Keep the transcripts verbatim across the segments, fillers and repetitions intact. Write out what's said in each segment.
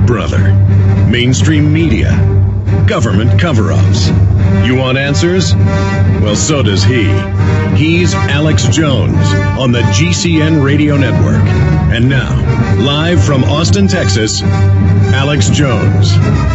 brother. Mainstream media. Government cover-ups. You want answers? Well, so does he. He's Alex Jones on the G C N Radio Network. And now, live from Austin, Texas, Alex Jones.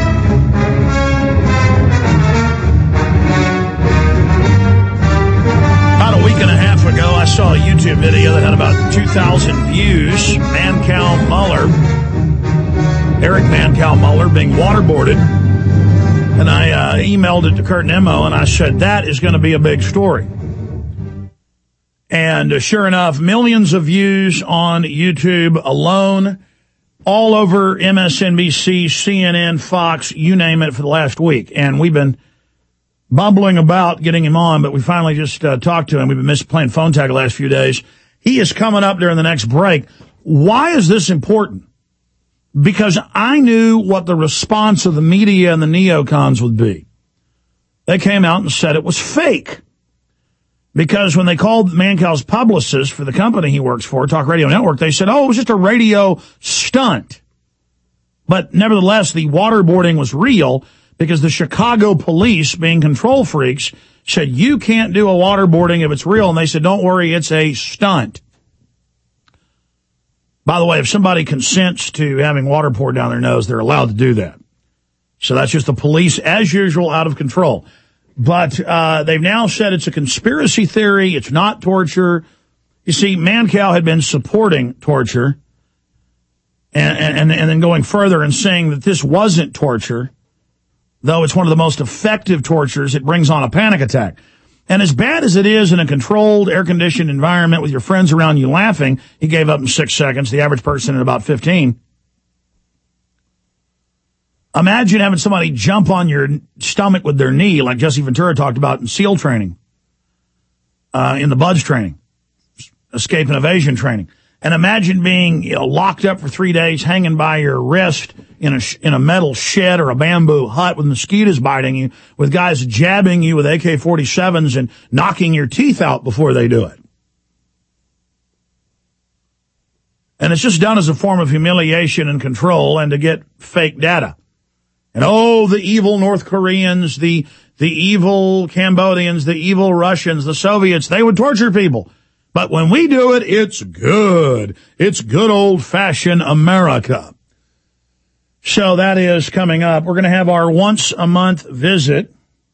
About a week and a half ago, I saw a YouTube video that had about two thousand views. Mancow Mueller, Eric Mancow Mueller, being waterboarded. And I uh, emailed it to Kurt Nimmo, and I said, that is going to be a big story. And uh, sure enough, millions of views on YouTube alone, all over M S N B C, C N N, Fox, you name it, for the last week. And we've been bubbling about getting him on, but we finally just uh, talked to him. We've been missing playing phone tag the last few days. He is coming up during the next break. Why is this important? Because I knew what the response of the media and the neocons would be. They came out and said it was fake. Because when they called Mancow's publicist for the company he works for, Talk Radio Network, they said, oh, it was just a radio stunt. But nevertheless, the waterboarding was real because the Chicago police, being control freaks, said, you can't do a waterboarding if it's real. And they said, don't worry, it's a stunt. By the way, if somebody consents to having water poured down their nose, they're allowed to do that. So that's just the police, as usual, out of control. But uh they've now said it's a conspiracy theory. It's not torture. You see, Mancow had been supporting torture and, and, and then going further and saying that this wasn't torture, though it's one of the most effective tortures. It brings on a panic attack. And as bad as it is in a controlled, air-conditioned environment with your friends around you laughing, he gave up in six seconds, the average person in about fifteen. Imagine having somebody jump on your stomach with their knee, like Jesse Ventura talked about in SEAL training, uh, in the BUDS training, escape and evasion training. And imagine being, you know, locked up for three days, hanging by your wrist in a in a metal shed or a bamboo hut with mosquitoes biting you, with guys jabbing you with A K forty-sevens and knocking your teeth out before they do it. And it's just done as a form of humiliation and control and to get fake data. And oh, the evil North Koreans, the the evil Cambodians, the evil Russians, the Soviets, they would torture people. But when we do it, it's good. It's good old-fashioned America. So that is coming up. We're going to have our once-a-month visit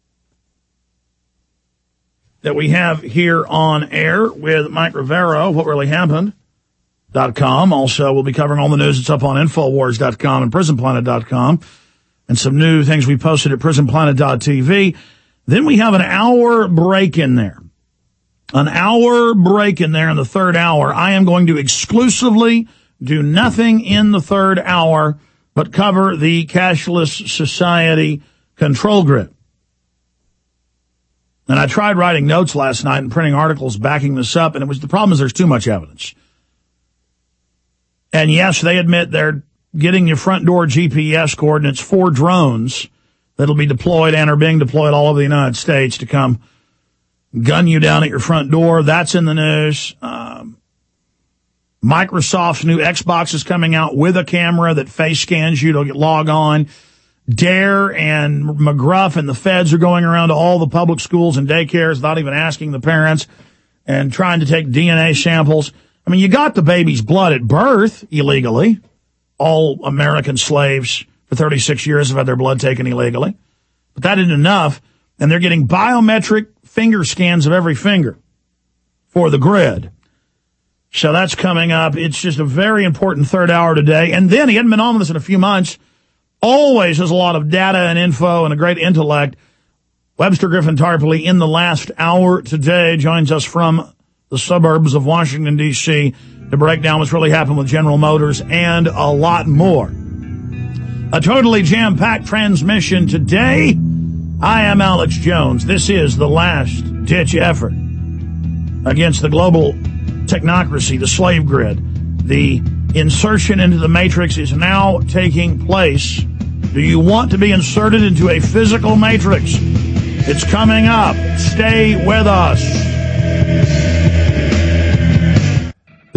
that we have here on air with Mike Rivero, What Really Happened dot com. Also, we'll be covering all the news that's up on Infowars dot com and Prison Planet dot com, and some new things we posted at Prison Planet dot T V. Then we have an hour break in there. An hour break in there in the third hour. I am going to exclusively do nothing in the third hour but cover the cashless society control grid. And I tried writing notes last night and printing articles backing this up, and it was the problem is there's too much evidence. And yes, they admit they're getting your front door G P S coordinates for drones that'll be deployed and are being deployed all over the United States to come gun you down at your front door. That's in the news. Um, Microsoft's new Xbox is coming out with a camera that face scans you to get log on. Dare and McGruff and the feds are going around to all the public schools and daycares without even asking the parents and trying to take D N A samples. I mean, you got the baby's blood at birth illegally. All American slaves for thirty-six years have had their blood taken illegally. But that isn't enough. And they're getting biometric finger scans of every finger for the grid. So that's coming up. It's just a very important third hour today. And then he hadn't been on with us in a few months. Always has a lot of data and info and a great intellect. Webster Griffin Tarpley in the last hour today joins us from the suburbs of Washington, D C to break down what's really happened with General Motors and a lot more. A totally jam-packed transmission today. I am Alex Jones. This is the last-ditch effort against the global technocracy, the slave grid. The insertion into the matrix is now taking place. Do you want to be inserted into a physical matrix? It's coming up. Stay with us. The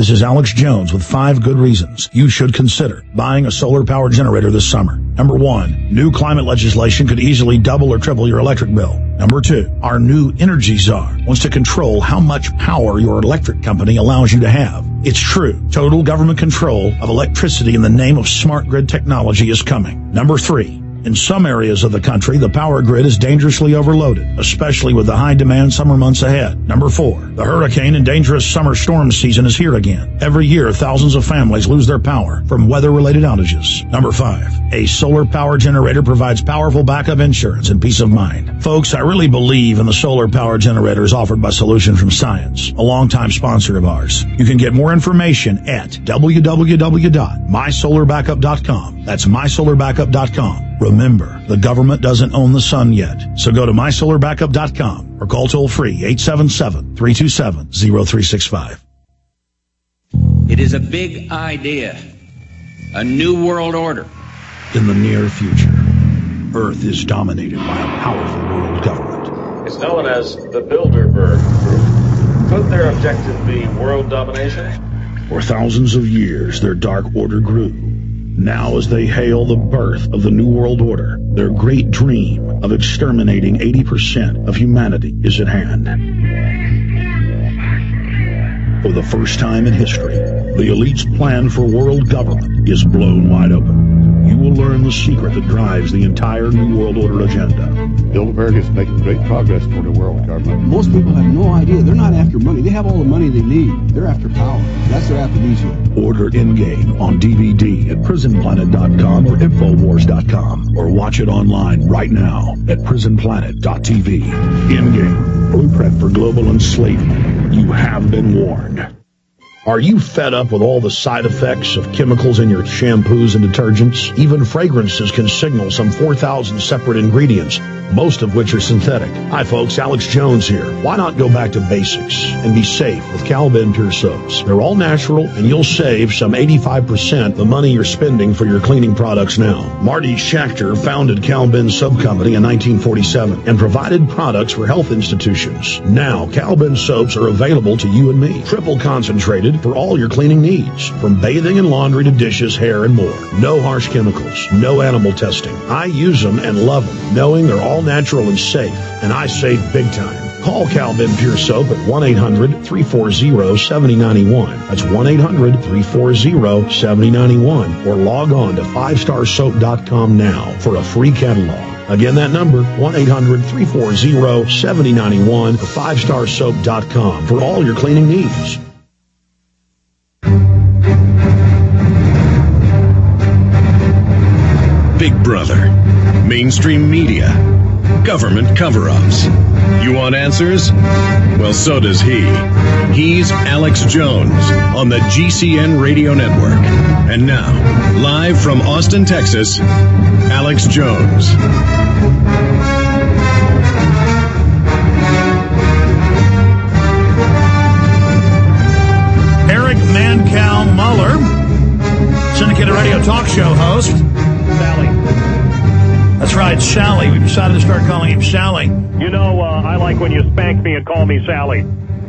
This is Alex Jones with five good reasons you should consider buying a solar power generator this summer. Number one, new climate legislation could easily double or triple your electric bill. Number two, our new energy czar wants to control how much power your electric company allows you to have. It's true. Total government control of electricity in the name of smart grid technology is coming. Number three, in some areas of the country, the power grid is dangerously overloaded, especially with the high-demand summer months ahead. Number four, the hurricane and dangerous summer storm season is here again. Every year, thousands of families lose their power from weather-related outages. Number five, a solar power generator provides powerful backup insurance and peace of mind. Folks, I really believe in the solar power generators offered by Solution from Science, a longtime sponsor of ours. You can get more information at w w w dot my solar backup dot com. That's my solar backup dot com. Remember, the government doesn't own the sun yet. So go to my solar backup dot com or call toll-free eight seven seven, three two seven, zero three six five. It is a big idea, a new world order. In the near future, Earth is dominated by a powerful world government. It's known as the Bilderberg Group. Could their objective be world domination? For thousands of years, their dark order grew. Now, as they hail the birth of the New World Order, their great dream of exterminating eighty percent of humanity is at hand. For the first time in history, the elite's plan for world government is blown wide open. You will learn the secret that drives the entire New World Order agenda. Bilderberg is making great progress toward a world government. Most people have no idea. They're not after money. They have all the money they need. They're after power. That's their aphrodisiac. Order Endgame on D V D at prison planet dot com or infowars dot com, or watch it online right now at prison planet dot t v. Endgame, blueprint for global enslavement. You have been warned. Are you fed up with all the side effects of chemicals in your shampoos and detergents? Even fragrances can signal some four thousand separate ingredients, most of which are synthetic. Hi folks, Alex Jones here. Why not go back to basics and be safe with Cal-Ben Pure Soaps? They're all natural, and you'll save some eighty-five percent the money you're spending for your cleaning products now. Marty Schachter founded Cal-Ben Soap Company in nineteen forty-seven and provided products for health institutions. Now, Cal-Ben soaps are available to you and me, triple concentrated for all your cleaning needs, from bathing and laundry to dishes, hair, and more. No harsh chemicals, no animal testing. I use them and love them, knowing they're all natural and safe, and I save big time. Call Cal-Ben Pure Soap at one eight hundred, three four zero, seven zero nine one. That's one eight hundred, three four zero, seven zero nine one, or log on to five star soap dot com now for a free catalog. Again, that number, one eight hundred, three four zero, seven zero nine one, or five star soap dot com for all your cleaning needs. Big Brother, mainstream media, government cover-ups. You want answers? Well, so does he. He's Alex Jones on the G C N Radio Network. And now, live from Austin, Texas, Alex Jones. Eric Mancow Muller, syndicated radio talk show host. Sally. That's right, Sally. We decided to start calling him Sally. You know, uh, I like when you spank me and call me Sally.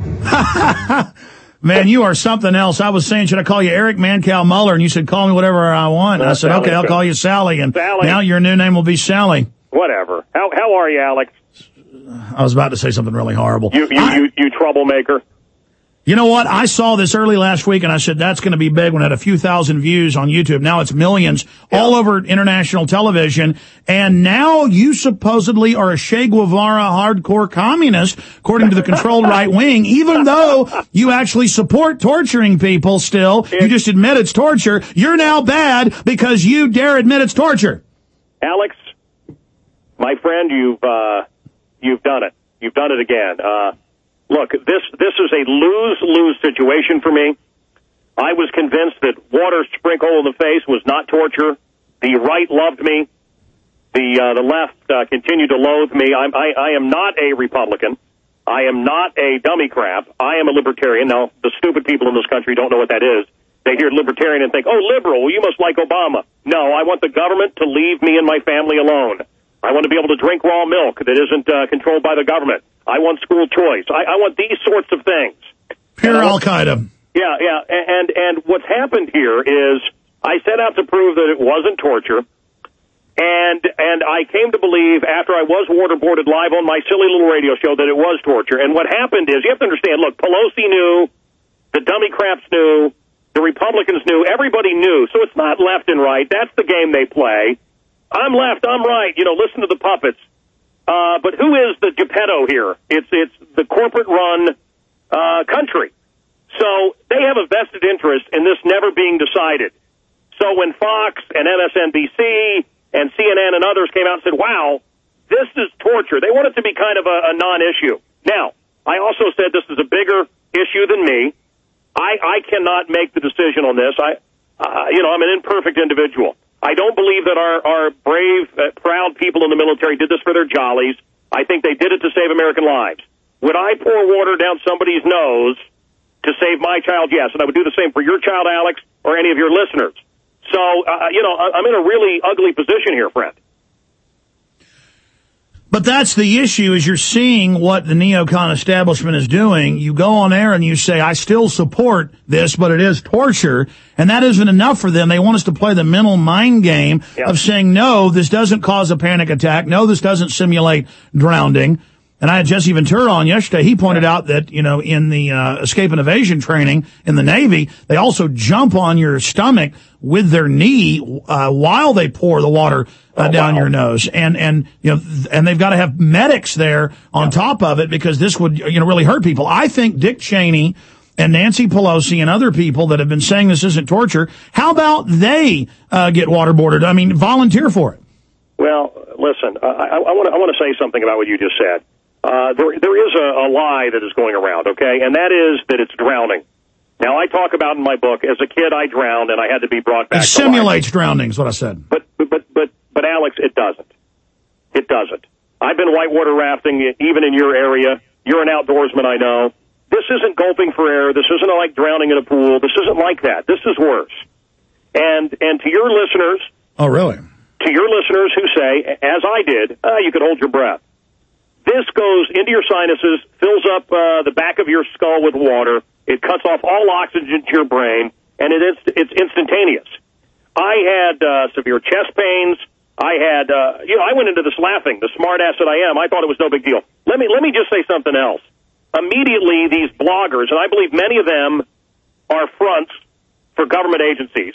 Man, you are something else. I was saying, should I call you Eric Mancow Muller? And you said, call me whatever I want. And I said, Sally, okay, I'll call you Sally. And Sally. Now your new name will be Sally. Whatever. How how are you, Alex? I was about to say something really horrible. You you I, you, you troublemaker. You know what? I saw this early last week, and I said, that's going to be big when it had a few thousand views on YouTube. Now it's millions yeah. all over international television. And now you supposedly are a Che Guevara hardcore communist, according to the controlled right wing, even though you actually support torturing people still. You just admit it's torture. You're now bad because you dare admit it's torture. Alex, my friend, you've, uh, you've done it. You've done it again. Uh, Look, this this is a lose-lose situation for me. I was convinced that water sprinkled in the face was not torture. The right loved me. The uh, the left uh, continued to loathe me. I'm, I, I am not a Republican. I am not a dummy crap. I am a libertarian. Now, the stupid people in this country don't know what that is. They hear libertarian and think, oh, liberal, well, you must like Obama. No, I want the government to leave me and my family alone. I want to be able to drink raw milk that isn't uh, controlled by the government. I want school choice. I, I want these sorts of things. Pure Al-Qaeda. Yeah, yeah, and and what's happened here is I set out to prove that it wasn't torture, and and I came to believe after I was waterboarded live on my silly little radio show that it was torture. And what happened is, you have to understand, look, Pelosi knew, the dummy craps knew, the Republicans knew, everybody knew, so it's not left and right. That's the game they play. I'm left, I'm right, you know, listen to the puppets. Uh, but who is the Geppetto here? It's it's the corporate-run uh, country. So they have a vested interest in this never being decided. So when Fox and M S N B C and C N N and others came out and said, wow, this is torture, they want it to be kind of a, a non-issue. Now, I also said this is a bigger issue than me. I, I cannot make the decision on this. I, uh, you know, I'm an imperfect individual. I don't believe that our, our brave, uh, proud people in the military did this for their jollies. I think they did it to save American lives. Would I pour water down somebody's nose to save my child? Yes, and I would do the same for your child, Alex, or any of your listeners. So, uh, you know, I'm in a really ugly position here, friend. But that's the issue, is you're seeing what the neocon establishment is doing. You go on air and you say, I still support this, but it is torture. And that isn't enough for them. They want us to play the mental mind game yep. of saying, no, this doesn't cause a panic attack. No, this doesn't simulate drowning. And I had Jesse Ventura on yesterday. He pointed out that, you know, in the uh, escape and evasion training in the Navy, they also jump on your stomach with their knee uh, while they pour the water uh, oh, down wow. your nose. And, and, you know, and they've got to have medics there on yeah. top of it, because this would, you know, really hurt people. I think Dick Cheney and Nancy Pelosi and other people that have been saying this isn't torture, how about they uh, get waterboarded? I mean, volunteer for it. Well, listen, I, I, I want to I want to say something about what you just said. Uh, there, there is a, a lie that is going around, okay, and that is that it's drowning. Now, I talk about in my book, as a kid, I drowned, and I had to be brought back to life. It simulates drowning is what I said. But, but, but, but, Alex, it doesn't. It doesn't. I've been whitewater rafting, even in your area. You're an outdoorsman, I know. This isn't gulping for air. This isn't like drowning in a pool. This isn't like that. This is worse. And, and to your listeners... Oh, really? To your listeners who say, as I did, uh, you could hold your breath. This goes into your sinuses, fills up uh, the back of your skull with water. It cuts off all oxygen to your brain, and it is, it's instantaneous. I had uh, severe chest pains. I had, uh, you know, I went into this laughing, the smart ass that I am. I thought it was no big deal. Let me let me just say something else. Immediately, these bloggers, and I believe many of them are fronts for government agencies.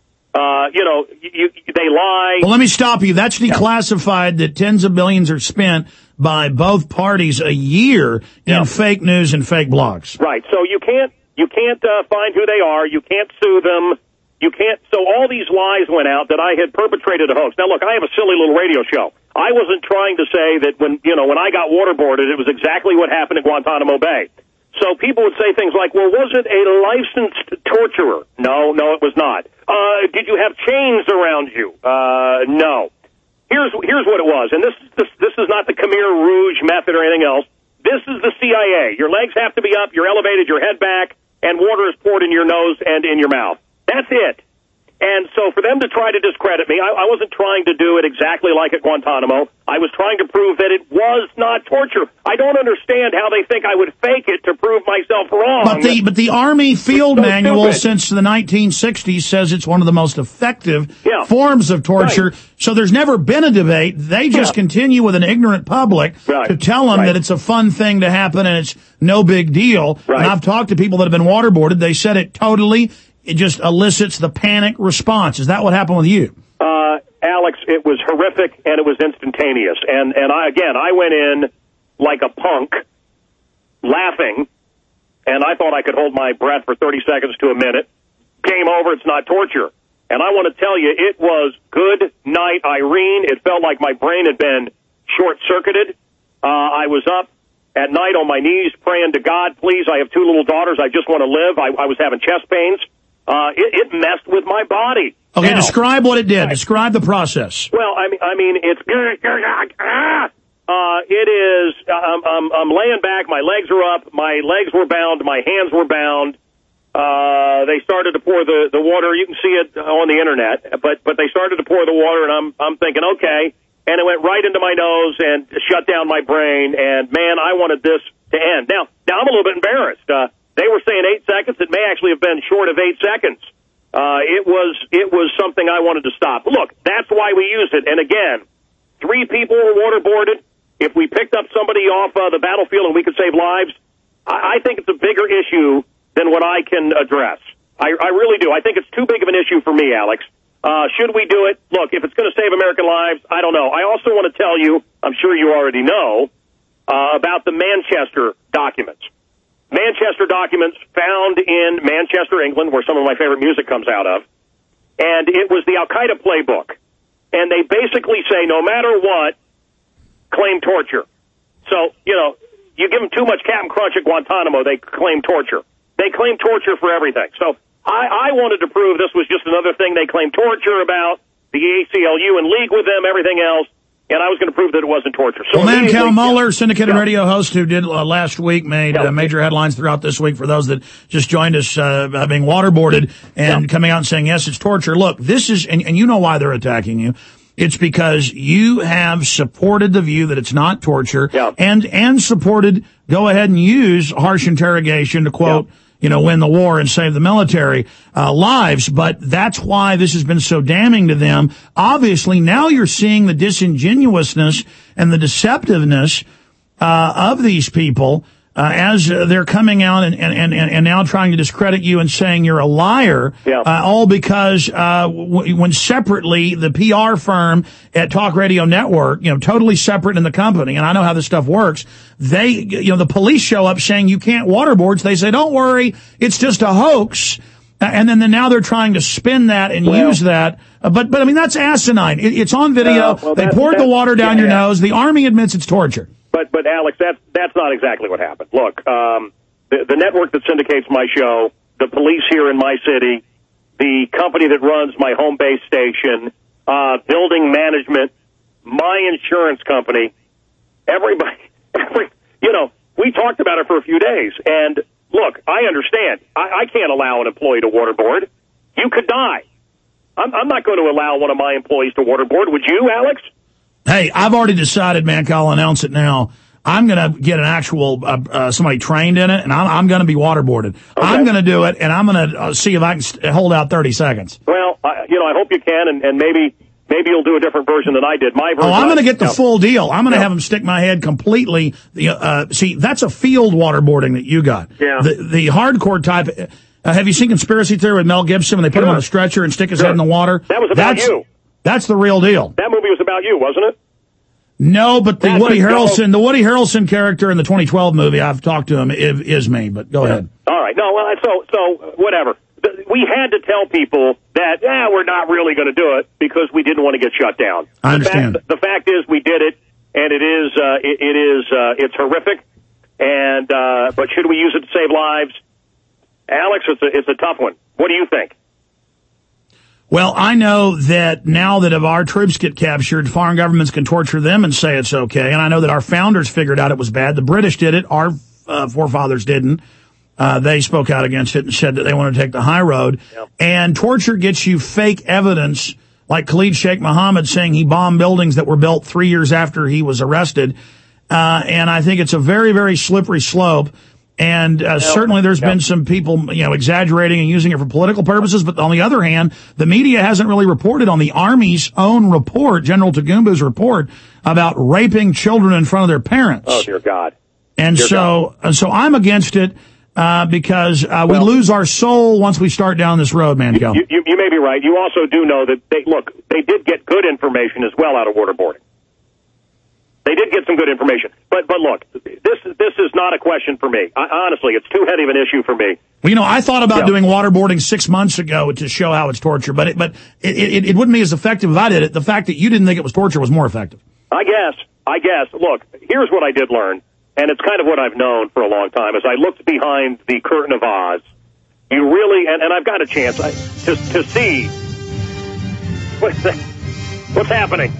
Uh, you know, you, you, they lie. Well, let me stop you. That's declassified that tens of billions are spent by both parties a year in yeah. fake news and fake blogs. Right. So you can't, you can't, uh, find who they are. You can't sue them. You can't, so all these lies went out that I had perpetrated a hoax. Now look, I have a silly little radio show. I wasn't trying to say that when, you know, when I got waterboarded, it was exactly what happened at Guantanamo Bay. So people would say things like, well, was it a licensed torturer? No, no, it was not. Uh, did you have chains around you? Uh, no. Here's, here's what it was. And this, this, this is not the Khmer Rouge method or anything else. This is the C I A. Your legs have to be up, you're elevated, your head back, and water is poured in your nose and in your mouth. That's it. And so for them to try to discredit me, I, I wasn't trying to do it exactly like at Guantanamo. I was trying to prove that it was not torture. I don't understand how they think I would fake it to prove myself wrong. But the, but the Army Field so Manual stupid. since the nineteen sixties says it's one of the most effective yeah. forms of torture. Right. So there's never been a debate. They just yeah. continue with an ignorant public right. to tell them right. that it's a fun thing to happen and it's no big deal. Right. And I've talked to people that have been waterboarded. They said it totally... It just elicits the panic response. Is that what happened with you? Uh, Alex, it was horrific and it was instantaneous. And, and I, again, I went in like a punk, laughing, and I thought I could hold my breath for thirty seconds to a minute. Game over, it's not torture. And I want to tell you, it was good night, Irene. It felt like my brain had been short-circuited. Uh, I was up at night on my knees praying to God, please, I have two little daughters, I just want to live. I, I was having chest pains. Uh, it, it messed with my body. Okay, now, describe what it did. Right. Describe the process. Well, I mean, I mean, it's, uh, it is, I'm, I'm, I'm laying back, my legs are up, my legs were bound, my hands were bound. Uh, they started to pour the, the water. You can see it on the internet, but, but they started to pour the water, and I'm, I'm thinking, okay. And it went right into my nose and shut down my brain, and man, I wanted this to end. Now, now I'm a little bit embarrassed. Uh, They were saying eight seconds. It may actually have been short of eight seconds. Uh, it was it was something I wanted to stop. Look, that's why we used it. And again, three people were waterboarded. If we picked up somebody off uh, the battlefield and we could save lives, I, I think it's a bigger issue than what I can address. I, I really do. I think it's too big of an issue for me, Alex. Uh, should we do it? Look, if it's going to save American lives, I don't know. I also want to tell you, I'm sure you already know, uh, about the Manchester documents. Manchester documents found in Manchester, England, where some of my favorite music comes out of. And it was the Al-Qaeda playbook. And they basically say, no matter what, claim torture. So, you know, you give them too much Captain Crunch at Guantanamo, they claim torture. They claim torture for everything. So I, I wanted to prove this was just another thing they claim torture about, the A C L U in league with them, everything else, and I was going to prove that it wasn't torture. So well, Mancow Muller, syndicated yeah. radio host who did uh, last week, made yeah. uh, major headlines throughout this week for those that just joined us, uh, being waterboarded and yeah. coming out and saying, yes, it's torture. Look, this is, and, and you know why they're attacking you. It's because you have supported the view that it's not torture yeah. and, and supported go ahead and use harsh interrogation to quote, yeah. you know, win the war and save the military uh, lives. But that's why this has been so damning to them. Obviously, now you're seeing the disingenuousness and the deceptiveness uh, of these people uh, as uh, they're coming out and, and, and, and now trying to discredit you and saying you're a liar, yeah. uh, all because uh, w- when separately the P R firm at Talk Radio Network, you know, totally separate in the company, and I know how this stuff works, they, you know, the police show up saying you can't waterboard, so they say, don't worry, it's just a hoax. And then, then now they're trying to spin that and well, use that. Uh, but, but I mean, that's asinine. It, it's on video. Uh, well, they poured the water down yeah, your yeah. nose. The Army admits it's torture. But, but Alex, that's, that's not exactly what happened. Look, um, the, the network that syndicates my show, the police here in my city, the company that runs my home base station, uh, building management, my insurance company, everybody, every, you know, we talked about it for a few days. And look, I understand. I, I can't allow an employee to waterboard. You could die. I'm, I'm not going to allow one of my employees to waterboard. Would you, Alex? Hey, I've already decided, man, I'll announce it now. I'm going to get an actual, uh, uh, somebody trained in it, and I'm, I'm going to be waterboarded. Okay. I'm going to do it, and I'm going to uh, see if I can st- hold out thirty seconds. Well, I, you know, I hope you can, and, and maybe maybe you'll do a different version than I did. My version. Oh, I'm going to get the no. full deal. I'm going to no. have them stick my head completely. The, uh, see, that's a field waterboarding that you got. Yeah. The, the hardcore type. Uh, have you seen Conspiracy Theory with Mel Gibson when they put sure. him on a stretcher and stick his sure. head in the water? That was about that's, you. That's the real deal. That movie was about you, wasn't it? No, but the That's Woody Harrelson, no. the Woody Harrelson character in the twenty twelve movie, I've talked to him, is, is me, but go yeah. ahead. All right. No, well, so, so, whatever. We had to tell people that, yeah, we're not really going to do it because we didn't want to get shut down. I understand. The fact, the fact is we did it, and it is, uh, it, it is, uh, it's horrific, and, uh, but should we use it to save lives? Alex, it's a, it's a tough one. What do you think? Well, I know that now that if our troops get captured, foreign governments can torture them and say it's okay. And I know that our founders figured out it was bad. The British did it. Our uh, forefathers didn't. Uh, they spoke out against it and said that they want to take the high road. Yep. And torture gets you fake evidence, like Khalid Sheikh Mohammed saying he bombed buildings that were built three years after he was arrested. Uh, and I think it's a very, very slippery slope. And uh, yep. certainly there's yep. been some people, you know, exaggerating and using it for political purposes. But on the other hand, the media hasn't really reported on the Army's own report, General Tagumba's report, about raping children in front of their parents. Oh, dear God. And dear so, God. so I'm against it uh, because uh, we well, lose our soul once we start down this road, man. You, you, you may be right. You also do know that, they look, they did get good information as well out of waterboarding. They did get some good information. But but look, this this is not a question for me. I, honestly, it's too heavy of an issue for me. Well, you know, I thought about yeah. doing waterboarding six months ago to show how it's torture, but it, but it, it, it wouldn't be as effective if I did it. The fact that you didn't think it was torture was more effective. I guess. I guess. Look, here's what I did learn, and it's kind of what I've known for a long time. As I looked behind the curtain of Oz, you really, and, and I've got a chance I, to, to see what's, what's happening.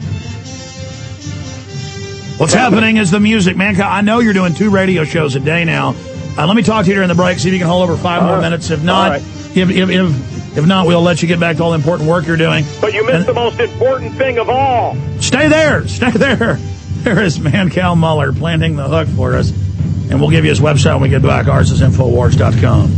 What's happening is the music, man. I know you're doing two radio shows a day now. Uh, let me talk to you during the break, see if you can hold over five all more right. minutes. If not, right. if, if, if, if not, we'll let you get back to all the important work you're doing. But you missed and, the most important thing of all. Stay there. Stay there. There is Mancow Muller planting the hook for us. And we'll give you his website when we get back. Ours is Infowars dot com.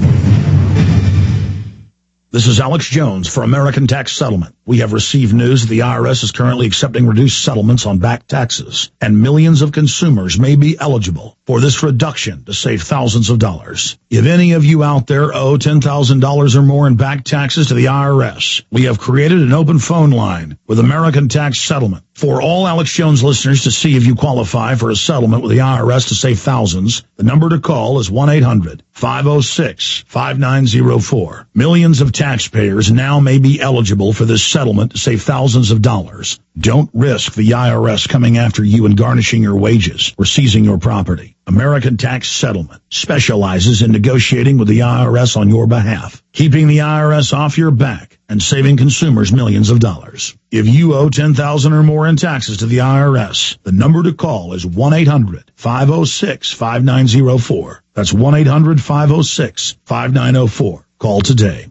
This is Alex Jones for American Tax Settlement. We have received news that the I R S is currently accepting reduced settlements on back taxes, and millions of consumers may be eligible for this reduction to save thousands of dollars. If any of you out there owe ten thousand dollars or more in back taxes to the I R S, we have created an open phone line with American Tax Settlement for all Alex Jones listeners to see if you qualify for a settlement with the I R S to save thousands. The number to call is one eight hundred five oh six five nine oh four. Millions of taxpayers now may be eligible for this settlement to save thousands of dollars. Don't risk the I R S coming after you and garnishing your wages or seizing your property. American Tax Settlement specializes in negotiating with the I R S on your behalf, keeping the I R S off your back and saving consumers millions of dollars. If you owe ten thousand dollars or more in taxes to the I R S, the number to call is one eight hundred five oh six five nine oh four. That's one eight hundred five oh six five nine oh four. Call today.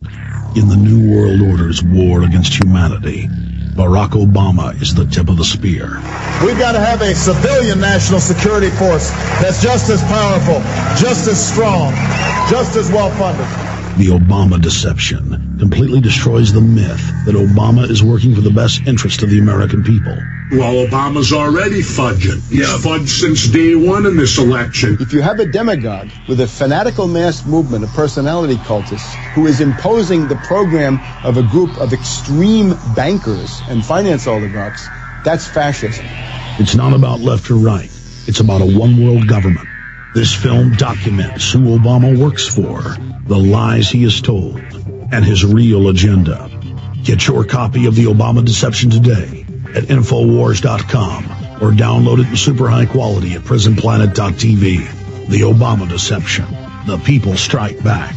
In the New World Order's war against humanity, Barack Obama is the tip of the spear. We've got to have a civilian national security force that's just as powerful, just as strong, just as well-funded. The Obama deception completely destroys the myth that Obama is working for the best interest of the American people. Well, Obama's already fudging. He's yeah. fudged since day one in this election. If you have a demagogue with a fanatical mass movement of personality cultists who is imposing the program of a group of extreme bankers and finance oligarchs, that's fascism. It's not about left or right. It's about a one-world government. This film documents who Obama works for, the lies he has told, and his real agenda. Get your copy of The Obama Deception today at Infowars dot com or download it in super high quality at Prison Planet dot T V. The Obama Deception. The people strike back.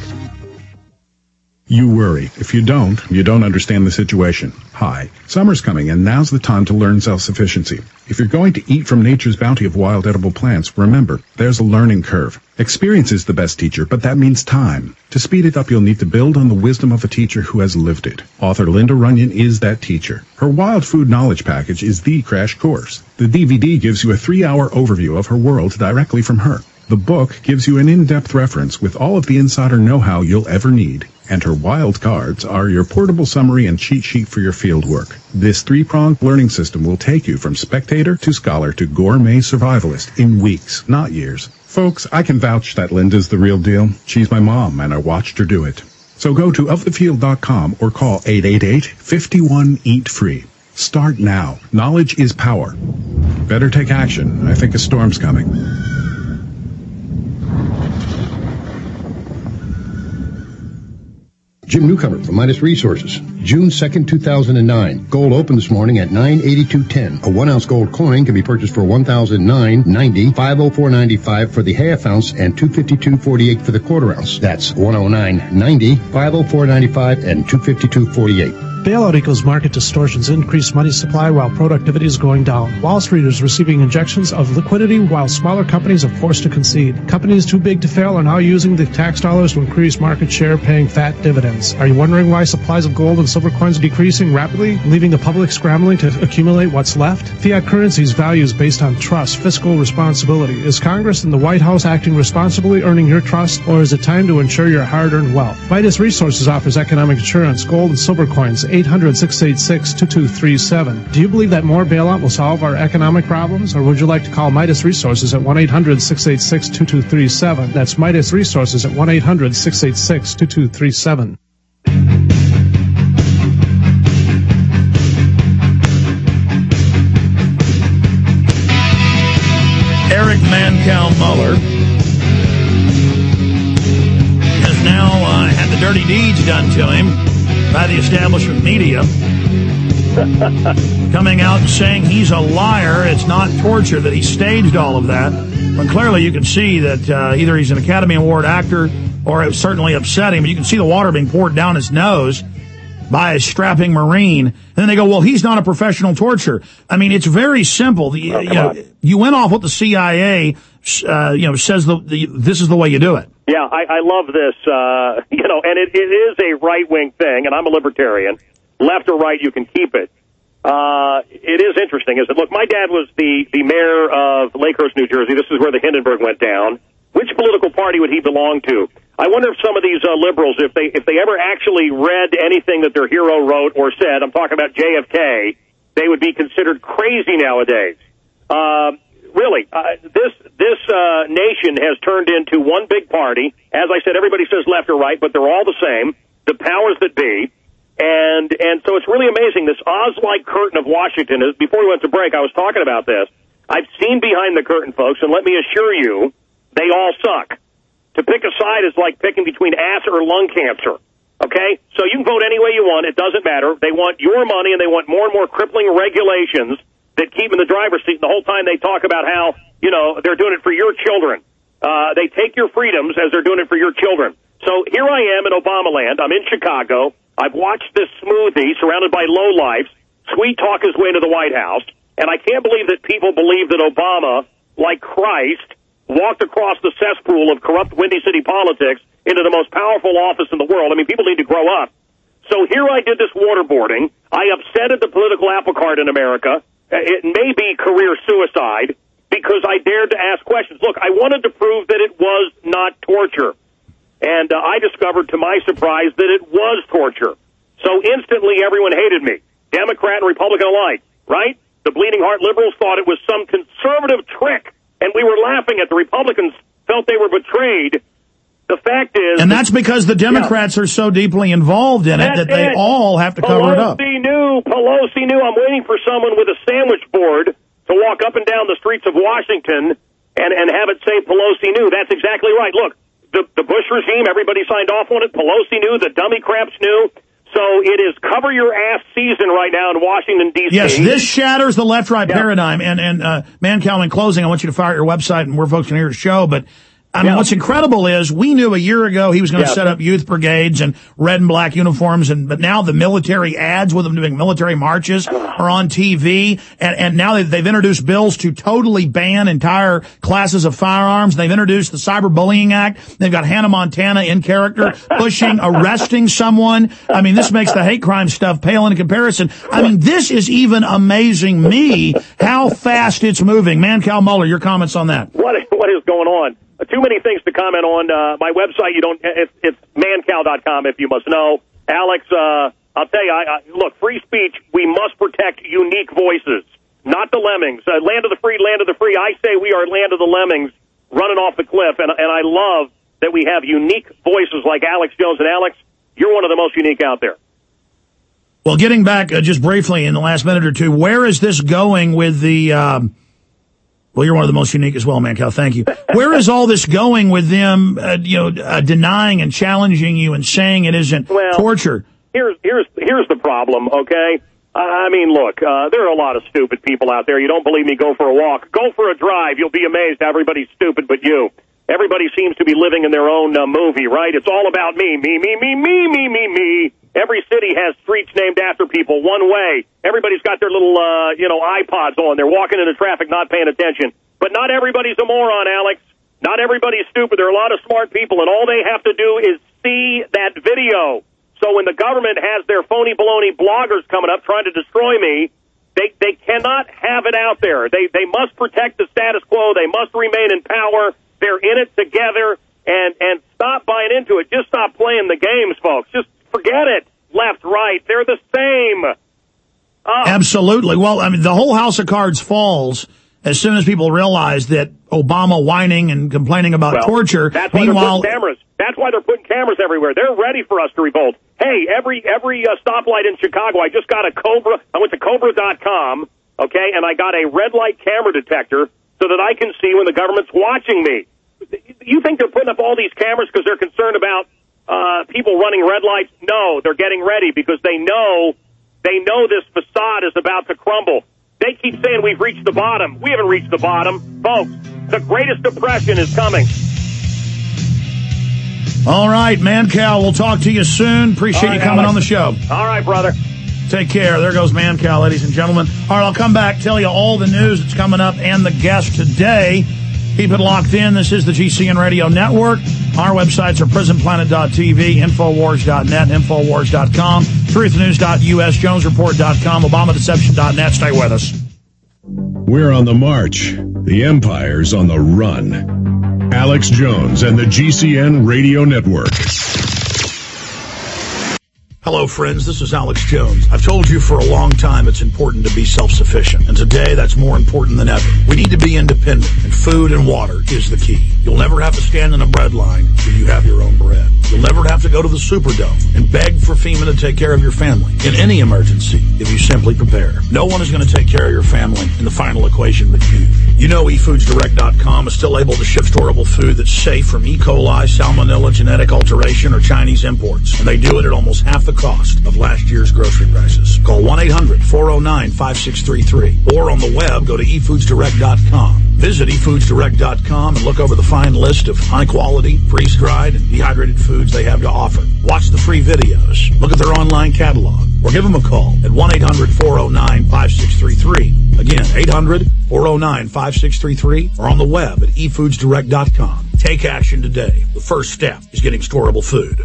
You worry. If you don't, you don't understand the situation. Hi, summer's coming and now's the time to learn self-sufficiency. If you're going to eat from nature's bounty of wild edible plants, remember, there's a learning curve. Experience is the best teacher, but that means time. To speed it up, you'll need to build on the wisdom of a teacher who has lived it. Author Linda Runyon is that teacher. Her Wild Food Knowledge Package is the crash course. The D V D gives you a three-hour overview of her world directly from her. The book gives you an in-depth reference with all of the insider know-how you'll ever need. And her wild cards are your portable summary and cheat sheet for your field work. This three-pronged learning system will take you from spectator to scholar to gourmet survivalist in weeks, not years. Folks, I can vouch that Linda's the real deal. She's my mom, and I watched her do it. So go to of the field dot com or call eight eight eight, five one, eat free. Start now. Knowledge is power. Better take action. I think a storm's coming. Jim Newcomer from Midas Resources. June second, two thousand nine. Gold opened this morning at nine eighty-two ten. A one ounce gold coin can be purchased for one thousand nine hundred ninety dollars, five oh four ninety-five for the half ounce, and two fifty-two forty-eight for the quarter ounce. That's one oh nine ninety, five oh four ninety-five, and two fifty-two forty-eight. Bailout equals market distortions, increased money supply while productivity is going down. Wall Street is receiving injections of liquidity while smaller companies are forced to concede. Companies too big to fail are now using the tax dollars to increase market share, paying fat dividends. Are you wondering why supplies of gold and silver coins are decreasing rapidly, leaving the public scrambling to accumulate what's left? Fiat currency's value is based on trust, fiscal responsibility. Is Congress and the White House acting responsibly, earning your trust, or is it time to ensure your hard-earned wealth? Midas Resources offers economic insurance, gold and silver coins, eight hundred, six eight six, two two three seven. Do you believe that more bailout will solve our economic problems, or would you like to call Midas Resources at one eight hundred, six eight six, two two three seven? That's Midas Resources at one eight hundred, six eight six, two two three seven. Eric Mancow Mueller has now uh, had the dirty deeds done to him by the establishment media, coming out and saying he's a liar, it's not torture, that he staged all of that. But clearly you can see that uh, either he's an Academy Award actor or it certainly upset him. You can see the water being poured down his nose by a strapping Marine. And then they go, well, he's not a professional torturer. I mean, it's very simple. The, oh, you know, you went off what the C I A uh, you know, says the, the, this is the way you do it. Yeah, I, I love this, uh, you know, and it, it is a right-wing thing, and I'm a libertarian. Left or right, you can keep it. Uh, it is interesting, isn't it? Look, my dad was the, the mayor of Lakehurst, New Jersey. This is where the Hindenburg went down. Which political party would he belong to? I wonder if some of these uh, liberals, if they if they ever actually read anything that their hero wrote or said, I'm talking about J F K, they would be considered crazy nowadays. Uh, really, uh, this this uh, nation has turned into one big party. As I said, everybody says left or right, but they're all the same, the powers that be. And and so it's really amazing, this Oz-like curtain of Washington. Before we went to break, I was talking about this. I've seen behind the curtain, folks, and let me assure you, they all suck. To pick a side is like picking between ass or lung cancer, okay? So you can vote any way you want. It doesn't matter. They want your money, and they want more and more crippling regulations that keep in the driver's seat. And the whole time they talk about how, you know, they're doing it for your children. Uh, they take your freedoms as they're doing it for your children. So here I am in Obama land. I'm in Chicago. I've watched this smoothie surrounded by lowlifes sweet talk his way to the White House, and I can't believe that people believe that Obama, like Christ, walked across the cesspool of corrupt Windy City politics into the most powerful office in the world. I mean, people need to grow up. So here I did this waterboarding. I upsetted the political apple cart in America. It may be career suicide because I dared to ask questions. Look, I wanted to prove that it was not torture. And uh, I discovered, to my surprise, that it was torture. So instantly everyone hated me, Democrat and Republican alike, right? The bleeding heart liberals thought it was some conservative trick, and we were laughing at the Republicans, felt they were betrayed. The fact is... And that's because the Democrats yeah. are so deeply involved in it that they it. all have to Pelosi cover it up. Pelosi knew, Pelosi knew. I'm waiting for someone with a sandwich board to walk up and down the streets of Washington and, and have it say Pelosi knew. That's exactly right. Look. The, the Bush regime, everybody signed off on it. Pelosi knew. The dummy craps knew. So it is cover your ass season right now in Washington, D C Yes, this shatters the left-right yeah. paradigm. And, and uh, Mancow, in closing, I want you to fire your website and where folks can hear the show. But I mean, yeah. what's incredible is we knew a year ago he was going to yeah. set up youth brigades and red and black uniforms, and but now the military ads with them doing military marches are on T V, and, and now they've, they've introduced bills to totally ban entire classes of firearms. They've introduced the Cyberbullying Act. They've got Hannah Montana in character pushing, arresting someone. I mean, this makes the hate crime stuff pale in comparison. I mean, this is even amazing me how fast it's moving. Mancow Muller, your comments on that? What what is going on? Uh, too many things to comment on. Uh, my website, you don't, it's, it's mancow dot com if you must know. Alex, uh, I'll tell you, I, I, look, free speech, we must protect unique voices, not the lemmings. Uh, land of the free, land of the free. I say we are land of the lemmings running off the cliff, and, and I love that we have unique voices like Alex Jones. And Alex, you're one of the most unique out there. Well, getting back uh, just briefly in the last minute or two, where is this going with the, um, well, you're one of the most unique as well, Mancow. Thank you. Where is all this going with them, uh, you know, uh, denying and challenging you and saying it isn't well, torture? Here's here's here's the problem. Okay, I mean, look, uh, there are a lot of stupid people out there. You don't believe me? Go for a walk. Go for a drive. You'll be amazed. Everybody's stupid, but you. Everybody seems to be living in their own uh, movie, right? It's all about me, me, me, me, me, me, me, me. Every city has streets named after people, one way. Everybody's got their little, uh, you know, iPods on. They're walking into traffic, not paying attention. But not everybody's a moron, Alex. Not everybody's stupid. There are a lot of smart people, and all they have to do is see that video. So when the government has their phony baloney bloggers coming up trying to destroy me, they they cannot have it out there. They they must protect the status quo. They must remain in power. They're in it together, and and stop buying into it. Just stop playing the games, folks. Just forget it. Left, right, they're the same. Oh. Absolutely. Well, I mean, the whole house of cards falls as soon as people realize that Obama whining and complaining about well, torture. That's why Meanwhile, they're putting cameras. That's why they're putting cameras everywhere. They're ready for us to revolt. Hey, every every uh, stoplight in Chicago, I just got a Cobra. I went to Cobra dot com, okay, and I got a red light camera detector so that I can see when the government's watching me. You think they're putting up all these cameras because they're concerned about uh, people running red lights? No, they're getting ready because they know they know this facade is about to crumble. They keep saying we've reached the bottom. We haven't reached the bottom. Folks, the greatest depression is coming. All right, Mancow, we'll talk to you soon. Appreciate right, you coming Alex. on the show. All right, brother. Take care. There goes Mancow, ladies and gentlemen. All right, I'll come back, tell you all the news that's coming up and the guest today. Keep it locked in. This is the G C N Radio Network. Our websites are prison planet dot t v, infowars dot net, infowars dot com, truth news dot u s, jones report dot com, obama deception dot net. Stay with us. We're on the march. The empire's on the run. Alex Jones and the G C N Radio Network. Hello, friends. This is Alex Jones. I've told you for a long time it's important to be self-sufficient, and today that's more important than ever. We need to be independent, and food and water is the key. You'll never have to stand in a bread line if you have your own bread. You'll never have to go to the Superdome and beg for FEMA to take care of your family in any emergency if you simply prepare. No one is going to take care of your family in the final equation but you. You know e foods direct dot com is still able to ship storable food that's safe from E. coli, salmonella, genetic alteration, or Chinese imports, and they do it at almost half the cost of last year's grocery prices. Call one eight hundred four oh nine five six three three or on the web go to e foods direct dot com. Visit e foods direct dot com and look over the fine list of high-quality, freeze-dried, and dehydrated foods they have to offer. Watch the free videos, look at their online catalog, or give them a call at one eight hundred four oh nine five six three three. Again, eight hundred four oh nine five six three three or on the web at e foods direct dot com. Take action today. The first step is getting storable food.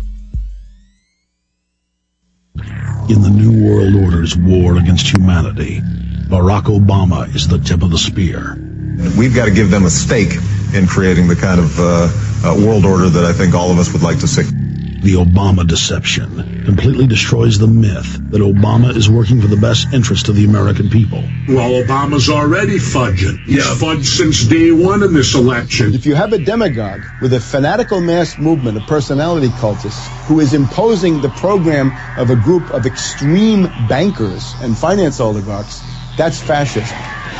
In the New World Order's war against humanity, Barack Obama is the tip of the spear. We've got to give them a stake in creating the kind of uh, uh, world order that I think all of us would like to see. The Obama deception completely destroys the myth that Obama is working for the best interest of the American people. Well, Obama's already fudging. He's yeah. fudged since day one in this election. If you have a demagogue with a fanatical mass movement of personality cultists who is imposing the program of a group of extreme bankers and finance oligarchs, that's fascism.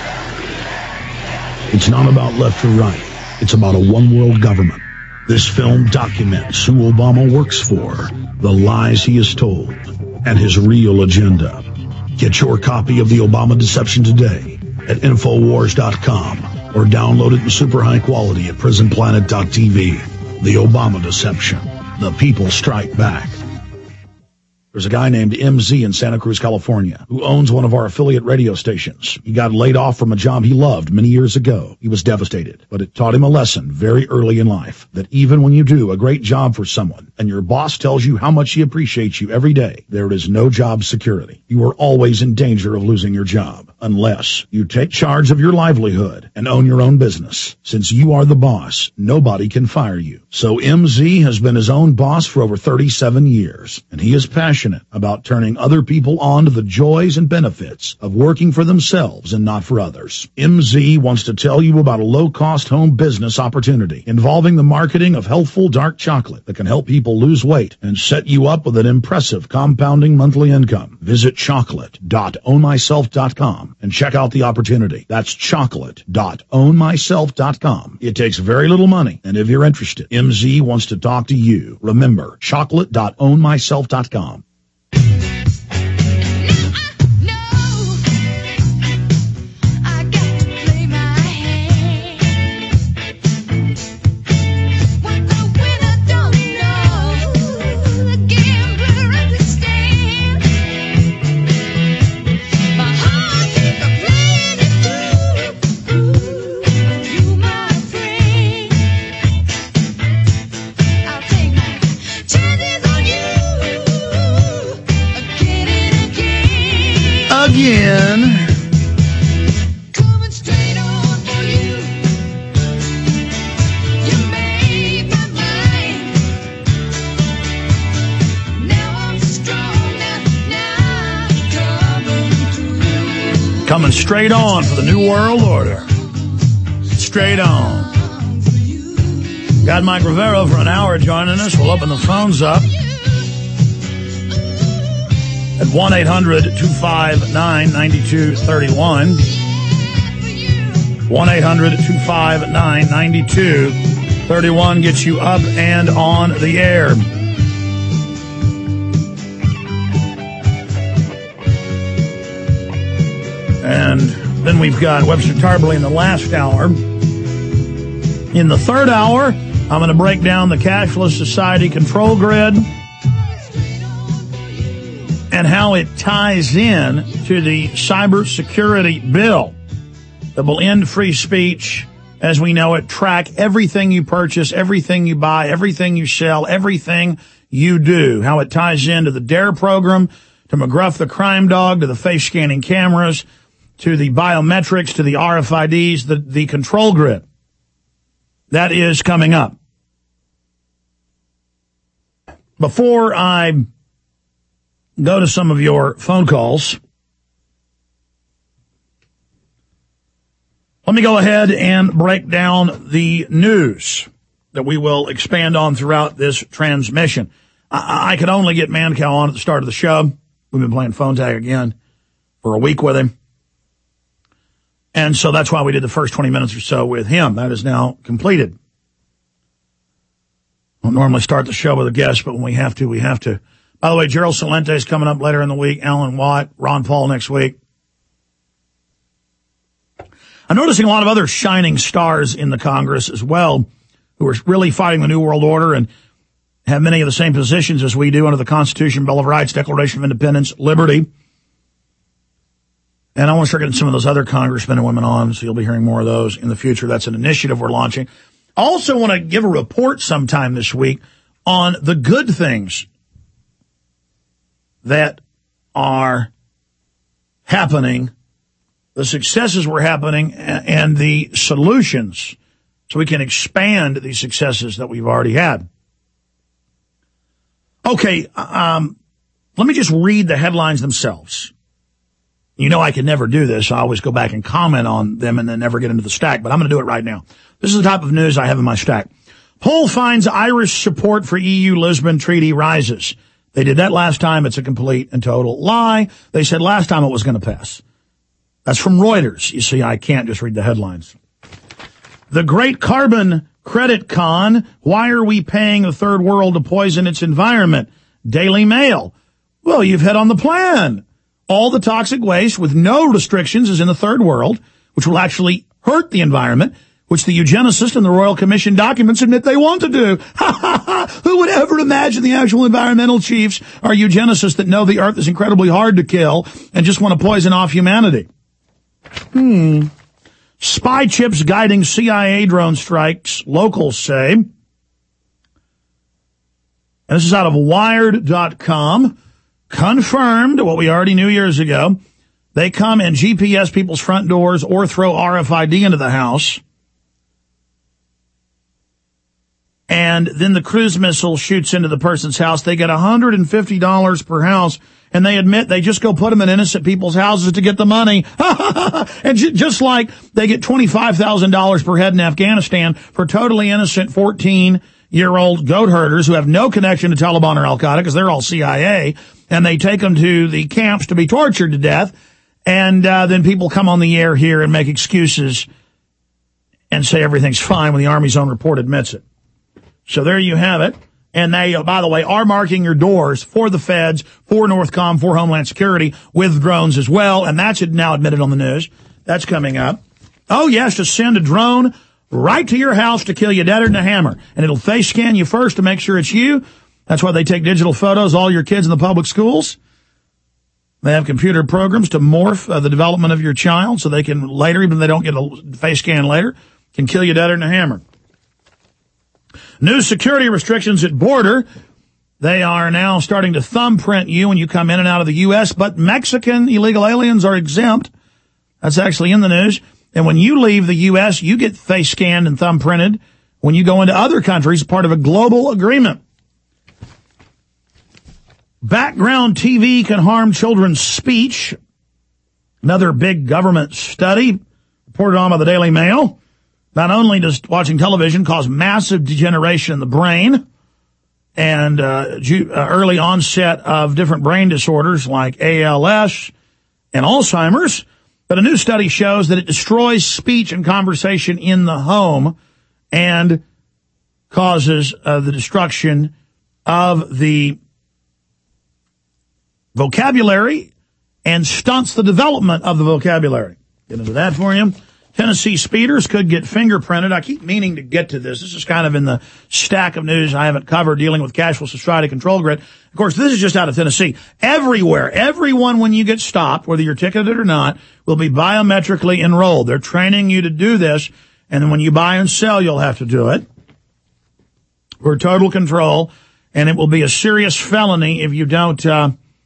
It's not about left or right. It's about a one-world government. This film documents who Obama works for, the lies he has told, and his real agenda. Get your copy of The Obama Deception today at infowars dot com or download it in super high quality at prison planet dot t v. The Obama Deception. The people strike back. There's a guy named M Z in Santa Cruz, California, who owns one of our affiliate radio stations. He got laid off from a job he loved many years ago. He was devastated, but it taught him a lesson very early in life, that even when you do a great job for someone and your boss tells you how much he appreciates you every day, there is no job security. You are always in danger of losing your job unless you take charge of your livelihood and own your own business. Since you are the boss, nobody can fire you. So M Z has been his own boss for over thirty-seven years, and he is passionate about turning other people on to the joys and benefits of working for themselves and not for others. M Z wants to tell you about a low-cost home business opportunity involving the marketing of healthful dark chocolate that can help people lose weight and set you up with an impressive compounding monthly income. Visit chocolate dot own myself dot com and check out the opportunity. That's chocolate dot own myself dot com. It takes very little money, and if you're interested, M Z wants to talk to you. Remember, chocolate dot own myself dot com. Again. Coming straight on for the New World Order. Straight on. Got Mike Rivero for an hour joining us. We'll open the phones up at one eight hundred two five nine nine two three one. one eight hundred two five nine nine two three one gets you up and on the air. And then we've got Webster Tarpley in the last hour. In the third hour, I'm going to break down the cashless society control grid and how it ties in to the cybersecurity bill that will end free speech as we know it, track everything you purchase, everything you buy, everything you sell, everything you do. How it ties into the DARE program, to McGruff the crime dog, to the face scanning cameras, to the biometrics, to the R F I Ds, the, the control grid. That is coming up. Before I go to some of your phone calls, let me go ahead and break down the news that we will expand on throughout this transmission. I, I could only get Mancow on at the start of the show. We've been playing phone tag again for a week with him. And so that's why we did the first twenty minutes or so with him. That is now completed. I don't normally start the show with a guest, but when we have to, we have to. By the way, Gerald Celente is coming up later in the week. Alan Watt, Ron Paul next week. I'm noticing a lot of other shining stars in the Congress as well who are really fighting the New World Order and have many of the same positions as we do under the Constitution, Bill of Rights, Declaration of Independence, liberty. And I want to start getting some of those other congressmen and women on, so you'll be hearing more of those in the future. That's an initiative we're launching. I also want to give a report sometime this week on the good things that are happening, the successes were happening, and the solutions so we can expand these successes that we've already had. Okay, um, let me just read the headlines themselves. You know I can never do this. I always go back and comment on them and then never get into the stack, but I'm going to do it right now. This is the type of news I have in my stack. Poll finds Irish support for E U Lisbon Treaty rises. They did that last time. It's a complete and total lie. They said last time it was going to pass. That's from Reuters. You see, I can't just read the headlines. The Great Carbon Credit Con. Why are we paying the third world to poison its environment? Daily Mail. Well, you've hit on the plan. All the toxic waste with no restrictions is in the third world, which will actually hurt the environment, which the eugenicists and the Royal Commission documents admit they want to do. Ha ha ha! Who would ever imagine the actual environmental chiefs are eugenicists that know the earth is incredibly hard to kill and just want to poison off humanity? Hmm. Spy chips guiding C I A drone strikes, locals say. And this is out of Wired dot com. Confirmed what we already knew years ago. They come and G P S people's front doors or throw R F I D into the house. And then the cruise missile shoots into the person's house. They get one hundred fifty dollars per house, and they admit they just go put them in innocent people's houses to get the money. And j- just like they get twenty-five thousand dollars per head in Afghanistan for totally innocent fourteen-year-old goat herders who have no connection to Taliban or Al-Qaeda because they're all C I A, and they take them to the camps to be tortured to death, and uh, then people come on the air here and make excuses and say everything's fine when the Army's own report admits it. So there you have it. And they, uh, by the way, are marking your doors for the feds, for Northcom, for Homeland Security, with drones as well. And that's now admitted on the news. That's coming up. Oh, yes, to send a drone right to your house to kill you deader than a hammer. And it'll face scan you first to make sure it's you. That's why they take digital photos, all your kids in the public schools. They have computer programs to morph uh, the development of your child so they can later, even if they don't get a face scan later, can kill you deader than a hammer. New security restrictions at border. They are now starting to thumbprint you when you come in and out of the U S, but Mexican illegal aliens are exempt. That's actually in the news. And when you leave the U S, you get face scanned and thumbprinted when you go into other countries, part of a global agreement. Background T V can harm children's speech. Another big government study reported on by the Daily Mail. Not only does watching television cause massive degeneration in the brain and uh, ju- uh, early onset of different brain disorders like A L S and Alzheimer's, but a new study shows that it destroys speech and conversation in the home and causes uh, the destruction of the vocabulary and stunts the development of the vocabulary. Get into that for you. Tennessee speeders could get fingerprinted. I keep meaning to get to this. This is kind of in the stack of news I haven't covered dealing with cashless society control grid. Of course, this is just out of Tennessee. Everywhere, everyone when you get stopped, whether you're ticketed or not, will be biometrically enrolled. They're training you to do this, And then when you buy and sell, you'll have to do it. For total control. And it will be a serious felony if you don't uh,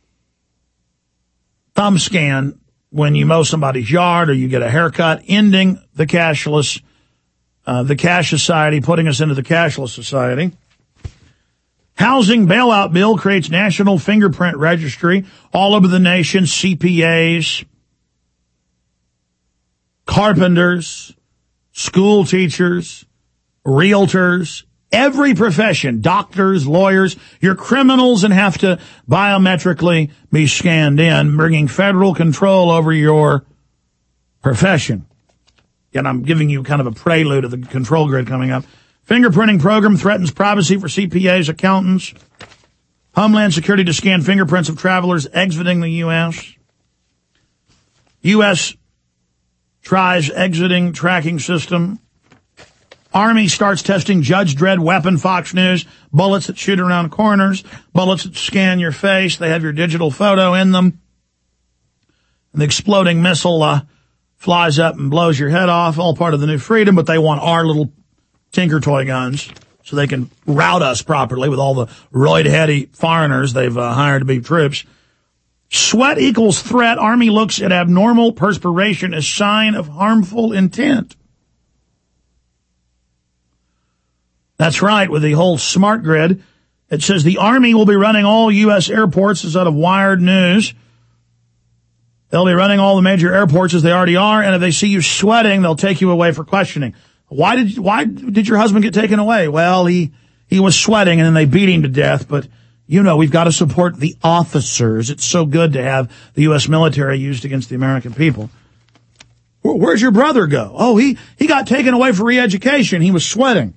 thumb scan when you mow somebody's yard or you get a haircut, ending the cashless, uh, the cash society, putting us into the cashless society. Housing bailout bill creates national fingerprint registry all over the nation. C P As, carpenters, school teachers, realtors, every profession, doctors, lawyers, you're criminals and have to biometrically be scanned in, bringing federal control over your profession. And I'm giving you kind of a prelude of the control grid coming up. Fingerprinting program threatens privacy for C P As, accountants. Homeland Security to scan fingerprints of travelers exiting the U S. U S tries exiting tracking system. Army starts testing Judge Dredd weapon, Fox News, bullets that shoot around corners, bullets that scan your face. They have your digital photo in them. And the exploding missile uh, flies up and blows your head off, all part of the new freedom, but they want our little Tinker Toy guns so they can rout us properly with all the roid-heady foreigners they've uh, hired to be troops. Sweat equals threat. Army looks at abnormal perspiration as sign of harmful intent. That's right, with the whole smart grid. It says the Army will be running all U S airports. This is out of Wired News. They'll be running all the major airports as they already are, and if they see you sweating, they'll take you away for questioning. Why did why did your husband get taken away? Well, he he was sweating, and then they beat him to death. But, you know, we've got to support the officers. It's so good to have the U S military used against the American people. Where's your brother go? Oh, he, he got taken away for re-education. He was sweating.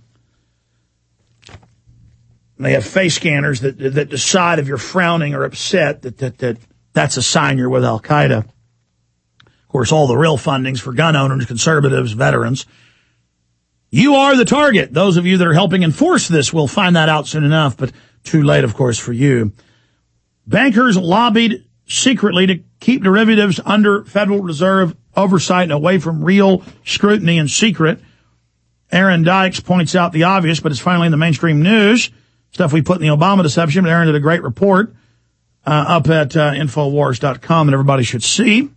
And they have face scanners that that decide if you're frowning or upset, that, that, that that's a sign you're with Al-Qaeda. Of course, all the real funding's for gun owners, conservatives, veterans. You are the target. Those of you that are helping enforce this will find that out soon enough, but too late, of course, for you. Bankers lobbied secretly to keep derivatives under Federal Reserve oversight and away from real scrutiny in secret. Aaron Dykes points out the obvious, but it's finally in the mainstream news. Stuff we put in the Obama deception, but Aaron did a great report uh, up at uh, Infowars dot com that everybody should see.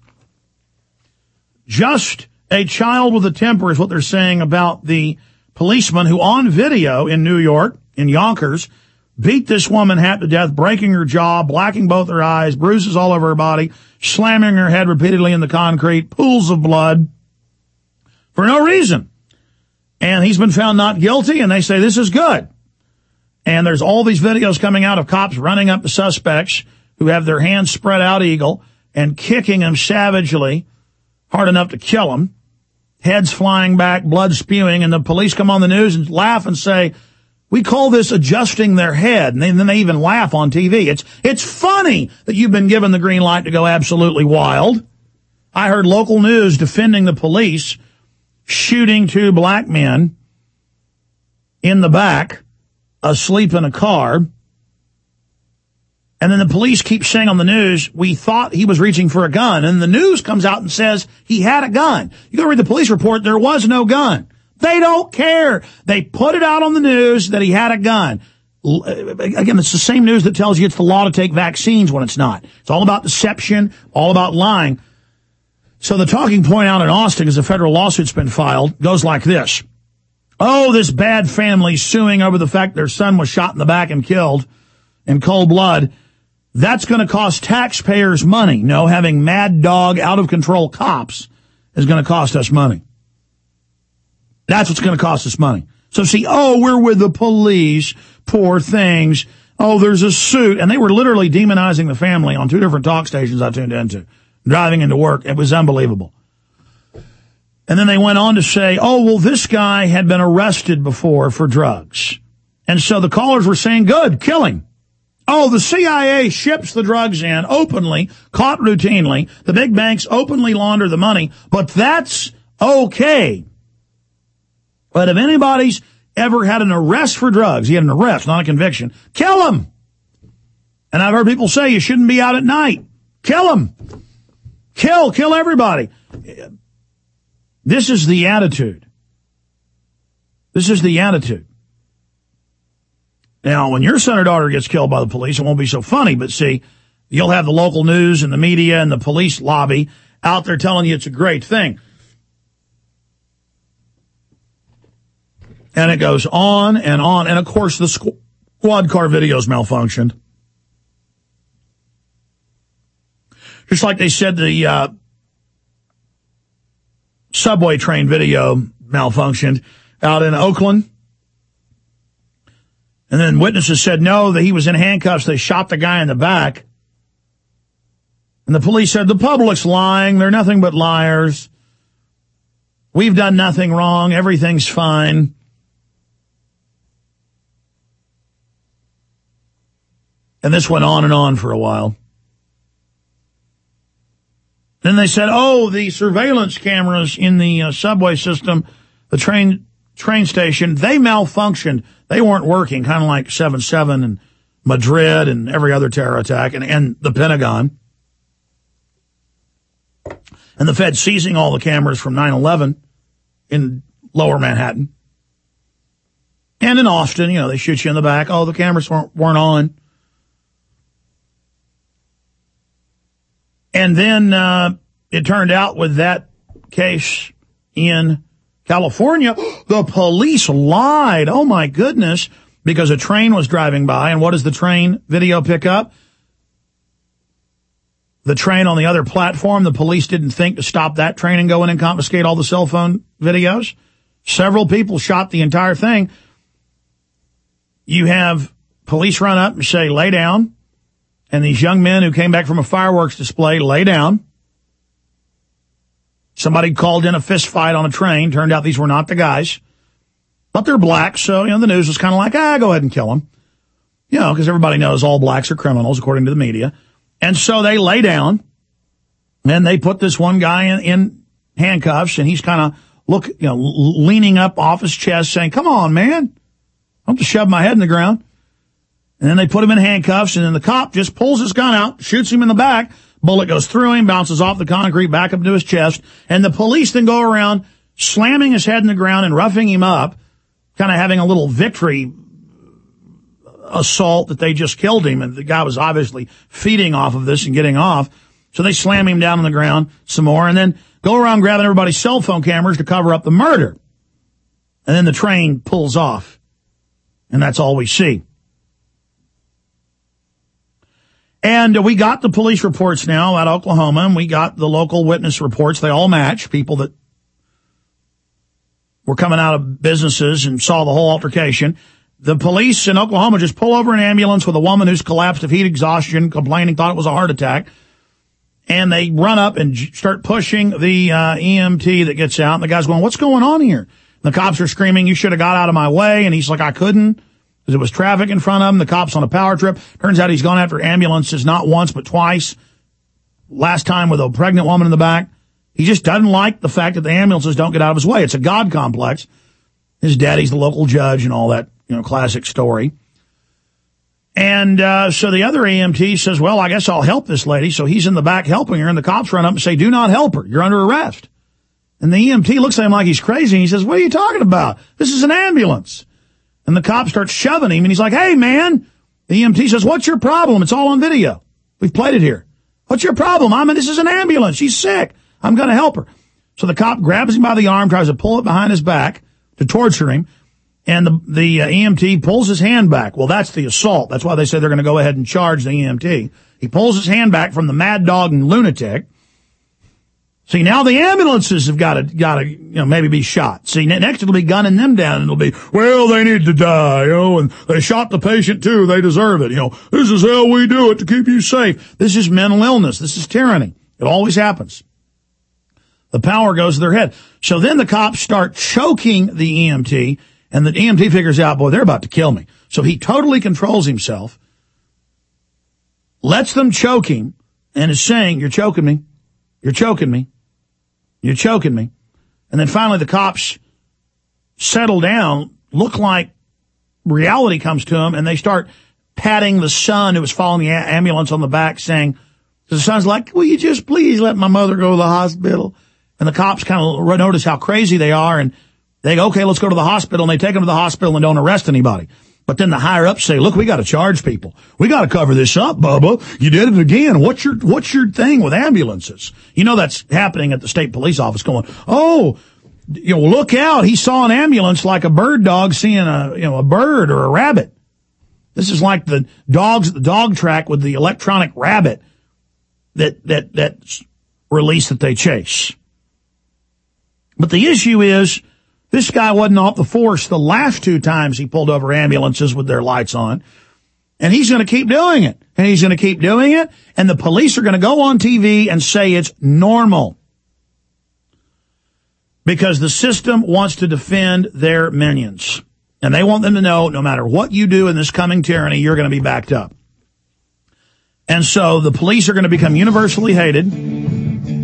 Just a child with a temper is what they're saying about the policeman who on video in New York, in Yonkers, beat this woman half to death, breaking her jaw, blacking both her eyes, bruises all over her body, slamming her head repeatedly in the concrete, pools of blood for no reason. And he's been found not guilty, and they say this is good. And there's all these videos coming out of cops running up to suspects who have their hands spread out eagle and kicking them savagely, hard enough to kill them, heads flying back, blood spewing, and the police come on the news and laugh and say, we call this adjusting their head, and then they even laugh on T V. It's it's funny that you've been given the green light to go absolutely wild. I heard local news defending the police shooting two black men in the back, asleep in a car. And then the police keep saying on the news, we thought he was reaching for a gun. And the news comes out and says he had a gun. You go read the police report, there was no gun. They don't care. They put it out on the news that he had a gun. Again, it's the same news that tells you it's the law to take vaccines when it's not. It's all about deception, all about lying. So the talking point out in Austin, as a federal lawsuit's been filed, goes like this. Oh, this bad family suing over the fact their son was shot in the back and killed in cold blood. That's going to cost taxpayers money. No, having mad dog, out-of-control cops is going to cost us money. That's what's going to cost us money. So see, oh, we're with the police, poor things. Oh, there's a suit. And they were literally demonizing the family on two different talk stations I tuned into, driving into work. It was unbelievable. And then they went on to say, oh, well, this guy had been arrested before for drugs. And so the callers were saying, good, kill him. Oh, the C I A ships the drugs in openly, caught routinely. The big banks openly launder the money, but that's okay. But if anybody's ever had an arrest for drugs, he had an arrest, not a conviction, kill him. And I've heard people say you shouldn't be out at night. Kill him. Kill, kill everybody. This is the attitude. This is the attitude. Now, when your son or daughter gets killed by the police, it won't be so funny, but see, you'll have the local news and the media and the police lobby out there telling you it's a great thing. And it goes on and on. And, of course, the squad car videos malfunctioned. Just like they said the uh, subway train video malfunctioned out in Oakland. And then witnesses said no, that he was in handcuffs. They shot the guy in the back. And the police said, the public's lying. They're nothing but liars. We've done nothing wrong. Everything's fine. And this went on and on for a while. Then they said, oh, the surveillance cameras in the uh, subway system, the train train station, they malfunctioned. They weren't working, kind of like seven seven and Madrid and every other terror attack and, and the Pentagon. And the Fed seizing all the cameras from nine eleven in lower Manhattan. And in Austin, you know, they shoot you in the back. Oh, the cameras weren't, weren't on. And then uh, it turned out with that case in California, the police lied. Oh, my goodness, because a train was driving by. And what does the train video pick up? The train on the other platform. The police didn't think to stop that train and go in and confiscate all the cell phone videos. Several people shot the entire thing. You have police run up and say, lay down. And these young men who came back from a fireworks display lay down. Somebody called in a fist fight on a train. Turned out these were not the guys. But they're black, so, you know, the news was kind of like, ah, go ahead and kill them. You know, because everybody knows all blacks are criminals, according to the media. And so they lay down, and they put this one guy in, in handcuffs, and he's kind of, look, you know, leaning up off his chest, saying, come on, man. I have to shove my head in the ground. And then they put him in handcuffs, and then the cop just pulls his gun out, shoots him in the back. Bullet goes through him, bounces off the concrete, back up to his chest. And the police then go around slamming his head in the ground and roughing him up, kind of having a little victory assault that they just killed him. And the guy was obviously feeding off of this and getting off. So they slam him down on the ground some more and then go around grabbing everybody's cell phone cameras to cover up the murder. And then the train pulls off. And that's all we see. And we got the police reports now out of Oklahoma, and we got the local witness reports. They all match. People that were coming out of businesses and saw the whole altercation. The police in Oklahoma just pull over an ambulance with a woman who's collapsed of heat exhaustion, complaining, thought it was a heart attack. And they run up and start pushing the uh, E M T that gets out. And the guy's going, what's going on here? And the cops are screaming, you should have got out of my way. And he's like, I couldn't. Because it was traffic in front of him. The cop's on a power trip. Turns out he's gone after ambulances not once but twice. Last time with a pregnant woman in the back. He just doesn't like the fact that the ambulances don't get out of his way. It's a God complex. His daddy's the local judge and all that, you know, classic story. And uh so the other E M T says, well, I guess I'll help this lady. So he's in the back helping her, and the cops run up and say, do not help her. You're under arrest. And the E M T looks at him like he's crazy. And he says, what are you talking about? This is an ambulance. And the cop starts shoving him, and he's like, hey, man. The E M T says, what's your problem? It's all on video. We've played it here. What's your problem? I mean, this is an ambulance. She's sick. I'm going to help her. So the cop grabs him by the arm, tries to pull it behind his back to torture him, and the, the uh, E M T pulls his hand back. Well, that's the assault. That's why they say they're going to go ahead and charge the E M T. He pulls his hand back from the mad dog and lunatic. See, now the ambulances have got to, got to, you know, maybe be shot. See, next it'll be gunning them down, and it'll be, well, they need to die, you know, and they shot the patient too. They deserve it. You know, this is how we do it to keep you safe. This is mental illness. This is tyranny. It always happens. The power goes to their head. So then the cops start choking the E M T, and the E M T figures out, boy, they're about to kill me. So he totally controls himself, lets them choke him, and is saying, you're choking me. You're choking me. You're choking me. And then finally the cops settle down, look like reality comes to them, and they start patting the son who was following the ambulance on the back, saying, the son's like, will you just please let my mother go to the hospital? And the cops kind of notice how crazy they are, and They go, okay, let's go to the hospital, and they take them to the hospital and don't arrest anybody. But then the higher ups say, look, we got to charge people. We got to cover this up, Bubba. You did it again. What's your, what's your thing with ambulances? You know, that's happening at the state police office going, oh, you know, look out. He saw an ambulance like a bird dog seeing a, you know, a bird or a rabbit. This is like the dogs at the dog track with the electronic rabbit that, that, that's released that they chase. But the issue is, this guy wasn't off the force the last two times he pulled over ambulances with their lights on. And he's going to keep doing it. And he's going to keep doing it. And the police are going to go on T V and say it's normal. Because the system wants to defend their minions. And they want them to know no matter what you do in this coming tyranny, you're going to be backed up. And so the police are going to become universally hated.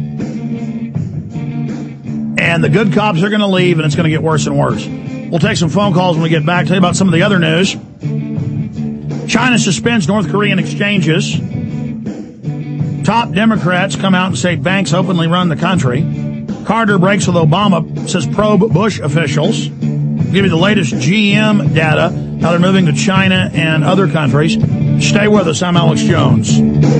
And the good cops are going to leave, and it's going to get worse and worse. We'll take some phone calls when we get back. Tell you about some of the other news. China suspends North Korean exchanges. Top Democrats come out and say banks openly run the country. Carter breaks with Obama, says probe Bush officials. We'll give you the latest G M data, how they're moving to China and other countries. Stay with us. I'm Alex Jones.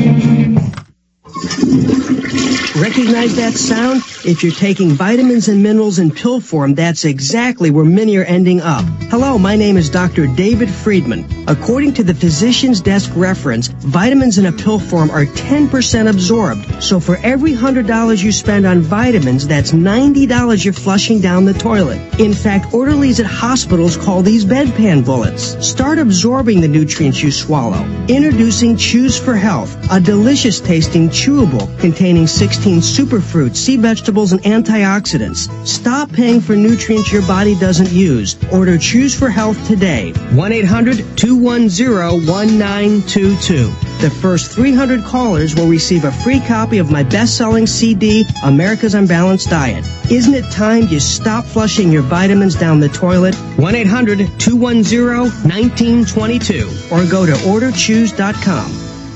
Recognize that sound? If you're taking vitamins and minerals in pill form, that's exactly where many are ending up. Hello, my name is Doctor David Friedman. According to the Physician's Desk reference, vitamins in a pill form are ten percent absorbed. So for every one hundred dollars you spend on vitamins, that's ninety dollars you're flushing down the toilet. In fact, orderlies at hospitals call these bedpan bullets. Start absorbing the nutrients you swallow. Introducing Chews for Health, a delicious tasting chewable containing sixteen superfruits, sea vegetables, and antioxidants. Stop paying for nutrients your body doesn't use. Order Chews for Health today. one eight hundred two one zero one nine two two. The first three hundred callers will receive a free copy of my best-selling C D, America's Unbalanced Diet. Isn't it time you stop flushing your vitamins down the toilet? one eight hundred two one zero one nine two two or go to order chews dot com.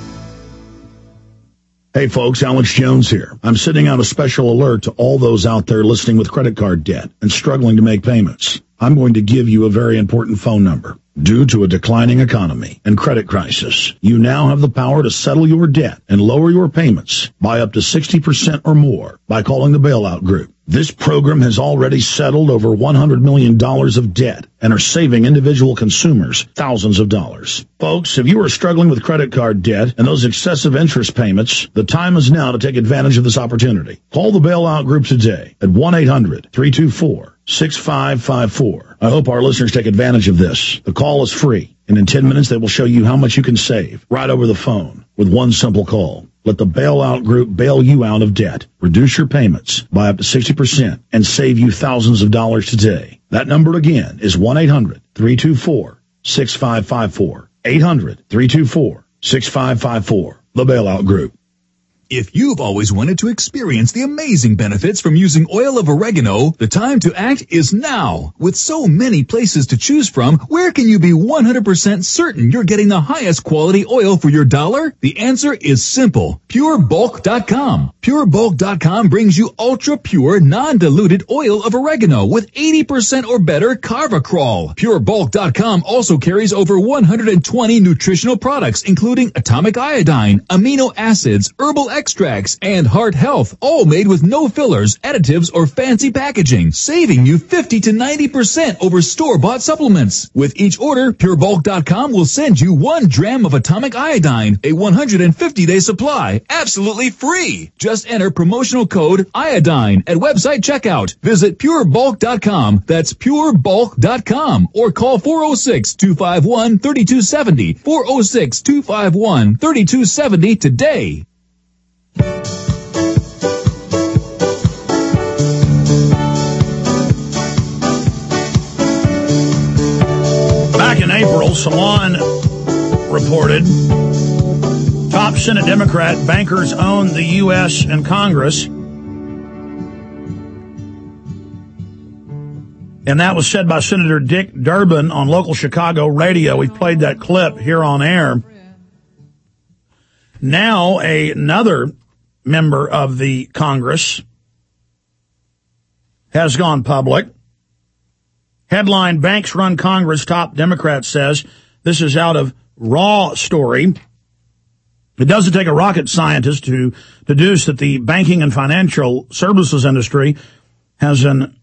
Hey folks, Alex Jones here. I'm sending out a special alert to all those out there listening with credit card debt and struggling to make payments. I'm going to give you a very important phone number. Due to a declining economy and credit crisis, you now have the power to settle your debt and lower your payments by up to sixty percent or more by calling the Bailout Group. This program has already settled over one hundred million dollars of debt and are saving individual consumers thousands of dollars. Folks, if you are struggling with credit card debt and those excessive interest payments, the time is now to take advantage of this opportunity. Call the Bailout Group today at one eight hundred three two four six five five four. I hope our listeners take advantage of this. The call is free, and in ten minutes they will show you how much you can save right over the phone with one simple call. Let the Bailout Group bail you out of debt, reduce your payments by up to sixty percent, and save you thousands of dollars today. That number again is one eight hundred three two four six five five four. eight hundred three two four six five five four. The Bailout Group. If you've always wanted to experience the amazing benefits from using oil of oregano, the time to act is now. With so many places to choose from, where can you be one hundred percent certain you're getting the highest quality oil for your dollar? The answer is simple. Pure Bulk dot com. Pure Bulk dot com brings you ultra-pure, non-diluted oil of oregano with eighty percent or better Carvacrol. Pure Bulk dot com also carries over one hundred twenty nutritional products, including atomic iodine, amino acids, herbal extracts, and heart health, all made with no fillers, additives, or fancy packaging, saving you fifty to ninety percent over store-bought supplements. With each order, Pure Bulk dot com will send you one dram of atomic iodine, a one hundred fifty day supply, absolutely free. Just enter promotional code iodine at website checkout. Visit Pure Bulk dot com. That's Pure Bulk dot com, or call four oh six two five one three two seven oh, four oh six two five one three two seven oh today. Back in April, Salon reported top Senate Democrat bankers own the U S and Congress. And that was said by Senator Dick Durbin on local Chicago radio. We played that clip here on air. Now a, another member of the Congress has gone public Headline, Banks Run Congress, top Democrat says. This is out of Raw Story. It doesn't take a rocket scientist to deduce that the banking and financial services industry has an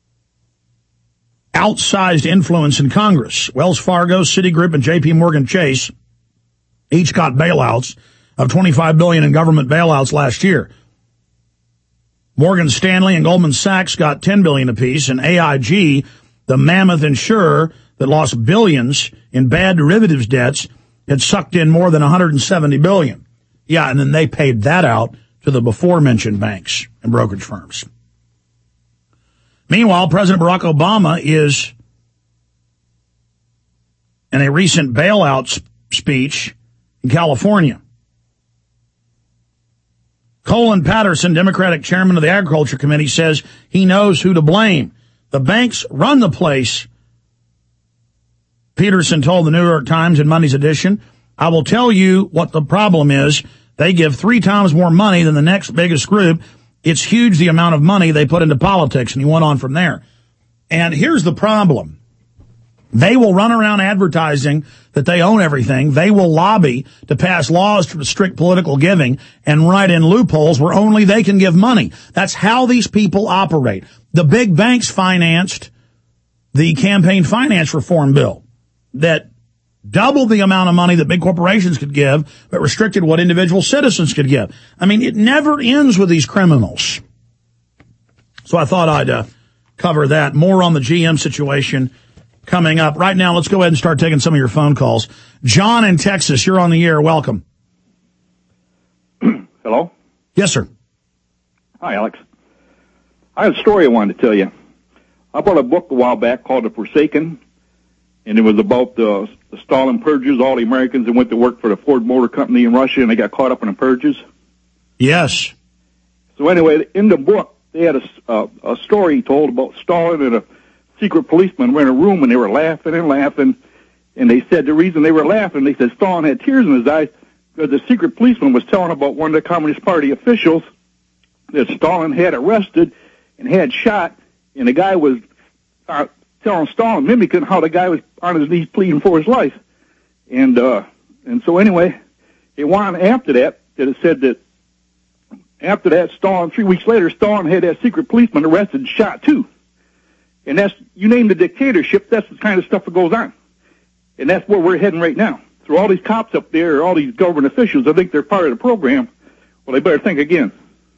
outsized influence in Congress. Wells Fargo, Citigroup, and J P Morgan Chase each got bailouts of twenty-five billion dollars in government bailouts last year. Morgan Stanley and Goldman Sachs got ten billion dollars apiece, and A I G, the mammoth insurer that lost billions in bad derivatives debts, had sucked in more than one hundred seventy billion dollars. Yeah, and then they paid that out to the before-mentioned banks and brokerage firms. Meanwhile, President Barack Obama is, in a recent bailout speech in California. Colin Patterson, Democratic chairman of the Agriculture Committee, says he knows who to blame. The banks run the place, Peterson told the New York Times in Monday's edition. I will tell you what the problem is. They give three times more money than the next biggest group. It's huge the amount of money they put into politics, and he went on from there. And here's the problem. They will run around advertising that they own everything. They will lobby to pass laws to restrict political giving and write in loopholes where only they can give money. That's how these people operate. The big banks financed the campaign finance reform bill that doubled the amount of money that big corporations could give, but restricted what individual citizens could give. I mean, it never ends with these criminals. So I thought I'd uh, cover that. More on the G M situation coming up. Right now, let's go ahead and start taking some of your phone calls. John in Texas, you're on the air. Welcome. Hello? Yes, sir. Hi, Alex. I have a story I wanted to tell you. I bought a book a while back called The Forsaken, and it was about the, the Stalin purges, all the Americans that went to work for the Ford Motor Company in Russia, and they got caught up in the purges. Yes. So anyway, in the book, they had a, uh, a story told about Stalin and a secret policeman were in a room, and they were laughing and laughing, and they said the reason they were laughing, they said Stalin had tears in his eyes because the secret policeman was telling about one of the Communist Party officials that Stalin had arrested and had shot, and the guy was uh, telling Stalin, mimicking how the guy was on his knees pleading for his life. And uh, and so anyway, it went on after that, that it said that after that, Stalin, three weeks later, Stalin had that secret policeman arrested and shot too. And that's, you name the dictatorship, that's the kind of stuff that goes on. And that's where we're heading right now. Through all these cops up there, all these government officials, I think they're part of the program. Well, they better think again.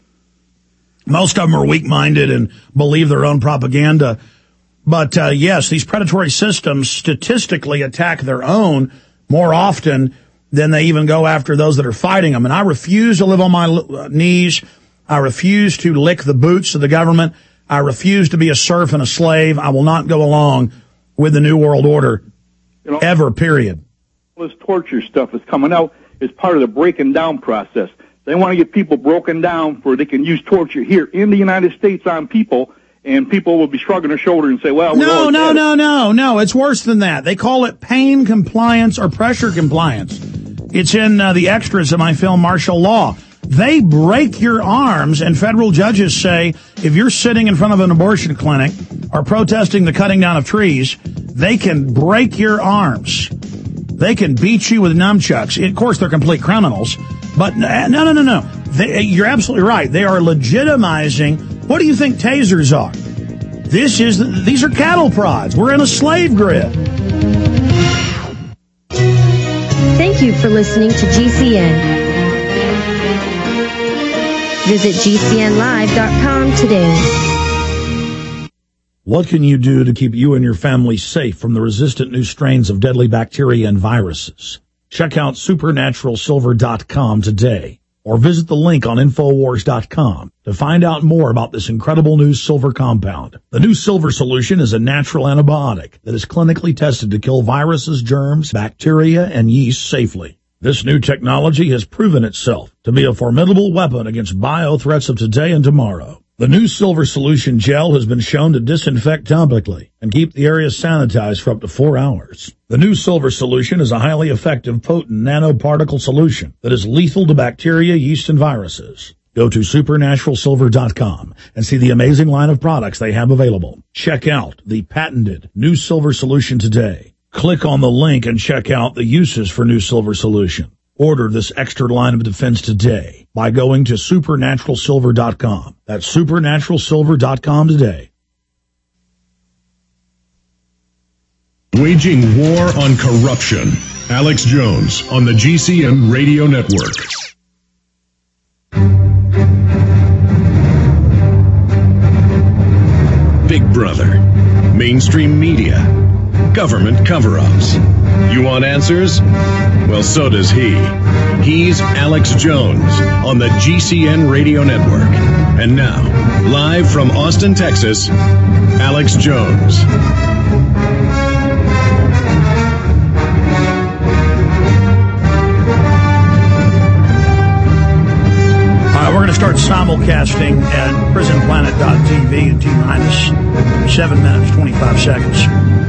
Most of them are weak-minded and believe their own propaganda. But, uh, yes, these predatory systems statistically attack their own more often than they even go after those that are fighting them. And I refuse to live on my knees. I refuse to lick the boots of the government. I refuse to be a serf and a slave. I will not go along with the New World Order, you know, ever, period. All this torture stuff is coming out as part of the breaking down process. They want to get people broken down where they can use torture here in the United States on people, and people will be shrugging their shoulder and say, well, we no, no, no, no, no. It's worse than that. They call it pain compliance or pressure compliance. It's in uh, the extras of my film Martial Law. They break your arms, and federal judges say if you're sitting in front of an abortion clinic or protesting the cutting down of trees, they can break your arms. They can beat you with nunchucks. Of course, they're complete criminals. But no, no, no, no. They, you're absolutely right. They are legitimizing. What do you think tasers are? This is, these are cattle prods. We're in a slave grid. Thank you for listening to G C N. Visit G C N live dot com today. What can you do to keep you and your family safe from the resistant new strains of deadly bacteria and viruses? Check out supernatural silver dot com today, or visit the link on infowars dot com to find out more about this incredible new silver compound. The new silver solution is a natural antibiotic that is clinically tested to kill viruses, germs, bacteria, and yeast safely. This new technology has proven itself to be a formidable weapon against bio threats of today and tomorrow. The new Silver Solution Gel has been shown to disinfect topically and keep the area sanitized for up to four hours. The new Silver Solution is a highly effective, potent nanoparticle solution that is lethal to bacteria, yeast, and viruses. Go to supernatural silver dot com and see the amazing line of products they have available. Check out the patented New Silver Solution today. Click on the link and check out the uses for New Silver Solution. Order this extra line of defense today by going to supernatural silver dot com. That's supernatural silver dot com today. Waging war on corruption. Alex Jones on the G C N Radio Network. Big Brother, mainstream media, government cover-ups. You want answers? Well, so does he. He's Alex Jones on the G C N Radio Network. And now, live from Austin, Texas, Alex Jones. We're going to start simulcasting at prison planet dot t v in T-minus seven minutes, twenty-five seconds.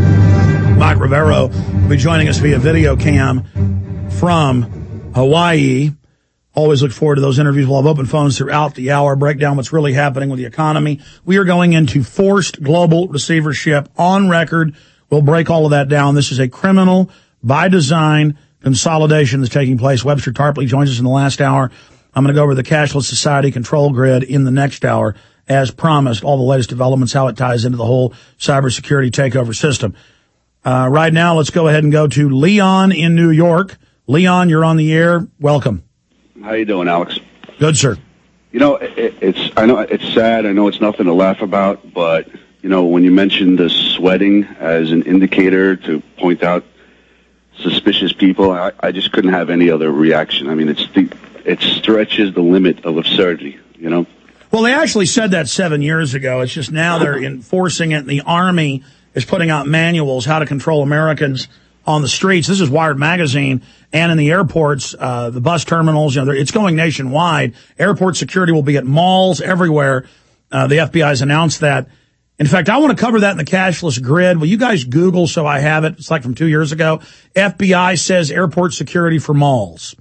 Mike Rivero will be joining us via video cam from Hawaii. Always look forward to those interviews. We'll have open phones throughout the hour, break down what's really happening with the economy. We are going into forced global receivership on record. We'll break all of that down. This is a criminal, by design, consolidation that's taking place. Webster Tarpley joins us in the last hour. I'm going to go over the Cashless Society control grid in the next hour, as promised, all the latest developments, how it ties into the whole cybersecurity takeover system. Uh, right now, let's go ahead and go to Leon in New York. Leon, you're on the air. Welcome. How you doing, Alex? Good, sir. You know, it, it's I know it's sad. I know it's nothing to laugh about, but, you know, when you mentioned the sweating as an indicator to point out suspicious people, I, I just couldn't have any other reaction. I mean, it's the... It stretches the limit of absurdity, you know? Well, they actually said that seven years ago. It's just now they're enforcing it, and the Army is putting out manuals how to control Americans on the streets. This is Wired Magazine, and in the airports, uh, the bus terminals, you know, it's going nationwide. Airport security will be at malls everywhere. Uh, the F B I has announced that. In fact, I want to cover that in the cashless grid. Will you guys Google so I have it? It's like from two years ago. F B I says airport security for malls.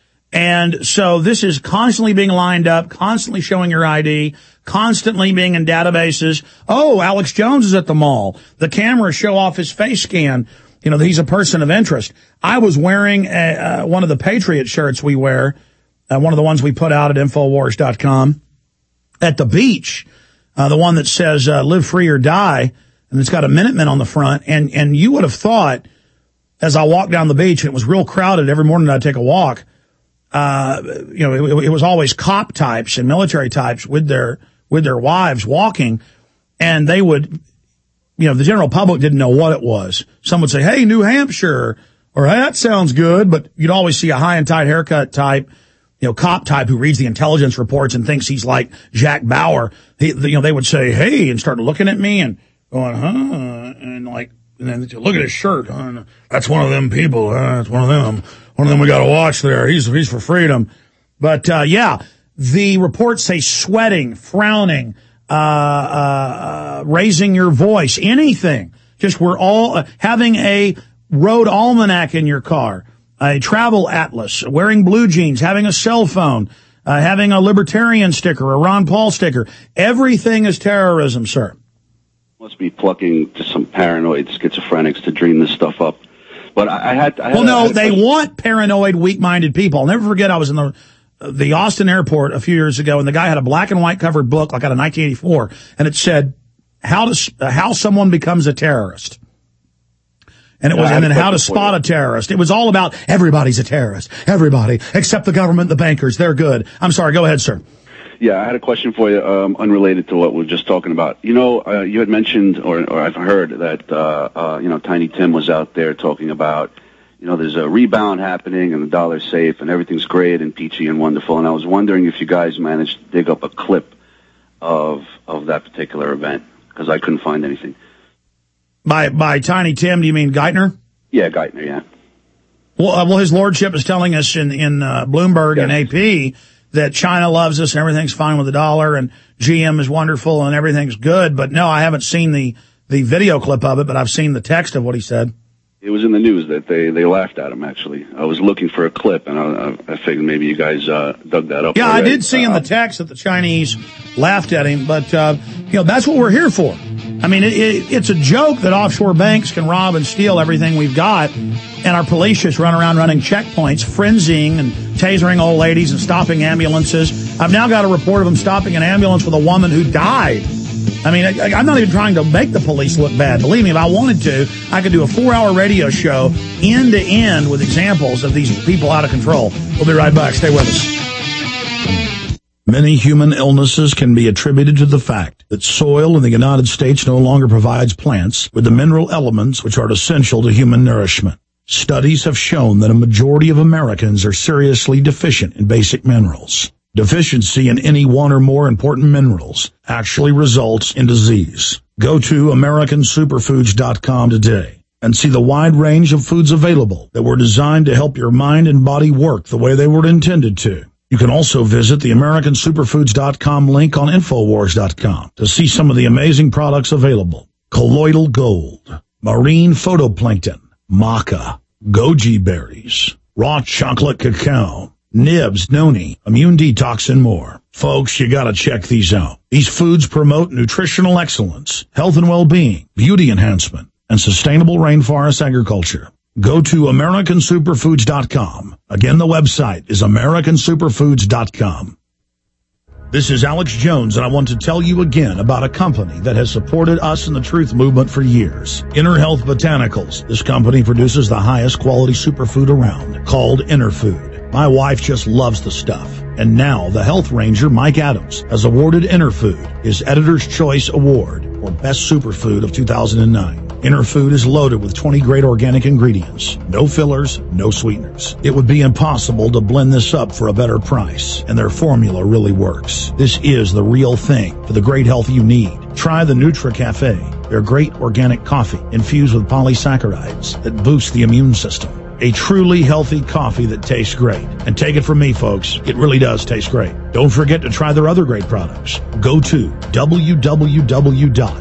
And so this is constantly being lined up, constantly showing your I D, constantly being in databases. Oh, Alex Jones is at the mall. The cameras show off his face scan. You know, he's a person of interest. I was wearing a, uh, one of the Patriot shirts we wear, uh, one of the ones we put out at Infowars dot com at the beach, uh, the one that says uh, live free or die, and it's got a Minuteman on the front. And, and you would have thought, as I walked down the beach, and it was real crowded every morning I'd take a walk, Uh, you know, it, it was always cop types and military types with their, with their wives walking, and they would, you know, the general public didn't know what it was. Some would say, hey, New Hampshire, or hey, that sounds good, but you'd always see a high and tight haircut type, you know, cop type who reads the intelligence reports and thinks he's like Jack Bauer. He, you know, they would say, hey, and start looking at me and going, huh, and like, and then look at his shirt, huh? That's one of them people, huh? That's one of them. One of them we got to watch there. He's, he's for freedom. But, uh, yeah, the reports say sweating, frowning, uh, uh, uh, raising your voice, anything. Just we're all uh, having a road almanac in your car, a travel atlas, wearing blue jeans, having a cell phone, uh, having a libertarian sticker, a Ron Paul sticker. Everything is terrorism, sir. Must be plucking to some paranoid schizophrenics to dream this stuff up. But I, I had, I had well, no, I had they want paranoid, weak-minded people. I'll never forget I was in the the Austin airport a few years ago, and the guy had a black and white covered book, like out of nineteen eighty-four, and it said how to uh, how someone becomes a terrorist. And it was, and then how to spot a terrorist. It was all about everybody's a terrorist. Everybody, except the government, the bankers, they're good. I'm sorry, go ahead, sir. Yeah, I had a question for you, um, unrelated to what we were just talking about. You know, uh, you had mentioned, or, or I've heard that, uh, uh, you know, Tiny Tim was out there talking about, you know, there's a rebound happening and the dollar's safe and everything's great and peachy and wonderful. And I was wondering if you guys managed to dig up a clip of of that particular event, because I couldn't find anything. By by Tiny Tim, do you mean Geithner? Yeah, Geithner, yeah. Well, uh, well, his lordship is telling us in, in uh, Bloomberg yes. and A P that China loves us and everything's fine with the dollar and G M is wonderful and everything's good. But no, I haven't seen the, the video clip of it, but I've seen the text of what he said. It was in the news that they, they laughed at him, actually. I was looking for a clip, and I, I figured maybe you guys uh, dug that up. Yeah, already. I did see in the text that the Chinese laughed at him, but, uh, you know, that's what we're here for. I mean, it, it, it's a joke that offshore banks can rob and steal everything we've got, and our police just run around running checkpoints, frenzying and tasering old ladies and stopping ambulances. I've now got a report of them stopping an ambulance with a woman who died. I mean, I, I'm not even trying to make the police look bad. Believe me, if I wanted to, I could do a four-hour radio show end to end with examples of these people out of control. We'll be right back. Stay with us. Many human illnesses can be attributed to the fact that soil in the United States no longer provides plants with the mineral elements which are essential to human nourishment. Studies have shown that a majority of Americans are seriously deficient in basic minerals. Deficiency in any one or more important minerals actually results in disease. Go to American Superfoods dot com today and see the wide range of foods available that were designed to help your mind and body work the way they were intended to. You can also visit the American Superfoods dot com link on Infowars dot com to see some of the amazing products available. Colloidal gold, marine phytoplankton, maca, goji berries, raw chocolate cacao, nibs, noni, immune detox, and more. Folks, you gotta check these out. These foods promote nutritional excellence, health and well-being, beauty enhancement, and sustainable rainforest agriculture. Go to American Superfoods dot com. Again, the website is American Superfoods dot com. This is Alex Jones, and I want to tell you again about a company that has supported us in the truth movement for years. Inner Health Botanicals. This company produces the highest quality superfood around, called Inner Food. My wife just loves the stuff. And now the health ranger, Mike Adams, has awarded Inner Food his Editor's Choice Award for Best Superfood of two thousand nine. Inner Food is loaded with twenty great organic ingredients. No fillers, no sweeteners. It would be impossible to blend this up for a better price, and their formula really works. This is the real thing for the great health you need. Try the Nutra Cafe, their great organic coffee infused with polysaccharides that boost the immune system. A truly healthy coffee that tastes great. And take it from me, folks, it really does taste great. Don't forget to try their other great products. Go to w w w dot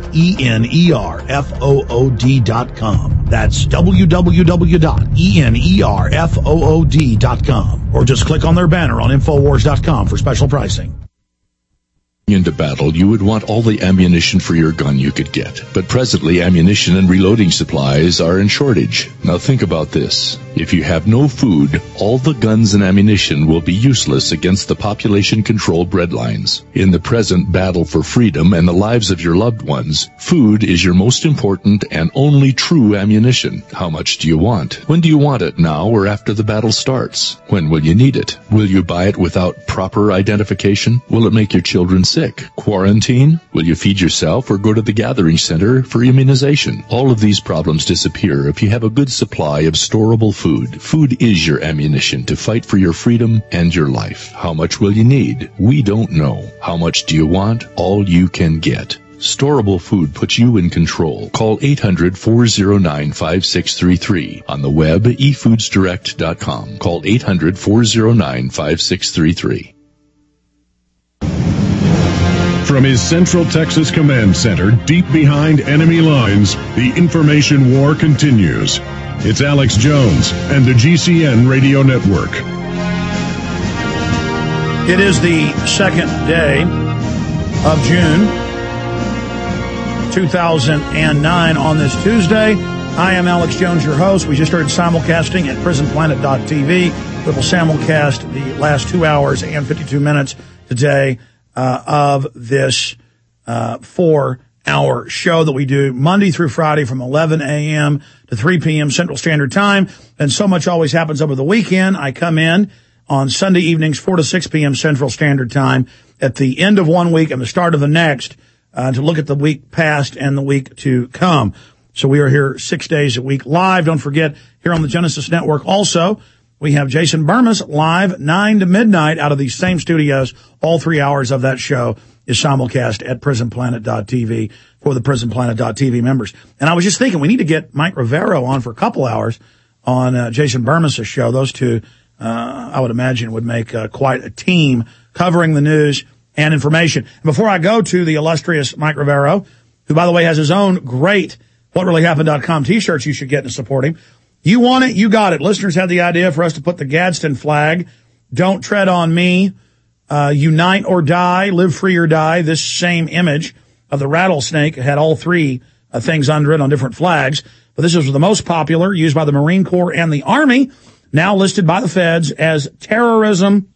enerfood dot com. That's w w w dot enerfood dot com. Or just click on their banner on Infowars dot com for special pricing. Into battle, you would want all the ammunition for your gun you could get. But presently, ammunition and reloading supplies are in shortage. Now think about this. If you have no food, all the guns and ammunition will be useless against the population-controlled breadlines. In the present battle for freedom and the lives of your loved ones, food is your most important and only true ammunition. How much do you want? When do you want it, now or after the battle starts? When will you need it? Will you buy it without proper identification? Will it make your children sick? Quarantine? Will you feed yourself or go to the gathering center for immunization? All of these problems disappear if you have a good supply of storable food. Food is your ammunition to fight for your freedom and your life. How much will you need? We don't know. How much do you want? All you can get. Storable food puts you in control. Call eight hundred, four oh nine, five six three three. On the web, e foods direct dot com. Call eight hundred, four oh nine, five six three three. From his Central Texas Command Center, deep behind enemy lines, the information war continues. It's Alex Jones and the G C N Radio Network. It is the second day of June, two thousand nine on this Tuesday. I am Alex Jones, your host. We just started simulcasting at prison planet dot t v. We will simulcast the last two hours and fifty-two minutes today uh, of this uh, four-hour show that we do Monday through Friday from eleven a.m. to three p.m. Central Standard Time. And so much always happens over the weekend. I come in on Sunday evenings, four to six p.m. Central Standard Time at the end of one week and the start of the next uh, to look at the week past and the week to come. So we are here six days a week live. Don't forget, here on the Genesis Network also, we have Jason Burmis live nine to midnight out of these same studios. All three hours of that show is simulcast at prison planet dot t v for the prison planet dot t v members. And I was just thinking we need to get Mike Rivero on for a couple hours on uh, Jason Burmis' show. Those two, uh, I would imagine, would make uh, quite a team covering the news and information. And before I go to the illustrious Mike Rivero, who, by the way, has his own great what really happened dot com t-shirts you should get to support him, You want it, you got it. Listeners had the idea for us to put the Gadsden flag. Don't tread on me. Uh, unite or die. Live free or die. This same image of the rattlesnake had all three uh, things under it on different flags. But this is the most popular, used by the Marine Corps and the Army, now listed by the feds as terrorism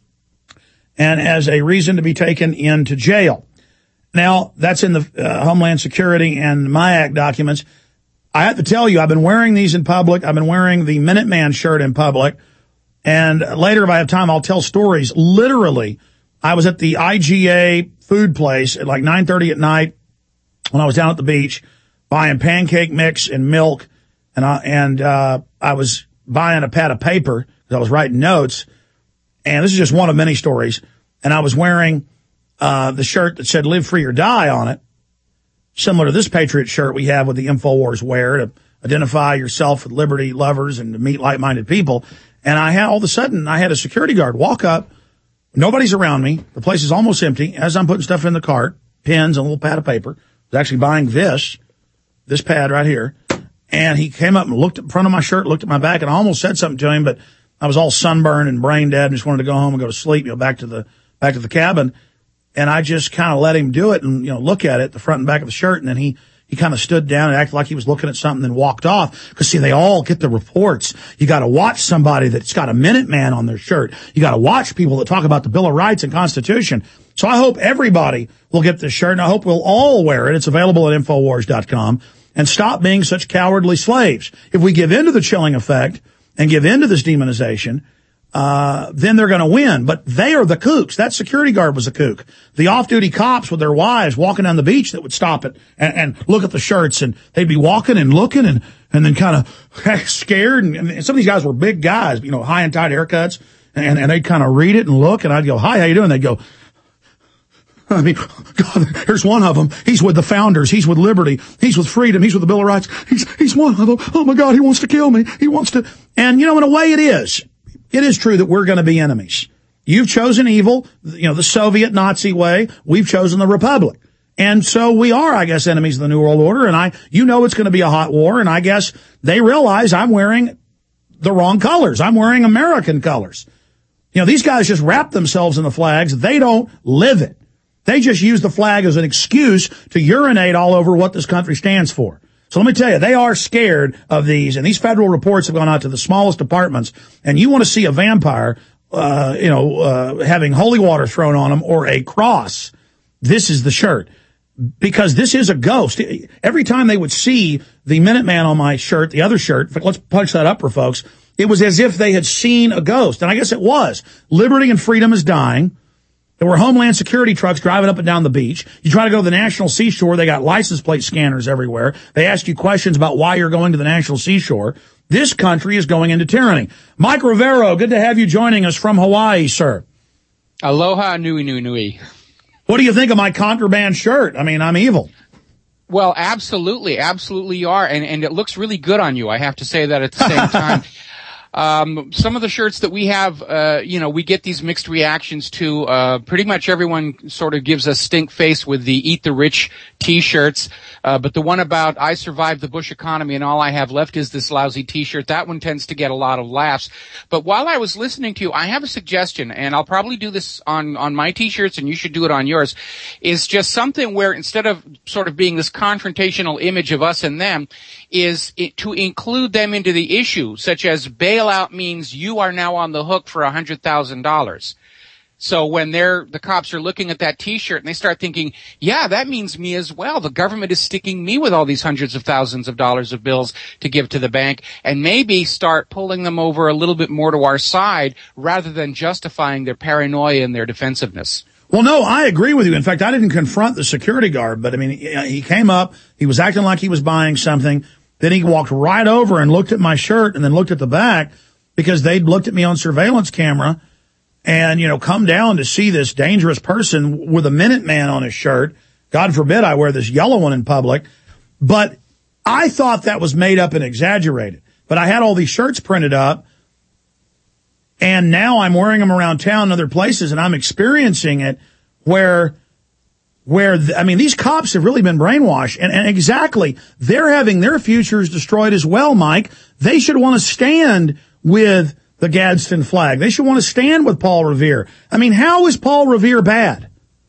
and as a reason to be taken into jail. Now, that's in the uh, Homeland Security and M I A C documents. I have to tell you, I've been wearing these in public. I've been wearing the Minuteman shirt in public. And later, if I have time, I'll tell stories. Literally, I was at the I G A food place at like nine thirty at night when I was down at the beach buying pancake mix and milk. And I, and, uh, I was buying a pad of paper because I was writing notes. And this is just one of many stories. And I was wearing, uh, the shirt that said live free or die on it, similar to this Patriot shirt we have with the InfoWars wear to identify yourself with liberty lovers and to meet like-minded people. And I had, all of a sudden, I had a security guard walk up. Nobody's around me. The place is almost empty. As I'm putting stuff in the cart, pens and a little pad of paper, I was actually buying this, this pad right here. And he came up and looked in front of my shirt, looked at my back, and I almost said something to him, but I was all sunburned and brain dead and just wanted to go home and go to sleep, you know, back to the, back to the cabin. And I just kind of let him do it and, you know, look at it, the front and back of the shirt. And then he, he kind of stood down and acted like he was looking at something and walked off. Cause see, they all get the reports. You got to watch somebody that's got a Minuteman on their shirt. You got to watch people that talk about the Bill of Rights and Constitution. So I hope everybody will get this shirt and I hope we'll all wear it. It's available at Infowars dot com. And stop being such cowardly slaves. If we give in to the chilling effect and give in to this demonization, uh, then they're going to win. But they are the kooks. That security guard was a kook. The off-duty cops with their wives walking down the beach that would stop it and, and look at the shirts, and they'd be walking and looking and, and then kind of scared. And, and some of these guys were big guys, you know, high and tight haircuts, and, and they'd kind of read it and look, and I'd go, hi, how you doing? They'd go, I mean, God, here's one of them. He's with the founders. He's with liberty. He's with freedom. He's with the Bill of Rights. He's, he's one of them. Oh my God, he wants to kill me. He wants to. And, you know, in a way it is. It is true that we're going to be enemies. You've chosen evil, you know, the Soviet Nazi way. We've chosen the Republic. And so we are, I guess, enemies of the New World Order. And I, you know, it's going to be a hot war. And I guess they realize I'm wearing the wrong colors. I'm wearing American colors. You know, these guys just wrap themselves in the flags. They don't live it. They just use the flag as an excuse to urinate all over what this country stands for. So let me tell you, they are scared of these, and these federal reports have gone out to the smallest departments, and you want to see a vampire, uh, you know, uh, having holy water thrown on them or a cross, this is the shirt. Because this is a ghost. Every time they would see the Minuteman on my shirt, the other shirt, in fact, let's punch that up for folks, it was as if they had seen a ghost, and I guess it was. Liberty and freedom is dying. There were Homeland Security trucks driving up and down the beach. You try to go to the National Seashore, they got license plate scanners everywhere. They ask you questions about why you're going to the National Seashore. This country is going into tyranny. Mike Rivero, good to have you joining us from Hawaii, sir. Aloha nui nui nui. What do you think of my contraband shirt? I mean, I'm evil. Well, absolutely, absolutely you are, and, and it looks really good on you, I have to say that at the same time. Um, some of the shirts that we have, uh, you know, we get these mixed reactions to. Uh, pretty much everyone sort of gives us stink face with the Eat the Rich t-shirts. Uh, but the one about I survived the Bush economy and all I have left is this lousy t-shirt, that one tends to get a lot of laughs. But while I was listening to you, I have a suggestion, and I'll probably do this on, on my t-shirts, and you should do it on yours, is just something where instead of sort of being this confrontational image of us and them, is it, to include them into the issue, such as bailout means you are now on the hook for one hundred thousand dollars. So when they're, the cops are looking at that t-shirt and they start thinking, yeah, that means me as well. The government is sticking me with all these hundreds of thousands of dollars of bills to give to the bank, and maybe start pulling them over a little bit more to our side rather than justifying their paranoia and their defensiveness. Well, no, I agree with you. In fact, I didn't confront the security guard, but I mean, he came up, he was acting like he was buying something. Then he walked right over and looked at my shirt and then looked at the back because they'd looked at me on surveillance camera and, you know, come down to see this dangerous person with a Minuteman on his shirt. God forbid I wear this yellow one in public. But I thought that was made up and exaggerated. But I had all these shirts printed up, and now I'm wearing them around town and other places, and I'm experiencing it where where, the, I mean, these cops have really been brainwashed. And, and exactly, they're having their futures destroyed as well, Mike. They should want to stand with the Gadsden flag. They should want to stand with Paul Revere. I mean, how is Paul Revere bad?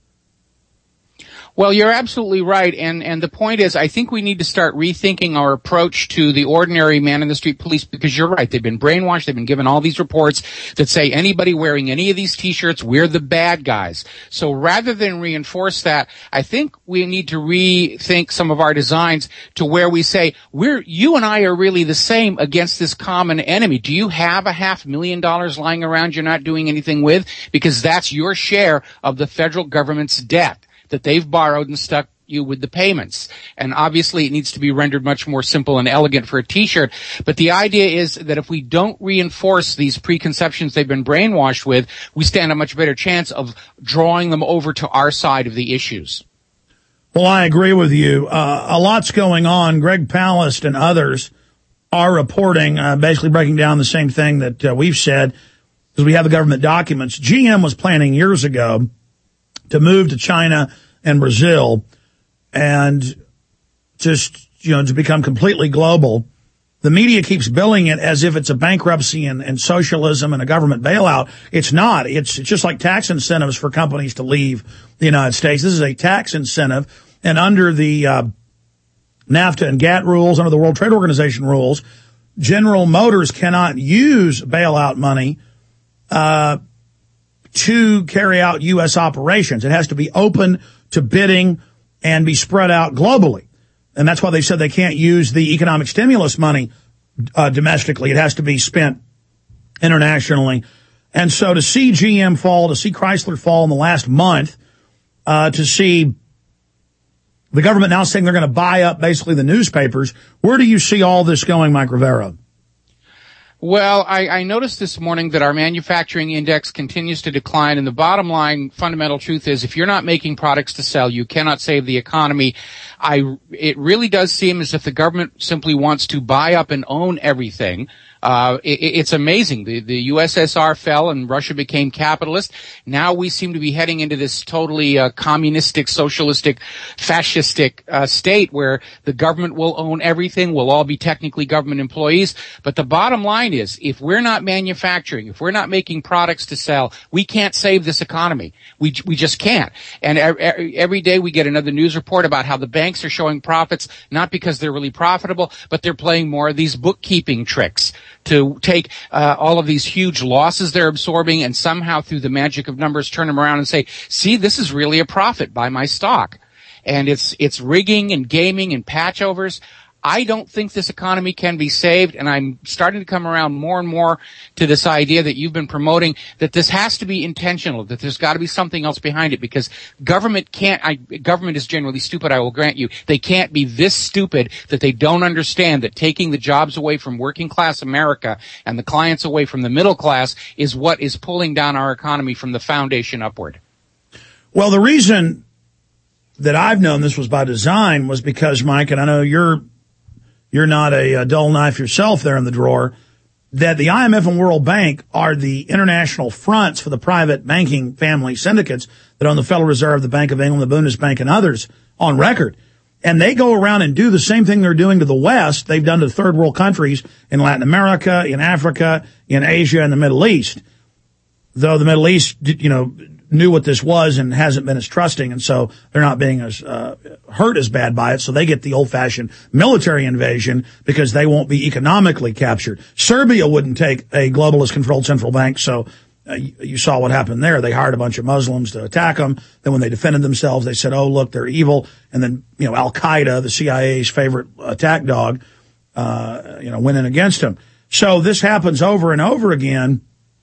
Well, you're absolutely right, and, and the point is, I think we need to start rethinking our approach to the ordinary man-in-the-street police, because you're right, they've been brainwashed, they've been given all these reports that say anybody wearing any of these t-shirts, we're the bad guys. So rather than reinforce that, I think we need to rethink some of our designs to where we say, we're, you and I are really the same against this common enemy. Do you have a half million dollars lying around you're not doing anything with? Because that's your share of the federal government's debt that they've borrowed and stuck you with the payments. And obviously it needs to be rendered much more simple and elegant for a t-shirt. But the idea is that if we don't reinforce these preconceptions they've been brainwashed with, we stand a much better chance of drawing them over to our side of the issues. Well, I agree with you. Uh, a lot's going on. Greg Palast and others are reporting, uh, basically breaking down the same thing that uh, we've said, because we have the government documents. G M was planning years ago to move to China and Brazil and just, you know, to become completely global. The media keeps billing it as if it's a bankruptcy and, and socialism and a government bailout. It's not. It's, it's just like tax incentives for companies to leave the United States. This is a tax incentive. And under the uh, NAFTA and GATT rules, under the World Trade Organization rules, General Motors cannot use bailout money uh to carry out U S operations. It has to be open to bidding and be spread out globally. And that's why they said they can't use the economic stimulus money uh, domestically. It has to be spent internationally. And so to see G M fall, to see Chrysler fall in the last month, uh, to see the government now saying they're going to buy up basically the newspapers, where do you see all this going, Mike Rivera? Well, I, I noticed this morning that our manufacturing index continues to decline, and the bottom line fundamental truth is if you're not making products to sell, you cannot save the economy. I, it really does seem as if the government simply wants to buy up and own everything. Uh, it, it's amazing. The, the U S S R fell and Russia became capitalist. Now we seem to be heading into this totally uh, communistic, socialistic, fascistic uh, state where the government will own everything. We'll all be technically government employees. But the bottom line is, if we're not manufacturing, if we're not making products to sell, we can't save this economy. We we just can't. And every, every day we get another news report about how the banks are showing profits, not because they're really profitable, but they're playing more of these bookkeeping tricks to take uh, all of these huge losses they're absorbing and somehow through the magic of numbers turn them around and say, see, this is really a profit, buy my stock. And it's it's rigging and gaming and patchovers. I don't think this economy can be saved, and I'm starting to come around more and more to this idea that you've been promoting, that this has to be intentional, that there's got to be something else behind it, because government can't, I, government is generally stupid, I will grant you. They can't be this stupid that they don't understand that taking the jobs away from working class America and the clients away from the middle class is what is pulling down our economy from the foundation upward. Well, the reason that I've known this was by design was because, Mike, and I know you're You're not a, a dull knife yourself there in the drawer, that the I M F and World Bank are the international fronts for the private banking family syndicates that own the Federal Reserve, the Bank of England, the Bundesbank, and others on record. And they go around and do the same thing they're doing to the West, they've done to third world countries in Latin America, in Africa, in Asia, and the Middle East. Though the Middle East, you know, knew what this was and hasn't been as trusting, and so they're not being as uh, hurt as bad by it, so they get the old-fashioned military invasion because they won't be economically captured. Serbia wouldn't take a globalist-controlled central bank, so uh, you, you saw what happened there. They hired a bunch of Muslims to attack them. Then when they defended themselves, they said, oh, look, they're evil. And then, you know, Al-Qaeda, the C I A's favorite attack dog, uh, you know, went in against them. So this happens over and over again.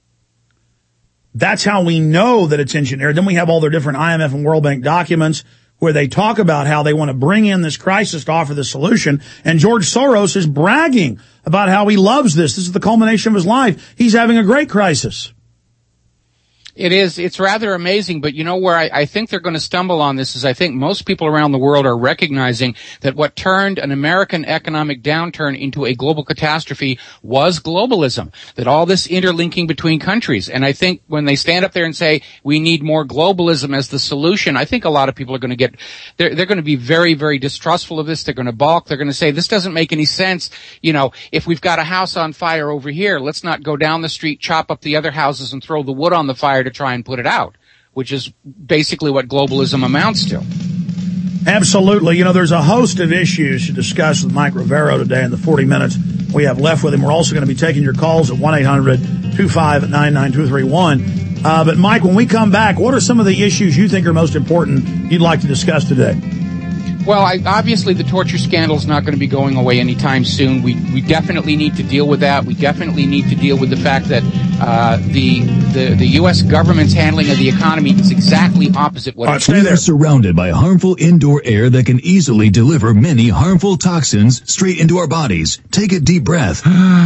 That's how we know that it's engineered. Then we have all their different I M F and World Bank documents where they talk about how they want to bring in this crisis to offer the solution. And George Soros is bragging about how he loves this. This is the culmination of his life. He's having a great crisis. It is. It's rather amazing, but you know where I, I think they're going to stumble on this is I think most people around the world are recognizing that what turned an American economic downturn into a global catastrophe was globalism, that all this interlinking between countries. And I think when they stand up there and say we need more globalism as the solution, I think a lot of people are going to get, they're, they're going to be very, very distrustful of this. They're going to balk. They're going to say this doesn't make any sense. You know, if we've got a house on fire over here, let's not go down the street, chop up the other houses and throw the wood on the fire to try and put it out, which is basically what globalism amounts to. Absolutely. You know, there's a host of issues to discuss with Mike Rivero today in the forty minutes we have left with him. We're also going to be taking your calls at one eight hundred two five nine nine two three one. Uh, but, Mike, when we come back, what are some of the issues you think are most important you'd like to discuss today? Well, I, obviously the torture scandal is not going to be going away anytime soon. We we definitely need to deal with that. We definitely need to deal with the fact that uh, the, the the U S government's handling of the economy is exactly opposite what it's We are surrounded by harmful indoor air that can easily deliver many harmful toxins straight into our bodies. Take a deep breath.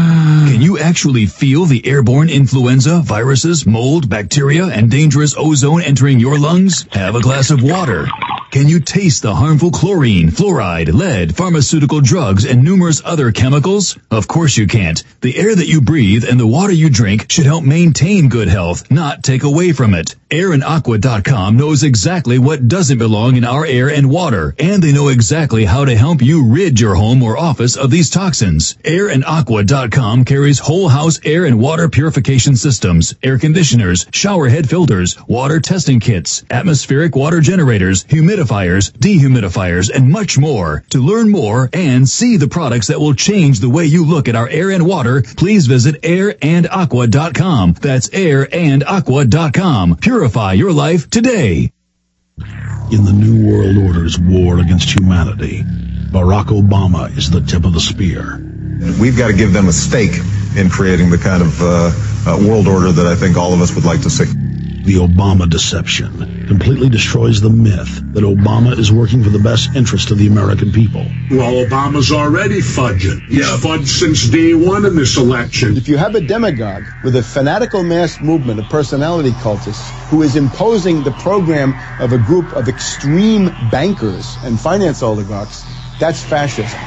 Can you actually feel the airborne influenza, viruses, mold, bacteria, and dangerous ozone entering your lungs? Have a glass of water. Can you taste the harmful chlorine, fluoride, lead, pharmaceutical drugs, and numerous other chemicals? Of course you can't. The air that you breathe and the water you drink should help maintain good health, not take away from it. air and aqua dot com knows exactly what doesn't belong in our air and water, and they know exactly how to help you rid your home or office of these toxins. air and aqua dot com carries whole house air and water purification systems, air conditioners, shower head filters, water testing kits, atmospheric water generators, humidifiers, dehumidifiers, and much more. To learn more and see the products that will change the way you look at our air and water, please visit air and aqua dot com. That's air and aqua dot com. Purify your life today. In the New World Order's war against humanity, Barack Obama is the tip of the spear. We've got to give them a stake in creating the kind of uh, uh, world order that I think all of us would like to see. The Obama deception completely destroys the myth that Obama is working for the best interest of the American people. Well, Obama's already fudging. He's yeah. fudged since day one in this election. If you have a demagogue with a fanatical mass movement of personality cultists who is imposing the program of a group of extreme bankers and finance oligarchs, that's fascism.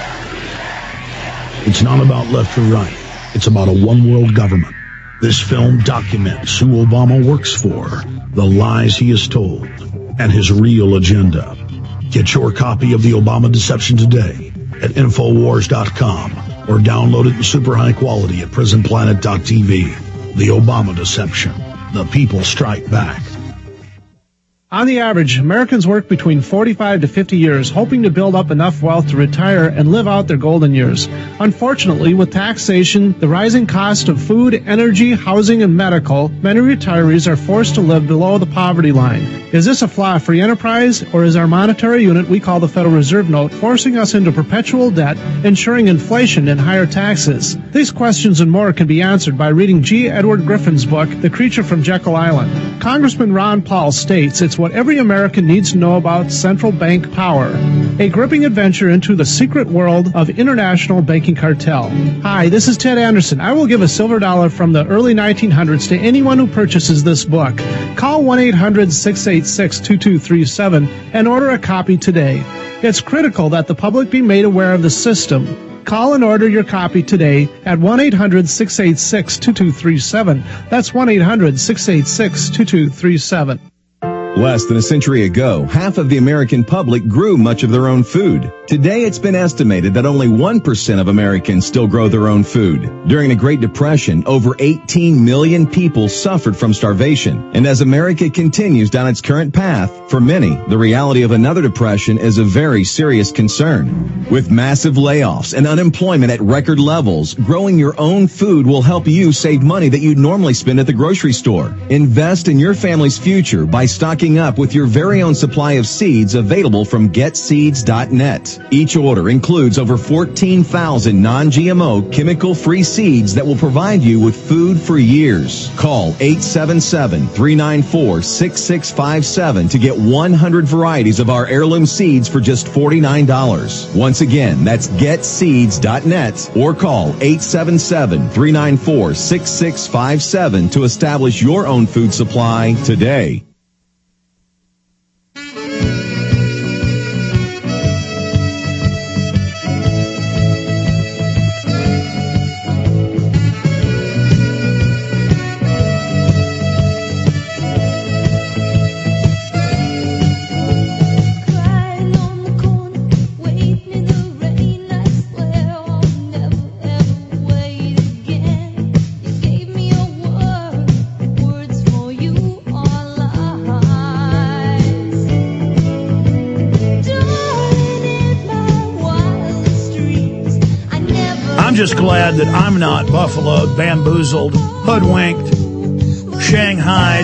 It's not about left or right. It's about a one-world government. This film documents who Obama works for, the lies he has told, and his real agenda. Get your copy of The Obama Deception today at Infowars dot com or download it in super high quality at Prison Planet dot T V. The Obama Deception. The people strike back. On the average, Americans work between forty-five to fifty years, hoping to build up enough wealth to retire and live out their golden years. Unfortunately, with taxation, the rising cost of food, energy, housing, and medical, many retirees are forced to live below the poverty line. Is this a flaw-free enterprise, or is our monetary unit we call the Federal Reserve Note forcing us into perpetual debt, ensuring inflation and higher taxes? These questions and more can be answered by reading G. Edward Griffin's book, The Creature from Jekyll Island. Congressman Ron Paul states it's what every American needs to know about central bank power. A gripping adventure into the secret world of international banking cartel. Hi, this is Ted Anderson. I will give a silver dollar from the early nineteen hundreds to anyone who purchases this book. Call one eight hundred six eight six two two three seven and order a copy today. It's critical that the public be made aware of the system. Call and order your copy today at one eight hundred six eight six two two three seven. That's one eight hundred six eight six two two three seven. Less than a century ago, half of the American public grew much of their own food. Today, it's been estimated that only one percent of Americans still grow their own food. During the Great Depression, over eighteen million people suffered from starvation. And as America continues down its current path, for many, the reality of another depression is a very serious concern. With massive layoffs and unemployment at record levels, growing your own food will help you save money that you'd normally spend at the grocery store. Invest in your family's future by stocking stocking up with your very own supply of seeds available from get seeds dot net. Each order includes over fourteen thousand non-G M O chemical-free seeds that will provide you with food for years. Call eight seven seven, three nine four, six six five seven to get one hundred varieties of our heirloom seeds for just forty-nine dollars. Once again, that's get seeds dot net or call eight seven seven, three nine four, six six five seven to establish your own food supply today. I'm just glad that I'm not buffaloed, bamboozled, hoodwinked, shanghaied,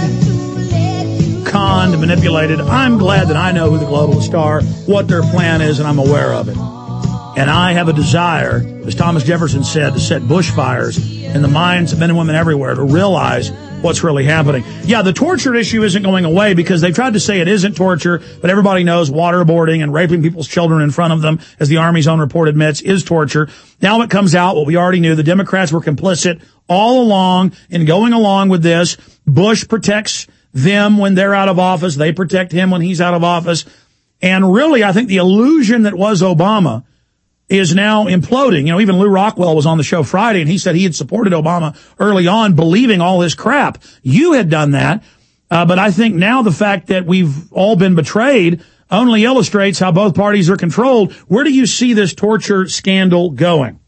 conned, manipulated. I'm glad that I know who the globalists are, what their plan is, and I'm aware of it. And I have a desire, as Thomas Jefferson said, to set bushfires in the minds of men and women everywhere to realize what's really happening. Yeah, the torture issue isn't going away because they've tried to say it isn't torture, but everybody knows waterboarding and raping people's children in front of them, as the Army's own report admits, is torture. Now it comes out what we already knew. The Democrats were complicit all along in going along with this. Bush protects them when they're out of office. They protect him when he's out of office. And really, I think the illusion that was Obama is now imploding. You know, even Lou Rockwell was on the show Friday, and he said he had supported Obama early on, believing all this crap. You had done that, uh, but I think now the fact that we've all been betrayed only illustrates how both parties are controlled. Where do you see this torture scandal going?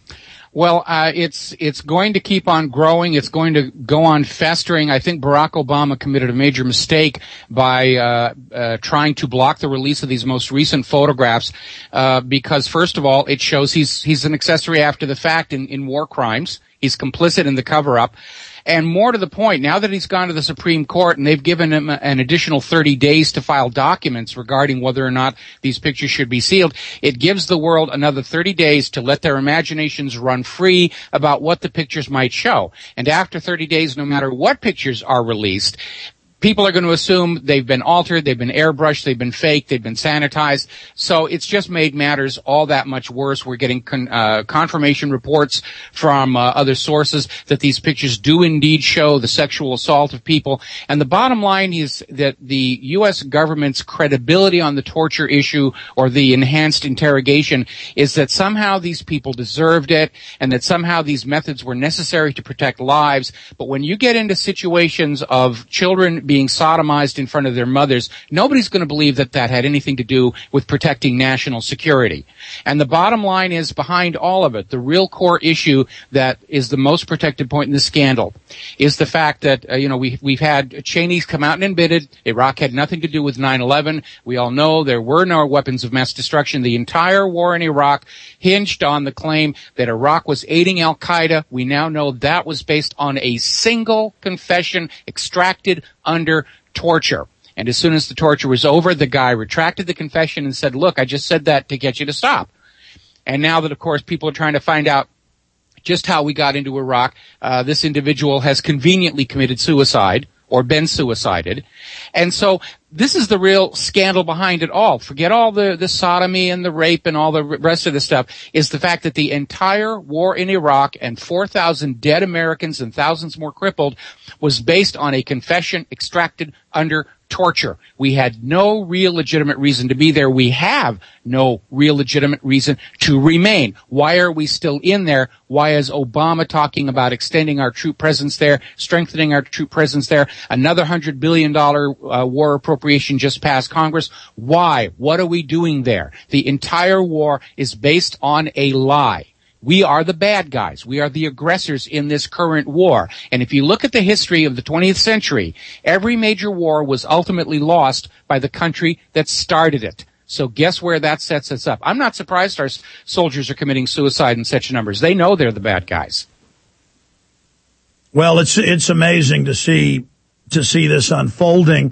Well, uh, it's, it's going to keep on growing. It's going to go on festering. I think Barack Obama committed a major mistake by, uh, uh, trying to block the release of these most recent photographs, uh, because first of all, it shows he's, he's an accessory after the fact in, in war crimes. He's complicit in the cover-up. And more to the point, now that he's gone to the Supreme Court and they've given him an additional thirty days to file documents regarding whether or not these pictures should be sealed, it gives the world another thirty days to let their imaginations run free about what the pictures might show. And after thirty days, no matter what pictures are released, people are going to assume they've been altered, they've been airbrushed, they've been faked, they've been sanitized. So it's just made matters all that much worse. We're getting con- uh, confirmation reports from uh, other sources that these pictures do indeed show the sexual assault of people. And the bottom line is that the U S government's credibility on the torture issue or the enhanced interrogation is that somehow these people deserved it and that somehow these methods were necessary to protect lives. But when you get into situations of children being being sodomized in front of their mothers, nobody's going to believe that that had anything to do with protecting national security. And the bottom line is, behind all of it, the real core issue that is the most protected point in this scandal is the fact that, uh, you know, we, we've had Cheney's come out and admitted Iraq had nothing to do with nine eleven. We all know there were no weapons of mass destruction. The entire war in Iraq hinged on the claim that Iraq was aiding al-Qaeda. We now know that was based on a single confession extracted under torture. And as soon as the torture was over, the guy retracted the confession and said, look, I just said that to get you to stop. And now that, of course, people are trying to find out just how we got into Iraq, uh, this individual has conveniently committed suicide or been suicided. And so this is the real scandal behind it all. Forget all the, the sodomy and the rape and all the rest of the stuff, is the fact that the entire war in Iraq and four thousand dead Americans and thousands more crippled was based on a confession extracted under torture. We had no real legitimate reason to be there. We have no real legitimate reason to remain. Why are we still in there? Why is Obama talking about extending our troop presence there, strengthening our troop presence there? Another one hundred billion dollars uh, war appropriation just passed Congress. Why? What are we doing there? The entire war is based on a lie. We are the bad guys. We are the aggressors in this current war. And if you look at the history of the twentieth century, every major war was ultimately lost by the country that started it. So guess where that sets us up? I'm not surprised our soldiers are committing suicide in such numbers. They know they're the bad guys. Well, it's it's amazing to see to see this unfolding.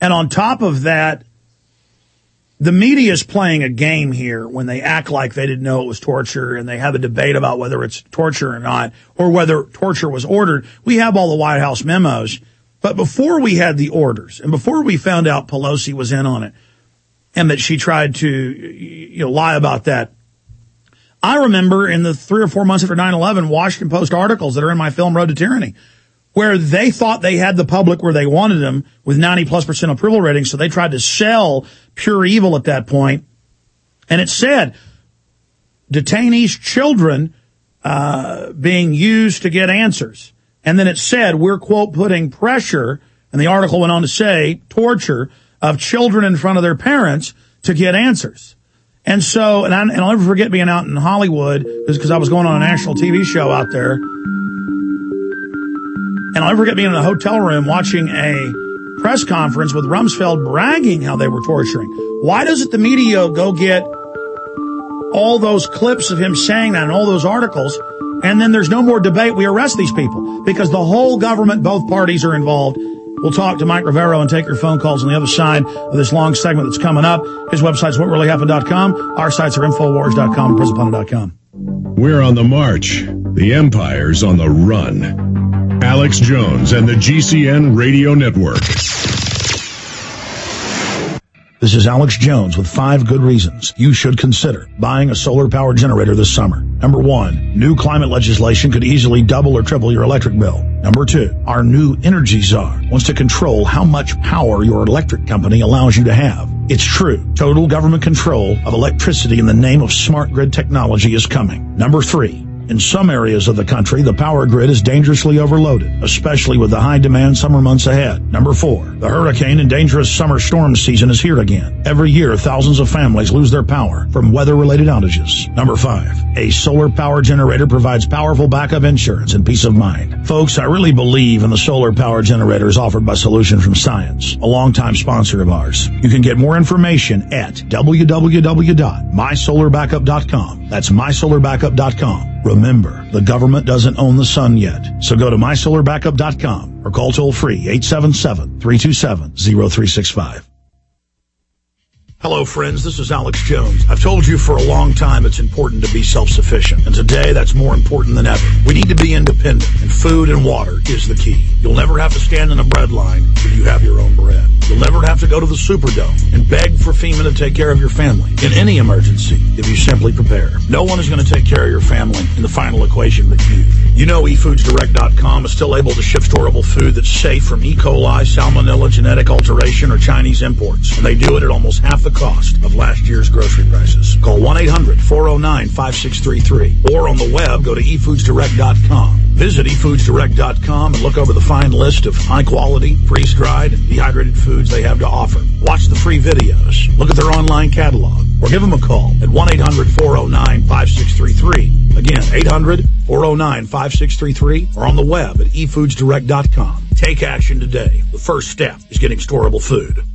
And on top of that, the media is playing a game here when they act like they didn't know it was torture, and they have a debate about whether it's torture or not, or whether torture was ordered. We have all the White House memos. But before we had the orders, and before we found out Pelosi was in on it, and that she tried to, you know, lie about that, I remember in the three or four months after nine eleven, Washington Post articles that are in my film Road to Tyranny, where they thought they had the public where they wanted them with ninety plus percent approval ratings. So they tried to sell pure evil at that point. And it said detainees' children uh being used to get answers. And then it said, we're, quote, putting pressure, and the article went on to say, torture of children in front of their parents to get answers. And so, and, I, and I'll never forget being out in Hollywood, because I was going on a national T V show out there. And I'll never forget being in a hotel room watching a press conference with Rumsfeld bragging how they were torturing. Why doesn't the media go get all those clips of him saying that and all those articles, and then there's no more debate, we arrest these people? Because the whole government, both parties are involved. We'll talk to Mike Rivero and take your phone calls on the other side of this long segment that's coming up. His website's what really happened dot com. Our sites are infowars dot com and prison planet dot com. We're on the march. The empire's on the run. Alex Jones and the G C N Radio Network. This is Alex Jones with five good reasons you should consider buying a solar power generator this summer. Number one, new climate legislation could easily double or triple your electric bill. Number two, our new energy czar wants to control how much power your electric company allows you to have. It's true. Total government control of electricity in the name of smart grid technology is coming. Number three, in some areas of the country, the power grid is dangerously overloaded, especially with the high-demand summer months ahead. Number four, the hurricane and dangerous summer storm season is here again. Every year, thousands of families lose their power from weather-related outages. Number five, a solar power generator provides powerful backup insurance and peace of mind. Folks, I really believe in the solar power generators offered by Solution from Science, a longtime sponsor of ours. You can get more information at w w w dot my solar backup dot com. That's my solar backup dot com. Remember, the government doesn't own the sun yet, so go to my solar backup dot com or call toll-free eight seven seven, three two seven, zero three six five. Hello, friends. This is Alex Jones. I've told you for a long time it's important to be self-sufficient, and today that's more important than ever. We need to be independent, and food and water is the key. You'll never have to stand in a bread line if you have your own bread. You'll never have to go to the Superdome and beg for FEMA to take care of your family in any emergency if you simply prepare. No one is going to take care of your family in the final equation but you. You know e foods direct dot com is still able to ship storable food that's safe from E. coli, salmonella, genetic alteration, or Chinese imports, and they do it at almost half the cost of last year's grocery prices. Call one eight hundred, four oh nine, five six three three or on the web go to e foods direct dot com. Visit e foods direct dot com and look over the fine list of high-quality, freeze-dried, and dehydrated foods they have to offer. Watch the free videos, look at their online catalog, or give them a call at one eight hundred, four oh nine, five six three three. Again, eight hundred, four oh nine, five six three three or on the web at e foods direct dot com. Take action today. The first step is getting storable food.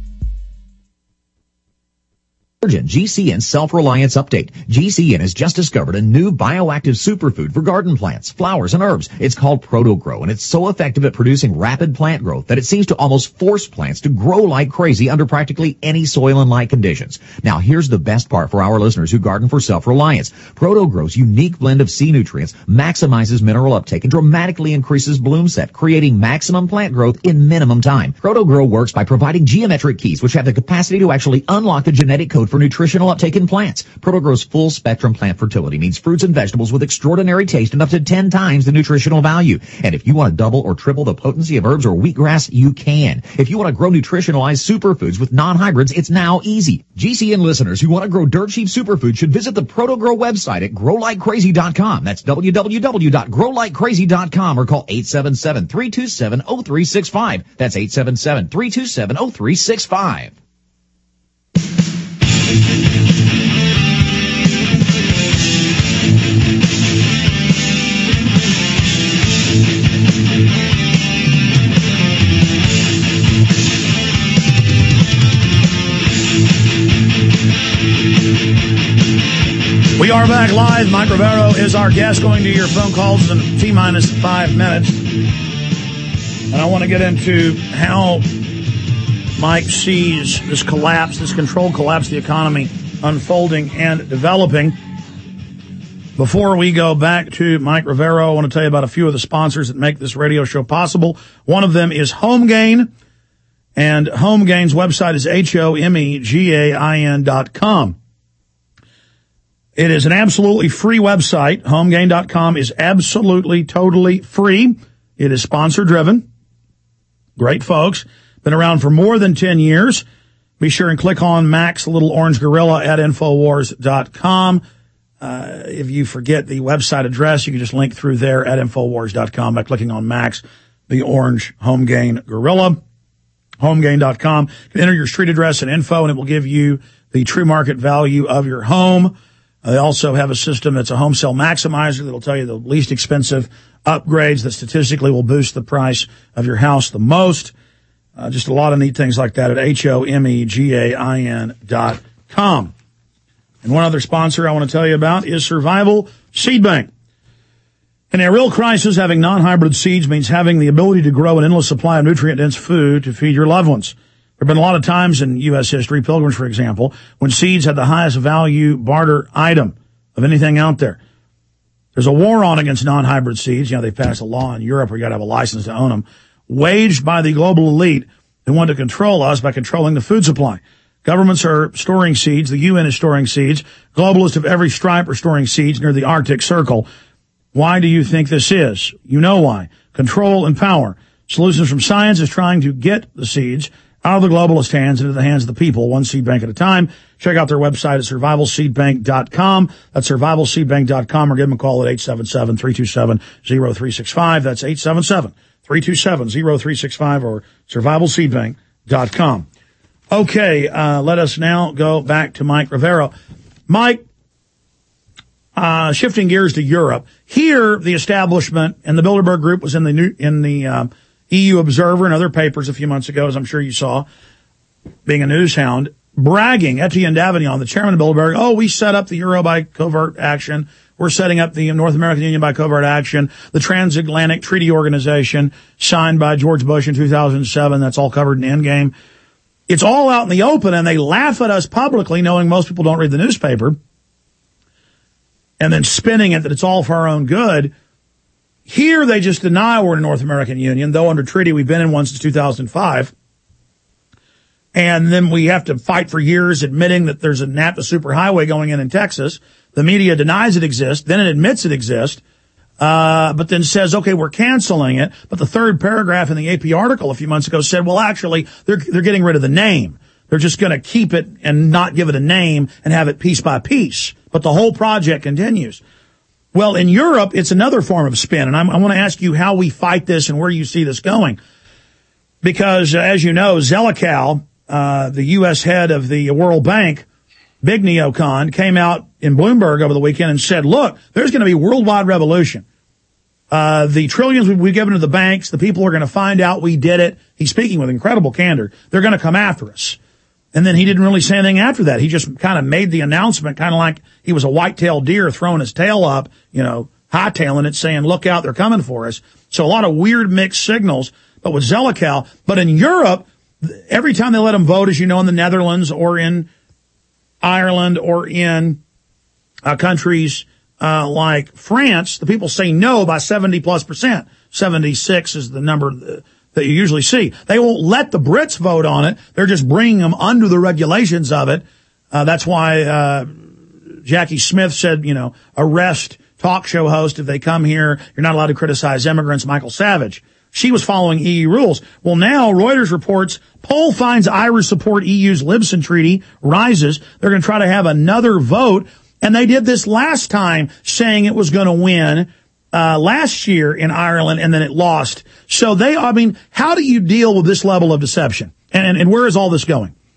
G C N Self-Reliance Update. G C N has just discovered a new bioactive superfood for garden plants, flowers, and herbs. It's called ProtoGrow, and it's so effective at producing rapid plant growth that it seems to almost force plants to grow like crazy under practically any soil and light conditions. Now, here's the best part for our listeners who garden for self-reliance. ProtoGrow's unique blend of sea nutrients maximizes mineral uptake and dramatically increases bloom set, creating maximum plant growth in minimum time. ProtoGrow works by providing geometric keys, which have the capacity to actually unlock the genetic code for nutritional uptake in plants. ProtoGrow's full spectrum plant fertility means fruits and vegetables with extraordinary taste and up to ten times the nutritional value. And if you want to double or triple the potency of herbs or wheatgrass, you can. If you want to grow nutritionalized superfoods with non-hybrids, it's now easy. G C N listeners who want to grow dirt cheap superfoods should visit the ProtoGrow website at grow like crazy dot com. That's w w w dot grow like crazy dot com or call eight seven seven, three two seven, zero three six five. That's eight seven seven, three two seven, zero three six five. We are back live. Mike Rivero is our guest, going to your phone calls in T-minus five minutes. And I want to get into how Mike sees this collapse, this controlled collapse of the economy unfolding and developing. Before we go back to Mike Rivero, I want to tell you about a few of the sponsors that make this radio show possible. One of them is HomeGain, and HomeGain's website is H O M E G A I N dot com. It is an absolutely free website. HomeGain dot com is absolutely, totally free. It is sponsor-driven. Great folks. Been around for more than ten years. Be sure and click on Mac's little orange gorilla at Infowars dot com. Uh, if you forget the website address, you can just link through there at Infowars dot com by clicking on Mac's, the orange HomeGain gorilla. HomeGain dot com. You can enter your street address and info, and it will give you the true market value of your home. Uh, they also have a system that's a home sale maximizer that will tell you the least expensive upgrades that statistically will boost the price of your house the most. Uh, just a lot of neat things like that at H O M E G A I N dot com. And one other sponsor I want to tell you about is Survival Seed Bank. In a real crisis, having non-hybrid seeds means having the ability to grow an endless supply of nutrient-dense food to feed your loved ones. There have been a lot of times in U S history, Pilgrims, for example, when seeds had the highest value barter item of anything out there. There's a war on against non-hybrid seeds. You know, they passed a law in Europe where you got to have a license to own them, waged by the global elite who want to control us by controlling the food supply. Governments are storing seeds. The U N is storing seeds. Globalists of every stripe are storing seeds near the Arctic Circle. Why do you think this is? You know why. Control and power. Solutions from Science is trying to get the seeds out of the globalist hands into the hands of the people, one seed bank at a time. Check out their website at survival seed bank dot com. That's survival seed bank dot com, or give them a call at eight seven seven, three two seven, zero three six five. That's eight seven seven, three two seven, zero three six five or survival seed bank dot com. Okay, uh, let us now go back to Mike Rivero. Mike, uh, shifting gears to Europe. Here, the establishment and the Bilderberg Group was in the new, in the, um, E U Observer and other papers a few months ago, as I'm sure you saw, being a news hound, bragging, Etienne Davignon, the chairman of Bilderberg, oh, we set up the Euro by covert action. We're setting up the North American Union by covert action, the Transatlantic Treaty Organization signed by George Bush in two thousand seven. That's all covered in Endgame. It's all out in the open, and they laugh at us publicly, knowing most people don't read the newspaper, and then spinning it that it's all for our own good. Here, they just deny we're in the North American Union, though under treaty we've been in one since two thousand five. And then we have to fight for years admitting that there's a NAFTA superhighway going in in Texas. The media denies it exists, then it admits it exists, uh, but then says, okay, we're canceling it. But the third paragraph in the A P article a few months ago said, well, actually, they're, they're getting rid of the name. They're just going to keep it and not give it a name and have it piece by piece. But the whole project continues. Well, in Europe, it's another form of spin, and I'm, I want to ask you how we fight this and where you see this going. Because, uh, as you know, Zelikow, uh, the U S head of the World Bank, big neocon, came out in Bloomberg over the weekend and said, look, there's going to be a worldwide revolution. Uh, the trillions we've given to the banks, the people are going to find out we did it. He's speaking with incredible candor. They're going to come after us. And then he didn't really say anything after that. He just kind of made the announcement, kind of like he was a white-tailed deer throwing his tail up, you know, hightailing it, saying, look out, they're coming for us. So a lot of weird mixed signals, but with Zelikow. But in Europe, every time they let them vote, as you know, in the Netherlands or in Ireland or in uh, countries uh, like France, the people say no by seventy plus percent. seventy-six is the number that that you usually see. They won't let the Brits vote on it. They're just bringing them under the regulations of it. Uh, that's why, uh, Jackie Smith said, you know, arrest talk show host if they come here. You're not allowed to criticize immigrants, Michael Savage. She was following E U rules. Well, now Reuters reports poll finds Irish support E U's Libson Treaty rises. They're going to try to have another vote. And they did this last time saying it was going to win. Uh, last year in Ireland, and then it lost. So they, I mean, how do you deal with this level of deception? And, and, and where is all this going?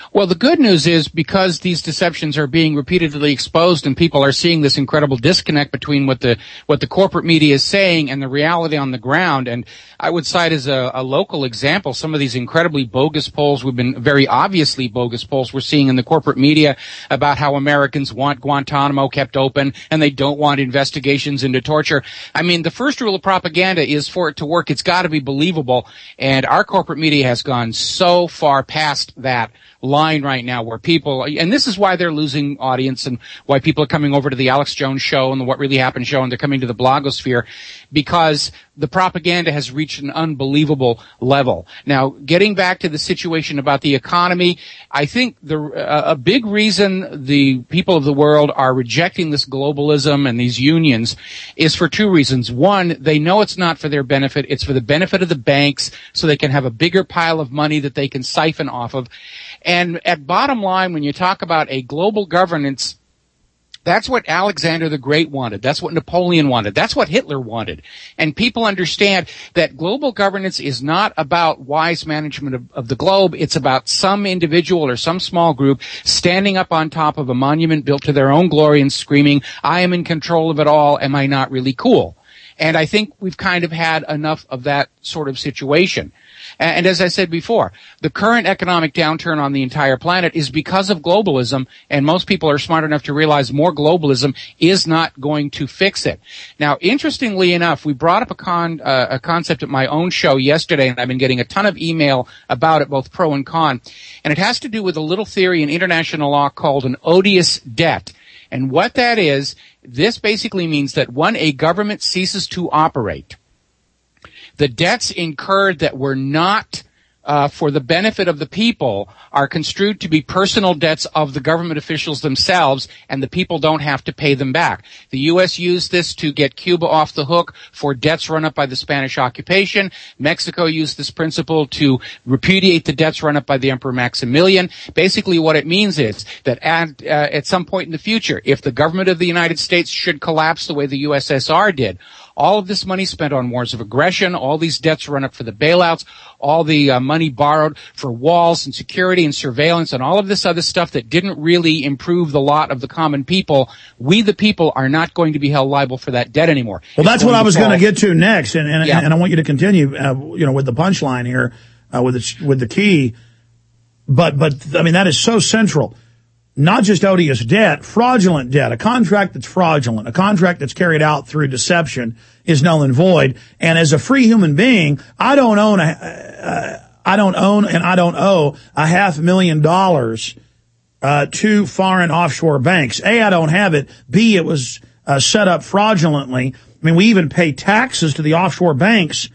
Well, the good news is because these deceptions are being repeatedly exposed and people are seeing this incredible disconnect between what the what the corporate media is saying and the reality on the ground. And I would cite as a, a local example some of these incredibly bogus polls we've been very obviously bogus polls we're seeing in the corporate media about how Americans want Guantanamo kept open and they don't want investigations into torture. I mean, the first rule of propaganda is for it to work, it's got to be believable. And our corporate media has gone so far past that line right now where people, and this is why they're losing audience and why people are coming over to the Alex Jones show and the What Really Happened show, and they're coming to the blogosphere, because the propaganda has reached an unbelievable level. Now, getting back to the situation about the economy, I think the uh, a big reason the people of the world are rejecting this globalism and these unions is for two reasons. One, they know it's not for their benefit. It's for the benefit of the banks so they can have a bigger pile of money that they can siphon off of. And at bottom line, when you talk about a global governance, that's what Alexander the Great wanted. That's what Napoleon wanted. That's what Hitler wanted. And people understand that global governance is not about wise management of, of the globe. It's about some individual or some small group standing up on top of a monument built to their own glory and screaming, I am in control of it all. Am I not really cool? And I think we've kind of had enough of that sort of situation. And as I said before, the current economic downturn on the entire planet is because of globalism, and most people are smart enough to realize more globalism is not going to fix it. Now, interestingly enough, we brought up a, con, uh, a concept at my own show yesterday, and I've been getting a ton of email about it, both pro and con, and it has to do with a little theory in international law called an odious debt. And what that is, this basically means that when a government ceases to operate, the debts incurred that were not uh, for the benefit of the people are construed to be personal debts of the government officials themselves, and the people don't have to pay them back. The U S used this to get Cuba off the hook for debts run up by the Spanish occupation. Mexico used this principle to repudiate the debts run up by the Emperor Maximilian. Basically what it means is that at, uh, at some point in the future, if the government of the United States should collapse the way the U S S R did, all of this money spent on wars of aggression, all these debts run up for the bailouts, all the uh, money borrowed for walls and security and surveillance and all of this other stuff that didn't really improve the lot of the common people, we the people are not going to be held liable for that debt anymore. Well, it's that's what I was going to get to next, and and, yeah. and I want you to continue, uh, you know, with the punchline here, uh, with the, with the key. But, but, I mean, that is so central. Not just odious debt, fraudulent debt. A contract that's fraudulent, a contract that's carried out through deception is null and void. And as a free human being, I don't own a, uh, I don't own and I don't owe a half million dollars uh, to foreign offshore banks. A, I don't have it. B, it was uh, set up fraudulently. I mean, we even pay taxes to the offshore banks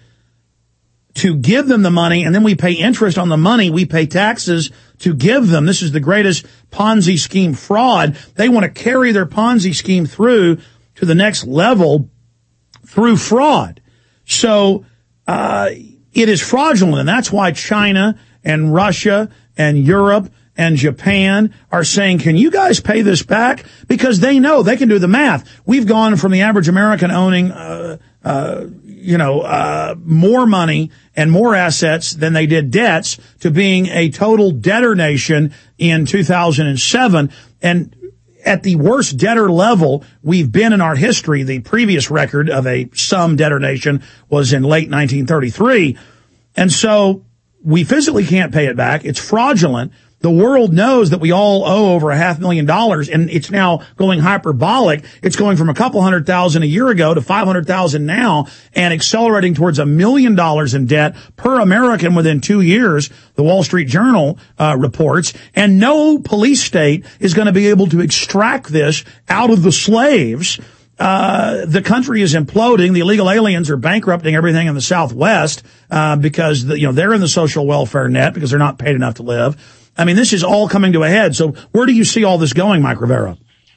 to give them the money, and then we pay interest on the money we pay taxes to give them. This is the greatest Ponzi scheme fraud. They want to carry their Ponzi scheme through to the next level through fraud. So uh it is fraudulent, and that's why China and Russia and Europe and Japan are saying, can you guys pay this back? Because they know they can do the math. We've gone from the average American owning uh uh you know, uh, more money and more assets than they did debts to being a total debtor nation in two thousand seven. And at the worst debtor level we've been in our history, the previous record of a sum debtor nation was in late nineteen thirty-three. And so we physically can't pay it back. It's fraudulent. The world knows that we all owe over a half million dollars, and it's now going hyperbolic. It's going from a couple hundred thousand a year ago to five hundred thousand now, and accelerating towards a million dollars in debt per American within two years, the Wall Street Journal uh, reports. And no police state is going to be able to extract this out of the slaves. Uh, the country is imploding. The illegal aliens are bankrupting everything in the Southwest, uh, because, the, you know, they're in the social welfare net because they're not paid enough to live. I mean, this is all coming to a head. So where do you see all this going, Mike Rivera?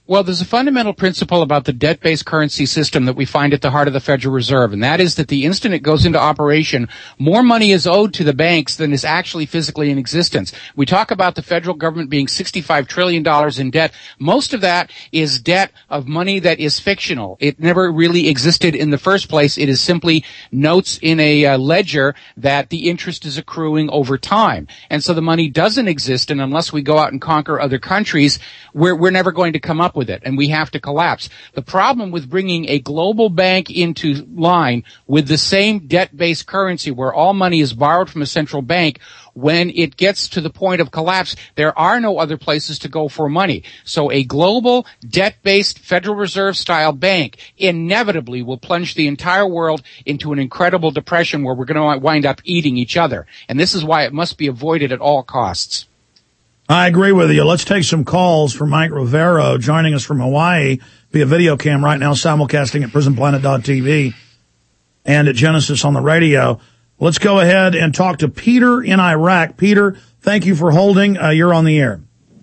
Well, there's a fundamental principle about the debt-based currency system that we find at the heart of the Federal Reserve, and that is that the instant it goes into operation, more money is owed to the banks than is actually physically in existence. We talk about the federal government being sixty-five trillion dollars in debt. Most of that is debt of money that is fictional. It never really existed in the first place. It is simply notes in a uh, ledger that the interest is accruing over time. And so the money doesn't exist, and unless we go out and conquer other countries, we're, we're never going to come up with it, and we have to collapse. The problem with bringing a global bank into line with the same debt-based currency where all money is borrowed from a central bank, when it gets to the point of collapse, there are no other places to go for money. So a global debt-based Federal Reserve-style bank inevitably will plunge the entire world into an incredible depression where we're going to wind up eating each other. And this is why it must be avoided at all costs. I agree with you. Let's take some calls from Mike Rivero, joining us from Hawaii via video cam right now, simulcasting at prison planet dot t v and at Genesis on the radio. Let's go ahead and talk to Peter in Iraq. Peter, thank you for holding. Uh, you're on the air.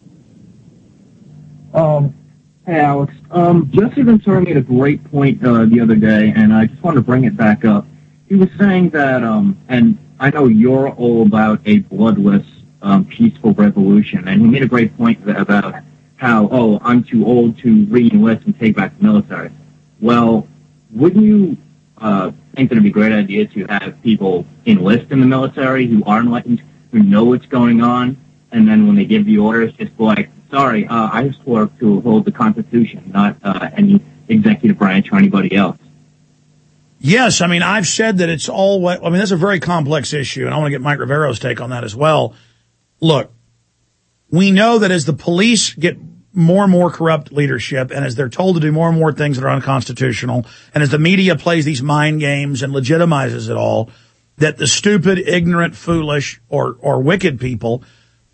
Um, hey, Alex. Um, Jesse Ventura made a great point uh, the other day, and I just wanted to bring it back up. He was saying that, um, and I know you're all about a bloodless Um, peaceful revolution, and he made a great point about how, oh, I'm too old to re-enlist and take back the military. Well, wouldn't you uh, think that it'd be a great idea to have people enlist in the military who are enlightened, who know what's going on, and then when they give the orders, just be like, sorry, uh, I just work to hold the Constitution, not uh, any executive branch or anybody else. Yes, I mean, I've said that it's all what, I mean, that's a very complex issue, and I want to get Mike Rivero's take on that as well. Look, we know that as the police get more and more corrupt leadership, and as they're told to do more and more things that are unconstitutional, and as the media plays these mind games and legitimizes it all, that the stupid, ignorant, foolish, or, or wicked people,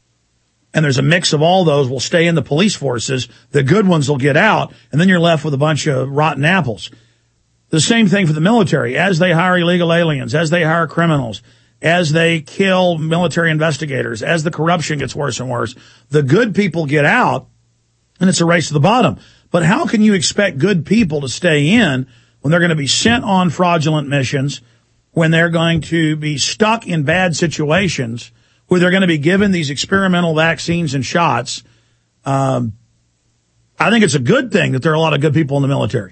and there's a mix of all those, will stay in the police forces. The good ones will get out, and then you're left with a bunch of rotten apples. The same thing for the military. As they hire illegal aliens, as they hire criminals, as they kill military investigators, as the corruption gets worse and worse, the good people get out, and it's a race to the bottom. But how can you expect good people to stay in when they're going to be sent on fraudulent missions, when they're going to be stuck in bad situations, where they're going to be given these experimental vaccines and shots? Um, I think it's a good thing that there are a lot of good people in the military.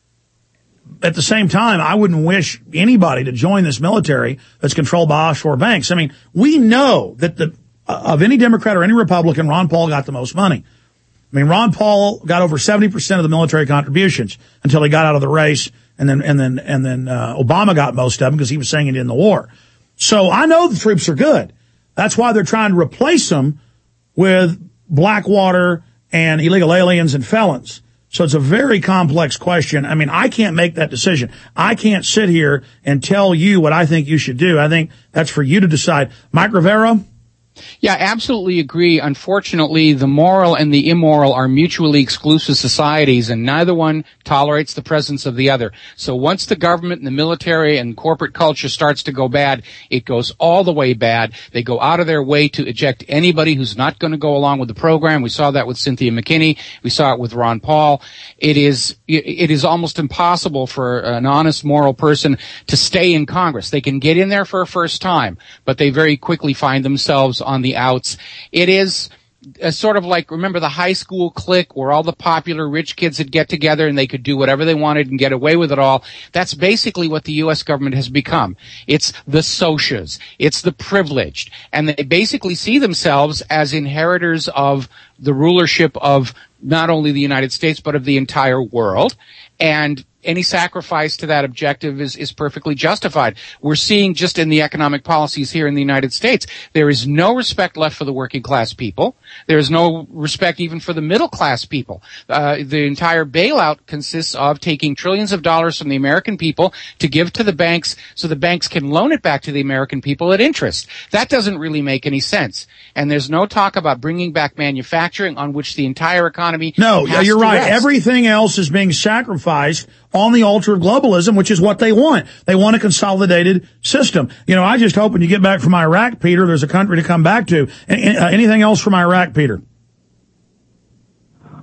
At the same time, I wouldn't wish anybody to join this military that's controlled by offshore banks. I mean, we know that the of any Democrat or any Republican, Ron Paul got the most money. I mean, Ron Paul got over seventy percent of the military contributions until he got out of the race, and then and then and then uh, Obama got most of them because he was saying it in the war. So I know the troops are good. That's why they're trying to replace them with Blackwater and illegal aliens and felons. So it's a very complex question. I mean, I can't make that decision. I can't sit here and tell you what I think you should do. I think that's for you to decide. Mike Rivero? Yeah, absolutely agree. Unfortunately, the moral and the immoral are mutually exclusive societies, and neither one tolerates the presence of the other. So once the government and the military and corporate culture starts to go bad, it goes all the way bad. They go out of their way to eject anybody who's not going to go along with the program. We saw that with Cynthia McKinney. We saw it with Ron Paul. It is, it is almost impossible for an honest, moral person to stay in Congress. They can get in there for a first time, but they very quickly find themselves on the outs. It is a sort of like, remember the high school clique where all the popular rich kids would get together and they could do whatever they wanted and get away with it all? That's basically what the U S government has become. It's the socias. It's the privileged. And they basically see themselves as inheritors of the rulership of not only the United States, but of the entire world. And any sacrifice to that objective is, is perfectly justified. We're seeing just in the economic policies here in the United States, there is no respect left for the working class people. There is no respect even for the middle class people. Uh, the entire bailout consists of taking trillions of dollars from the American people to give to the banks so the banks can loan it back to the American people at interest. That doesn't really make any sense. And there's no talk about bringing back manufacturing on which the entire economy No, has you're to right. rest. Everything else is being sacrificed on the altar of globalism, which is what they want. They want a consolidated system. You know, I just hope when you get back from Iraq, Peter, there's a country to come back to. Uh, anything else from Iraq, Peter? Well,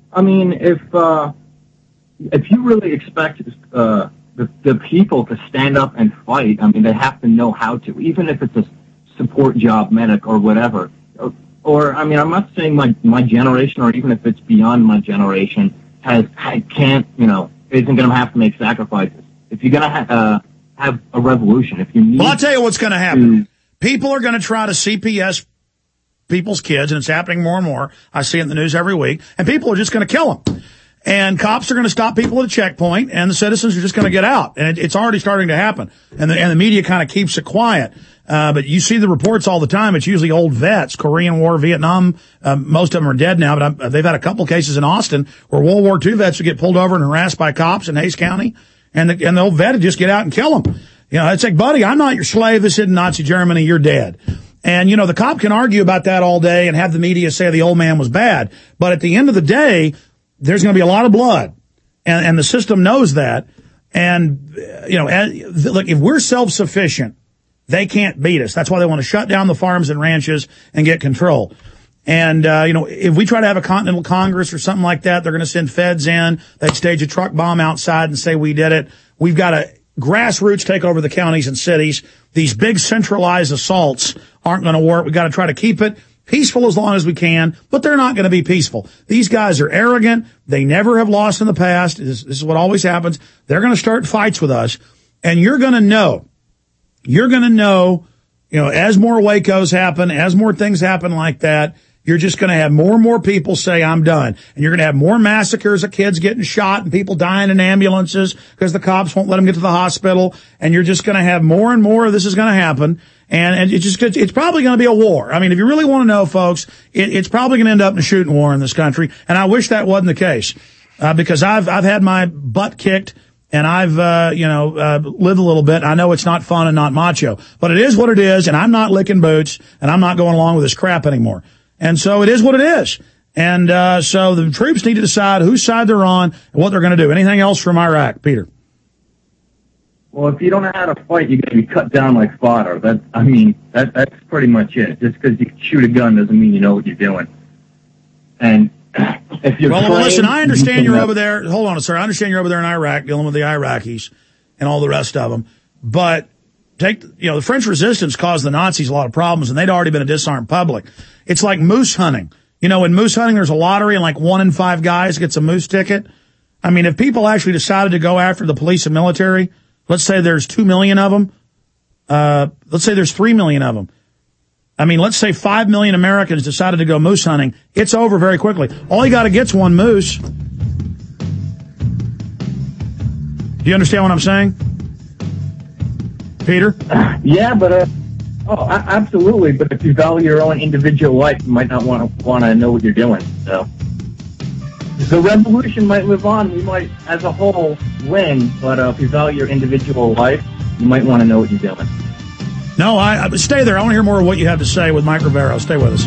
I mean, if uh, if you really expect uh, the, the people to stand up and fight, I mean, they have to know how to, even if it's a support job, medic, or whatever. Or, or I mean, I'm not saying my, my generation, or even if it's beyond my generation, has can't, you know, isn't going to have to make sacrifices. If you're going to ha- uh, have a revolution, if you need... Well, I'll tell you what's going to happen. To, people are going to try to C P S people's kids, and it's happening more and more. I see it in the news every week. And people are just going to kill them. And cops are going to stop people at a checkpoint, and the citizens are just going to get out. And it, it's already starting to happen. And the, and the media kind of keeps it quiet. Uh, but you see the reports all the time. It's usually old vets, Korean War, Vietnam. Um, most of them are dead now, but I'm, they've had a couple cases in Austin where World War Two vets would get pulled over and harassed by cops in Hays County. And the, and the old vet would just get out and kill them. You know, it's like, buddy, I'm not your slave. This isn't Nazi Germany. You're dead. And, you know, the cop can argue about that all day and have the media say the old man was bad. But at the end of the day, there's going to be a lot of blood. And, and the system knows that. And, you know, as, look, if we're self-sufficient, they can't beat us. That's why they want to shut down the farms and ranches and get control. And, uh, you know, if we try to have a Continental Congress or something like that, they're going to send feds in. They'd stage a truck bomb outside and say we did it. We've got to grassroots take over the counties and cities. These big centralized assaults aren't going to work. We've got to try to keep it peaceful as long as we can, but they're not going to be peaceful. These guys are arrogant. They never have lost in the past. This, this is what always happens. They're going to start fights with us, and you're going to know. You're going to know, you know, as more Wacos happen, as more things happen like that, you're just going to have more and more people say, I'm done. And you're going to have more massacres of kids getting shot and people dying in ambulances because the cops won't let them get to the hospital. And you're just going to have more and more of this is going to happen. And, and it's just, it's probably going to be a war. I mean, if you really want to know, folks, it, it's probably going to end up in a shooting war in this country. And I wish that wasn't the case, uh, because I've, I've had my butt kicked. And I've, uh, you know, uh, lived a little bit. I know it's not fun and not macho, but it is what it is. And I'm not licking boots and I'm not going along with this crap anymore. And so it is what it is. And, uh, so the troops need to decide whose side they're on and what they're going to do. Anything else from Iraq, Peter? Well, if you don't know how to fight, you're going to be cut down like fodder. That, I mean, that, that's pretty much it. Just because you can shoot a gun doesn't mean you know what you're doing. And, If you're well, trained, well, listen, I understand you you're over there. Hold on, sir. I understand you're over there in Iraq dealing with the Iraqis and all the rest of them. But take, you know, the French resistance caused the Nazis a lot of problems, and they'd already been a disarmed public. It's like moose hunting. You know, in moose hunting, there's a lottery, and like one in five guys gets a moose ticket. I mean, if people actually decided to go after the police and military, let's say there's two million of them. Uh, let's say there's three million of them. I mean, let's say five million Americans decided to go moose hunting. It's over very quickly. All you got to get's one moose. Do you understand what I'm saying, Peter? Yeah, but uh, oh, absolutely. But if you value your own individual life, you might not want to want to know what you're doing. So the revolution might live on. We might, as a whole, win. But uh, if you value your individual life, you might want to know what you're doing. No, I, I stay there. I want to hear more of what you have to say with Mike Rivero. Stay with us.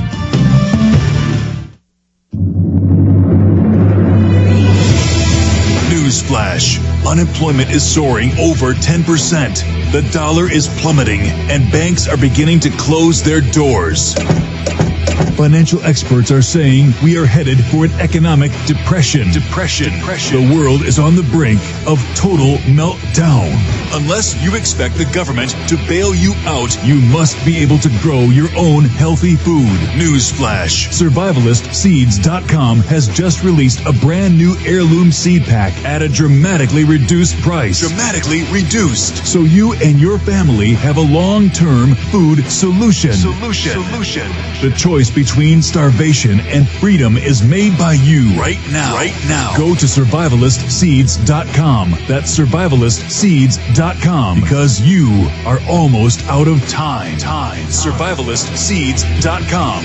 Newsflash. Unemployment is soaring over ten percent. The dollar is plummeting, and banks are beginning to close their doors. Financial experts are saying we are headed for an economic depression. Depression. Depression. The world is on the brink of total meltdown. Unless you expect the government to bail you out, you must be able to grow your own healthy food. Newsflash. Survivalist Seeds dot com has just released a brand new heirloom seed pack at a dramatically reduced price. Dramatically reduced. So you and your family have a long-term food solution. Solution. Solution. The choice between starvation and freedom is made by you right now. Right now. Go to Survivalist Seeds dot com. That's Survivalist Seeds dot com. Because you are almost out of time. Time. Survivalist Seeds dot com.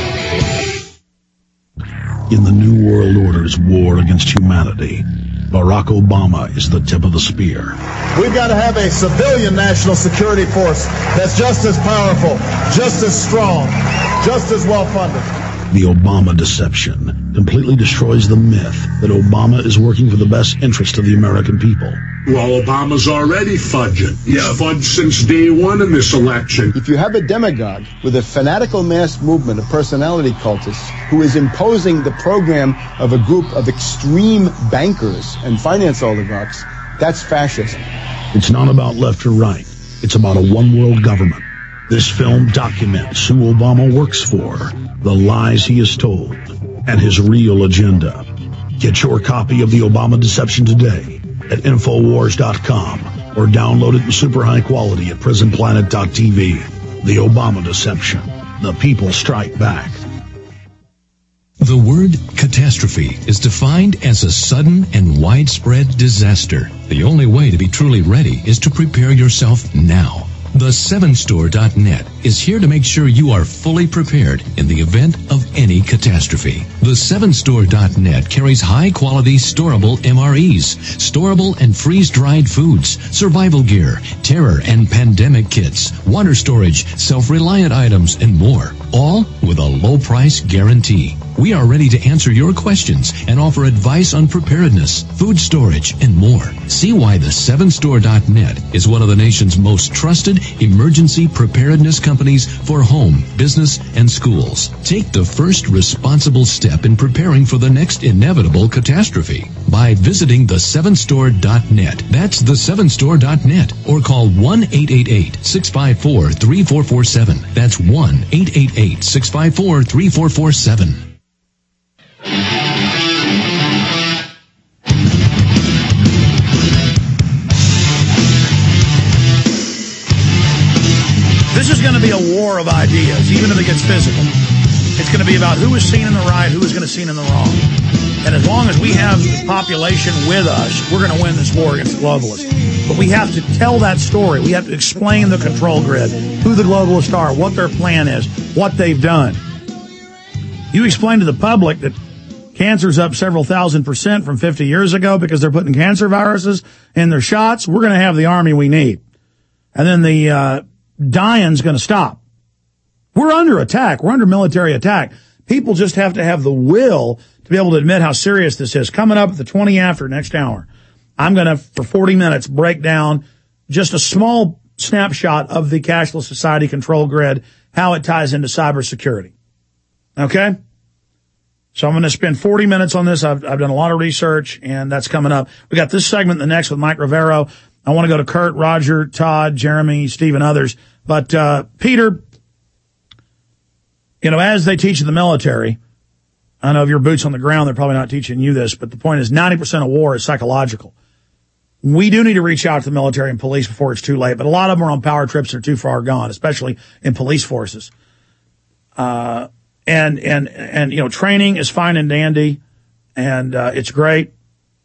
In the New World Order's war against humanity, Barack Obama is the tip of the spear. We've got to have a civilian national security force that's just as powerful, just as strong, just as well-funded. The Obama deception completely destroys the myth that Obama is working for the best interest of the American people. Well, Obama's already fudging. He's fudged since day one in this election. If you have a demagogue with a fanatical mass movement of personality cultists who is imposing the program of a group of extreme bankers and finance oligarchs, that's fascism. It's not about left or right. It's about a one-world government. This film documents who Obama works for, the lies he has told, and his real agenda. Get your copy of The Obama Deception today at Infowars dot com or download it in super high quality at Prison Planet dot T V. The Obama Deception. The people strike back. The word catastrophe is defined as a sudden and widespread disaster. The only way to be truly ready is to prepare yourself now. The seven store dot net is here to make sure you are fully prepared in the event of any catastrophe. The seven store dot net carries high-quality storable M R Es, storable and freeze-dried foods, survival gear, terror and pandemic kits, water storage, self-reliant items, and more, all with a low-price guarantee. We are ready to answer your questions and offer advice on preparedness, food storage, and more. See why the seven store dot net is one of the nation's most trusted emergency preparedness companies for home, business, and schools. Take the first responsible step in preparing for the next inevitable catastrophe by visiting the seven store dot net. That's the seven store dot net, or call one eight eight eight, six five four, three four four seven. That's one eight eight eight, six five four, three four four seven. This is going to be a war of ideas, even if it gets physical. It's going to be about who is seen in the right, who is going to be seen in the wrong. And as long as we have the population with us, we're going to win this war against the globalists. But we have to tell that story. We have to explain the control grid, who the globalists are, what their plan is, what they've done. You explain to the public that cancer's up several thousand percent from fifty years ago because they're putting cancer viruses in their shots, we're going to have the army we need. And then the uh dying's going to stop. We're under attack. We're under military attack. People just have to have the will to be able to admit how serious this is. Coming up at the twenty after next hour, I'm going to, for forty minutes, break down just a small snapshot of the cashless society control grid, how it ties into cybersecurity. Okay? So I'm going to spend forty minutes on this. I've, I've done a lot of research, and that's coming up. We got this segment in the next with Mike Rivero. I want to go to Kurt, Roger, Todd, Jeremy, Steve, and others. But, uh, Peter, you know, as they teach in the military, I know if you're boots on the ground, they're probably not teaching you this, but the point is ninety percent of war is psychological. We do need to reach out to the military and police before it's too late, but a lot of them are on power trips and are too far gone, especially in police forces. Uh, and, and, and, you know, training is fine and dandy, and, uh, it's great.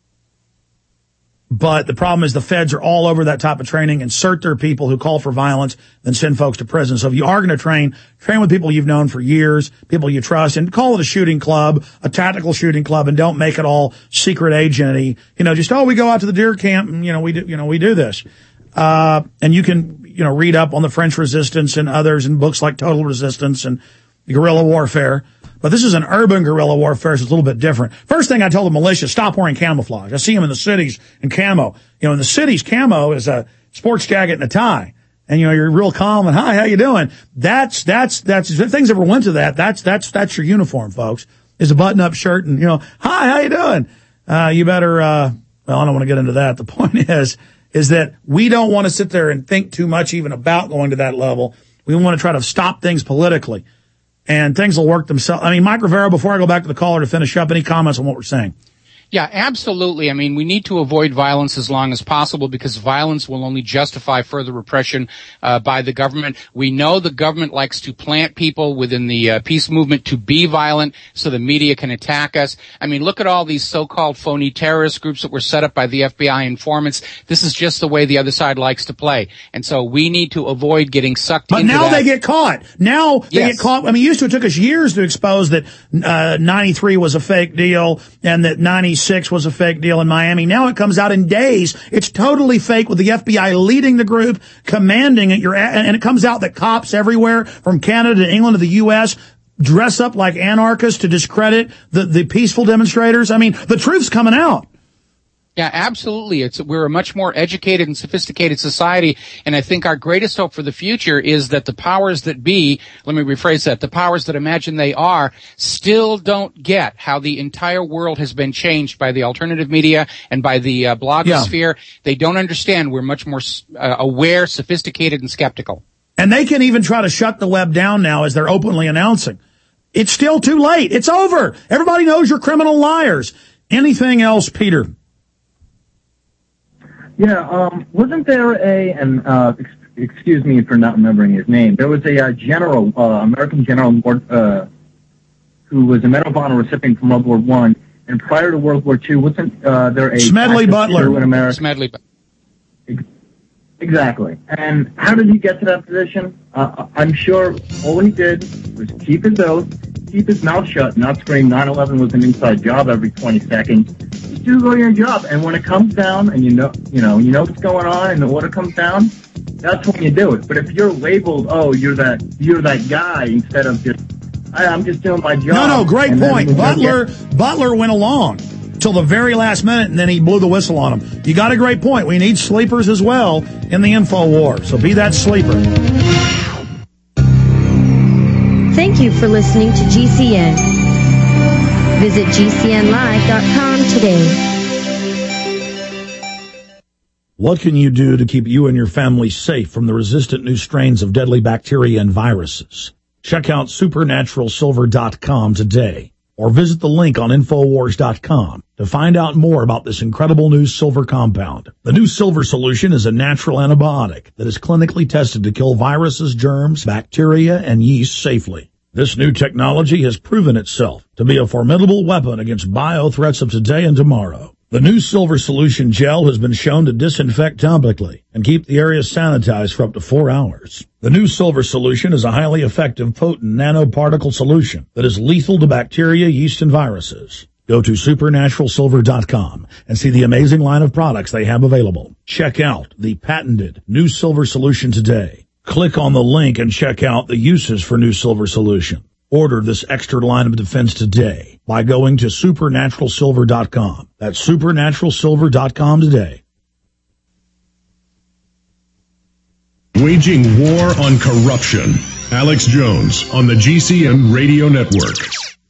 But the problem is the feds are all over that type of training, insert their people who call for violence, then send folks to prison. So if you are going to train, train with people you've known for years, people you trust, and call it a shooting club, a tactical shooting club, and don't make it all secret agent-y. You know, just, oh, we go out to the deer camp and, you know, we do, you know, we do this. Uh, and you can, you know, read up on the French resistance and others in books like Total Resistance and Guerrilla Warfare. But this is an urban guerrilla warfare, so it's a little bit different. First thing I told the militia, stop wearing camouflage. I see them in the cities in camo. You know, in the cities, camo is a sports jacket and a tie. And, you know, you're real calm and, hi, how you doing? That's, that's, that's, if things ever went to that, that's, that's, that's your uniform, folks, is a button-up shirt and, you know, hi, how you doing? Uh, you better, uh, well, I don't want to get into that. The point is, is that we don't want to sit there and think too much even about going to that level. We want to try to stop things politically. And things will work themselves. I mean, Mike Rivera, before I go back to the caller to finish up, any comments on what we're saying? Yeah, absolutely. I mean, we need to avoid violence as long as possible because violence will only justify further repression uh, by the government. We know the government likes to plant people within the uh, peace movement to be violent so the media can attack us. I mean, look at all these so-called phony terrorist groups that were set up by the F B I informants. This is just the way the other side likes to play. And so we need to avoid getting sucked but into that. But now they get caught. Now they yes. get caught. I mean, used to it took us years to expose that uh ninety-three was a fake deal and that ninety-six was a fake deal in Miami. Now it comes out in days. It's totally fake with the F B I leading the group, commanding it. You're at, and it comes out that cops everywhere from Canada to England to the U S dress up like anarchists to discredit the, the peaceful demonstrators. I mean, the truth's coming out. Yeah, absolutely. It's we're a much more educated and sophisticated society, and I think our greatest hope for the future is that the powers that be, let me rephrase that, the powers that imagine they are, still don't get how the entire world has been changed by the alternative media and by the uh, blogosphere. Yeah. They don't understand we're much more uh, aware, sophisticated, and skeptical. And they can even try to shut the web down now as they're openly announcing. It's still too late. It's over. Everybody knows you're criminal liars. Anything else, Peter? Yeah, um, wasn't there a, and uh, ex- excuse me for not remembering his name, there was a uh, general, uh, American general, uh, who was a Medal of Honor recipient from World War One, and prior to World War Two, wasn't uh, there a... Smedley Butler. In America? Smedley Ex- Exactly. And how did he get to that position? Uh, I'm sure all he did was keep his oath, keep his mouth shut, not scream nine eleven was an inside job every twenty seconds. Just do go your job. And when it comes down and you know, you know, you know what's going on and the order comes down, that's when you do it. But if you're labeled, oh, you're that, you're that guy instead of just, I, I'm just doing my job. No, no, great point. Butler, get- Butler went along till the very last minute, and then he blew the whistle on him. You got a great point. We need sleepers as well in the info war. So be that sleeper. Thank you for listening to G C N. Visit G C N live dot com today. What can you do to keep you and your family safe from the resistant new strains of deadly bacteria and viruses? Check out supernatural silver dot com today, or visit the link on infowars dot com to find out more about this incredible new silver compound. The new silver solution is a natural antibiotic that is clinically tested to kill viruses, germs, bacteria, and yeast safely. This new technology has proven itself to be a formidable weapon against bio threats of today and tomorrow. The new silver solution gel has been shown to disinfect topically and keep the area sanitized for up to four hours. The new silver solution is a highly effective, potent nanoparticle solution that is lethal to bacteria, yeast, and viruses. Go to supernatural silver dot com and see the amazing line of products they have available. Check out the patented new silver solution today. Click on the link and check out the uses for new silver solution. Order this extra line of defense today by going to supernatural silver dot com. That's supernatural silver dot com today. Waging war on corruption. Alex Jones on the G C N Radio Network.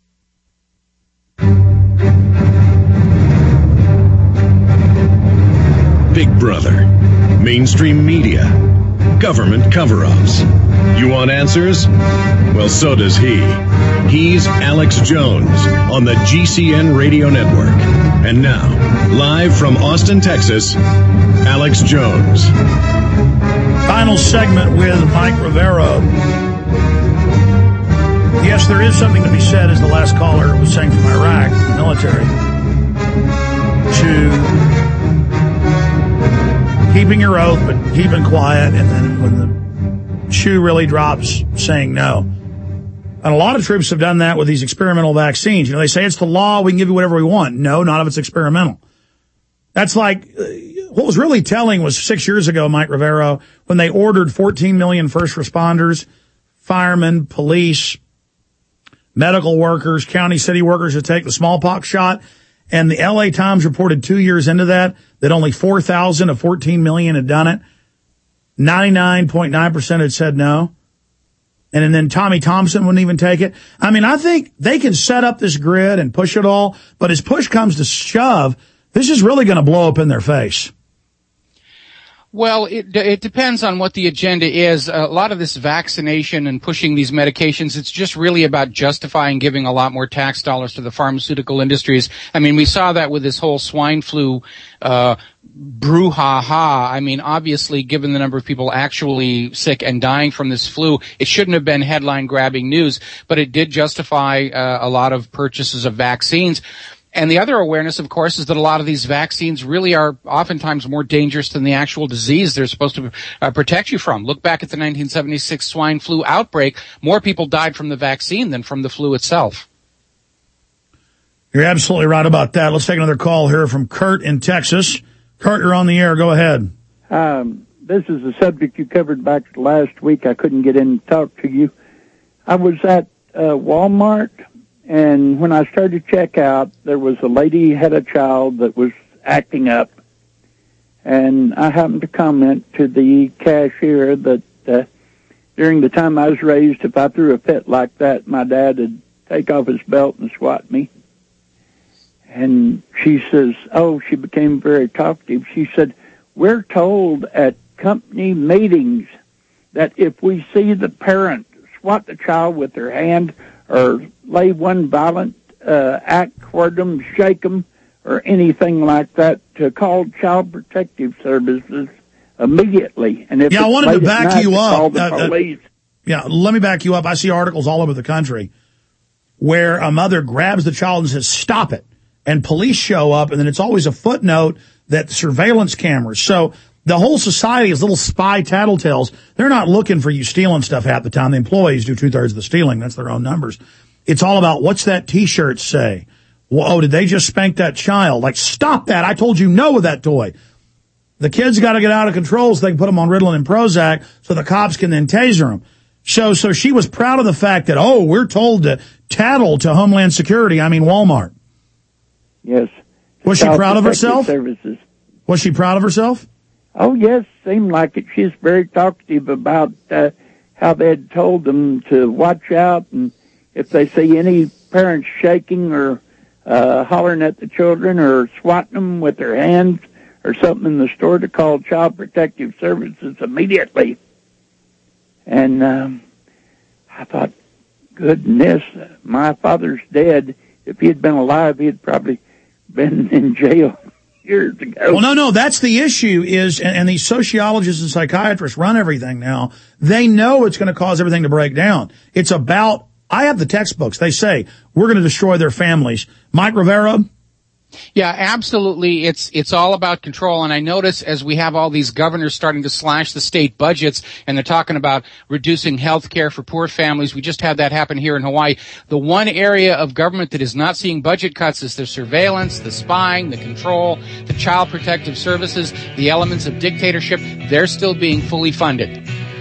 Big Brother, mainstream media, government cover-ups. You want answers? Well, so does he. He's Alex Jones on the G C N Radio Network. And now, live from Austin, Texas, Alex Jones. Final segment with Mike Rivero. Yes, there is something to be said, as the last caller was saying from Iraq, the military, to keeping your oath, but keeping quiet, and then when the shoe really drops, saying no. And a lot of troops have done that with these experimental vaccines. You know, they say it's the law, we can give you whatever we want. No, not if it's experimental. That's like, uh, what was really telling was six years ago, Mike Rivero, when they ordered fourteen million first responders, firemen, police, medical workers, county city workers to take the smallpox shot. And the L A Times reported two years into that, that only four thousand of fourteen million had done it. ninety-nine point nine percent had said no. And then Tommy Thompson wouldn't even take it. I mean, I think they can set up this grid and push it all, but as push comes to shove, this is really going to blow up in their face. Well, it, it depends on what the agenda is. A lot of this vaccination and pushing these medications, it's just really about justifying giving a lot more tax dollars to the pharmaceutical industries. I mean, we saw that with this whole swine flu uh brouhaha. I mean, obviously, given the number of people actually sick and dying from this flu, it shouldn't have been headline-grabbing news, but it did justify uh, a lot of purchases of vaccines. And the other awareness, of course, is that a lot of these vaccines really are oftentimes more dangerous than the actual disease they're supposed to uh, protect you from. Look back at the nineteen seventy-six swine flu outbreak. More people died from the vaccine than from the flu itself. You're absolutely right about that. Let's take another call here from Kurt in Texas. Kurt, you're on the air. Go ahead. Um, this is a subject you covered back last week. I couldn't get in to talk to you. I was at uh, Walmart, and when I started to check out, there was a lady had a child that was acting up. And I happened to comment to the cashier that uh, during the time I was raised, if I threw a fit like that, my dad would take off his belt and swat me. And she says, oh, she became very talkative. She said, we're told at company meetings that if we see the parent swat the child with their hand or lay one violent uh, act toward them, shake them, or anything like that, to call Child Protective Services immediately. And if yeah, I wanted to back night, you to up. Call the Uh, police. uh, yeah, let me back you up. I see articles all over the country where a mother grabs the child and says, stop it. And police show up, and then it's always a footnote that surveillance cameras. So the whole society is little spy tattletales. They're not looking for you stealing stuff half the time. The employees do two-thirds of the stealing. That's their own numbers. It's all about, what's that T-shirt say? Well, oh, did they just spank that child? Like, stop that. I told you no with that toy. The kids got to get out of control so they can put them on Ritalin and Prozac so the cops can then taser them. So, so she was proud of the fact that, oh, we're told to tattle to Homeland Security, I mean Walmart. Yes. Was she Child proud of Protective herself? Services. Was she proud of herself? Oh, yes, seemed like it. She's very talkative about uh, how they had told them to watch out, and if they see any parents shaking or uh, hollering at the children or swatting them with their hands or something in the store, to call Child Protective Services immediately. And um, I thought, goodness, my father's dead. If he had been alive, he'd probably been in jail years ago. Well, no, no, that's the issue is, and, and these sociologists and psychiatrists run everything now. They know it's going to cause everything to break down. It's about, I have the textbooks. They say, we're going to destroy their families. Mike Rivera? Yeah, absolutely. It's it's all about control. And I notice as we have all these governors starting to slash the state budgets, and they're talking about reducing health care for poor families. We just had that happen here in Hawaii. The one area of government that is not seeing budget cuts is the surveillance, the spying, the control, the child protective services, the elements of dictatorship. They're still being fully funded.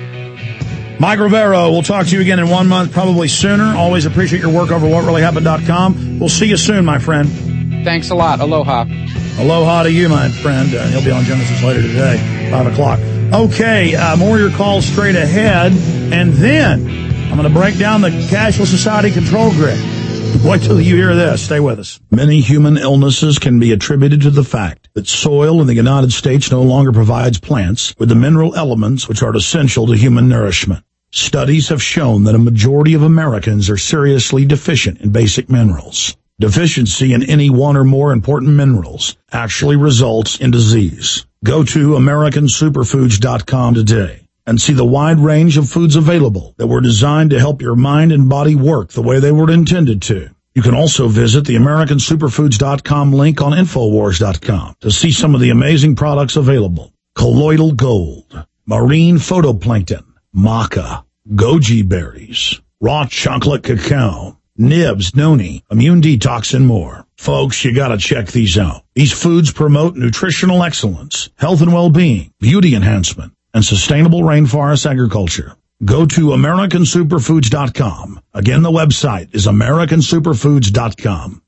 Mike Rivera, we'll talk to you again in one month, probably sooner. Always appreciate your work over what really happened dot com. We'll see you soon, my friend. Thanks a lot. Aloha. Aloha to you, my friend. Uh, he'll be on Genesis later today, five o'clock. Okay, uh, more of your calls straight ahead. And then I'm going to break down the Cashless Society control grid. Wait till you hear this. Stay with us. Many human illnesses can be attributed to the fact that soil in the United States no longer provides plants with the mineral elements which are essential to human nourishment. Studies have shown that a majority of Americans are seriously deficient in basic minerals. Deficiency in any one or more important minerals actually results in disease. Go to American Superfoods dot com today and see the wide range of foods available that were designed to help your mind and body work the way they were intended to. You can also visit the American Superfoods dot com link on Infowars dot com to see some of the amazing products available. Colloidal gold, marine phytoplankton, maca, goji berries, raw chocolate cacao, nibs, noni, immune detox, and more. Folks, you gotta check these out. These foods promote nutritional excellence, health and well-being, beauty enhancement, and sustainable rainforest agriculture. Go to American Superfoods dot com. Again, the website is American Superfoods dot com.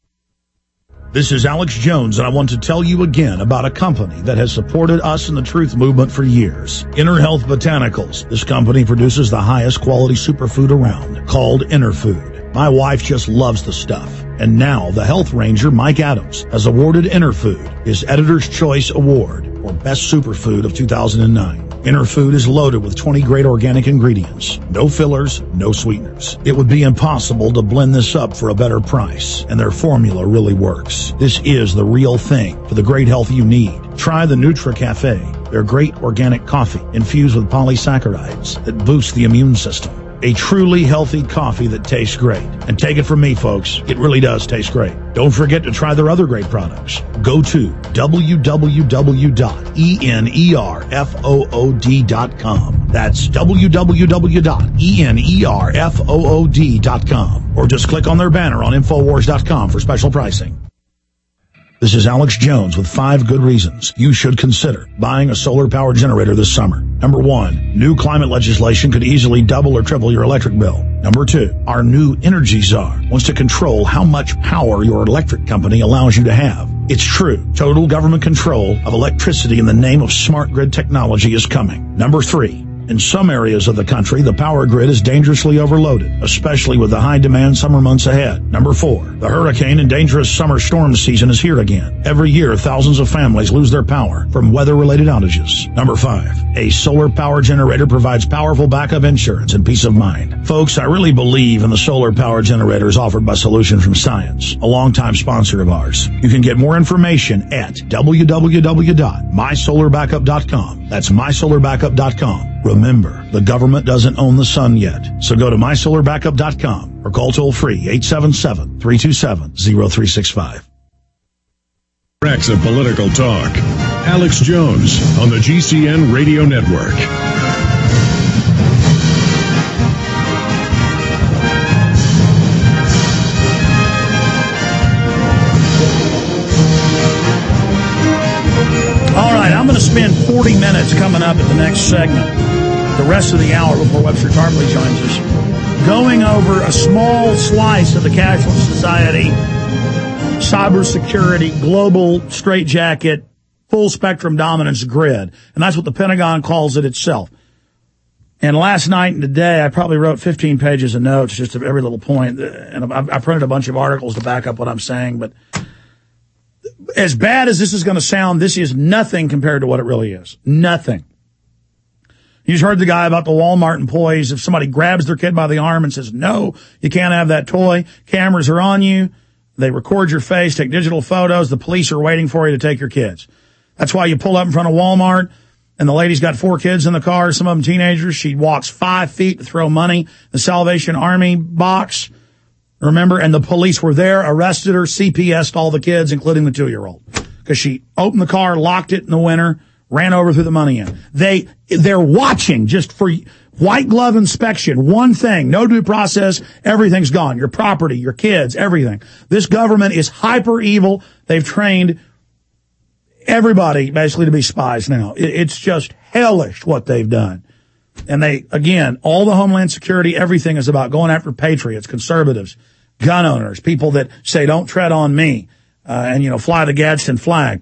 This is Alex Jones, and I want to tell you again about a company that has supported us in the truth movement for years. Inner Health Botanicals. This company produces the highest quality superfood around, called Inner Food. My wife just loves the stuff. And now the health ranger, Mike Adams, has awarded Inner Food his Editor's Choice Award for Best Superfood of two thousand nine. Inner Food is loaded with twenty great organic ingredients. No fillers, no sweeteners. It would be impossible to blend this up for a better price, and their formula really works. This is the real thing for the great health you need. Try the Nutra Cafe, their great organic coffee infused with polysaccharides that boost the immune system. A truly healthy coffee that tastes great. And take it from me, folks, it really does taste great. Don't forget to try their other great products. Go to w w w dot enerfood dot com. That's w w w dot enerfood dot com. Or just click on their banner on Infowars dot com for special pricing. This is Alex Jones with five good reasons you should consider buying a solar power generator this summer. Number one, new climate legislation could easily double or triple your electric bill. Number two, our new Energy Czar wants to control how much power your electric company allows you to have. It's true. Total government control of electricity in the name of smart grid technology is coming. Number three. In some areas of the country, the power grid is dangerously overloaded, especially with the high-demand summer months ahead. Number four, the hurricane and dangerous summer storm season is here again. Every year, thousands of families lose their power from weather-related outages. Number five, a solar power generator provides powerful backup insurance and peace of mind. Folks, I really believe in the solar power generators offered by Solution from Science, a longtime sponsor of ours. You can get more information at w w w dot my solar backup dot com. That's my solar backup dot com. Remember, the government doesn't own the sun yet. So go to my solar backup dot com or call toll-free eight seven seven, three two seven, zero three six five. Tracks of political talk. Alex Jones on the G C N Radio Network. All right, I'm going to spend forty minutes coming up at the next segment, the rest of the hour before Webster Tarpley joins us, going over a small slice of the cashless society, cybersecurity, global straitjacket, full spectrum dominance grid. And that's what the Pentagon calls it itself. And last night and today, I probably wrote fifteen pages of notes just of every little point. And I printed a bunch of articles to back up what I'm saying. But as bad as this is going to sound, this is nothing compared to what it really is. Nothing. You just heard the guy about the Walmart employees. If somebody grabs their kid by the arm and says, no, you can't have that toy, cameras are on you. They record your face, take digital photos. The police are waiting for you to take your kids. That's why you pull up in front of Walmart and the lady's got four kids in the car, some of them teenagers. She walks five feet to throw money in the Salvation Army box. Remember? And the police were there, arrested her, C P S'd all the kids, including the two-year-old. Because she opened the car, locked it in the winter, ran over, threw the money in. They, they're watching just for white glove inspection. One thing, no due process, everything's gone. Your property, your kids, everything. This government is hyper evil. They've trained everybody basically to be spies now. It, it's just hellish what they've done. And they, again, all the Homeland Security, everything is about going after patriots, conservatives, gun owners, people that say, don't tread on me, uh, and, you know, fly the Gadsden flag.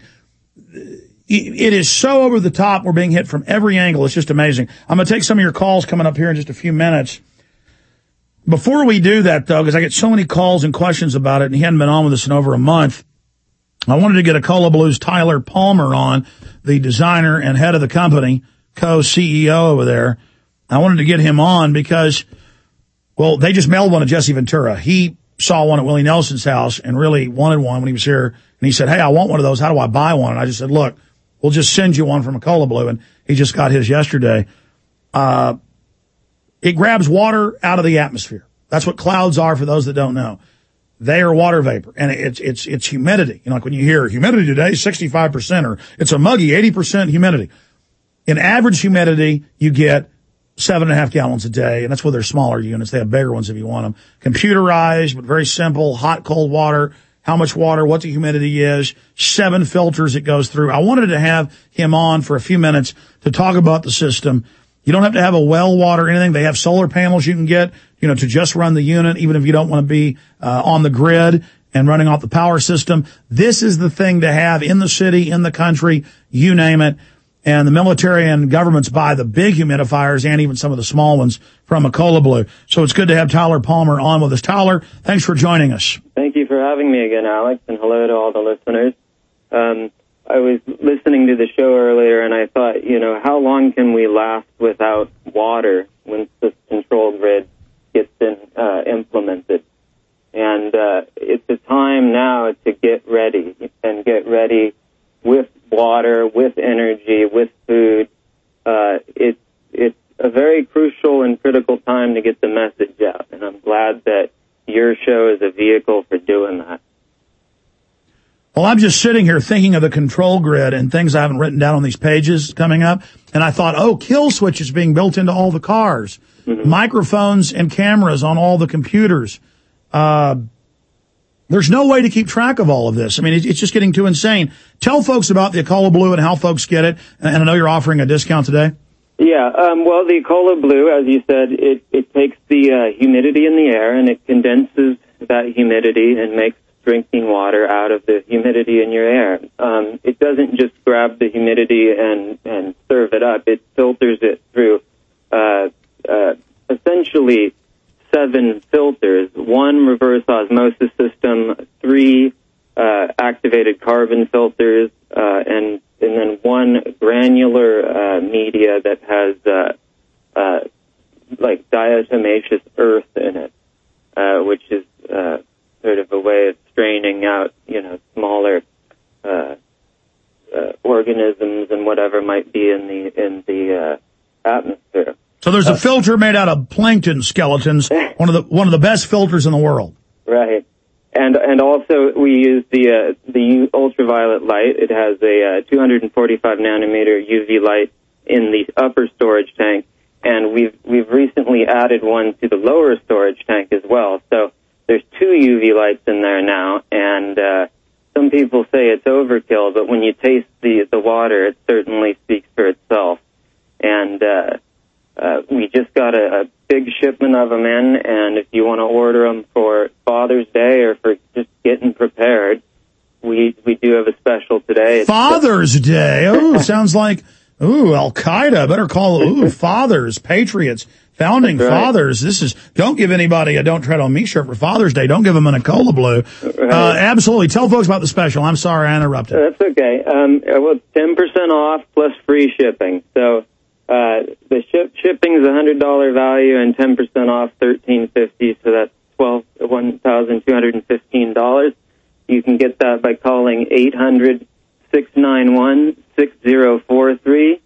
It is so over the top. We're being hit from every angle. It's just amazing. I'm going to take some of your calls coming up here in just a few minutes. Before we do that, though, because I get so many calls and questions about it, and he hadn't been on with us in over a month, I wanted to get a Cola Blues Tyler Palmer on, the designer and head of the company, co-C E O over there. I wanted to get him on because, well, they just mailed one to Jesse Ventura. He saw one at Willie Nelson's house and really wanted one when he was here. And he said, hey, I want one of those. How do I buy one? And I just said, look, we'll just send you one from a Cola Blue. And he just got his yesterday. Uh, it grabs water out of the atmosphere. That's what clouds are for those that don't know. They are water vapor, and it's, it's, it's humidity. You know, like when you hear humidity today, sixty-five percent, or it's a muggy eighty percent humidity. In average humidity, you get seven and a half gallons a day, and that's where they're smaller units. They have bigger ones if you want them. Computerized, but very simple, hot, cold water, how much water, what the humidity is, seven filters it goes through. I wanted to have him on for a few minutes to talk about the system. You don't have to have a well water or anything. They have solar panels you can get, you know, to just run the unit, even if you don't want to be uh, on the grid and running off the power system. This is the thing to have in the city, in the country, you name it. And the military and governments buy the big humidifiers and even some of the small ones from a Cola Blue. So it's good to have Tyler Palmer on with us. Tyler, thanks for joining us. Thank you for having me again, Alex, and hello to all the listeners. Um, I was listening to the show earlier, and I thought, you know, how long can we last without water when this control grid gets in, uh, implemented? And uh, it's a time now to get ready, and get ready with water, with energy, with food. Uh, it's it's a very crucial and critical time to get the message out, and I'm glad that your show is a vehicle for doing that. Well, I'm just sitting here thinking of the control grid and things I haven't written down on these pages coming up, and I thought, oh, kill switches being built into all the cars, mm-hmm. microphones and cameras on all the computers. Uh, there's no way to keep track of all of this. I mean, it's just getting too insane. Tell folks about the Cola Blue and how folks get it, and I know you're offering a discount today. Yeah, um, well, the Cola Blue, as you said, it, it takes the uh, humidity in the air and it condenses that humidity and makes drinking water out of the humidity in your air. Um, it doesn't just grab the humidity and, and serve it up. It filters it through uh, uh, essentially seven filters, one reverse osmosis system, three uh, activated carbon filters, uh, and and then one granular uh, media that has uh, uh, like diatomaceous earth in it, uh, which is uh, sort of a way of straining out, you know, smaller uh, uh, organisms and whatever might be in the in the uh, atmosphere. So there's a Uh, filter made out of plankton skeletons, one of the one of the best filters in the world. Right. And and also we use the uh, the U- ultraviolet light. It has a uh, two hundred forty-five nanometer U V light in the upper storage tank, and we've we've recently added one to the lower storage tank as well. So there's two U V lights in there now, and uh, some people say it's overkill, but when you taste the the water, it certainly speaks for itself. And uh, uh, we just got a, a big shipment of them in, and if you want to order them for Father's Day or for just getting prepared, we we do have a special today. It's Father's Day. Oh, sounds like, ooh, Al-Qaeda. Better call it, ooh, fathers, patriots, founding That's right. fathers. This is, don't give anybody a Don't Tread on Me shirt for Father's Day. Don't give them an Cola Blue. Right. Uh, absolutely. Tell folks about the special. I'm sorry I interrupted. That's okay. Um, well, ten percent off plus free shipping. So uh, the ship shipping is a one hundred dollars value and ten percent off thirteen fifty. So that's twelve one thousand two hundred fifteen dollars. You can get that by calling eight hundred, six nine one, six zero four three.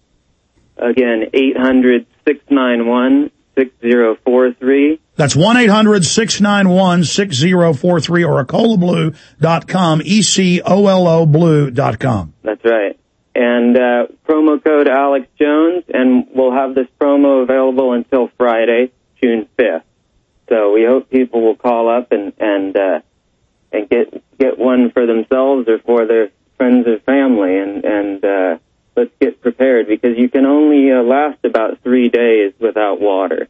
Again, eight hundred, six nine one, six zero four three. That's one eight hundred, six nine one, six zero four three or ecola blue dot com, E C O L O blue dot com. That's right. And uh, promo code Alex Jones, and we'll have this promo available until Friday, June fifth. So we hope people will call up and and uh, and get get one for themselves or for their friends or family, and and uh, let's get prepared, because you can only uh, last about three days without water.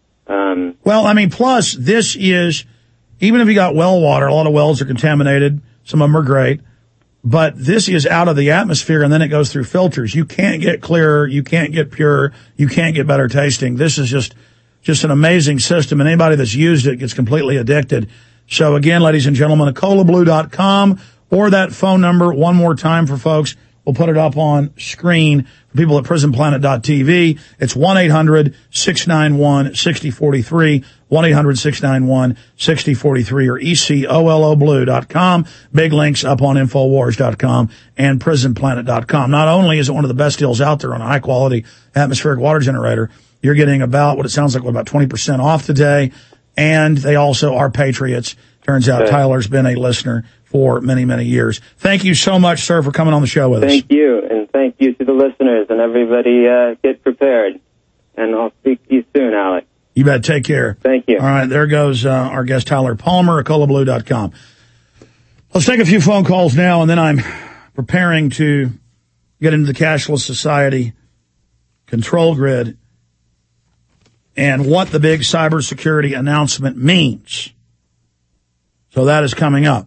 Um, Well, I mean, plus this is, even if you got well water, a lot of wells are contaminated. Some of them are great. But this is out of the atmosphere, and then it goes through filters. You can't get clearer. You can't get pure. You can't get better tasting. This is just, just an amazing system, and anybody that's used it gets completely addicted. So again, ladies and gentlemen, ecola blue dot com or that phone number one more time for folks. We'll put it up on screen for people at prison planet dot t v. It's one eight hundred, six nine one, six zero four three, one eight hundred, six nine one, six zero four three, or E C O L O blue dot com. Big links up on infowars dot com and prison planet dot com. Not only is it one of the best deals out there on a high-quality atmospheric water generator, you're getting about what it sounds like, what, about twenty percent off today, and they also are patriots. Turns out Okay. Tyler's been a listener for many, many years. Thank you so much, sir, for coming on the show with us. Thank you, and thank you to the listeners, and everybody uh, get prepared. And I'll speak to you soon, Alex. You bet. Take care. Thank you. All right, there goes uh, our guest, Tyler Palmer, ecola blue dot com. Let's take a few phone calls now, and then I'm preparing to get into the cashless society control grid and what the big cybersecurity announcement means. So that is coming up.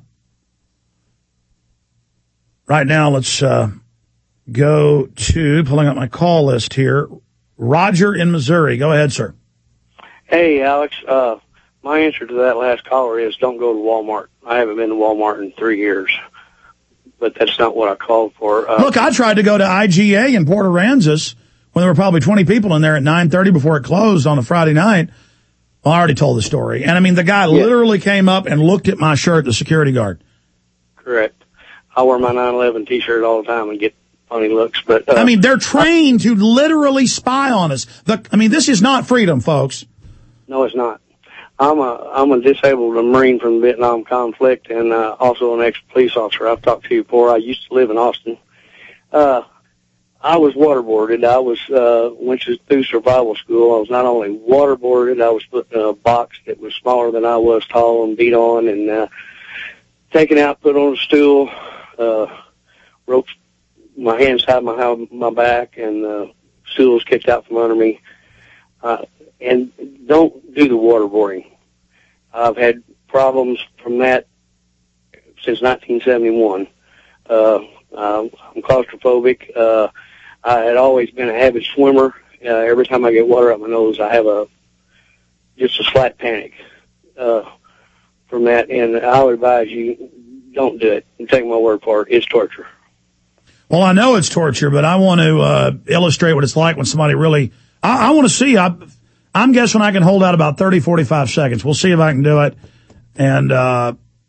Right now, let's uh, go to, pulling up my call list here, Roger in Missouri. Go ahead, sir. Hey, Alex. Uh, my answer to that last caller is don't go to Walmart. I haven't been to Walmart in three years, but that's not what I called for. Uh, Look, I tried to go to I G A in Port Aransas when there were probably twenty people in there at nine thirty before it closed on a Friday night. Well, I already told the story. And, I mean, the guy Yeah. literally came up and looked at my shirt, the security guard. Correct. I wear my nine eleven T-shirt all the time and get funny looks, but... Uh, I mean, they're trained to literally spy on us. The, I mean, this is not freedom, folks. No, it's not. I'm a I'm a disabled Marine from the Vietnam conflict, and uh, also an ex-police officer. I've talked to you before. I used to live in Austin. Uh, I was waterboarded. I was uh, went to, through survival school. I was not only waterboarded, I was put in a box that was smaller than I was, tall, and beat on, and uh, taken out, put on a stool, uh, ropes, my hands tied behind my back, and uh, stools kicked out from under me. Uh, and don't do the waterboarding. I've had problems from that since nineteen seventy-one. Uh, I'm claustrophobic. Uh, I had always been a avid swimmer. Uh, every time I get water up my nose, I have a just a slight panic uh, from that. And I would advise you, don't do it. And take my word for it. It's torture. Well, I know it's torture, but I want to uh, illustrate what it's like when somebody really. I, I want to see. I, I'm guessing I can hold out about thirty, forty-five seconds. We'll see if I can do it. And, uh,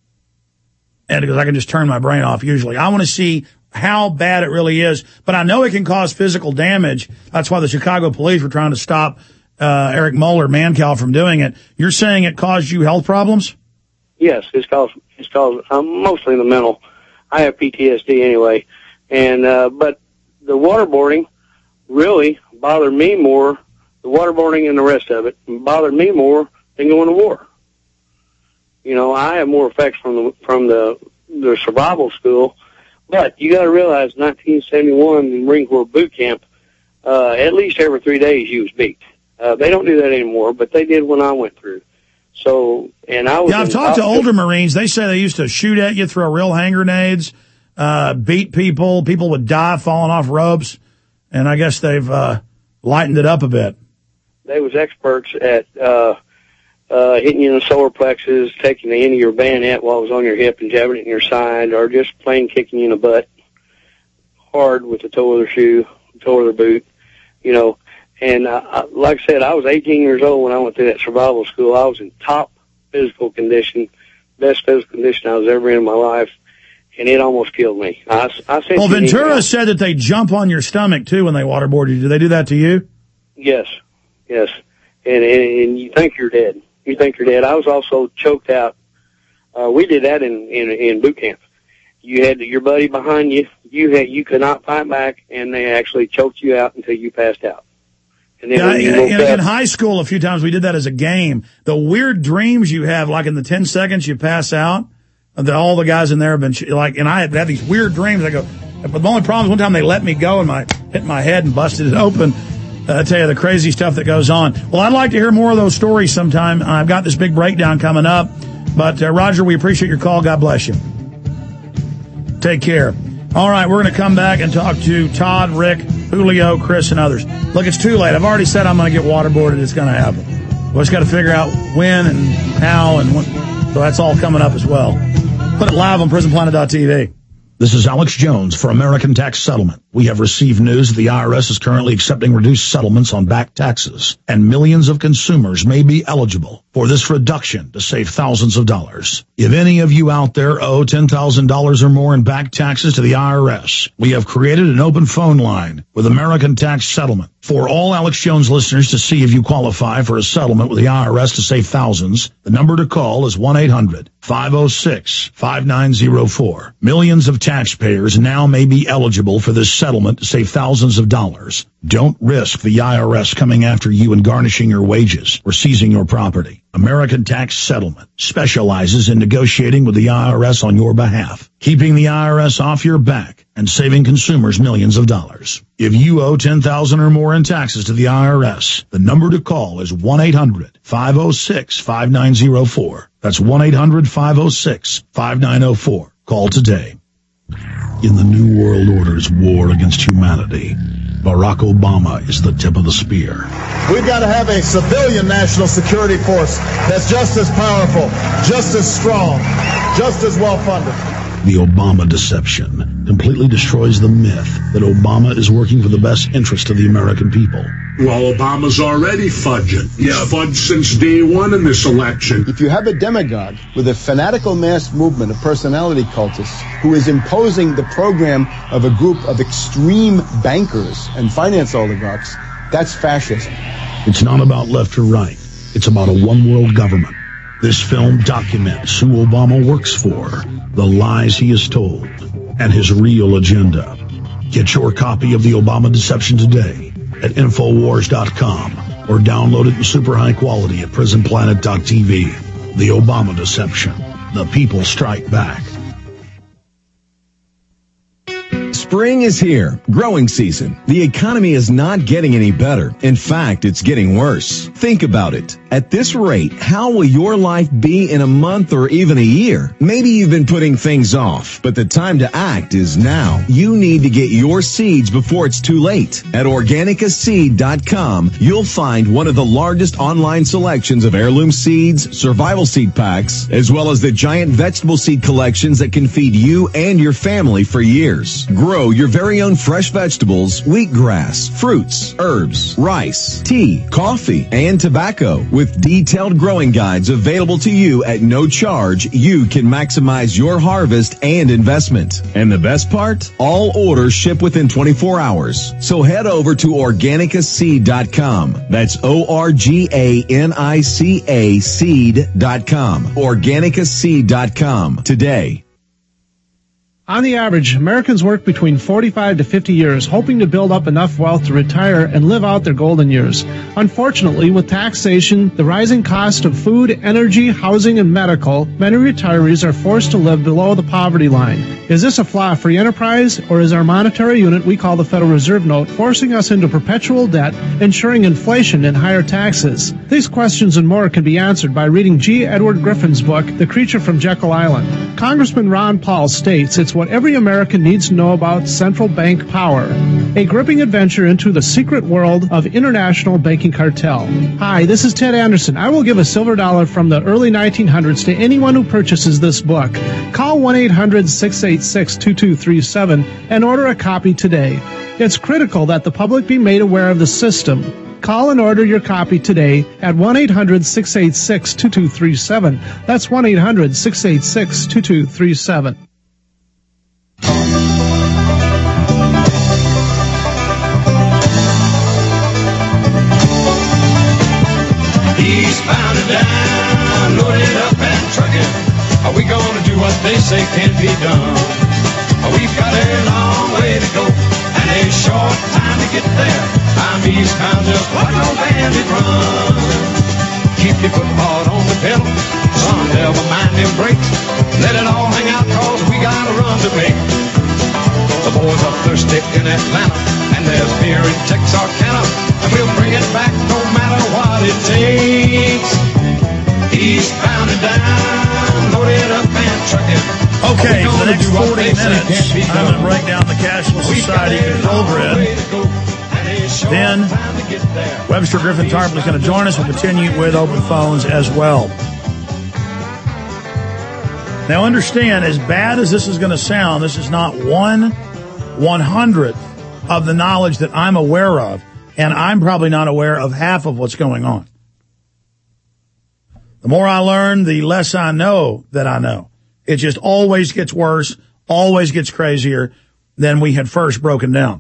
and because I can just turn my brain off usually. I want to see how bad it really is. But I know it can cause physical damage. That's why the Chicago police were trying to stop uh, Eric Moeller, Mancow, from doing it. You're saying it caused you health problems? Yes, it's caused, it's caused, um, mostly the mental. I have P T S D anyway. And, uh, but the waterboarding really bothered me more, the waterboarding and the rest of it bothered me more than going to war. You know, I have more effects from the, from the, the survival school, but you gotta realize nineteen seventy-one in Marine Corps boot camp, uh, at least every three days you was beat. Uh, they don't do that anymore, but they did when I went through. So, and I was. Yeah, I've talked to older Marines. They say they used to shoot at you, throw real hand grenades, uh, beat people. People would die falling off ropes. And I guess they've, uh, lightened it up a bit. They was experts at, uh, uh, hitting you in the solar plexus, taking the end of your bayonet while it was on your hip and jabbing it in your side, or just plain kicking you in the butt hard with the toe of their shoe, toe of their boot, you know. And uh, like I said, I was eighteen years old when I went through that survival school. I was in top physical condition, best physical condition I was ever in my life, and it almost killed me. I, I sent well, Ventura said that they jump on your stomach, too, when they waterboard you. Do they do that to you? Yes, yes. And, and, and you think you're dead. You think you're dead. I was also choked out. Uh, we did that in, in, in boot camp. You had your buddy behind you. You had, you could not fight back, and they actually choked you out until you passed out. And then yeah, when you in, in, up, in high school, a few times we did that as a game. The weird dreams you have, like in the ten seconds you pass out, that all the guys in there have been like, and I had, had these weird dreams. I go, but the only problem is one time they let me go and my hit my head and busted it open. Uh, I tell you the crazy stuff that goes on. Well, I'd like to hear more of those stories sometime. I've got this big breakdown coming up. But uh, Roger, we appreciate your call. God bless you. Take care. All right, we're going to come back and talk to Todd, Rick, Julio, Chris, and others. Look, it's too late. I've already said I'm going to get waterboarded. It's going to happen. We just got to figure out when and how and when. So that's all coming up as well. Put it live on prison planet dot t v. This is Alex Jones for American Tax Settlement. We have received news that the I R S is currently accepting reduced settlements on back taxes, and millions of consumers may be eligible for this reduction to save thousands of dollars. If any of you out there owe ten thousand dollars or more in back taxes to the I R S, we have created an open phone line with American Tax Settlement for all Alex Jones listeners to see if you qualify for a settlement with the I R S to save thousands. The number to call is one eight hundred five oh six five nine oh four. Millions of taxpayers now may be eligible for this settlement to save thousands of dollars. Don't risk the I R S coming after you and garnishing your wages or seizing your property. American Tax Settlement specializes in negotiating with the I R S on your behalf, keeping the I R S off your back and saving consumers millions of dollars. If you owe ten thousand dollars or more in taxes to the I R S, the number to call is one eight hundred five oh six five nine oh four. That's one eight hundred five oh six five nine oh four. Call today. In the New World Order's war against humanity, Barack Obama is the tip of the spear. We've got to have a civilian national security force that's just as powerful, just as strong, just as well-funded. The Obama deception completely destroys the myth that Obama is working for the best interest of the American people. Well, Obama's already fudging. He's yeah. fudged since day one in this election. If you have a demagogue with a fanatical mass movement of personality cultists who is imposing the program of a group of extreme bankers and finance oligarchs, that's fascism. It's not about left or right. It's about a one-world government. This film documents who Obama works for, the lies he has told, and his real agenda. Get your copy of the Obama Deception today at Infowars dot com or download it in super high quality at Prison Planet dot t v. The Obama Deception. The people strike back. Spring is here. Growing season. The economy is not getting any better. In fact, it's getting worse. Think about it. At this rate, how will your life be in a month or even a year? Maybe you've been putting things off, but the time to act is now. You need to get your seeds before it's too late. At organica seed dot com, you'll find one of the largest online selections of heirloom seeds, survival seed packs, as well as the giant vegetable seed collections that can feed you and your family for years. Grow your very own fresh vegetables, wheatgrass, fruits, herbs, rice, tea, coffee, and tobacco. With detailed growing guides available to you at no charge, you can maximize your harvest and investment. And the best part? All orders ship within twenty-four hours. So head over to organica seed dot com. That's O R G A N I C A seed dot com. organica seed dot com today. On the average, Americans work between forty-five to fifty years, hoping to build up enough wealth to retire and live out their golden years. Unfortunately, with taxation, the rising cost of food, energy, housing, and medical, many retirees are forced to live below the poverty line. Is this a flaw of free enterprise, or is our monetary unit we call the Federal Reserve Note forcing us into perpetual debt, ensuring inflation and higher taxes? These questions and more can be answered by reading G. Edward Griffin's book, The Creature from Jekyll Island. Congressman Ron Paul states it's what every American needs to know about central bank power, a gripping adventure into the secret world of international banking cartel. Hi, this is Ted Anderson. I will give a silver dollar from the early nineteen hundreds to anyone who purchases this book. Call one eight hundred six eight six two two three seven and order a copy today. It's critical that the public be made aware of the system. Call and order your copy today at one eight hundred six eight six two two three seven. That's one eight hundred six eight six two two three seven. Eastbound and down, loaded up and trucking. Are we gonna do what they say can be done? We've got a long way to go and a short time to get there. I'm eastbound, just like no bandit run. Keep your foot hard on the pedal, son, never mind them brakes. Let it all hang out, cause we got a run to make. The boys are thirsty in Atlanta, and there's beer in Texarkana, and we'll bring it back no matter what it takes. Eastbound and down, loaded up and trucking. Okay, for the next forty minutes, I'm going to break down the Cashless Society control grid. Then, Webster Griffin Tarpley is going to join us. We'll continue with open phones as well. Now, understand, as bad as this is going to sound, this is not one one-hundredth of the knowledge that I'm aware of, and I'm probably not aware of half of what's going on. The more I learn, the less I know that I know. It just always gets worse, always gets crazier than we had first broken down.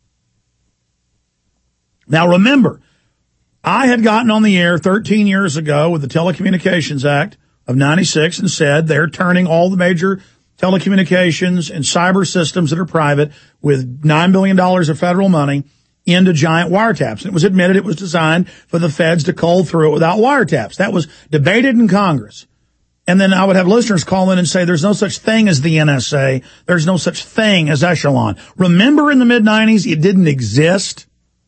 Now, remember, I had gotten on the air thirteen years ago with the Telecommunications Act of ninety-six and said they're turning all the major telecommunications and cyber systems that are private with nine billion dollars of federal money into giant wiretaps. And it was admitted it was designed for the feds to cull through it without wiretaps. That was debated in Congress. And then I would have listeners call in and say there's no such thing as the N S A. There's no such thing as Echelon. Remember in the mid nineties, it didn't exist.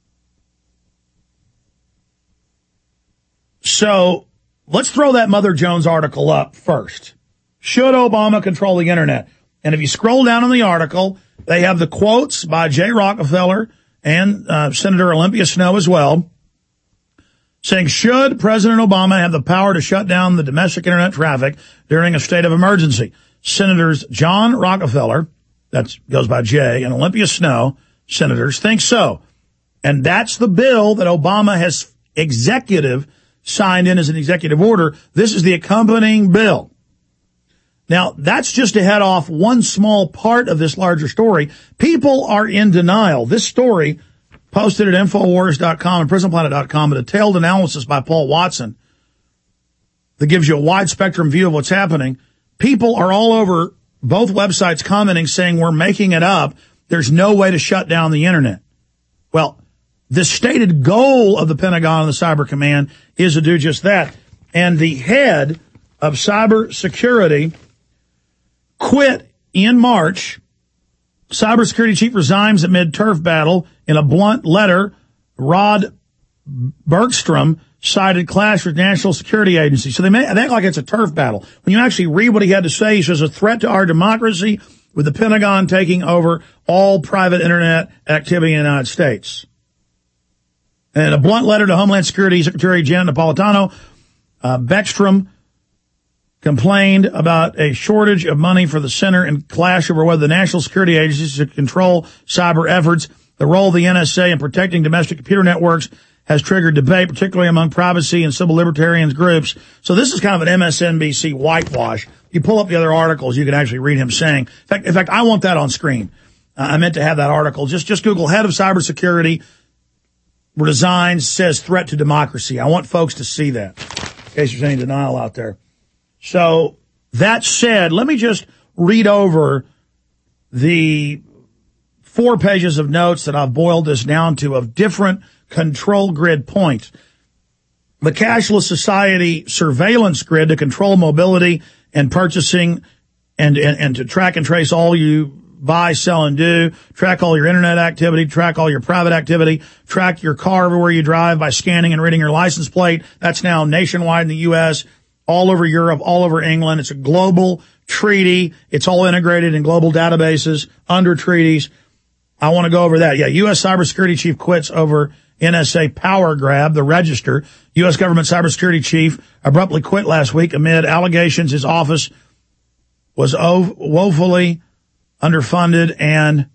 So let's throw that Mother Jones article up first. Should Obama control the internet? And if you scroll down in the article, they have the quotes by Jay Rockefeller and uh, Senator Olympia Snowe as well, saying, should President Obama have the power to shut down the domestic internet traffic during a state of emergency? Senators John Rockefeller, that goes by Jay, and Olympia Snowe, senators, think so. And that's the bill that Obama has executive signed in as an executive order. This is the accompanying bill. Now, that's just to head off one small part of this larger story. People are in denial. This story, posted at Infowars dot com and Prison Planet dot com, a detailed analysis by Paul Watson that gives you a wide spectrum view of what's happening. People are all over both websites commenting, saying we're making it up. There's no way to shut down the internet. Well, the stated goal of the Pentagon and the Cyber Command is to do just that. And the head of cybersecurity quit in March. Cybersecurity chief resigns amid turf battle. In a blunt letter, Rod Bergstrom cited clash with national security agencies. So they, may, they act like it's a turf battle. When you actually read what he had to say, he says a threat to our democracy with the Pentagon taking over all private internet activity in the United States. And a blunt letter to Homeland Security Secretary Janet Napolitano, uh, Beckstrom complained about a shortage of money for the center and clash over whether the national security agencies should control cyber efforts. The role of the N S A in protecting domestic computer networks has triggered debate, particularly among privacy and civil libertarians groups. So this is kind of an M S N B C whitewash. You pull up the other articles, you can actually read him saying, in fact, in fact, I want that on screen. Uh, I meant to have that article. Just, just Google head of cybersecurity resigns, says threat to democracy. I want folks to see that in case there's any denial out there. So that said, let me just read over the four pages of notes that I've boiled this down to of different control grid points. The cashless society surveillance grid to control mobility and purchasing and, and, and to track and trace all you buy, sell, and do, track all your internet activity, track all your private activity, track your car everywhere you drive by scanning and reading your license plate. That's now nationwide in the U S, all over Europe, all over England. It's a global treaty. It's all integrated in global databases under treaties. I want to go over that. Yeah, U S cybersecurity chief quits over N S A power grab, the register. U S government cybersecurity chief abruptly quit last week amid allegations his office was o- woefully underfunded and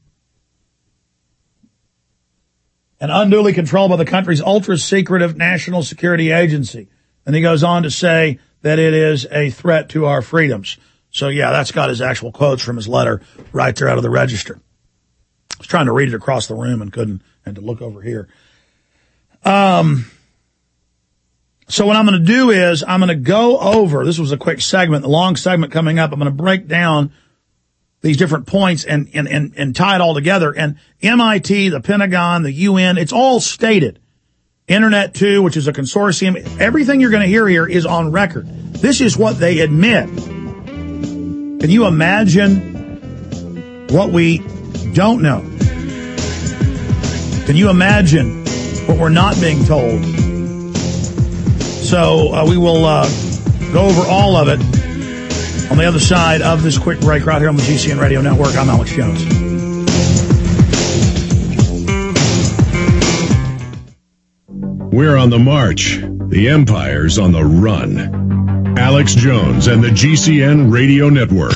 and unduly controlled by the country's ultra-secretive national security agency. And he goes on to say that it is a threat to our freedoms. So, yeah, that's got his actual quotes from his letter right there out of the register. I was trying to read it across the room and couldn't, and to look over here. Um, so what I'm going to do is I'm going to go over, this was a quick segment, the long segment coming up. I'm going to break down these different points and, and, and, and tie it all together. And M I T, the Pentagon, the U N, it's all stated. Internet two, which is a consortium. Everything you're going to hear here is on record. This is what they admit. Can you imagine what we don't know? Can you imagine what we're not being told? So uh, we will uh, go over all of it on the other side of this quick break right here on the G C N Radio Network. I'm Alex Jones. We're on the march. The empire's on the run. Alex Jones and the G C N Radio Network.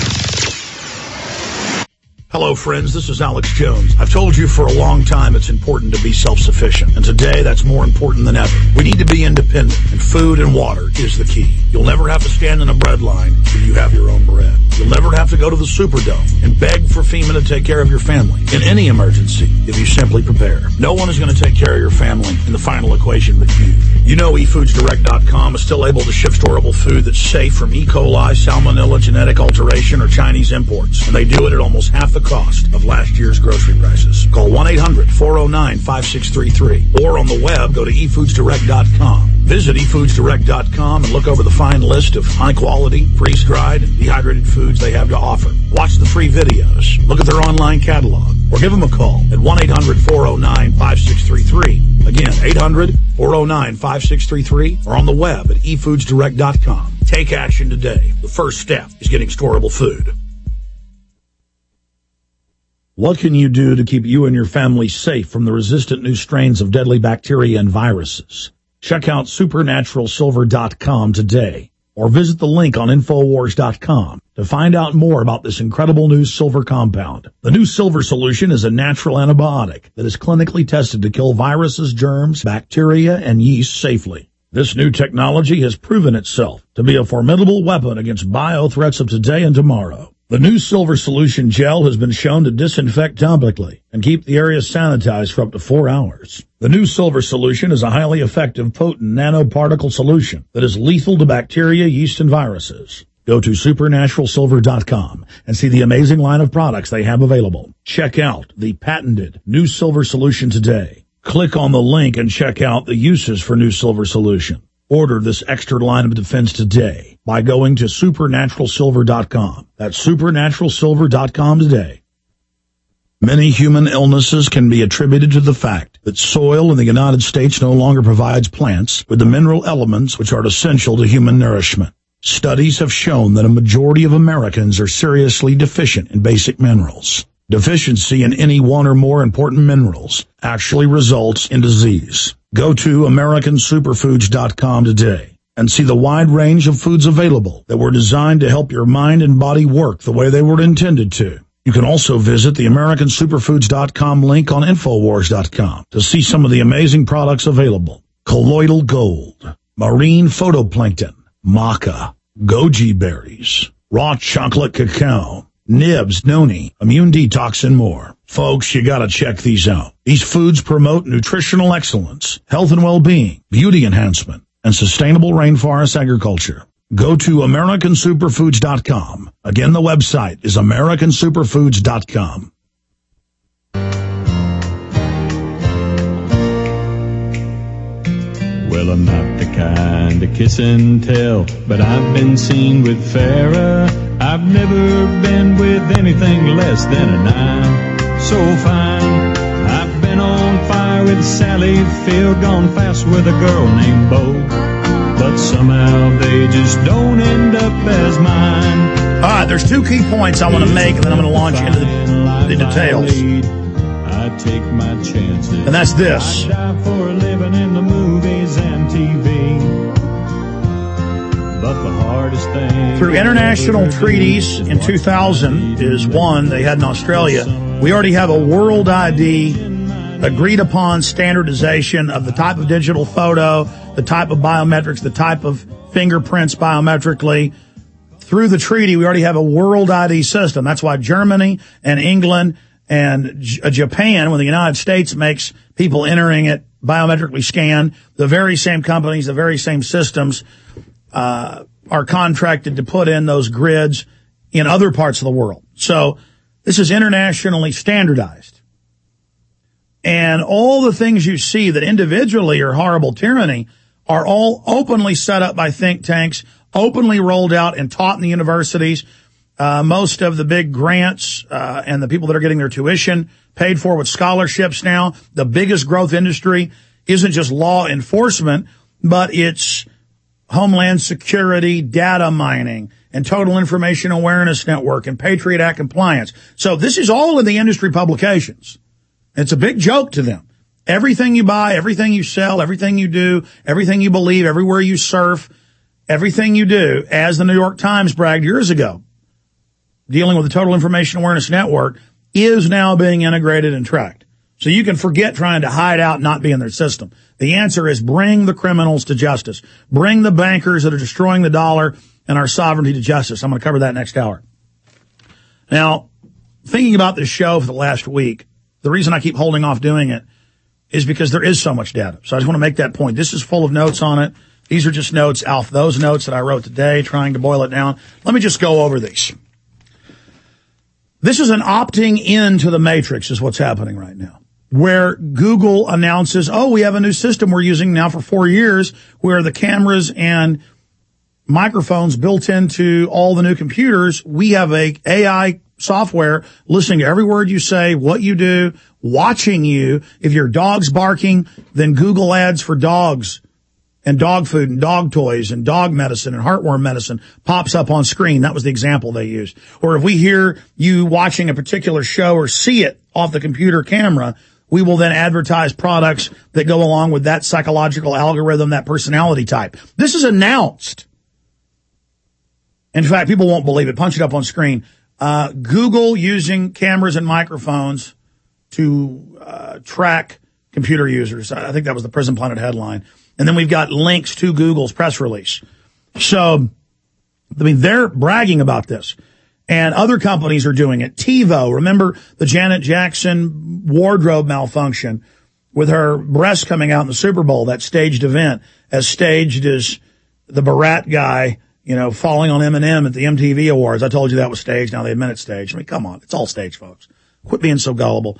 Hello, friends. This is Alex Jones. I've told you for a long time it's important to be self-sufficient. And today, that's more important than ever. We need to be independent, and food and water is the key. You'll never have to stand in a bread line if you have your own bread. You'll never have to go to the Superdome and beg for FEMA to take care of your family in any emergency if you simply prepare. No one is going to take care of your family in the final equation but you. You know e foods direct dot com is still able to ship storable food that's safe from E. coli, salmonella, genetic alteration, or Chinese imports. And they do it at almost half the cost of last year's grocery prices. Call one eight hundred four oh nine five six three three or on the web go to e foods direct dot com. Visit e foods direct dot com and look over the fine list of high-quality, freeze-dried, and dehydrated foods they have to offer. Watch the free videos, look at their online catalog, or give them a call at one eight hundred four oh nine five six three three. Again, eight hundred four oh nine five six three three or on the web at e foods direct dot com. Take action today. The first step is getting storable food. What can you do to keep you and your family safe from the resistant new strains of deadly bacteria and viruses? Check out supernatural silver dot com today or visit the link on infowars dot com to find out more about this incredible new silver compound. The new silver solution is a natural antibiotic that is clinically tested to kill viruses, germs, bacteria, and yeast safely. This new technology has proven itself to be a formidable weapon against bio threats of today and tomorrow. The new Silver Solution Gel has been shown to disinfect topically and keep the area sanitized for up to four hours. The new Silver Solution is a highly effective, potent nanoparticle solution that is lethal to bacteria, yeast, and viruses. Go to supernatural silver dot com and see the amazing line of products they have available. Check out the patented new Silver Solution today. Click on the link and check out the uses for new Silver Solution. Order this extra line of defense today by going to supernatural silver dot com. That's supernatural silver dot com today. Many human illnesses can be attributed to the fact that soil in the United States no longer provides plants with the mineral elements which are essential to human nourishment. Studies have shown that a majority of Americans are seriously deficient in basic minerals. Deficiency in any one or more important minerals actually results in disease. Go to American Superfoods dot com today and see the wide range of foods available that were designed to help your mind and body work the way they were intended to. You can also visit the American Superfoods dot com link on Infowars dot com to see some of the amazing products available. Colloidal gold, marine phytoplankton, maca, goji berries, raw chocolate cacao, nibs, noni, immune detox, and more. Folks, you gotta check these out. These foods promote nutritional excellence, health and well-being, beauty enhancement, and sustainable rainforest agriculture. Go to American Superfoods dot com. Again, the website is American Superfoods dot com. Well, I'm not the kind to kiss and tell, but I've been seen with Farrah. I've never been with anything less than a nine. So fine, I've been on fire with Sally Field, gone fast with a girl named Bo, but somehow they just don't end up as mine. All right, there's two key points I want to make, and then I'm going to launch into the, the details. I take my chances. And that's this. I die for a living in the movies and T V. But the hardest thing through international treaties in two thousand is one they had in Australia. We already have a world I D, agreed upon standardization of the type of digital photo, the type of biometrics, the type of fingerprints biometrically. Through the treaty, we already have a world I D system. That's why Germany and England and J- Japan, when the United States makes people entering it biometrically scanned, the very same companies, the very same systems, uh, are contracted to put in those grids in other parts of the world. So this is internationally standardized. And all the things you see that individually are horrible tyranny are all openly set up by think tanks, openly rolled out and taught in the universities. Uh, most of the big grants, uh, and the people that are getting their tuition paid for with scholarships now, the biggest growth industry isn't just law enforcement, but it's Homeland Security, data mining, and Total Information Awareness Network, and Patriot Act compliance. So this is all in the industry publications. It's a big joke to them. Everything you buy, everything you sell, everything you do, everything you believe, everywhere you surf, everything you do, as the New York Times bragged years ago, dealing with the Total Information Awareness Network, is now being integrated and tracked. So you can forget trying to hide out and not be in their system. The answer is bring the criminals to justice. Bring the bankers that are destroying the dollar and our sovereignty to justice. I'm going to cover that next hour. Now, thinking about this show for the last week, the reason I keep holding off doing it is because there is so much data. So I just want to make that point. This is full of notes on it. These are just notes off those notes that I wrote today, trying to boil it down. Let me just go over these. This is an opting into the matrix is what's happening right now, where Google announces, oh, we have a new system we're using now for four years where the cameras and microphones built into all the new computers. We have a A I software listening to every word you say, what you do, watching you. If your dog's barking, then Google ads for dogs and dog food and dog toys and dog medicine and heartworm medicine pops up on screen. That was the example they used. Or if we hear you watching a particular show or see it off the computer camera, we will then advertise products that go along with that psychological algorithm, that personality type. This is announced. In fact, people won't believe it. Punch it up on screen. Uh, Google using cameras and microphones to uh, track computer users. I think that was the Prison Planet headline. And then we've got links to Google's press release. So, I mean, they're bragging about this. And other companies are doing it. TiVo, remember the Janet Jackson wardrobe malfunction with her breasts coming out in the Super Bowl, that staged event, as staged as the Barat guy, you know, falling on Eminem at the M T V Awards. I told you that was staged. Now they admit it's staged. I mean, come on. It's all staged, folks. Quit being so gullible.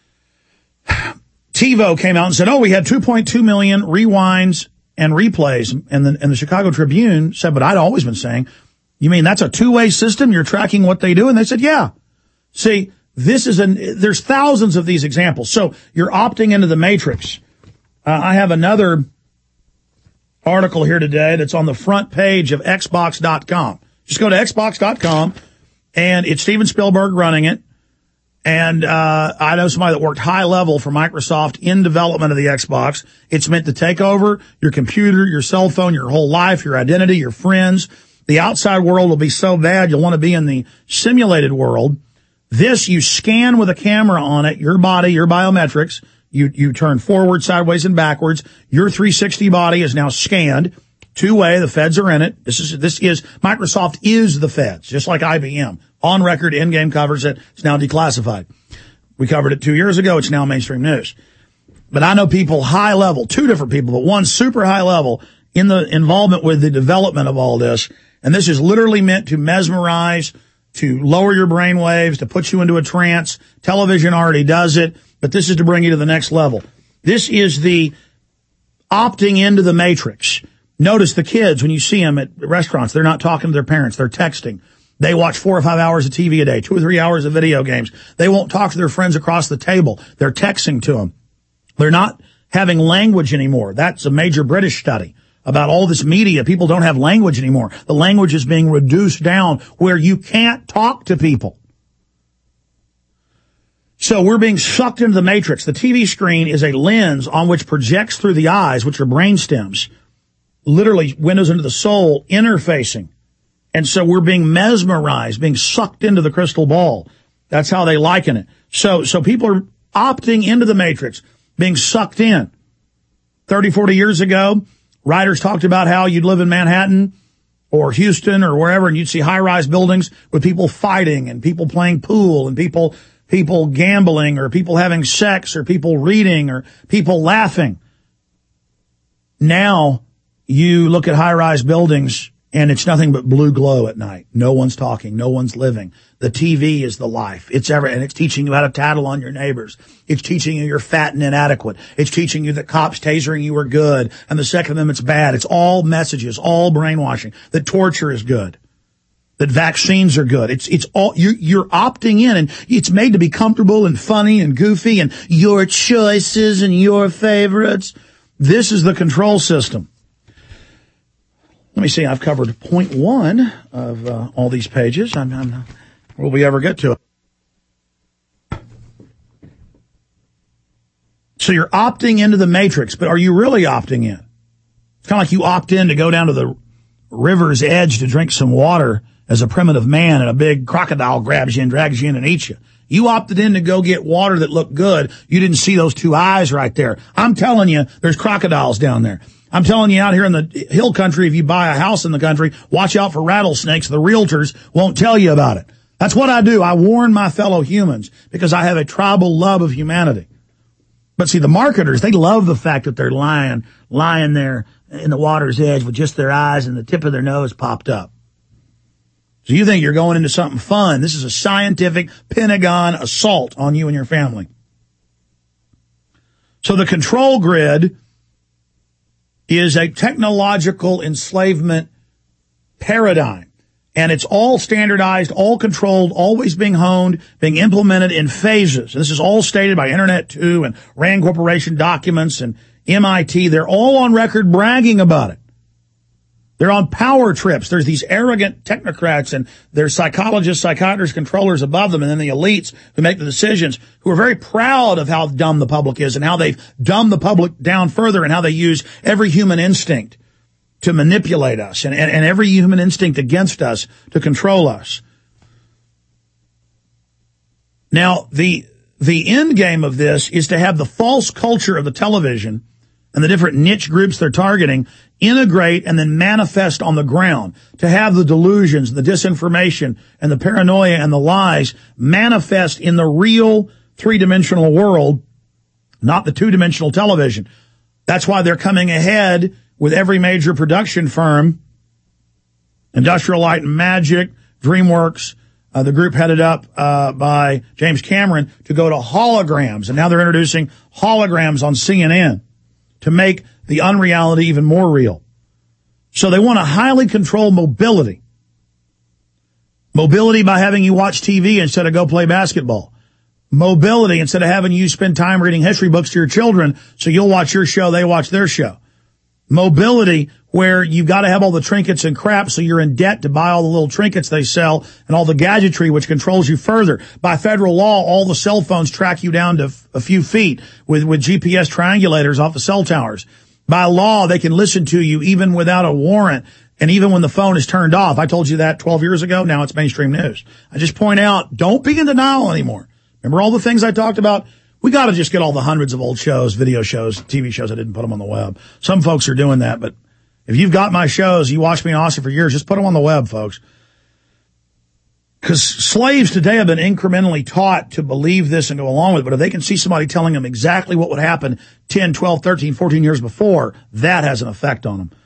TiVo came out and said, oh, we had two point two million rewinds and replays. And the, and the Chicago Tribune said, but I'd always been saying, you mean that's a two-way system? You're tracking what they do? And they said, yeah. See, this is an, there's thousands of these examples. So you're opting into the matrix. Uh, I have another article here today that's on the front page of Xbox dot com. Just go to Xbox dot com, and it's Steven Spielberg running it. And uh I know somebody that worked high level for Microsoft in development of the Xbox. It's meant to take over your computer, your cell phone, your whole life, your identity, your friends. The outside world will be so bad you'll want to be in the simulated world. This, you scan with a camera on it, your body, your biometrics. You you turn forward, sideways, and backwards. Your three sixty body is now scanned. Two-way, the feds are in it. This is, this is, Microsoft is the feds, just like I B M. On record, in-game covers it. It's now declassified. We covered it two years ago. It's now mainstream news. But I know people high level, two different people, but one super high level in the involvement with the development of all this. And this is literally meant to mesmerize, to lower your brain waves, to put you into a trance. Television already does it, but this is to bring you to the next level. This is the opting into the matrix. Notice the kids, when you see them at restaurants, they're not talking to their parents. They're texting. They watch four or five hours of T V a day, two or three hours of video games. They won't talk to their friends across the table. They're texting to them. They're not having language anymore. That's a major British study about all this media. People don't have language anymore. The language is being reduced down where you can't talk to people. So we're being sucked into the matrix. The T V screen is a lens on which projects through the eyes, which are brain stems, literally windows into the soul, interfacing. And so we're being mesmerized, being sucked into the crystal ball. That's how they liken it. So, so people are opting into the matrix, being sucked in. thirty, forty years ago, writers talked about how you'd live in Manhattan or Houston or wherever, and you'd see high-rise buildings with people fighting and people playing pool and people, people gambling or people having sex or people reading or people laughing. Now you look at high-rise buildings and it's nothing but blue glow at night. No one's talking. No one's living. The T V is the life. It's ever, and it's teaching you how to tattle on your neighbors. It's teaching you you're fat and inadequate. It's teaching you that cops tasering you are good and the Second Amendment's bad. It's all messages, all brainwashing. That torture is good. That vaccines are good. It's, it's all, you're, you're opting in, and it's made to be comfortable and funny and goofy and your choices and your favorites. This is the control system. Let me see, I've covered point one of uh, all these pages. I'm, I'm, will we ever get to it? So you're opting into the matrix, but are you really opting in? It's kind of like you opt in to go down to the river's edge to drink some water as a primitive man, and a big crocodile grabs you and drags you in and eats you. You opted in to go get water that looked good. You didn't see those two eyes right there. I'm telling you, there's crocodiles down there. I'm telling you, out here in the hill country, if you buy a house in the country, watch out for rattlesnakes. The realtors won't tell you about it. That's what I do. I warn my fellow humans because I have a tribal love of humanity. But see, the marketers, they love the fact that they're lying, lying there in the water's edge with just their eyes and the tip of their nose popped up. So you think you're going into something fun. This is a scientific Pentagon assault on you and your family. So the control grid is a technological enslavement paradigm. And it's all standardized, all controlled, always being honed, being implemented in phases. This is all stated by Internet two and RAND Corporation documents and M I T. They're all on record bragging about it. They're on power trips. There's these arrogant technocrats and there's psychologists, psychiatrists, controllers above them, and then the elites who make the decisions, who are very proud of how dumb the public is and how they've dumbed the public down further and how they use every human instinct to manipulate us and, and, and every human instinct against us to control us. Now, the the end game of this is to have the false culture of the television and the different niche groups they're targeting integrate and then manifest on the ground, to have the delusions, the disinformation, and the paranoia and the lies manifest in the real three-dimensional world, not the two-dimensional television. That's why they're coming ahead with every major production firm, Industrial Light and Magic, DreamWorks, uh, the group headed up uh, by James Cameron, to go to holograms. And now they're introducing holograms on C N N to make the unreality even more real. So they want to highly control mobility. Mobility by having you watch T V instead of go play basketball. Mobility, instead of having you spend time reading history books to your children so you'll watch your show, they watch their show. Mobility, where you've got to have all the trinkets and crap, so you're in debt to buy all the little trinkets they sell and all the gadgetry, which controls you further. By federal law, all the cell phones track you down to f- a few feet with, with G P S triangulators off the cell towers. By law, they can listen to you even without a warrant and even when the phone is turned off. I told you that twelve years ago. Now it's mainstream news. I just point out, don't be in denial anymore. Remember all the things I talked about? We got to just get all the hundreds of old shows, video shows, T V shows. I didn't put them on the web. Some folks are doing that, but if you've got my shows, you watched me in Austin for years, just put them on the web, folks. Because slaves today have been incrementally taught to believe this and go along with it, but if they can see somebody telling them exactly what would happen ten, twelve, thirteen, fourteen years before, that has an effect on them.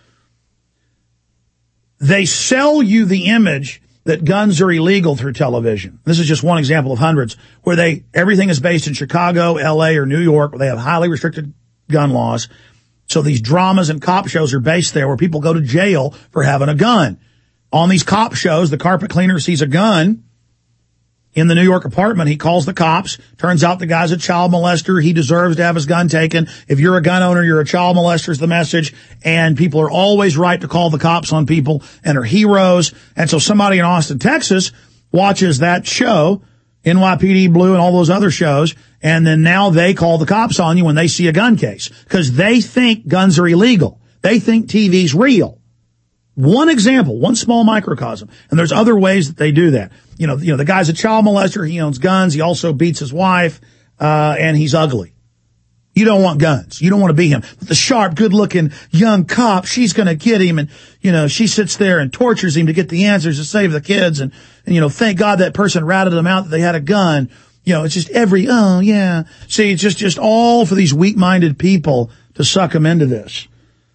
They sell you the image that guns are illegal through television. This is just one example of hundreds where they, everything is based in Chicago, L A, or New York, where they have highly restricted gun laws. So these dramas and cop shows are based there where people go to jail for having a gun. On these cop shows, the carpet cleaner sees a gun in the New York apartment. He calls the cops. Turns out the guy's a child molester. He deserves to have his gun taken. If you're a gun owner, you're a child molester is the message. And people are always right to call the cops on people and are heroes. And so somebody in Austin, Texas watches that show, N Y P D Blue and all those other shows, and then now they call the cops on you when they see a gun case because they think guns are illegal. They think T V's real. One example, one small microcosm. And there's other ways that they do that. You know, you know, the guy's a child molester. He owns guns. He also beats his wife, uh, and he's ugly. You don't want guns. You don't want to be him. But the sharp, good-looking young cop, she's going to get him. And, you know, she sits there and tortures him to get the answers to save the kids. And, and, you know, thank God that person ratted them out that they had a gun. You know, it's just every, oh, yeah. See, it's just, just all for these weak-minded people to suck them into this.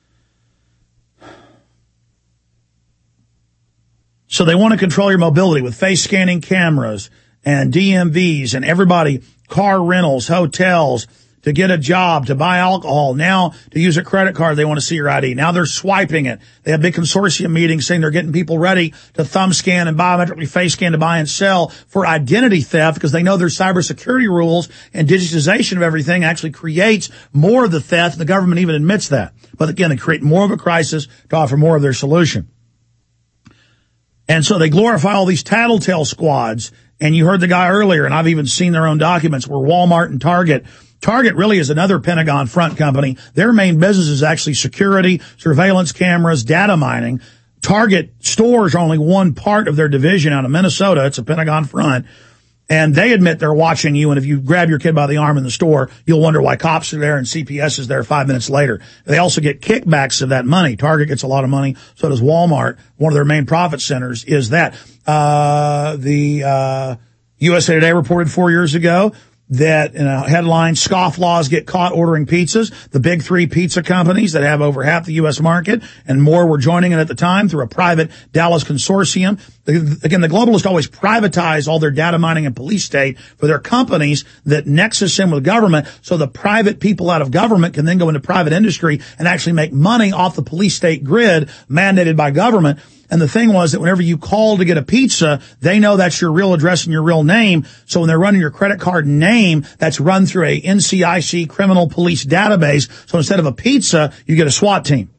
So they want to control your mobility with face scanning cameras and D M Vs and everybody, car rentals, hotels, to get a job, to buy alcohol. Now to use a credit card, they want to see your I D. Now they're swiping it. They have big consortium meetings saying they're getting people ready to thumb scan and biometrically face scan to buy and sell for identity theft because they know their cybersecurity rules and digitization of everything actually creates more of the theft. The government even admits that. But again, they create more of a crisis to offer more of their solution. And so they glorify all these tattletale squads. And you heard the guy earlier, and I've even seen their own documents where Walmart and Target, Target really is another Pentagon front company. Their main business is actually security, surveillance cameras, data mining. Target stores are only one part of their division out of Minnesota. It's a Pentagon front. And they admit they're watching you, and if you grab your kid by the arm in the store, you'll wonder why cops are there and C P S is there five minutes later. They also get kickbacks of that money. Target gets a lot of money, so does Walmart. One of their main profit centers is that. Uh, the uh, U S A Today reported four years ago that in a headline, scofflaws get caught ordering pizzas. The big three pizza companies that have over half the U S market and more were joining it at the time through a private Dallas consortium. Again, the globalists always privatize all their data mining and police state for their companies that nexus in with government so the private people out of government can then go into private industry and actually make money off the police state grid mandated by government. And the thing was that whenever you call to get a pizza, they know that's your real address and your real name. So when they're running your credit card name, that's run through a N C I C criminal police database. So instead of a pizza, you get a SWAT team.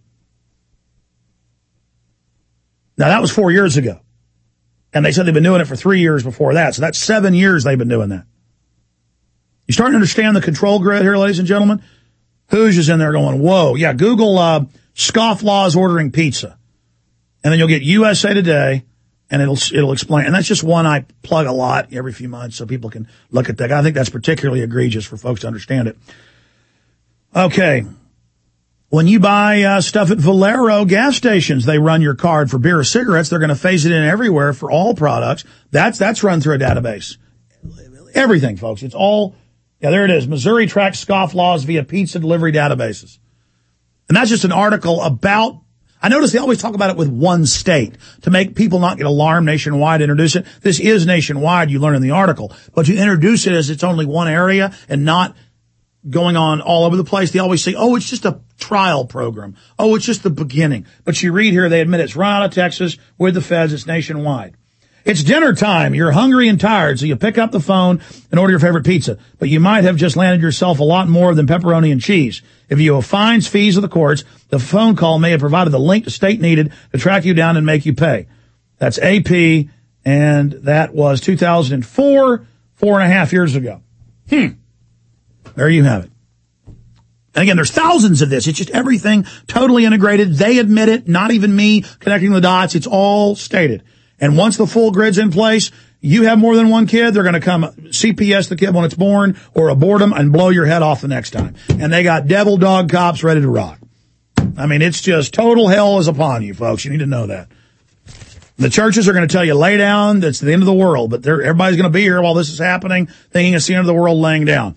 Now that was four years ago. And they said they've been doing it for three years before that. So that's seven years they've been doing that. You starting to understand the control grid here, ladies and gentlemen? Who's just in there going, whoa, yeah, Google uh, scofflaws ordering pizza. And then you'll get U S A Today, and it'll it'll explain. And that's just one I plug a lot every few months so people can look at that. I think that's particularly egregious for folks to understand it. Okay. When you buy uh, stuff at Valero gas stations, they run your card for beer or cigarettes. They're going to phase it in everywhere for all products. That's that's run through a database. Everything, folks. It's all, yeah, there it is. Missouri tracks scofflaws via pizza delivery databases. And that's just an article about, I notice they always talk about it with one state to make people not get alarmed nationwide, introduce it. This is nationwide, you learn in the article. But you introduce it as it's only one area and not going on all over the place. They always say, oh, it's just a trial program. Oh, it's just the beginning. But you read here, they admit it's run out of Texas with the feds. It's nationwide. It's dinner time. You're hungry and tired, so you pick up the phone and order your favorite pizza. But you might have just landed yourself a lot more than pepperoni and cheese. If you owe fines, fees, or the courts, the phone call may have provided the link the state needed to track you down and make you pay. That's A P, and that was two thousand four, four and a half years ago. Hmm. There you have it. And again, there's thousands of this. It's just everything totally integrated. They admit it, not even me connecting the dots. It's all stated. And once the full grid's in place, you have more than one kid, they're going to come C P S the kid when it's born or abort them and blow your head off the next time. And they got devil dog cops ready to rock. I mean, it's just total hell is upon you, folks. You need to know that. The churches are going to tell you, lay down, that's the end of the world. But everybody's going to be here while this is happening, thinking it's the end of the world laying down.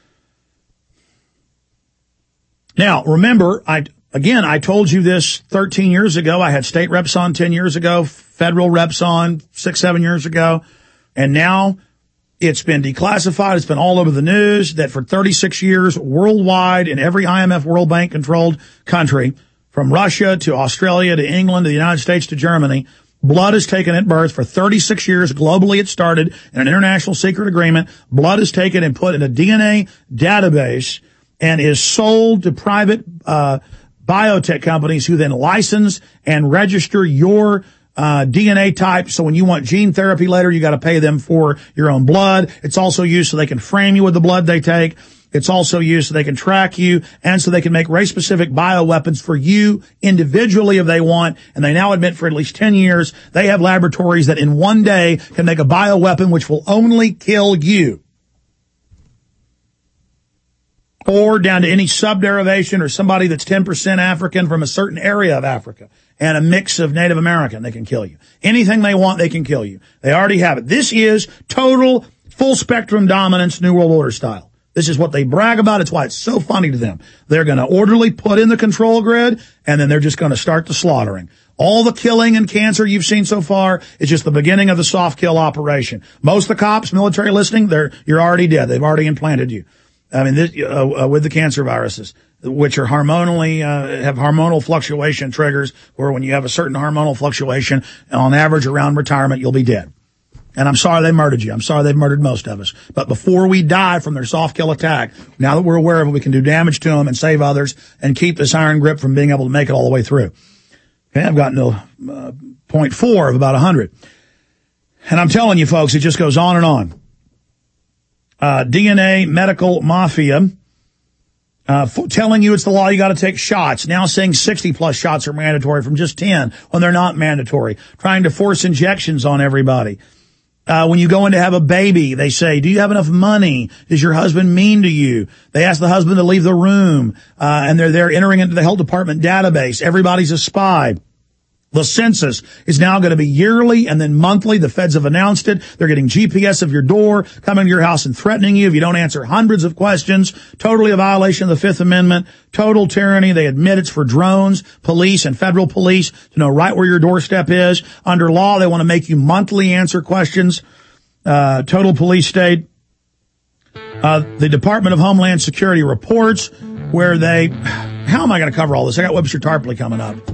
Now, remember, I again, I told you this thirteen years ago. I had state reps on ten years ago, federal reps on six, seven years ago. And now it's been declassified. It's been all over the news that for thirty-six years worldwide in every I M F World Bank controlled country, from Russia to Australia to England to the United States to Germany, blood is taken at birth for thirty-six years. Globally, it started in an international secret agreement. Blood is taken and put in a D N A database and is sold to private uh biotech companies who then license and register your uh D N A type. So when you want gene therapy later, you got to pay them for your own blood. It's also used so they can frame you with the blood they take. It's also used so they can track you and so they can make race-specific bioweapons for you individually if they want. And they now admit for at least ten years, they have laboratories that in one day can make a bioweapon which will only kill you. Or down to any subderivation or somebody that's ten percent African from a certain area of Africa and a mix of Native American, they can kill you. Anything they want, they can kill you. They already have it. This is total full spectrum dominance, New World Order style. This is what they brag about. It's why it's so funny to them. They're going to orderly put in the control grid, and then they're just going to start the slaughtering. All the killing and cancer you've seen so far is just the beginning of the soft kill operation. Most of the cops, military listening, they're, you're already dead. They've already implanted you. I mean, this, uh, uh, with the cancer viruses, which are hormonally, uh, have hormonal fluctuation triggers, where when you have a certain hormonal fluctuation, on average around retirement, you'll be dead. And I'm sorry they murdered you. I'm sorry they've murdered most of us. But before we die from their soft kill attack, now that we're aware of it, we can do damage to them and save others and keep this iron grip from being able to make it all the way through. Okay, I've gotten to uh, point four of about one hundred. And I'm telling you, folks, it just goes on and on. Uh, D N A medical mafia, uh, f- telling you it's the law, you got to take shots. Now saying sixty plus shots are mandatory from just ten when they're not mandatory. Trying to force injections on everybody. Uh, when you go in to have a baby, they say, do you have enough money? Is your husband mean to you? They ask the husband to leave the room, uh, and they're there entering into the health department database. Everybody's a spy. The census is now going to be yearly and then monthly. The feds have announced it. They're getting G P S of your door, coming to your house and threatening you if you don't answer hundreds of questions. Totally a violation of the Fifth Amendment. Total tyranny. They admit it's for drones, police, and federal police to know right where your doorstep is. Under law, they want to make you monthly answer questions. Uh, total police state. Uh, the Department of Homeland Security reports where they, how am I going to cover all this? I got Webster Tarpley coming up.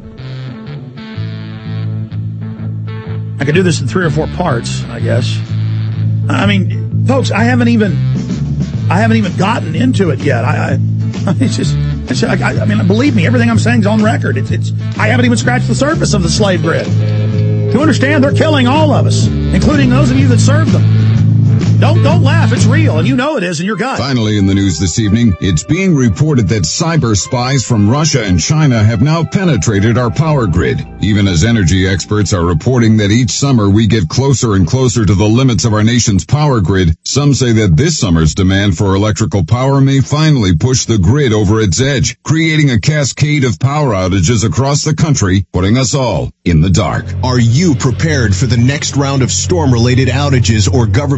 I could do this in three or four parts, I guess. I mean, folks, I haven't even, I haven't even gotten into it yet. I, I it's just, it's, I, I mean, believe me, everything I'm saying is on record. It's, it's, I haven't even scratched the surface of the slave grid. To understand, they're killing all of us, including those of you that serve them. Don't, don't laugh. It's real, and you know it is in your gut. Finally in the news this evening, it's being reported that cyber spies from Russia and China have now penetrated our power grid. Even as energy experts are reporting that each summer we get closer and closer to the limits of our nation's power grid, some say that this summer's demand for electrical power may finally push the grid over its edge, creating a cascade of power outages across the country, putting us all in the dark. Are you prepared for the next round of storm-related outages or government-created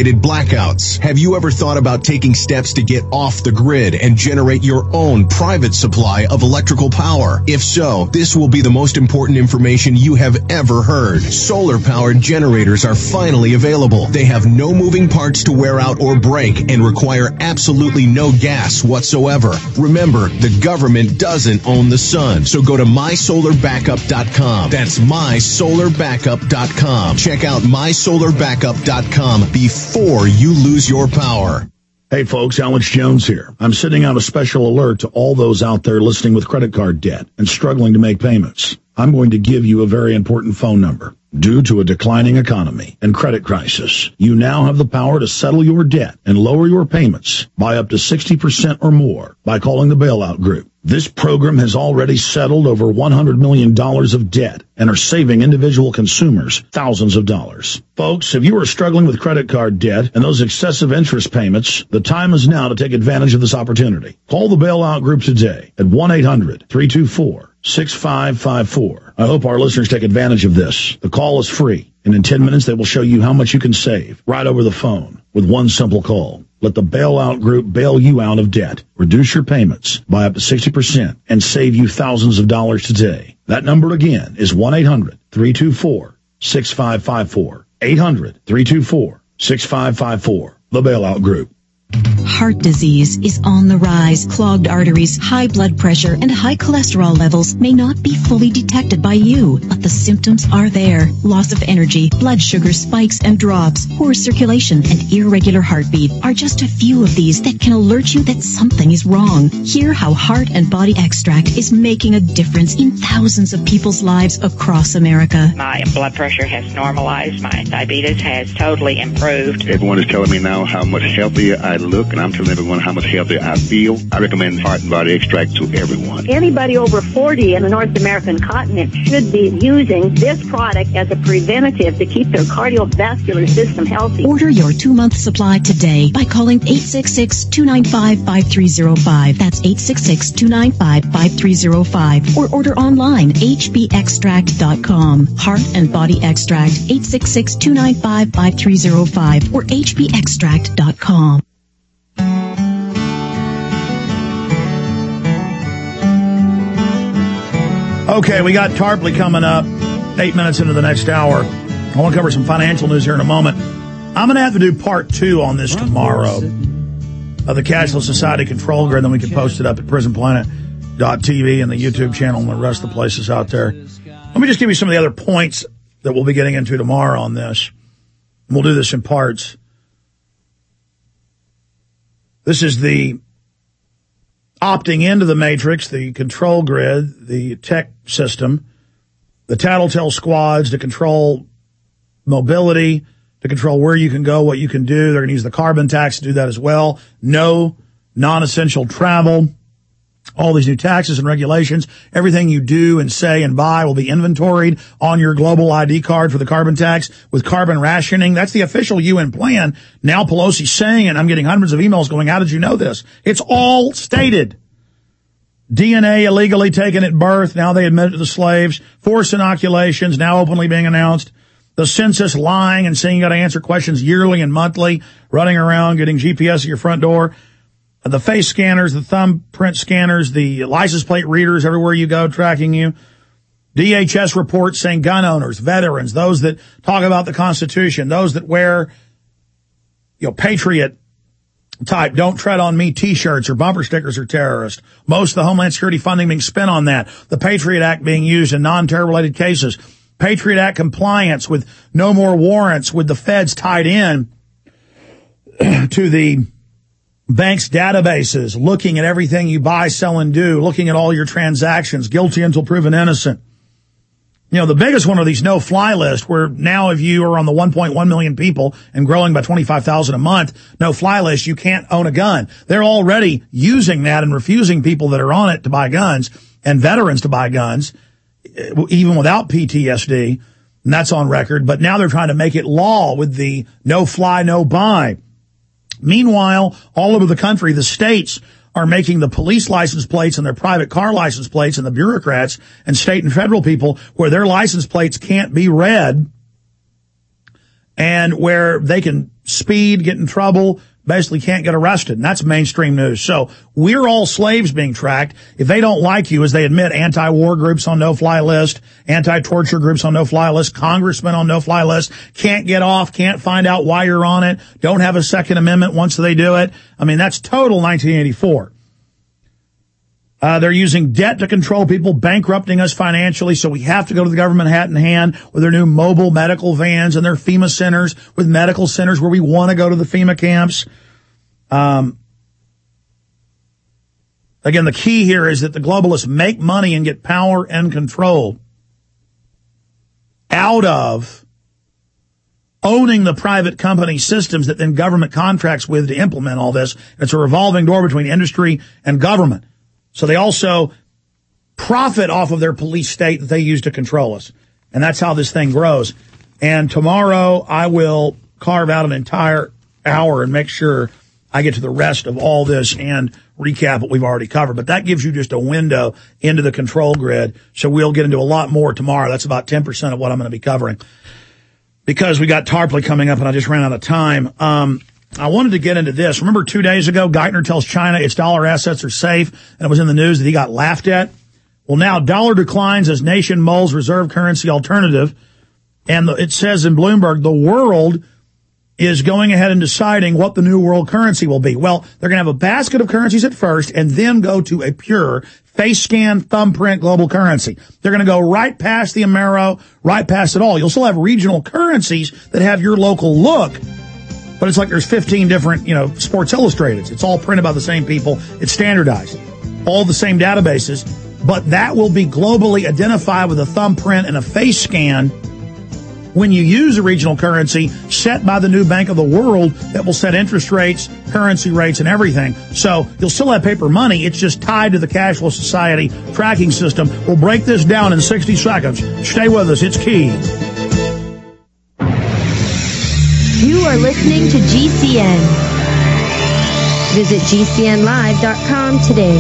grid-related blackouts. Have you ever thought about taking steps to get off the grid and generate your own private supply of electrical power? If so, this will be the most important information you have ever heard. Solar-powered generators are finally available. They have no moving parts to wear out or break and require absolutely no gas whatsoever. Remember, the government doesn't own the sun, so go to my solar backup dot com. That's my solar backup dot com. Check out my solar backup dot com before you lose your power. Hey folks, Alex Jones here. I'm sending out a special alert to all those out there listening with credit card debt and struggling to make payments. I'm going to give you a very important phone number. Due to a declining economy and credit crisis, you now have the power to settle your debt and lower your payments by up to sixty percent or more by calling the Bailout Group. This program has already settled over one hundred million dollars of debt and are saving individual consumers thousands of dollars. Folks, if you are struggling with credit card debt and those excessive interest payments, the time is now to take advantage of this opportunity. Call the Bailout Group today at one eight hundred three two four six five five four. I hope our listeners take advantage of this. The call is free, and in ten minutes they will show you how much you can save right over the phone with one simple call. Let the Bailout Group bail you out of debt, reduce your payments by up to sixty percent, and save you thousands of dollars today. That number again is one eight hundred three two four six five five four. eight hundred three two four six five five four. The Bailout Group. Heart disease is on the rise. Clogged arteries, high blood pressure, and high cholesterol levels may not be fully detected by you, but the symptoms are there. Loss of energy, blood sugar spikes and drops, poor circulation, and irregular heartbeat are just a few of these that can alert you that something is wrong. Hear how Heart and Body Extract is making a difference in thousands of people's lives across America. My blood pressure has normalized. My diabetes has totally improved. Everyone is telling me now how much healthier I look, and I'm telling everyone how much healthier I feel. I recommend Heart and Body Extract to everyone. Anybody over forty in the North American continent should be using this product as a preventative to keep their cardiovascular system healthy. Order your two-month supply today by calling eight six six, two nine five, five three zero five. That's eight six six, two nine five, five three zero five. Or order online, h b extract dot com. Heart and Body Extract, eight six six, two nine five, five three zero five or h b extract dot com. Okay, we got Tarpley coming up eight minutes into the next hour. I want to cover some financial news here in a moment. I'm going to have to do part two on this tomorrow of the Cashless Society Control Grid, and then we can post it up at prison planet dot t v and the YouTube channel and the rest of the places out there. Let me just give you some of the other points that we'll be getting into tomorrow on this. We'll do this in parts. This is the opting into the matrix, the control grid, the tech system, the tattletale squads to control mobility, to control where you can go, what you can do. They're going to use the carbon tax to do that as well. No non-essential travel. All these new taxes and regulations, everything you do and say and buy will be inventoried on your global I D card for the carbon tax with carbon rationing. That's the official U N plan. Now Pelosi's saying, and I'm getting hundreds of emails going, how did you know this? It's all stated. D N A illegally taken at birth. Now they admit it to the slaves. Forced inoculations now openly being announced. The census lying and saying you got to answer questions yearly and monthly, running around, getting G P S at your front door. The face scanners, the thumbprint scanners, the license plate readers everywhere you go tracking you. D H S reports saying gun owners, veterans, those that talk about the Constitution, those that wear, you know, patriot type, don't tread on me t-shirts or bumper stickers are terrorists. Most of the Homeland Security funding being spent on that. The Patriot Act being used in non-terror related cases. Patriot Act compliance with no more warrants with the feds tied in to the banks' databases, looking at everything you buy, sell, and do, looking at all your transactions, guilty until proven innocent. You know, the biggest one are these no-fly lists, where now if you are on the one point one million people and growing by twenty-five thousand a month, no-fly list, you can't own a gun. They're already using that and refusing people that are on it to buy guns and veterans to buy guns, even without P T S D, and that's on record. But now they're trying to make it law with the no-fly, no-buy. Meanwhile, all over the country, the states are making the police license plates and their private car license plates, and the bureaucrats and state and federal people where their license plates can't be read and where they can speed, get in trouble, basically can't get arrested. And that's mainstream news. So we're all slaves being tracked. If they don't like you, as they admit, anti-war groups on no-fly list, anti-torture groups on no-fly list, congressmen on no-fly list, can't get off, can't find out why you're on it, don't have a Second Amendment once they do it. I mean, that's total nineteen eighty-four. Uh, they're using debt to control people, bankrupting us financially, so we have to go to the government hat in hand with their new mobile medical vans and their FEMA centers with medical centers where we want to go to the FEMA camps. Um, again, the key here is that the globalists make money and get power and control out of owning the private company systems that then government contracts with to implement all this. It's a revolving door between industry and government. So they also profit off of their police state that they use to control us. And that's how this thing grows. And tomorrow I will carve out an entire hour and make sure I get to the rest of all this and recap what we've already covered. But that gives you just a window into the control grid. So we'll get into a lot more tomorrow. That's about ten percent of what I'm going to be covering. Because we got Tarpley coming up and I just ran out of time. Um, I wanted to get into this. Remember two days ago, Geithner tells China its dollar assets are safe, and it was in the news that he got laughed at. Well, now dollar declines as nation mulls reserve currency alternative, and the, it says in Bloomberg, the world is going ahead and deciding what the new world currency will be. Well, they're going to have a basket of currencies at first and then go to a pure face scan, thumbprint global currency. They're going to go right past the Amero, right past it all. You'll still have regional currencies that have your local look, but it's like there's fifteen different, you know, Sports Illustrated. It's all printed by the same people. It's standardized. All the same databases, but that will be globally identified with a thumbprint and a face scan when you use a regional currency set by the new Bank of the World that will set interest rates, currency rates, and everything. So you'll still have paper money. It's just tied to the cashless society tracking system. We'll break this down in sixty seconds. Stay with us. It's key. You are listening to G C N. Visit G C N live dot com today.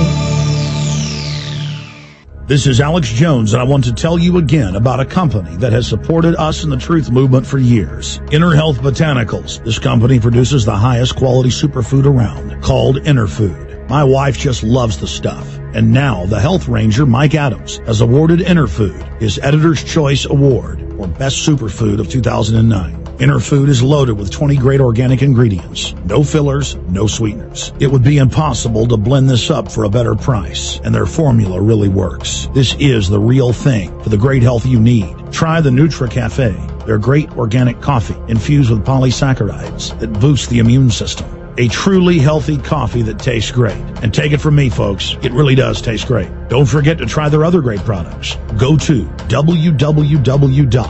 This is Alex Jones, and I want to tell you again about a company that has supported us in the truth movement for years. Inner Health Botanicals. This company produces the highest quality superfood around, called Inner Food. My wife just loves the stuff. And now the health ranger, Mike Adams, has awarded Inner Food his Editor's Choice Award for Best Superfood of two thousand nine. Inner Food is loaded with twenty great organic ingredients. No fillers, no sweeteners. It would be impossible to blend this up for a better price, and their formula really works. This is the real thing for the great health you need. Try the Nutra Cafe, their great organic coffee infused with polysaccharides that boost the immune system. A truly healthy coffee that tastes great. And take it from me, folks, it really does taste great. Don't forget to try their other great products. Go to w w w dot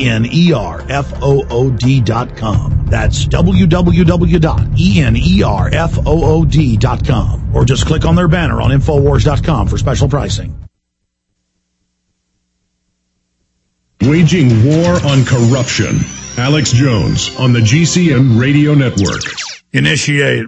enerfood dot com. That's w w w dot enerfood dot com. Or just click on their banner on infowars dot com for special pricing. Waging war on corruption. Alex Jones on the G C N Radio Network. Initiate.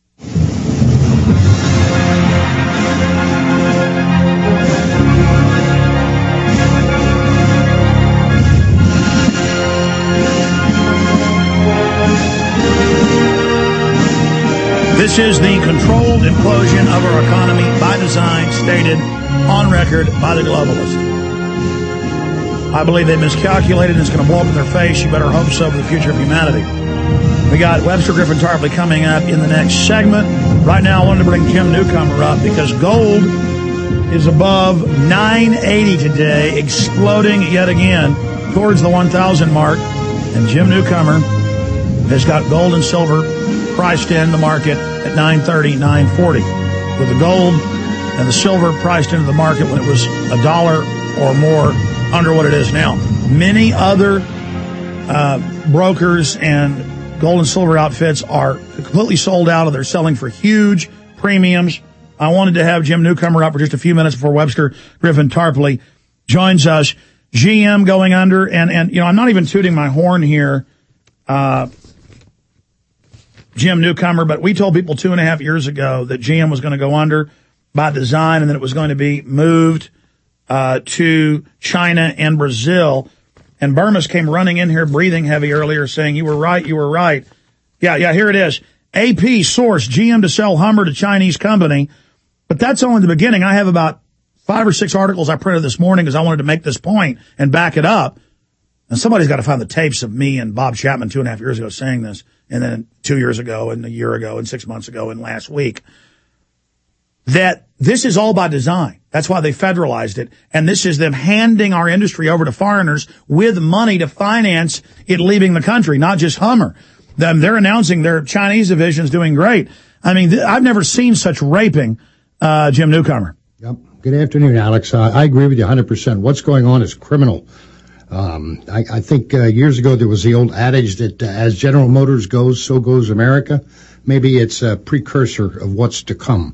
This is the controlled implosion of our economy by design, stated on record by the globalists. I believe they miscalculated and it's going to blow up in their face. You better hope so for the future of humanity. We got Webster Griffin Tarpley coming up in the next segment. Right now, I wanted to bring Jim Newcomer up because gold is above nine eighty today, exploding yet again towards the one thousand mark. And Jim Newcomer has got gold and silver priced in the market at nine thirty, nine forty. With the gold and the silver priced into the market when it was a dollar or more under what it is now. Many other uh, brokers and gold and silver outfits are completely sold out, or they're selling for huge premiums. I wanted to have Jim Newcomer up for just a few minutes before Webster Griffin Tarpley joins us. G M going under, and, and you know, I'm not even tooting my horn here, uh, Jim Newcomer, but we told people two and a half years ago that G M was going to go under by design and that it was going to be moved uh, to China and Brazil. And Burmese came running in here breathing heavy earlier saying, you were right, you were right. Yeah, yeah, here it is. A P source, G M to sell Hummer to Chinese company. But that's only the beginning. I have about five or six articles I printed this morning because I wanted to make this point and back it up. And somebody's got to find the tapes of me and Bob Chapman two and a half years ago saying this, and then two years ago, and a year ago, and six months ago, and last week. That this is all by design. That's why they federalized it. And this is them handing our industry over to foreigners with money to finance it leaving the country, not just Hummer. Them, they're announcing their Chinese division is doing great. I mean, th- I've never seen such raping, uh, Jim Newcomer. Yep. Good afternoon, Alex. Uh, I agree with you one hundred percent. What's going on is criminal. Um, I, I think uh, years ago there was the old adage that uh, as General Motors goes, so goes America. Maybe it's a precursor of what's to come.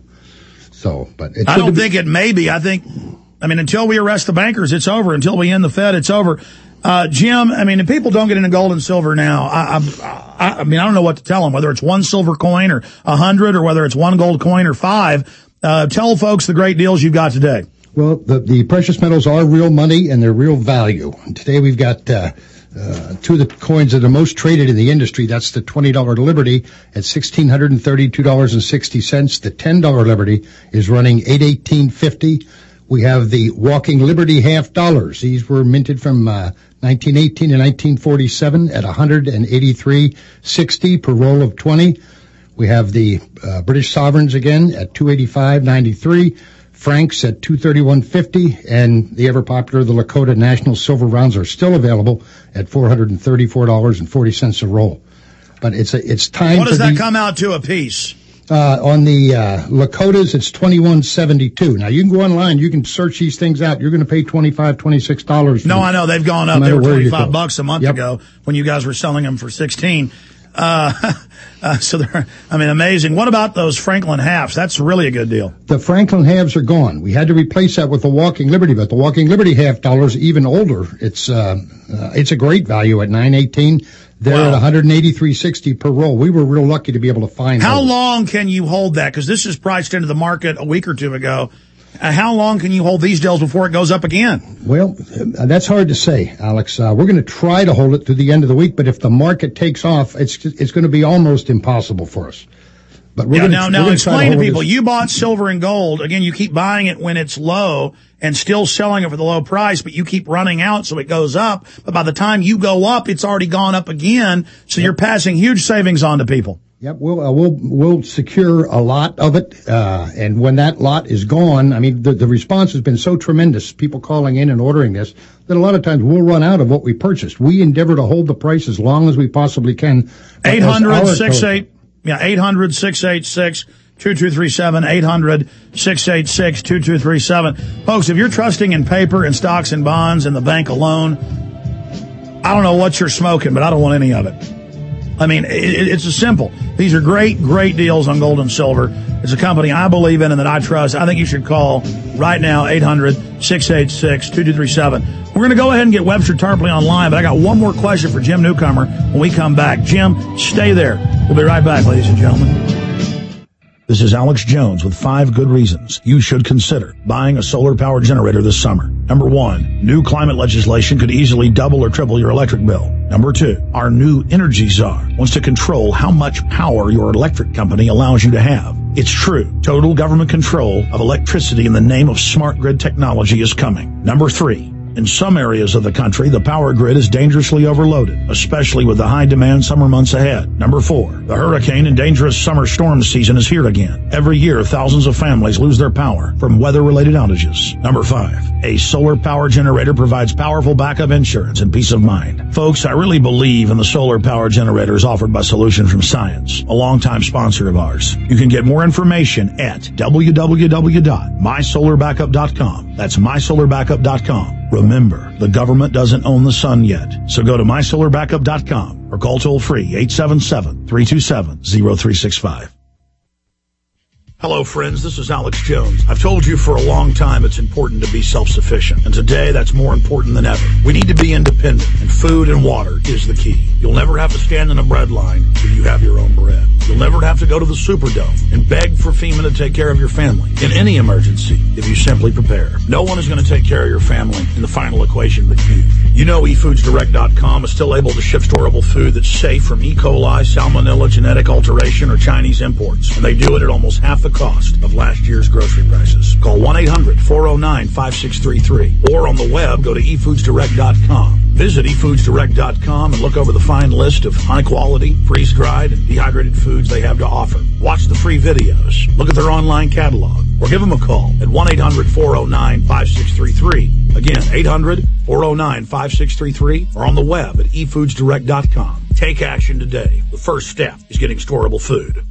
So, but it's I don't think it may be. I think, I mean, until we arrest the bankers, it's over. Until we end the Fed, it's over. Uh, Jim, I mean, if people don't get into gold and silver now, I, I, I mean, I don't know what to tell them, whether it's one silver coin or a hundred or whether it's one gold coin or five. Uh, tell folks the great deals you've got today. Well, the, the precious metals are real money and they're real value. And today we've got, uh, uh, two of the coins that are most traded in the industry. That's the twenty dollar Liberty at one thousand six hundred thirty-two dollars and sixty cents. The ten dollar Liberty is running eight eighteen fifty. We have the Walking Liberty half dollars. These were minted from, uh, nineteen eighteen to nineteen forty-seven at one hundred eighty-three sixty per roll of twenty. We have the, uh, British sovereigns again at two eighty-five ninety-three. Francs at two thirty-one fifty, and the ever popular the Lakota National Silver Rounds are still available at four hundred thirty-four dollars and forty cents a roll. But it's a, it's time. What does for that the, come out to a piece? Uh, on the uh, Lakotas, it's twenty-one seventy-two. Now you can go online, you can search these things out. You're going to pay twenty-five, twenty-six dollars. No, I know they've gone up. They were twenty-five bucks a month yep. ago when you guys were selling them for sixteen. Uh, uh, so they're, I mean, amazing. What about those Franklin halves? That's really a good deal. The Franklin halves are gone. We had to replace that with the Walking Liberty, but the Walking Liberty half dollar is even older. It's, uh, uh, it's a great value at nine eighteen. They're wow. at one hundred eighty-three sixty per roll. We were real lucky to be able to find How those. long can you hold that? Because this is priced into the market a week or two ago. Uh, how long can you hold these deals before it goes up again? Well, uh, that's hard to say, Alex. Uh, we're going to try to hold it through the end of the week, but if the market takes off, it's it's going to be almost impossible for us. But we're yeah, gonna, now, we're now gonna explain to to people, this. you bought silver and gold. Again, you keep buying it when it's low and still selling it for the low price, but you keep running out so it goes up. But by the time you go up, it's already gone up again. So yep. you're passing huge savings on to people. Yep, we'll, uh, we'll, we'll secure a lot of it, uh, and when that lot is gone, I mean, the, the response has been so tremendous, people calling in and ordering this, that a lot of times we'll run out of what we purchased. We endeavor to hold the price as long as we possibly can. eight hundred, six eight, yeah, eight hundred, six eight six, two two three seven, eight hundred, six eight six, two two three seven. Folks, if you're trusting in paper and stocks and bonds and the bank alone, I don't know what you're smoking, but I don't want any of it. I mean, it, it's a simple. These are great, great deals on gold and silver. It's a company I believe in and that I trust. I think you should call right now, eight hundred, six eight six, two two three seven. We're going to go ahead and get Webster Tarpley online, but I got one more question for Jim Newcomer when we come back. Jim, stay there. We'll be right back, ladies and gentlemen. This is Alex Jones with five good reasons you should consider buying a solar power generator this summer. Number one, new climate legislation could easily double or triple your electric bill. Number two, our new energy czar wants to control how much power your electric company allows you to have. It's true. Total government control of electricity in the name of smart grid technology is coming. Number three, in some areas of the country, the power grid is dangerously overloaded, especially with the high demand summer months ahead. Number four, the hurricane and dangerous summer storm season is here again. Every year, thousands of families lose their power from weather-related outages. Number five, a solar power generator provides powerful backup insurance and peace of mind. Folks, I really believe in the solar power generators offered by Solutions from Science, a longtime sponsor of ours. You can get more information at w w w dot my solar backup dot com. That's my solar backup dot com. Remember, the government doesn't own the sun yet. So go to my solar backup dot com or call toll-free eight seven seven, three two seven, zero three six five. Hello, friends. This is Alex Jones. I've told you for a long time it's important to be self-sufficient, and today that's more important than ever. We need to be independent, and food and water is the key. You'll never have to stand in a bread line if you have your own bread. You'll never have to go to the Superdome and beg for FEMA to take care of your family in any emergency if you simply prepare. No one is going to take care of your family in the final equation but you. You know e foods direct dot com is still able to ship storable food that's safe from E. coli, salmonella, genetic alteration, or Chinese imports. And they do it at almost half the cost of last year's grocery prices. Call one eight hundred four oh nine five six three three. Or on the web, go to e foods direct dot com. Visit e foods direct dot com and look over the fine list of high-quality, freeze-dried, and dehydrated foods they have to offer. Watch the free videos. Look at their online catalog. Or give them a call at one eight hundred four oh nine five six three three. Again, eight hundred four oh nine five six three three, or on the web at e foods direct dot com. Take action today. The first step is getting storable food.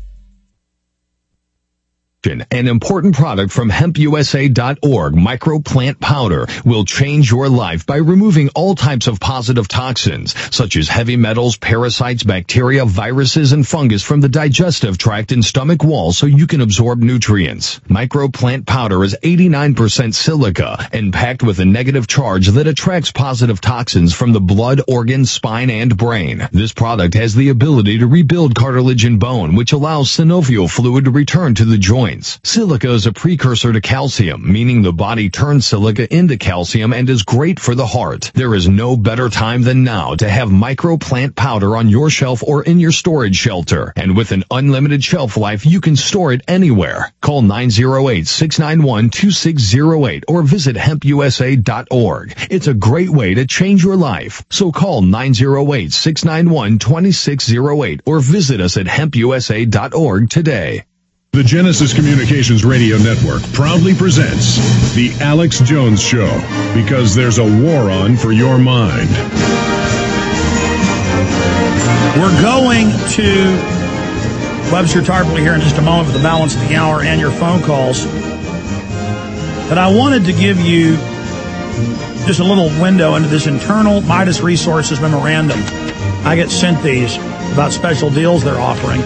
An important product from hemp u s a dot org, microplant powder, will change your life by removing all types of positive toxins, such as heavy metals, parasites, bacteria, viruses, and fungus from the digestive tract and stomach wall so you can absorb nutrients. Microplant powder is eighty-nine percent silica and packed with a negative charge that attracts positive toxins from the blood, organs, spine, and brain. This product has the ability to rebuild cartilage and bone, which allows synovial fluid to return to the joint. Silica is a precursor to calcium, meaning the body turns silica into calcium and is great for the heart. There is no better time than now to have microplant powder on your shelf or in your storage shelter. And with an unlimited shelf life, you can store it anywhere. Call nine oh eight, six nine one, two six oh eight or visit hemp u s a dot org. It's a great way to change your life. So call nine oh eight, six nine one, two six oh eight or visit us at hemp u s a dot org today. The Genesis Communications Radio Network proudly presents The Alex Jones Show, because there's a war on for your mind. We're going to Webster Tarpley here in just a moment for the balance of the hour and your phone calls. But I wanted to give you just a little window into this internal Midas Resources memorandum. I get sent these about special deals they're offering.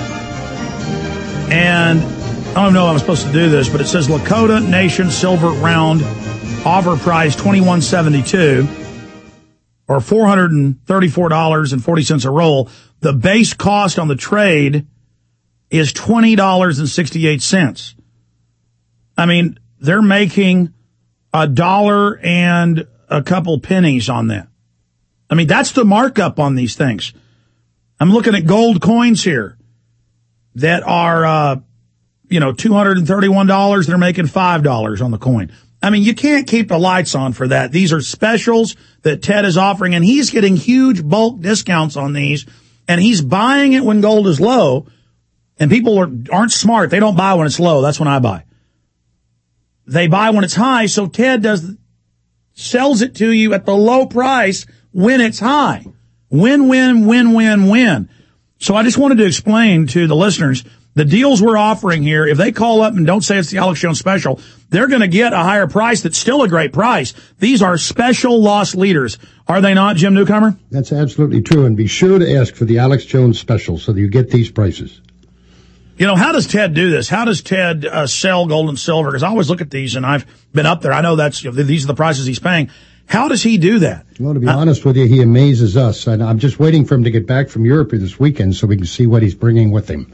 And I don't know if I'm supposed to do this, but it says Lakota Nation Silver Round offer price twenty-one seventy-two or four hundred thirty-four dollars and forty cents a roll. The base cost on the trade is twenty dollars and sixty-eight cents. I mean, they're making a dollar and a couple pennies on that. I mean, that's the markup on these things. I'm looking at gold coins here that are, uh, you know, two hundred thirty-one dollars. They're making five dollars on the coin. I mean, you can't keep the lights on for that. These are specials that Ted is offering, and he's getting huge bulk discounts on these, and he's buying it when gold is low, and people are, aren't smart. They don't buy when it's low. That's when I buy. They buy when it's high, so Ted does sells it to you at the low price when it's high. Win, win, win, win, win. So I just wanted to explain to the listeners, the deals we're offering here, if they call up and don't say it's the Alex Jones special, they're going to get a higher price that's still a great price. These are special loss leaders. Are they not, Jim Newcomer? That's absolutely true. And be sure to ask for the Alex Jones special so that you get these prices. You know, how does Ted do this? How does Ted uh, sell gold and silver? Because I always look at these, and I've been up there. I know that's, you know, these are the prices he's paying. How does he do that? Well, to be uh, honest with you, he amazes us. And I'm just waiting for him to get back from Europe this weekend so we can see what he's bringing with him.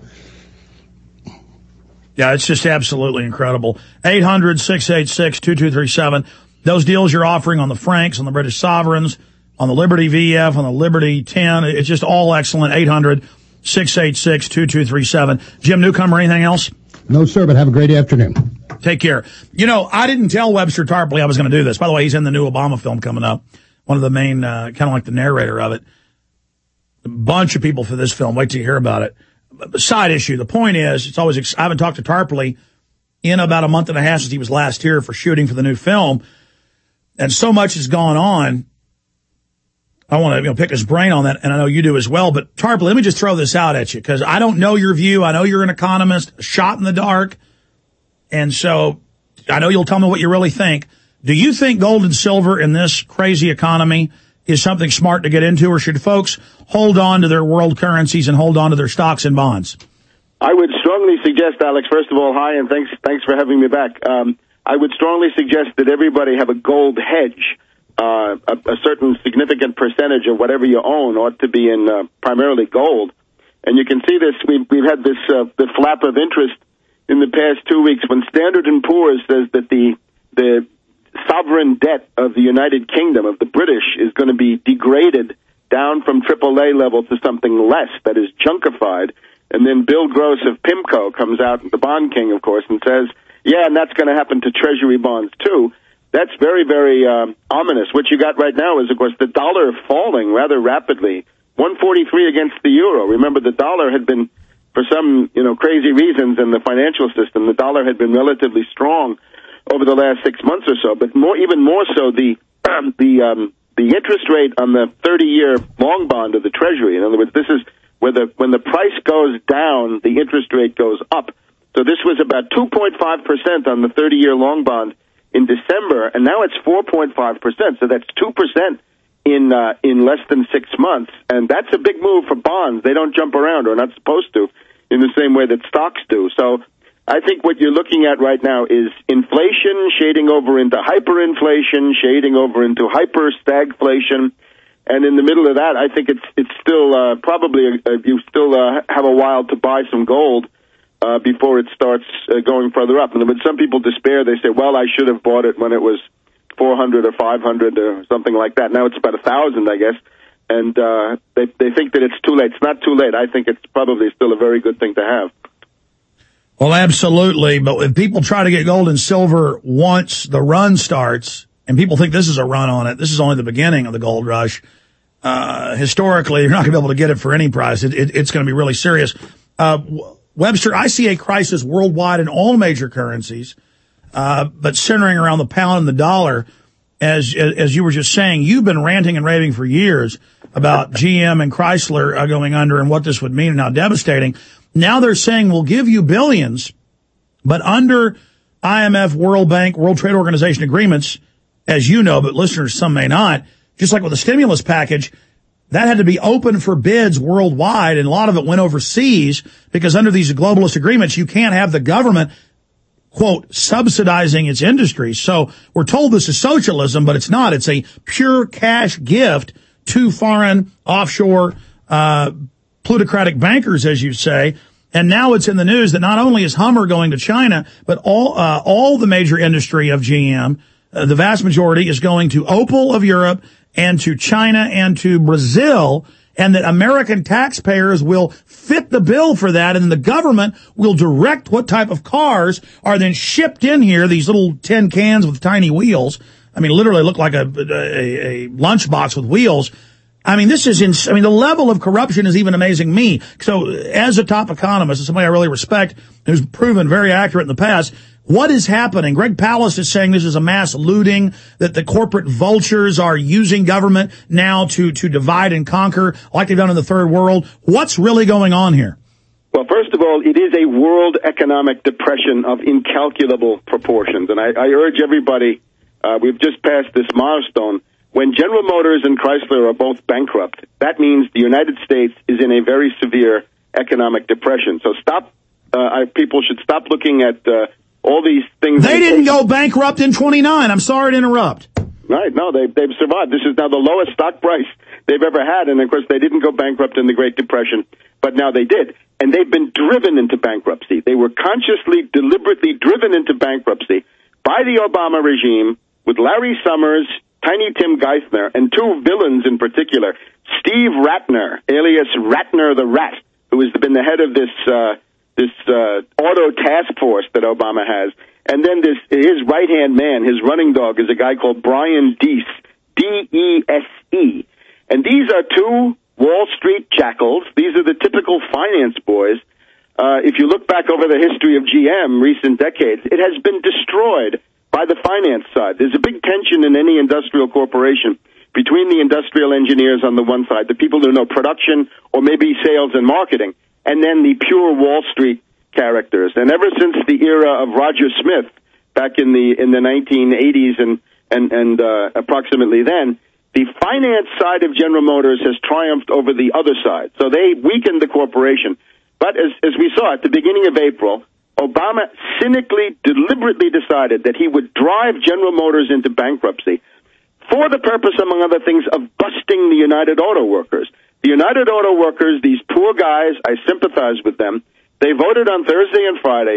Yeah, it's just absolutely incredible. eight hundred, six eight six, two two three seven. Those deals you're offering on the Franks, on the British Sovereigns, on the Liberty V F, on the Liberty ten, it's just all excellent. eight hundred, six eight six, two two three seven. Jim Newcomer, anything else? No, sir, but have a great afternoon. Take care. You know, I didn't tell Webster Tarpley I was going to do this. By the way, he's in the new Obama film coming up. One of the main, uh, kind of like the narrator of it. A bunch of people for this film. Wait till you hear about it. Side issue. The point is, it's always, ex- I haven't talked to Tarpley in about a month and a half since he was last here for shooting for the new film. And so much has gone on. I want to, you know, pick his brain on that, and I know you do as well. But Tarpley, let me just throw this out at you, because I don't know your view. I know you're an economist, a shot in the dark. And so I know you'll tell me what you really think. Do you think gold and silver in this crazy economy is something smart to get into, or should folks hold on to their world currencies and hold on to their stocks and bonds? I would strongly suggest, Alex, first of all, hi, and thanks thanks for having me back. Um, I would strongly suggest that everybody have a gold hedge. Uh, a, a certain significant percentage of whatever you own ought to be in uh, primarily gold. And you can see this, we've, we've had this uh, the flap of interest in the past two weeks when Standard and Poor's says that the the sovereign debt of the United Kingdom, of the British, is going to be degraded down from triple A level to something less that is junkified. And then Bill Gross of PIMCO comes out, the bond king, of course, and says, yeah, and that's going to happen to Treasury bonds, too. That's very, very um, ominous. What you got right now is, of course, the dollar falling rather rapidly, one forty-three against the euro. Remember, the dollar had been, for some, you know, crazy reasons in the financial system, the dollar had been relatively strong over the last six months or so. But more, even more so, the um, the um, the interest rate on the thirty-year long bond of the Treasury. In other words, this is where the when the price goes down, the interest rate goes up. So this was about two point five percent on the thirty-year long bond in December, and now it's four point five percent. So that's two percent in uh, in less than six months, and that's a big move for bonds. They don't jump around, or not supposed to, in the same way that stocks do. So I think what you're looking at right now is inflation shading over into hyperinflation, shading over into hyper-stagflation, and in the middle of that, I think it's it's still uh, probably a, a, you still uh, have a while to buy some gold uh, before it starts uh, going further up. And when some people despair, they say, "Well, I should have bought it when it was four hundred or five hundred or something like that." Now it's about a thousand, I guess, and uh, they they think that it's too late. It's not too late. I think it's probably still a very good thing to have. Well, absolutely. But if people try to get gold and silver once the run starts, and people think this is a run on it, this is only the beginning of the gold rush. Uh, historically, you're not going to be able to get it for any price. It, it, it's going to be really serious. Uh, Webster, I see a crisis worldwide in all major currencies, uh, but centering around the pound and the dollar. As, as you were just saying, you've been ranting and raving for years about G M and Chrysler uh, going under and what this would mean and how devastating. Now they're saying we'll give you billions, but under I M F, World Bank, World Trade Organization agreements, as you know, but listeners, some may not, just like with the stimulus package, that had to be open for bids worldwide, and a lot of it went overseas because under these globalist agreements, you can't have the government, quote, subsidizing its industry. So we're told this is socialism, but it's not. It's a pure cash gift to foreign offshore uh plutocratic bankers, as you say. And now it's in the news that not only is Hummer going to China, but all uh, all the major industry of G M, uh, the vast majority, is going to Opel of Europe and to China and to Brazil, and that American taxpayers will fit the bill for that, and the government will direct what type of cars are then shipped in here, these little tin cans with tiny wheels. I mean, literally look like a, a, a lunchbox with wheels. I mean, this is, ins- I mean, the level of corruption is even amazing me. So as a top economist and somebody I really respect, who's proven very accurate in the past, what is happening? Greg Palast is saying this is a mass looting, that the corporate vultures are using government now to, to divide and conquer like they've done in the third world. What's really going on here? Well, first of all, it is a world economic depression of incalculable proportions. And I, I urge everybody, uh, we've just passed this milestone. When General Motors and Chrysler are both bankrupt, that means the United States is in a very severe economic depression. So stop, uh, I, people should stop looking at uh, all these things. They didn't go bankrupt in twenty-nine. I'm sorry to interrupt. Right, no, they, they've survived. This is now the lowest stock price they've ever had, and of course they didn't go bankrupt in the Great Depression, but now they did. And they've been driven into bankruptcy. They were consciously, deliberately driven into bankruptcy by the Obama regime with Larry Summers, Tiny Tim Geithner, and two villains in particular, Steve Ratner, alias Ratner the Rat, who has been the head of this uh, this uh, auto task force that Obama has. And then this his right-hand man, his running dog, is a guy called Brian Deese, D E S E. And these are two Wall Street jackals. These are the typical finance boys. Uh, if you look back over the history of G M, recent decades, it has been destroyed by the finance side. There's a big tension in any industrial corporation between the industrial engineers on the one side, the people who know production or maybe sales and marketing, and then the pure Wall Street characters. And ever since the era of Roger Smith back in the in the nineteen eighties and and and uh, approximately then, the finance side of General Motors has triumphed over the other side. So they weakened the corporation. But as as we saw at the beginning of April, Obama cynically, deliberately decided that he would drive General Motors into bankruptcy for the purpose, among other things, of busting the United Auto Workers. The United Auto Workers, these poor guys, I sympathize with them. They voted on Thursday and Friday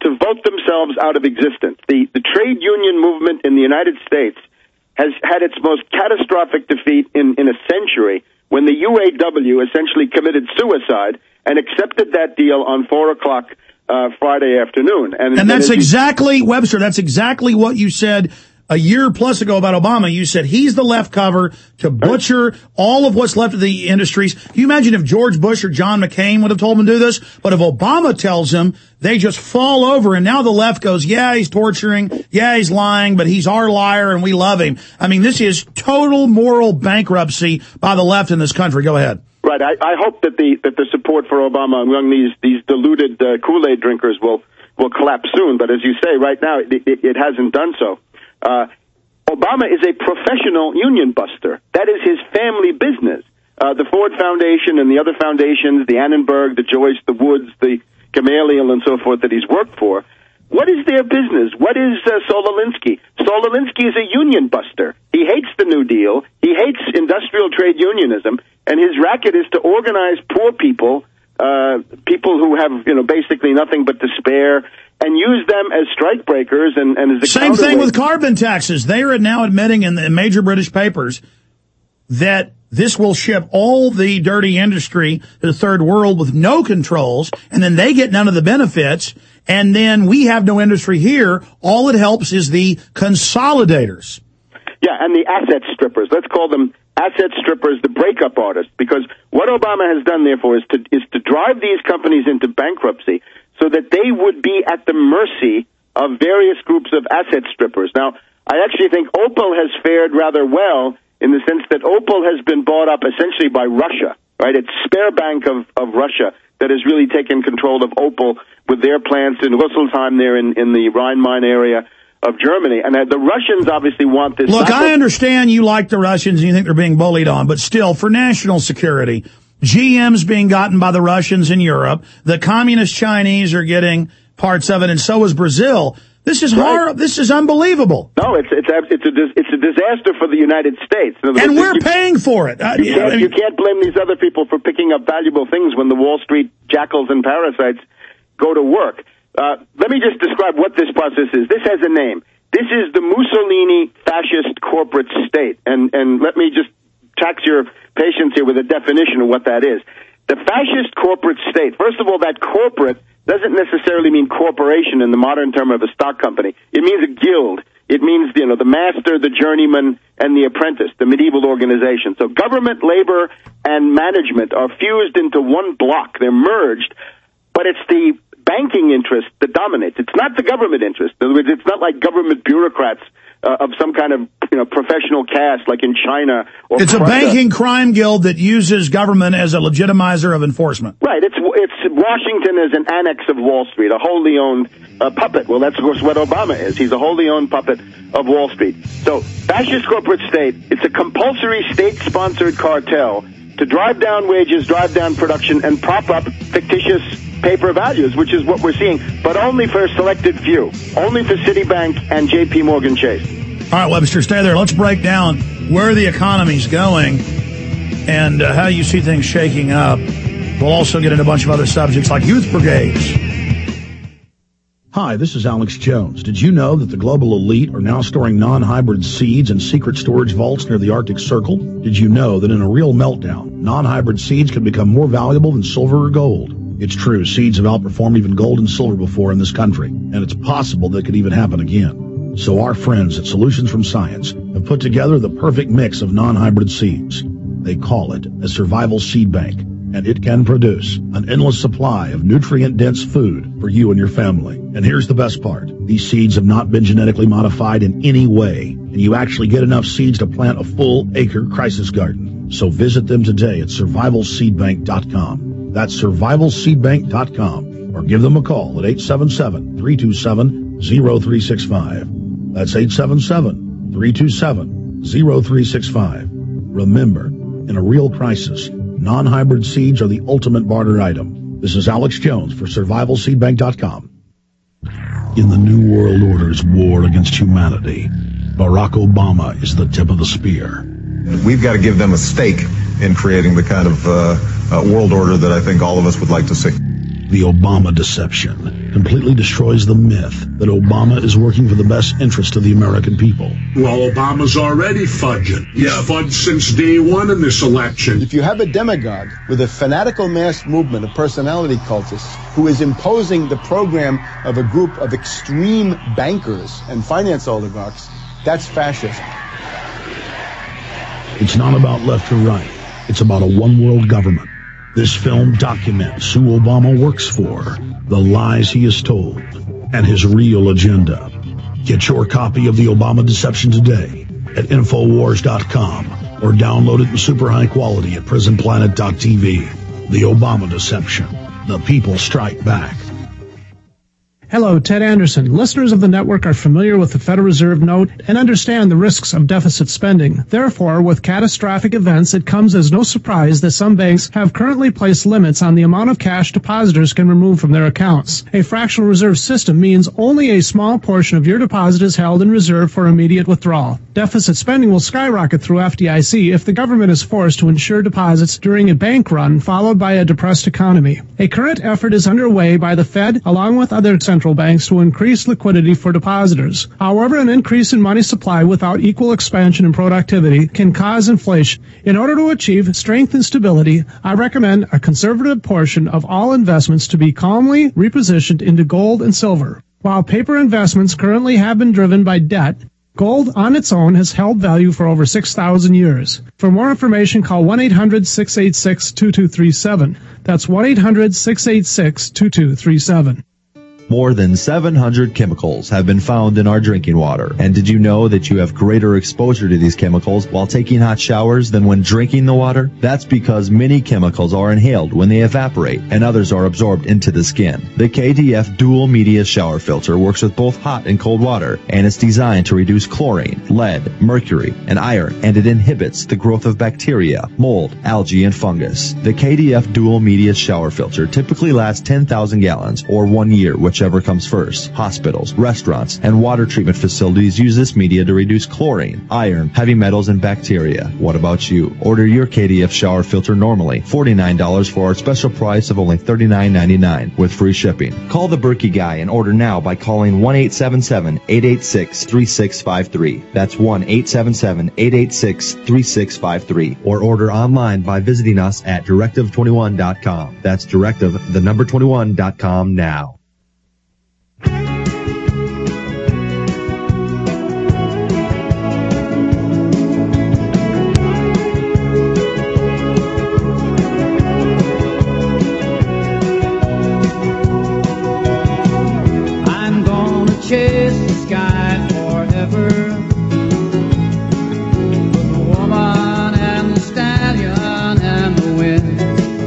to vote themselves out of existence. The, the trade union movement in the United States has had its most catastrophic defeat in, in a century when the U A W essentially committed suicide and accepted that deal on four o'clock uh, Friday afternoon. And, and that's exactly, Webster, that's exactly what you said a year plus ago about Obama. You said he's the left cover to butcher all of what's left of the industries. Can you imagine if George Bush or John McCain would have told him to do this? But if Obama tells them, they just fall over, and now the left goes, yeah, he's torturing, yeah, he's lying, but he's our liar and we love him. I mean, this is total moral bankruptcy by the left in this country. Go ahead. Right. I, I hope that the that the support for Obama among these these deluded uh, Kool-Aid drinkers will will collapse soon. But as you say, right now it, it, it hasn't done so. Uh, Obama is a professional union buster. That is his family business. Uh, the Ford Foundation and the other foundations, the Annenberg, the Joyce, the Woods, the Gamaliel, and so forth that he's worked for, what is their business? What is uh, Saul Alinsky? Saul Alinsky is a union buster. He hates the New Deal. He hates industrial trade unionism, and his racket is to organize poor people, uh, people who have, you know, basically nothing but despair, and use them as strike breakers and, and as a Same thing with carbon taxes. They are now admitting in the major British papers that this will ship all the dirty industry to the third world with no controls, and then they get none of the benefits, and then we have no industry here. All it helps is the consolidators. Yeah, and the asset strippers. Let's call them asset strippers, the breakup artists, because what Obama has done, therefore, is to is to drive these companies into bankruptcy so that they would be at the mercy of various groups of asset strippers. Now, I actually think Opel has fared rather well in the sense that Opel has been bought up essentially by Russia, right? It's Sberbank of, of Russia that has really taken control of Opel with their plants in Rüsselsheim there in, in the Rhine-Main area of Germany. And uh, the Russians obviously want this. Look, I understand you like the Russians and you think they're being bullied on, but still, for national security, G M's being gotten by the Russians in Europe. The communist Chinese are getting parts of it, and so is Brazil. This is right. horrible. This is unbelievable. No, it's it's it's a it's a disaster for the United States, and words, we're you, paying for it. You can't, I mean, you can't blame these other people for picking up valuable things when the Wall Street jackals and parasites go to work. Uh, let me just describe what this process is. This has a name. This is the Mussolini fascist corporate state, and and let me just tax your patience here with a definition of what that is. The fascist corporate state, first of all, that corporate doesn't necessarily mean corporation in the modern term of a stock company. It means a guild. It means, you know, the master, the journeyman, and the apprentice, the medieval organization. So government, labor, and management are fused into one block. They're merged, but it's the banking interest that dominates. It's not the government interest. In other words, it's not like government bureaucrats Uh, of some kind of, you know, professional caste like in China or It's Prussia. a banking crime guild that uses government as a legitimizer of enforcement. Right. It's it's Washington as an annex of Wall Street, a wholly owned uh, puppet. Well, that's of course what Obama is. He's a wholly owned puppet of Wall Street. So, fascist corporate state, it's a compulsory state-sponsored cartel to drive down wages, drive down production, and prop up fictitious paper values, which is what we're seeing, but only for a selected few, only for Citibank and J P Morgan Chase. All right, Webster, stay there. Let's break down where the economy's going and uh, how you see things shaking up. We'll also get into a bunch of other subjects like youth brigades. Hi, this is Alex Jones. Did you know that the global elite are now storing non-hybrid seeds in secret storage vaults near the Arctic Circle? Did you know that in a real meltdown, non-hybrid seeds can become more valuable than silver or gold? It's true, seeds have outperformed even gold and silver before in this country, and it's possible that it could even happen again. So our friends at Solutions from Science have put together the perfect mix of non-hybrid seeds. They call it a survival seed bank, and it can produce an endless supply of nutrient-dense food for you and your family. And here's the best part. These seeds have not been genetically modified in any way, and you actually get enough seeds to plant a full acre crisis garden. So visit them today at survival seed bank dot com. That's survival seed bank dot com, or give them a call at eight seven seven, three two seven, zero three six five. That's eight seven seven, three two seven, zero three six five. Remember, in a real crisis, non-hybrid seeds are the ultimate barter item. This is Alex Jones for survival seed bank dot com. In the New World Order's war against humanity, Barack Obama is the tip of the spear. We've got to give them a stake in creating the kind of uh, uh, world order that I think all of us would like to see. The Obama deception completely destroys the myth that Obama is working for the best interest of the American people. Well, Obama's already fudging. He's yeah. fudged since day one in this election. If you have a demagogue with a fanatical mass movement of personality cultists who is imposing the program of a group of extreme bankers and finance oligarchs, that's fascism. It's not about left or right. It's about a one-world government. This film documents who Obama works for, the lies he has told, and his real agenda. Get your copy of The Obama Deception today at Infowars dot com or download it in super high quality at Prison Planet dot T V. The Obama Deception. The people strike back. Hello, Ted Anderson. Listeners of the network are familiar with the Federal Reserve note and understand the risks of deficit spending. Therefore, with catastrophic events, it comes as no surprise that some banks have currently placed limits on the amount of cash depositors can remove from their accounts. A fractional reserve system means only a small portion of your deposit is held in reserve for immediate withdrawal. Deficit spending will skyrocket through F D I C if the government is forced to insure deposits during a bank run followed by a depressed economy. A current effort is underway by the Fed along with other central banks to increase liquidity for depositors. However, an increase in money supply without equal expansion in productivity can cause inflation. In order to achieve strength and stability, I recommend a conservative portion of all investments to be calmly repositioned into gold and silver. While paper investments currently have been driven by debt, gold on its own has held value for over six thousand years. For more information, call one eight hundred six eight six two two three seven. That's one eight hundred six eight six two two three seven. More than seven hundred chemicals have been found in our drinking water. And did you know that you have greater exposure to these chemicals while taking hot showers than when drinking the water? That's because many chemicals are inhaled when they evaporate and others are absorbed into the skin. The K D F Dual Media Shower Filter works with both hot and cold water, and it's designed to reduce chlorine, lead, mercury, and iron, and it inhibits the growth of bacteria, mold, algae, and fungus. The K D F Dual Media Shower Filter typically lasts ten thousand gallons or one year, which whichever comes first. Hospitals, restaurants, and water treatment facilities use this media to reduce chlorine, iron, heavy metals, and bacteria. What about you? Order your K D F shower filter normally forty-nine dollars for our special price of only thirty-nine ninety-nine with free shipping. Call the Berkey Guy and order now by calling one eight seven seven eight eight six three six five three. That's one eight seven seven eight eight six three six five three. Or order online by visiting us at directive twenty-one dot com. That's directive, the number twenty-one dot com now. Chase the sky forever with the woman and the stallion and the wind,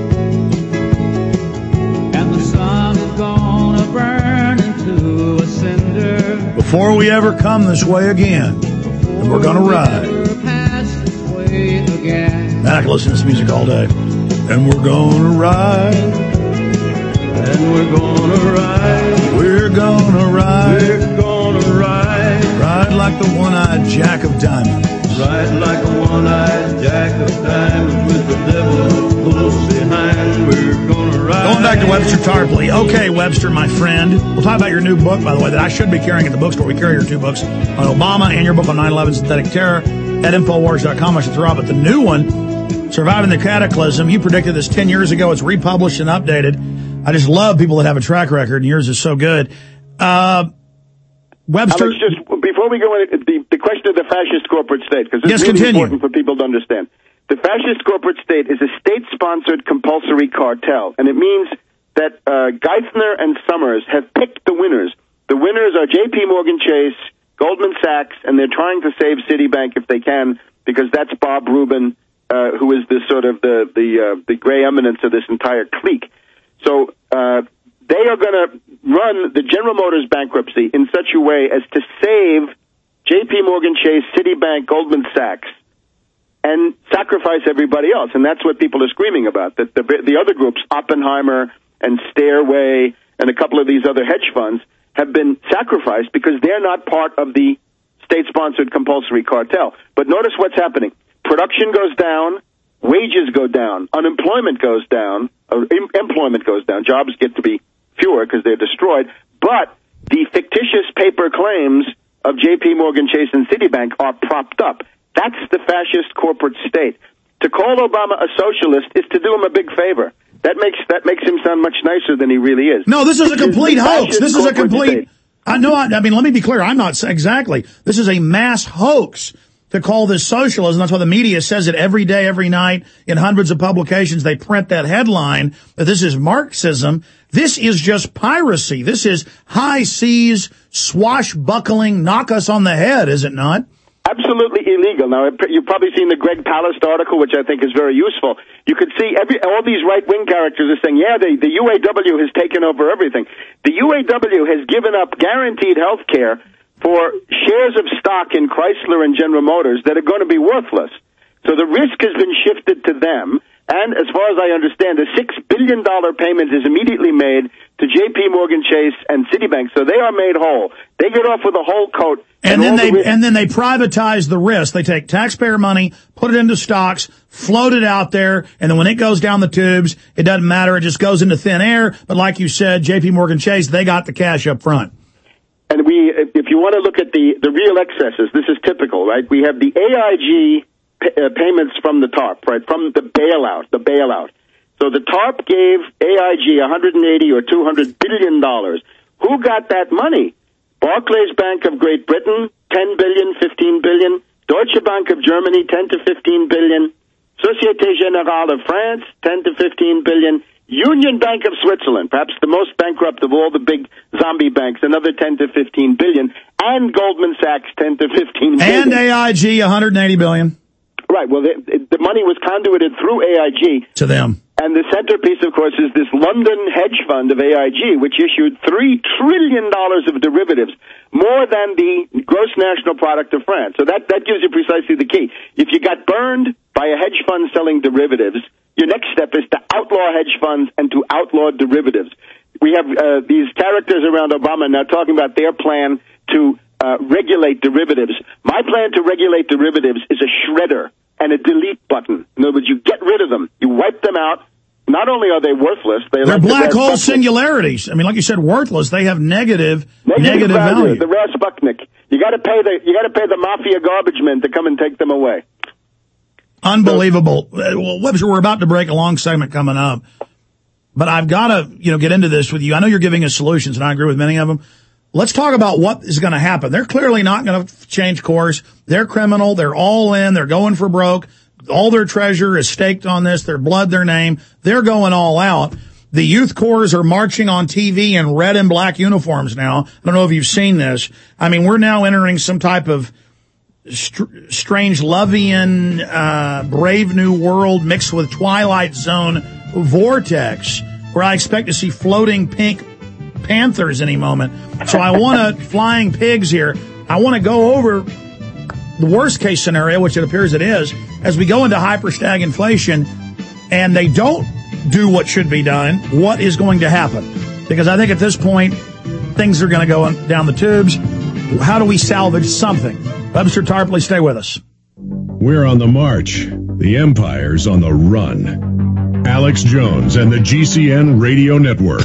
and the sun is gonna burn into a cinder before we ever come this way again. And we're gonna ride. Pass this way again. Man, I can listen to this music all day. And we're gonna ride. And we're gonna ride. We're gonna ride. We're gonna ride. Ride like the one-eyed Jack of Diamonds. Ride like a one-eyed Jack of Diamonds with the devil close behind. We're gonna ride. Going back to Webster Tarpley. Okay, Webster, my friend. We'll talk about your new book, by the way, that I should be carrying at the bookstore. We carry your two books on Obama and your book on nine eleven Synthetic Terror at Infowars dot com. I should throw out, but the new one, Surviving the Cataclysm, you predicted this ten years ago. It's republished and updated. I just love people that have a track record, and yours is so good. Uh, Webster? Alex, just before we go into the, the question of the fascist corporate state, because this yes, is really continue. important for people to understand. The fascist corporate state is a state-sponsored compulsory cartel, and it means that uh, Geithner and Summers have picked the winners. The winners are J P Morgan Chase, Goldman Sachs, and they're trying to save Citibank if they can, because that's Bob Rubin, uh, who is the sort of the the, uh, the gray eminence of this entire clique. So uh, they are going to run the General Motors bankruptcy in such a way as to save J P Morgan Chase, Citibank, Goldman Sachs, and sacrifice everybody else. And that's what people are screaming about, that the, the other groups, Oppenheimer and Stairway and a couple of these other hedge funds, have been sacrificed because they're not part of the state-sponsored compulsory cartel. But notice what's happening. Production goes down, wages go down, unemployment goes down, or em- employment goes down, jobs get to be fewer because they're destroyed, but the fictitious paper claims of J P. Morgan Chase and Citibank are propped up. That's the fascist corporate state. To call Obama a socialist is to do him a big favor. That makes that makes him sound much nicer than he really is. No, this is a complete hoax. This is a complete... State. I know. I, I mean, let me be clear. I'm not exactly. This is a mass hoax to call this socialism. That's why the media says it every day, every night. In hundreds of publications, they print that headline that this is Marxism. This is just piracy. This is high seas, swashbuckling, knock us on the head, is it not? Absolutely illegal. Now, you've probably seen the Greg Palast article, which I think is very useful. You could see every, all these right-wing characters are saying, yeah, the, the U A W has taken over everything. The U A W has given up guaranteed health care for shares of stock in Chrysler and General Motors that are going to be worthless. So the risk has been shifted to them. And as far as I understand, a six billion dollars payment is immediately made to J P. Morgan Chase and Citibank. So they are made whole. They get off with a whole coat. And, and then they the and then they privatize the risk. They take taxpayer money, put it into stocks, float it out there, and then when it goes down the tubes, it doesn't matter. It just goes into thin air. But like you said, J P. Morgan Chase, they got the cash up front. And we, if you want to look at the, the real excesses, this is typical, right? We have the A I G pay, uh, payments from the TARP, right? From the bailout, the bailout. So the TARP gave A I G one hundred eighty or two hundred billion dollars. Who got that money? Barclays Bank of Great Britain, ten billion, fifteen billion. Deutsche Bank of Germany, ten to fifteen billion. Societe Generale of France, ten to fifteen billion. Union Bank of Switzerland, perhaps the most bankrupt of all the big zombie banks, another ten to fifteen billion. And Goldman Sachs, ten to fifteen billion. And A I G, one hundred eighty billion. Right. Well, the, the money was conduited through A I G. To them. And the centerpiece, of course, is this London hedge fund of A I G, which issued three trillion dollars of derivatives, more than the gross national product of France. So that, that gives you precisely the key. If you got burned by a hedge fund selling derivatives, your next step is to outlaw hedge funds and to outlaw derivatives. We have uh, these characters around Obama now talking about their plan to uh, regulate derivatives. My plan to regulate derivatives is a shredder and a delete button. In other words, you get rid of them. You wipe them out. Not only are they worthless, they're, they're like black the hole Sputnik. singularities. I mean, like you said, worthless. They have negative, negative, negative value. value. The rare Sputnik. You got to pay the you got to pay the mafia garbage men to come and take them away. Unbelievable. Well, Webster, we're about to break a long segment coming up, but I've got to, you know, get into this with you. I know you're giving us solutions, and I agree with many of them. Let's talk about what is going to happen. They're clearly not going to change course. They're criminal. They're all in. They're going for broke. All their treasure is staked on this. Their blood, their name. They're going all out. The youth corps are marching on T V in red and black uniforms now. I don't know if you've seen this. I mean, we're now entering some type of Str- strange Lovian, uh, Brave New World mixed with Twilight Zone vortex where I expect to see floating pink panthers any moment. So I want to, flying pigs here, I want to go over the worst case scenario, which it appears it is, as we go into hyper stagflation and they don't do what should be done, what is going to happen? Because I think at this point, things are going to go down the tubes. How do we salvage something? Webster Tarpley, stay with us. We're on the march. The empire's on the run. Alex Jones and the G C N Radio Network.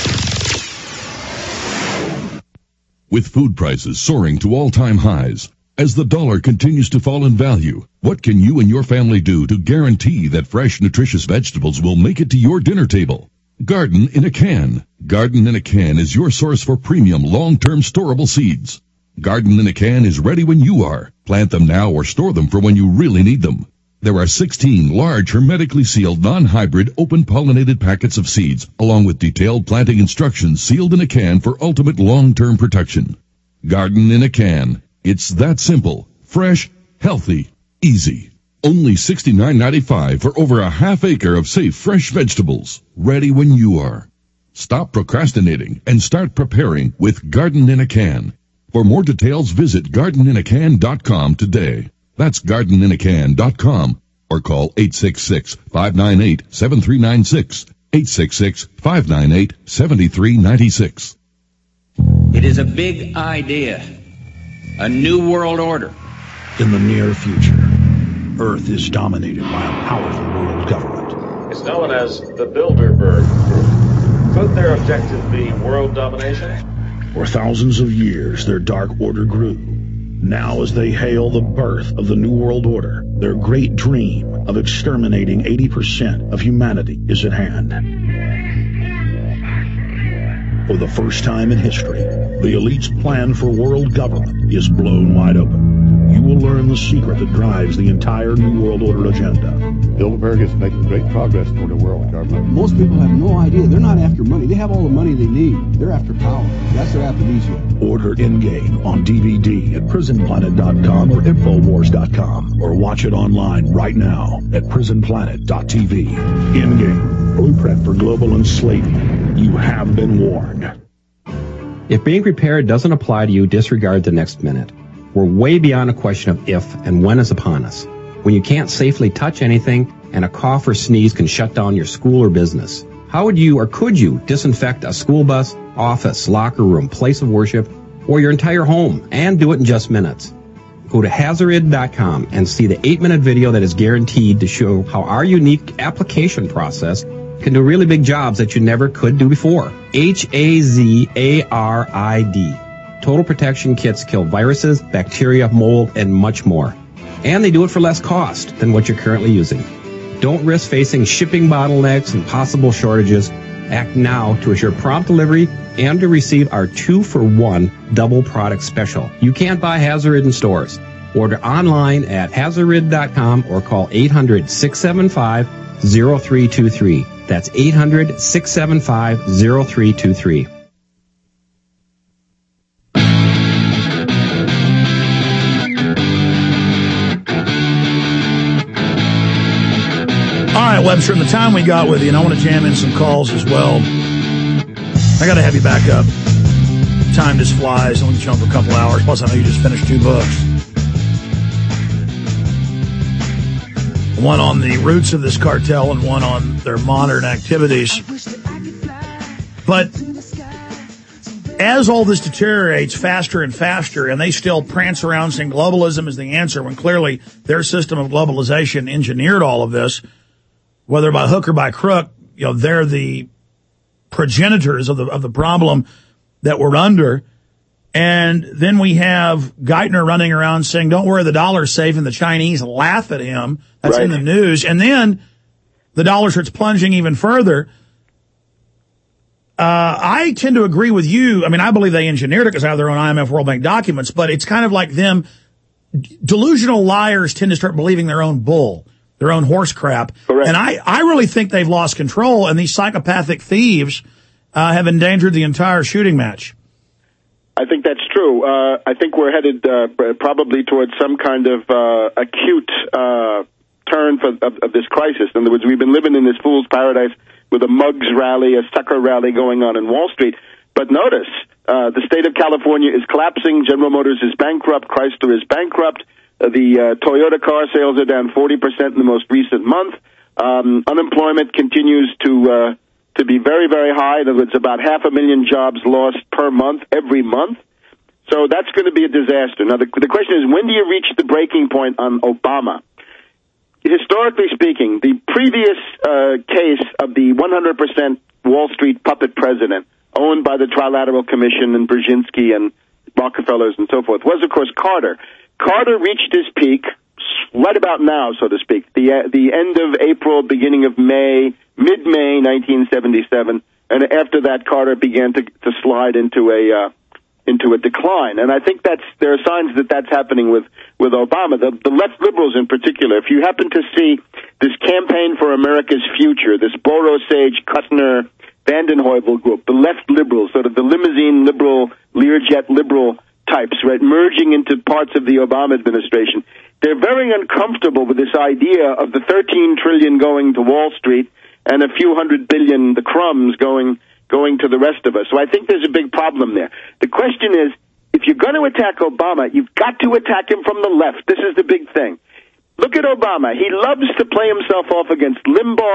With food prices soaring to all-time highs, as the dollar continues to fall in value, what can you and your family do to guarantee that fresh, nutritious vegetables will make it to your dinner table? Garden in a Can. Garden in a Can is your source for premium, long-term storable seeds. Garden in a Can is ready when you are. Plant them now or store them for when you really need them. There are sixteen large, hermetically sealed, non-hybrid, open-pollinated packets of seeds, along with detailed planting instructions sealed in a can for ultimate long-term protection. Garden in a Can. It's that simple, fresh, healthy, easy. Only sixty-nine ninety-five for over a half acre of safe, fresh vegetables, ready when you are. Stop procrastinating and start preparing with Garden in a Can. For more details, visit garden in a can dot com today. That's garden in a can dot com or call eight six six, five nine eight, seven three nine six, eight six six, five nine eight, seven three nine six. It is a big idea, a new world order. In the near future, Earth is dominated by a powerful world government. It's known as the Bilderberg Group. Could their objective be world domination? For thousands of years, their dark order grew. Now, as they hail the birth of the New World Order, their great dream of exterminating eighty percent of humanity is at hand. For the first time in history, the elite's plan for world government is blown wide open. You will learn the secret that drives the entire New World Order agenda. Bilderberg is making great progress toward a world government. Most people have no idea. They're not after money. They have all the money they need. They're after power. That's their aphrodisiac. Order Endgame on D V D at prison planet dot com or infowars dot com, or watch it online right now at prison planet dot t v. Endgame, blueprint for global enslavement. You have been warned. If being prepared doesn't apply to you, disregard the next minute. We're way beyond a question of if and when is upon us. When you can't safely touch anything and a cough or sneeze can shut down your school or business. How would you or could you disinfect a school bus, office, locker room, place of worship, or your entire home, and do it in just minutes? Go to Hazarid dot com and see the eight-minute video that is guaranteed to show how our unique application process can do really big jobs that you never could do before. H A Z A R I D. Total Protection Kits kill viruses, bacteria, mold, and much more. And they do it for less cost than what you're currently using. Don't risk facing shipping bottlenecks and possible shortages. Act now to assure prompt delivery and to receive our two-for-one double product special. You can't buy Hazarid in stores. Order online at Hazarid dot com or call eight hundred, six seven five, zero three two three. That's eight hundred, six seven five, zero three two three. All right, Webster, in the time we got with you, and I want to jam in some calls as well. I got to have you back up. Time just flies. I want to jump for a couple hours. Plus, I know you just finished two books. One on the roots of this cartel and one on their modern activities. But as all this deteriorates faster and faster, and they still prance around saying globalism is the answer, when clearly their system of globalization engineered all of this, whether by hook or by crook, you know, they're the progenitors of the of the problem that we're under. And then we have Geithner running around saying, don't worry, the dollar's safe, and the Chinese laugh at him. That's right in the news. And then the dollar starts plunging even further. Uh, I tend to agree with you. I mean, I believe they engineered it because I have their own I M F World Bank documents, but it's kind of like them. Delusional liars tend to start believing their own bull, their own horse crap. Correct. And I, I really think they've lost control, and these psychopathic thieves uh, have endangered the entire shooting match. I think that's true. Uh, I think we're headed uh, probably towards some kind of uh, acute uh, turn for, of, of this crisis. In other words, we've been living in this fool's paradise with a mugs rally, a sucker rally going on in Wall Street. But notice, uh, the state of California is collapsing. General Motors is bankrupt. Chrysler is bankrupt. Uh, the uh, Toyota car sales are down forty percent in the most recent month. Um, unemployment continues to uh, to be very, very high. In other words, about half a million jobs lost per month, every month. So that's going to be a disaster. Now, the, the question is, when do you reach the breaking point on Obama? Historically speaking, the previous uh, case of the one hundred percent Wall Street puppet president, owned by the Trilateral Commission and Brzezinski and Rockefellers and so forth, was, of course, Carter. Carter reached his peak right about now, so to speak, the uh, the end of April, beginning of May, mid-May nineteen seventy-seven, and after that, Carter began to, to slide into a uh, into a decline. And I think that's there are signs that that's happening with, with Obama. The, the left liberals in particular, if you happen to see this Campaign for America's Future, this Boros Sage, Kushner, Vanden Heuvel group, the left liberals, sort of the limousine liberal, Learjet liberal types, right, merging into parts of the Obama administration, they're very uncomfortable with this idea of the thirteen trillion going to Wall Street and a few hundred billion, the crumbs, going going to the rest of us. So I think there's a big problem there. The question is, if you're going to attack Obama, you've got to attack him from the left. This is the big thing. Look at Obama. He loves to play himself off against Limbaugh,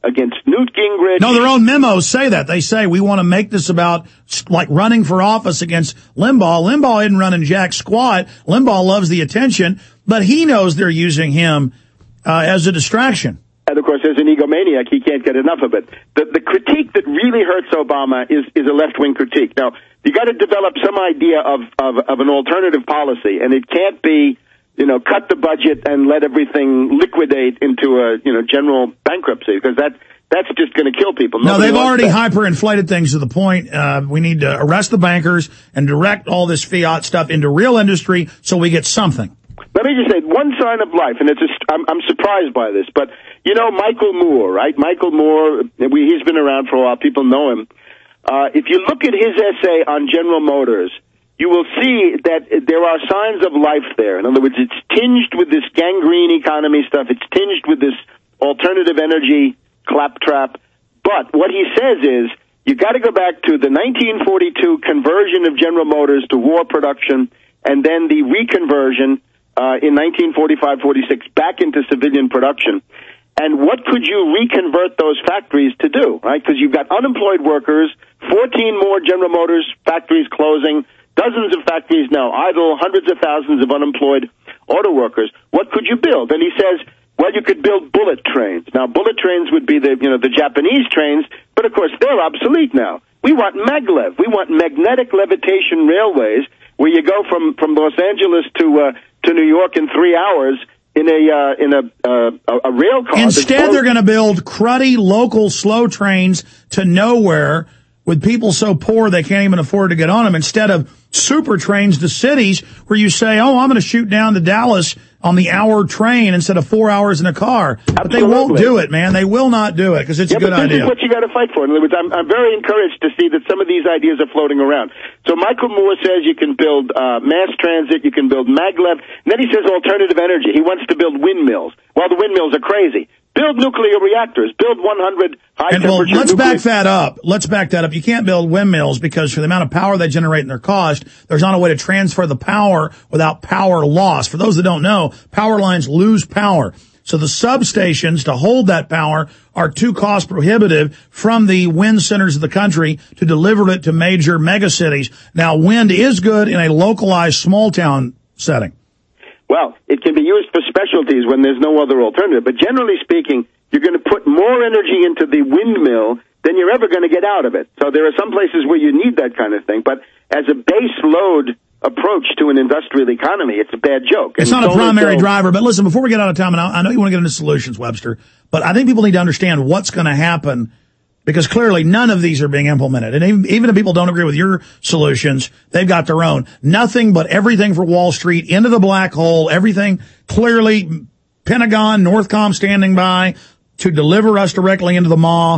against Newt Gingrich. No, their own memos say that. They say we want to make this about like running for office against Limbaugh. Limbaugh isn't running jack squat. Limbaugh loves the attention, but he knows they're using him uh, as a distraction. And of course, as an egomaniac, he can't get enough of it. The, the critique that really hurts Obama is, is a left-wing critique. Now, you got to develop some idea of, of, of an alternative policy, and it can't be, you know, cut the budget and let everything liquidate into a, you know, general bankruptcy, because that, that's just going to kill people. No, Nobody they've already that. hyperinflated things to the point, uh, we need to arrest the bankers and direct all this fiat stuff into real industry so we get something. Let me just say one sign of life, and it's just, I'm, I'm surprised by this, but you know Michael Moore, right? Michael Moore, we, he's been around for a while. People know him. Uh, if you look at his essay on General Motors, you will see that there are signs of life there. In other words, it's tinged with this gangrene economy stuff. It's tinged with this alternative energy claptrap. But what he says is you got to go back to the nineteen forty-two conversion of General Motors to war production, and then the reconversion uh, in nineteen forty-five forty-six back into civilian production. And what could you reconvert those factories to do, right? Because you've got unemployed workers, fourteen more General Motors factories closing, dozens of factories now idle, hundreds of thousands of unemployed auto workers. What could you build? And he says, well, you could build bullet trains. Now, bullet trains would be the, you know, the Japanese trains, but of course they're obsolete now. We want maglev. We want magnetic levitation railways where you go from, from Los Angeles to, uh, to New York in three hours in a, uh, in a, uh, a rail car. Instead, they're going to build cruddy local slow trains to nowhere with people so poor they can't even afford to get on them, instead of super trains to cities where you say, oh, I'm going to shoot down to Dallas on the hour train instead of four hours in a car. Absolutely. But they won't do it, man. They will not do it because it's yeah, a good but this idea. Is what you got to fight for. In other words, I'm, I'm very encouraged to see that some of these ideas are floating around. So Michael Moore says you can build uh, mass transit, you can build maglev, and then he says alternative energy. He wants to build windmills. Well, the windmills are crazy. Build nuclear reactors. Build one hundred high-temperature well, let's nuclear... back that up. Let's back that up. You can't build windmills because for the amount of power they generate and their cost, there's not a way to transfer the power without power loss. For those that don't know, power lines lose power. So the substations to hold that power are too cost prohibitive from the wind centers of the country to deliver it to major megacities. Now, wind is good in a localized small town setting. Well, it can be used for specialties when there's no other alternative. But generally speaking, you're going to put more energy into the windmill than you're ever going to get out of it. So there are some places where you need that kind of thing. But as a base load approach to an industrial economy, it's a bad joke. It's and not a primary driver. But listen, before we get out of time, and I know you want to get into solutions, Webster, but I think people need to understand what's going to happen, because clearly none of these are being implemented. And even, even if people don't agree with your solutions, they've got their own. Nothing but everything for Wall Street into the black hole, everything clearly Pentagon, Northcom standing by to deliver us directly into the maw.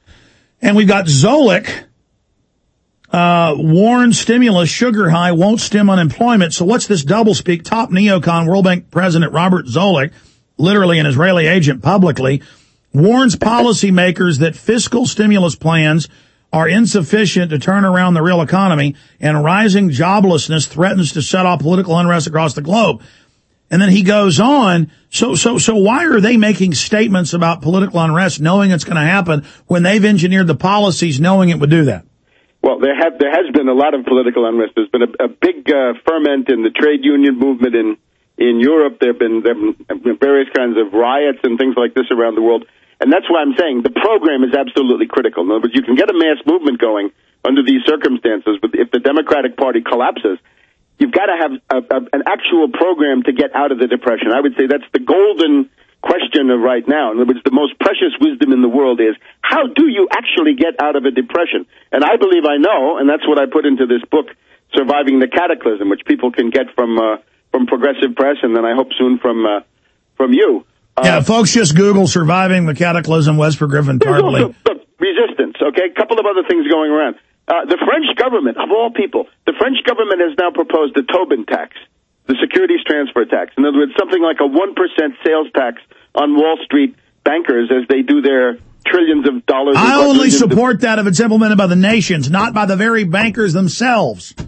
And we've got Zoellick, uh, warns stimulus sugar high won't stem unemployment. So what's this doublespeak? Top neocon World Bank President Robert Zoellick, literally an Israeli agent publicly, warns policymakers that fiscal stimulus plans are insufficient to turn around the real economy, and rising joblessness threatens to set off political unrest across the globe. And then he goes on, so so so why are they making statements about political unrest knowing it's going to happen when they've engineered the policies knowing it would do that? Well, there have there has been a lot of political unrest. There's been a, a big uh, ferment in the trade union movement in in Europe. There have been there have been various kinds of riots and things like this around the world. And that's why I'm saying the program is absolutely critical. In other words, you can get a mass movement going under these circumstances, but if the Democratic Party collapses, you've got to have a, a, an actual program to get out of the depression. I would say that's the golden question of right now. In other words, the most precious wisdom in the world is, how do you actually get out of a depression? And I believe I know, and that's what I put into this book, Surviving the Cataclysm, which people can get from uh, from Progressive Press, and then I hope soon from uh, from you. Yeah, uh, folks, just Google Surviving the Cataclysm, Westford Griffin Tartley. Look, resistance, okay? A couple of other things going around. Uh, the French government, of all people, the French government has now proposed the Tobin tax, the securities transfer tax. In other words, something like a one percent sales tax on Wall Street bankers as they do their trillions of dollars. I only support that if it's implemented by the nations, not by the very bankers themselves.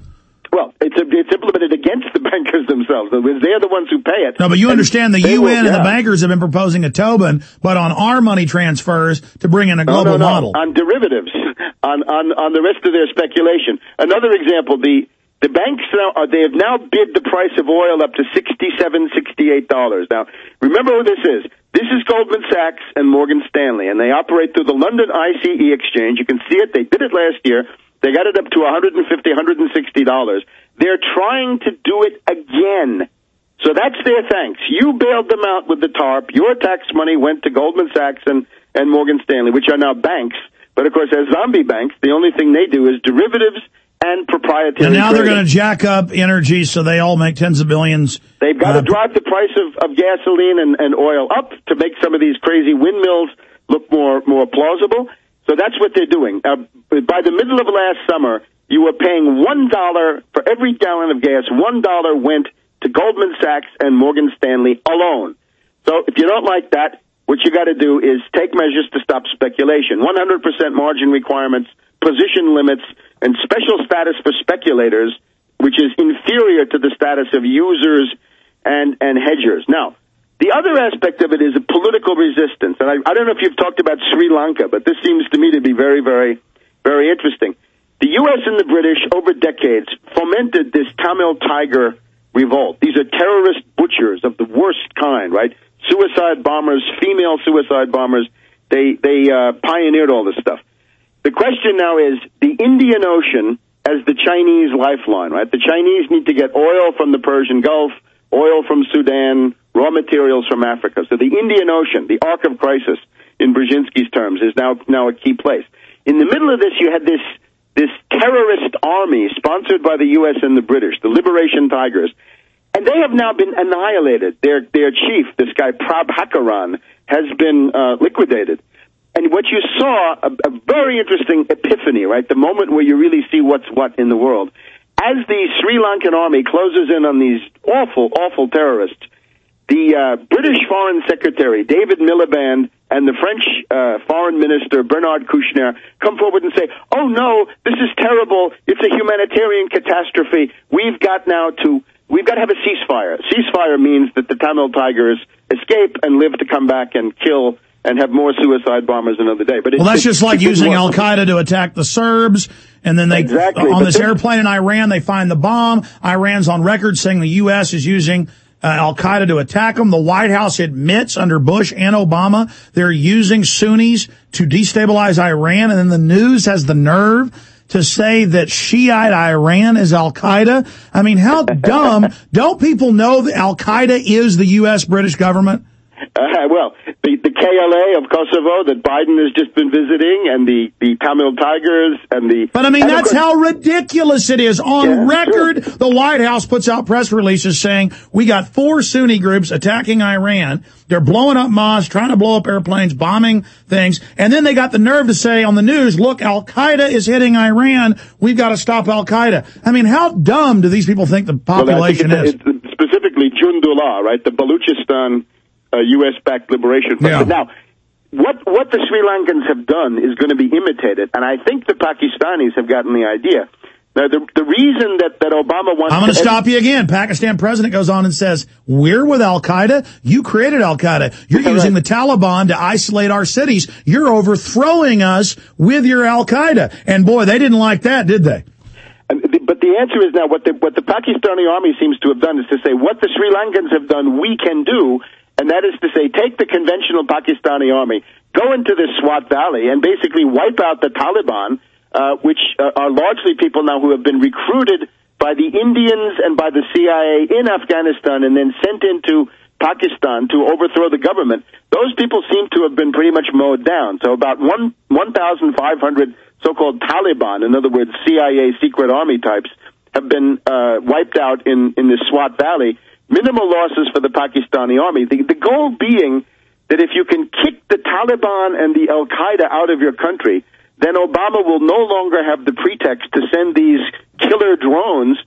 Well, it's it's implemented against the bankers themselves. They're the ones who pay it. No, but you understand the U N will, and yeah. the bankers have been proposing a Tobin, but on our money transfers to bring in a global no, no, no. model. On derivatives, on, on, on the rest of their speculation. Another example, the, the banks now, are, they have now bid the price of oil up to sixty-seven, sixty-eight dollars. Now, remember who this is. This is Goldman Sachs and Morgan Stanley, and they operate through the London I C E exchange. You can see it. They did it last year. They got it up to one hundred fifty dollars, one hundred sixty dollars. They're trying to do it again. So that's their thanks. You bailed them out with the TARP. Your tax money went to Goldman Sachs and, and Morgan Stanley, which are now banks. But, of course, as zombie banks, the only thing they do is derivatives and proprietary And now trading. they're going to jack up energy so they all make tens of billions. They've got uh, to drive the price of, of gasoline and, and oil up to make some of these crazy windmills look more, more plausible. So that's what they're doing. Uh, by the middle of last summer, you were paying one dollar for every gallon of gas. One dollar went to Goldman Sachs and Morgan Stanley alone. So if you don't like that, what you got to do is take measures to stop speculation. one hundred percent margin requirements, position limits, and special status for speculators, which is inferior to the status of users and, and hedgers. Now, the other aspect of it is a political resistance. And I, I don't know if you've talked about Sri Lanka, but this seems to me to be very, very, very interesting. The U S and the British, over decades, fomented this Tamil Tiger revolt. These are terrorist butchers of the worst kind, right? Suicide bombers, female suicide bombers. They, they uh, pioneered all this stuff. The question now is the Indian Ocean as the Chinese lifeline, right? The Chinese need to get oil from the Persian Gulf, oil from Sudan, raw materials from Africa. So the Indian Ocean, the Ark of Crisis, in Brzezinski's terms, is now now a key place. In the middle of this, you had this this terrorist army sponsored by the U S and the British, the Liberation Tigers, and they have now been annihilated. Their their chief, this guy Prabhakaran, has been uh, liquidated. And what you saw, a, a very interesting epiphany, right? The moment where you really see what's what in the world. As the Sri Lankan army closes in on these awful, awful terrorists, the uh, British Foreign Secretary, David Miliband, and the French uh, Foreign Minister, Bernard Kouchner, come forward and say, oh, no, this is terrible. It's a humanitarian catastrophe. We've got now to, we've got to have a ceasefire. Ceasefire means that the Tamil Tigers escape and live to come back and kill and have more suicide bombers another day. But well, that's just like using Al Qaeda to attack the Serbs, and then they exactly. on but this this, airplane in Iran, they find the bomb. Iran's on record saying the U S is using uh, Al Qaeda to attack them. The White House admits under Bush and Obama they're using Sunnis to destabilize Iran, and then the news has the nerve to say that Shiite Iran is Al Qaeda. I mean, how dumb! Don't people know that Al Qaeda is the U S British government? Uh, well, the, the K L A of Kosovo that Biden has just been visiting, and the, the Tamil Tigers, and the... But, I mean, that's course, how ridiculous it is. On yeah, record, sure. the White House puts out press releases saying, we got four Sunni groups attacking Iran. They're blowing up mosques, trying to blow up airplanes, bombing things. And then they got the nerve to say on the news, look, Al-Qaeda is hitting Iran. We've got to stop Al-Qaeda. I mean, how dumb do these people think the population well, is? It's, it's specifically Jundullah, right? The Baluchistan... Uh, U S-backed liberation front. Yeah. But now, what what the Sri Lankans have done is going to be imitated, and I think the Pakistanis have gotten the idea. Now, the the reason that, that Obama wants I'm going to to stop you again. Pakistan president goes on and says, we're with Al-Qaeda. You created Al-Qaeda. You're All using right. the Taliban to isolate our cities. You're overthrowing us with your Al-Qaeda. And boy, they didn't like that, did they? And the, but the answer is now what the what the Pakistani army seems to have done is to say what the Sri Lankans have done we can do. And that is to say, take the conventional Pakistani army, go into the Swat Valley, and basically wipe out the Taliban, uh, which uh, are largely people now who have been recruited by the Indians and by the C I A in Afghanistan and then sent into Pakistan to overthrow the government. Those people seem to have been pretty much mowed down. So about one one thousand five hundred so-called Taliban, in other words, C I A secret army types, have been uh, wiped out in, in the Swat Valley. Minimal losses for the Pakistani army. The, the goal being that if you can kick the Taliban and the Al-Qaeda out of your country, then Obama will no longer have the pretext to send these killer drones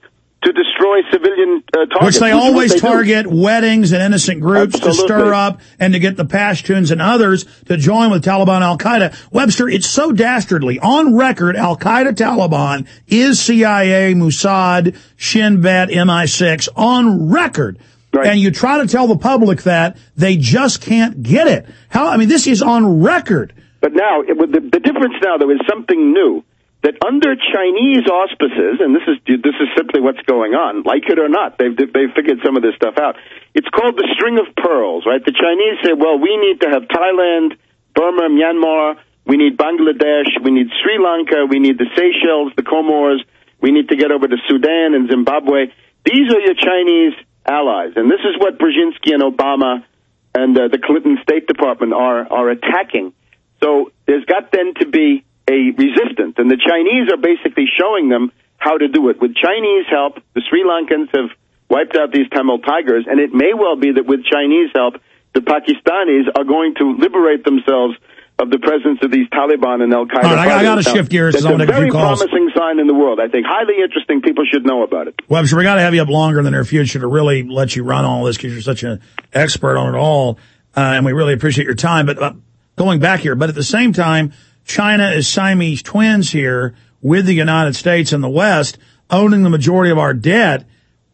to destroy civilian uh, targets. Which they always they target do. weddings and innocent groups Absolutely. to stir up and to get the Pashtuns and others to join with Taliban al-Qaeda. Webster, it's so dastardly. On record, al-Qaeda Taliban is C I A, Mossad, Shin Bet, M I six. On record. Right. And you try to tell the public that, they just can't get it. How? I mean, this is on record. But now, it, the, the difference now, though, is something new. That under Chinese auspices, and this is this is simply what's going on, like it or not, they've they've figured some of this stuff out. It's called the String of Pearls, right? The Chinese say, well, we need to have Thailand, Burma, Myanmar, we need Bangladesh, we need Sri Lanka, we need the Seychelles, the Comores, we need to get over to Sudan and Zimbabwe. These are your Chinese allies, and this is what Brzezinski and Obama and uh, the Clinton State Department are are attacking. So there's got then to be a resistance, and the Chinese are basically showing them how to do it. With Chinese help, the Sri Lankans have wiped out these Tamil Tigers, and it may well be that with Chinese help, the Pakistanis are going to liberate themselves of the presence of these Taliban and Al-Qaeda. All right, I, I got to shift gears. It's a very promising sign in the world, I think. Highly interesting. People should know about it. Webster, we got to have you up longer in the near future to really let you run all this because you're such an expert on it all, uh, and we really appreciate your time. But uh, going back here, but at the same time, China is Siamese twins here with the United States and the West owning the majority of our debt.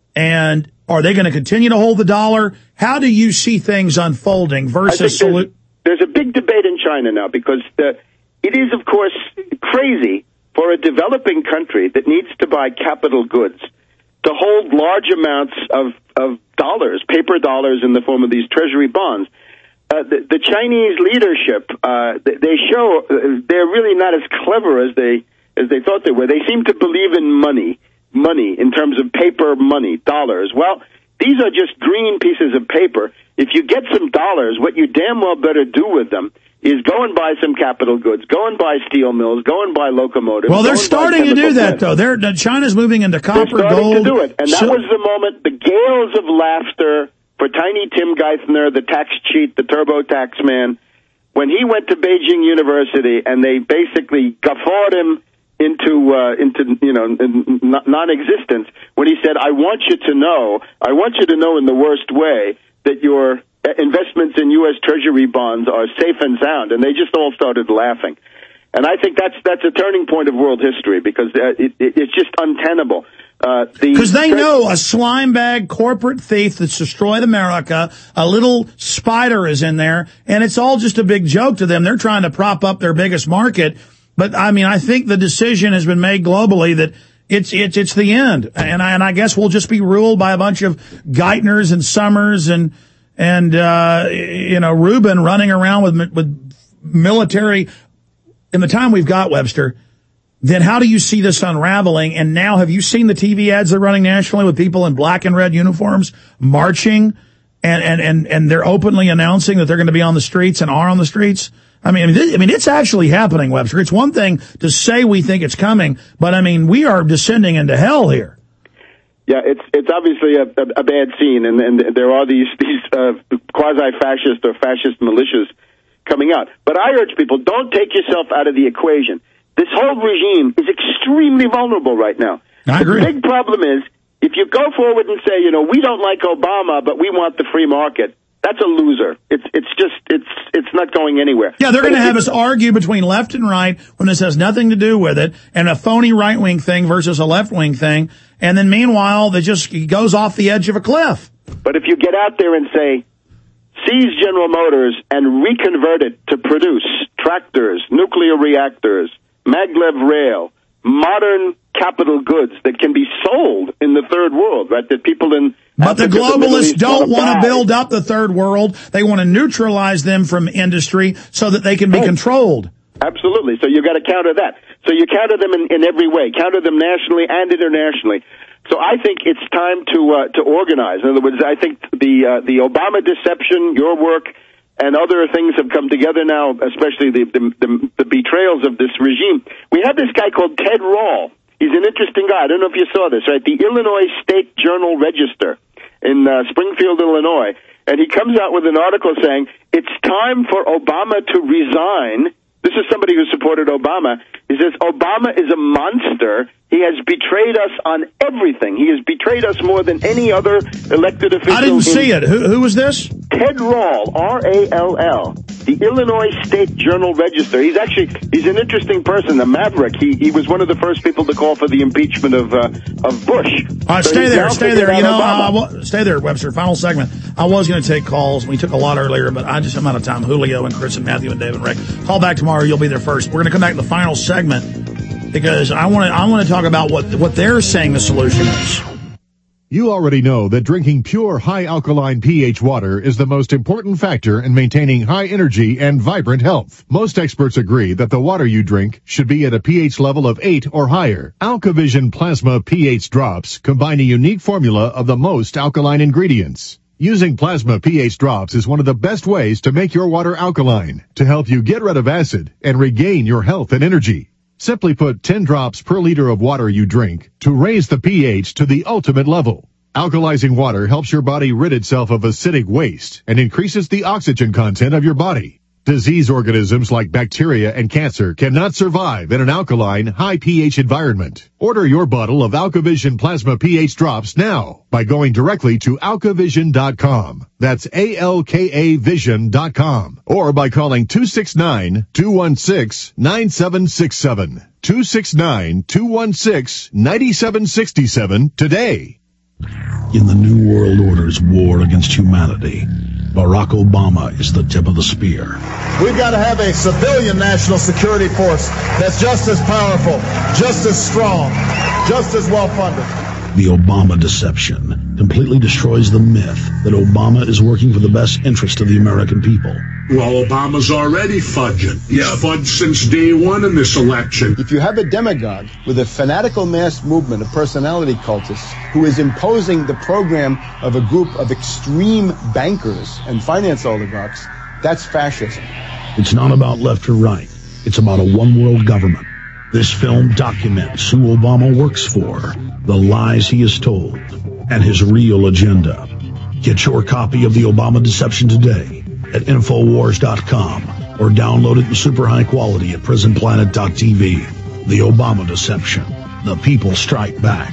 And are they going to continue to hold the dollar? How do you see things unfolding versus... There's, there's a big debate in China now because the, it is, of course, crazy for a developing country that needs to buy capital goods to hold large amounts of, of dollars, paper dollars in the form of these treasury bonds. Uh, the, the Chinese leadership, uh, they show uh, they're really not as clever as they as they thought they were. They seem to believe in money, money in terms of paper money, dollars. Well, these are just green pieces of paper. If you get some dollars, what you damn well better do with them is go and buy some capital goods, go and buy steel mills, go and buy locomotives. Well, they're starting to do that, though. They're China's moving into copper, they're starting gold. to do it, and that so- was the moment. The gales of laughter for Tiny Tim Geithner, the tax cheat, the TurboTax man, when he went to Beijing University and they basically guffawed him into uh, into you know non-existence when he said, "I want you to know, I want you to know in the worst way that your investments in U S Treasury bonds are safe and sound," and they just all started laughing. And I think that's that's a turning point of world history because uh, it, it, it's just untenable. Because uh, they know a slime bag corporate thief that's destroyed America, a little spider is in there, and it's all just a big joke to them. They're trying to prop up their biggest market. But, I mean, I think the decision has been made globally that it's it's it's the end. And I, and I guess we'll just be ruled by a bunch of Geithners and Summers and, and uh, you know, Rubin running around with with military. In the time we've got, Webster, then how do you see this unraveling? And now, have you seen the T V ads they're running nationally with people in black and red uniforms marching, and and and, and they're openly announcing that they're going to be on the streets and are on the streets? I mean, I mean, it's actually happening, Webster. It's one thing to say we think it's coming, but I mean, we are descending into hell here. Yeah, it's it's obviously a, a, a bad scene, and, and there are these these uh, quasi-fascist or fascist militias coming out. But I urge people, don't take yourself out of the equation. This whole regime is extremely vulnerable right now. I agree. The big problem is, if you go forward and say, you know, we don't like Obama, but we want the free market, that's a loser. It's it's just, it's it's not going anywhere. Yeah, they're going to have us argue between left and right when this has nothing to do with it, and a phony right-wing thing versus a left-wing thing, and then meanwhile, it just goes off the edge of a cliff. But if you get out there and say, seize General Motors and reconvert it to produce tractors, nuclear reactors, maglev rail, modern capital goods that can be sold in the third world, right? That people in But the globalists don't want to build up the third world. They want to neutralize them from industry so that they can be controlled. Absolutely. So you got to counter that. So you counter them in, in every way. Counter them nationally and internationally. So I think it's time to uh, to organize. In other words, I think the uh, the Obama deception, your work, and other things have come together now, especially the, the, the, the betrayals of this regime. We have this guy called Ted Rall. He's an interesting guy. I don't know if you saw this, right? The Illinois State Journal-Register in uh, Springfield, Illinois. And he comes out with an article saying, it's time for Obama to resign This is somebody who supported Obama. He says, Obama is a monster. He has betrayed us on everything. He has betrayed us more than any other elected official. I didn't see it. Who, who was this? Ted Rall, R A L L, the Illinois State Journal Register. He's actually, he's an interesting person, the maverick. He he was one of the first people to call for the impeachment of uh, of Bush. All right, So stay he's there, now stay figured there. You out know, Obama. uh, well, stay there, Webster. Final segment. I was going to take calls. We took a lot earlier, but I just am out of time. Julio and Chris and Matthew and David and Ray. Call back tomorrow. You'll be there first. We're going to come back to the final segment because I want to I want to talk about what what they're saying the solution is. You already know that drinking pure high alkaline pH water is the most important factor in maintaining high energy and vibrant health. Most experts agree that the water you drink should be at a pH level of eight or higher. AlkaVision Plasma pH drops combine a unique formula of the most alkaline ingredients. Using Plasma pH drops is one of the best ways to make your water alkaline to help you get rid of acid and regain your health and energy. Simply put ten drops per liter of water you drink to raise the pH to the ultimate level. Alkalizing water helps your body rid itself of acidic waste and increases the oxygen content of your body. Disease organisms like bacteria and cancer cannot survive in an alkaline, high pH environment. Order your bottle of AlkaVision Plasma pH drops now by going directly to alkavision dot com. That's A L K A vision dot com. Or by calling two six nine, two one six, nine seven six seven. two six nine, two one six, nine seven six seven today. In the New World Order's war against humanity, Barack Obama is the tip of the spear. We've got to have a civilian national security force that's just as powerful, just as strong, just as well funded. The Obama deception completely destroys the myth that Obama is working for the best interest of the American people. Well, Obama's already fudging. He's yeah. fudged since day one in this election. If you have a demagogue with a fanatical mass movement of personality cultists who is imposing the program of a group of extreme bankers and finance oligarchs, that's fascism. It's not about left or right. It's about a one-world government. This film documents who Obama works for, the lies he has told, and his real agenda. Get your copy of The Obama Deception today at Infowars dot com or download it in super high quality at Prison Planet dot T V. The Obama Deception. The people strike back.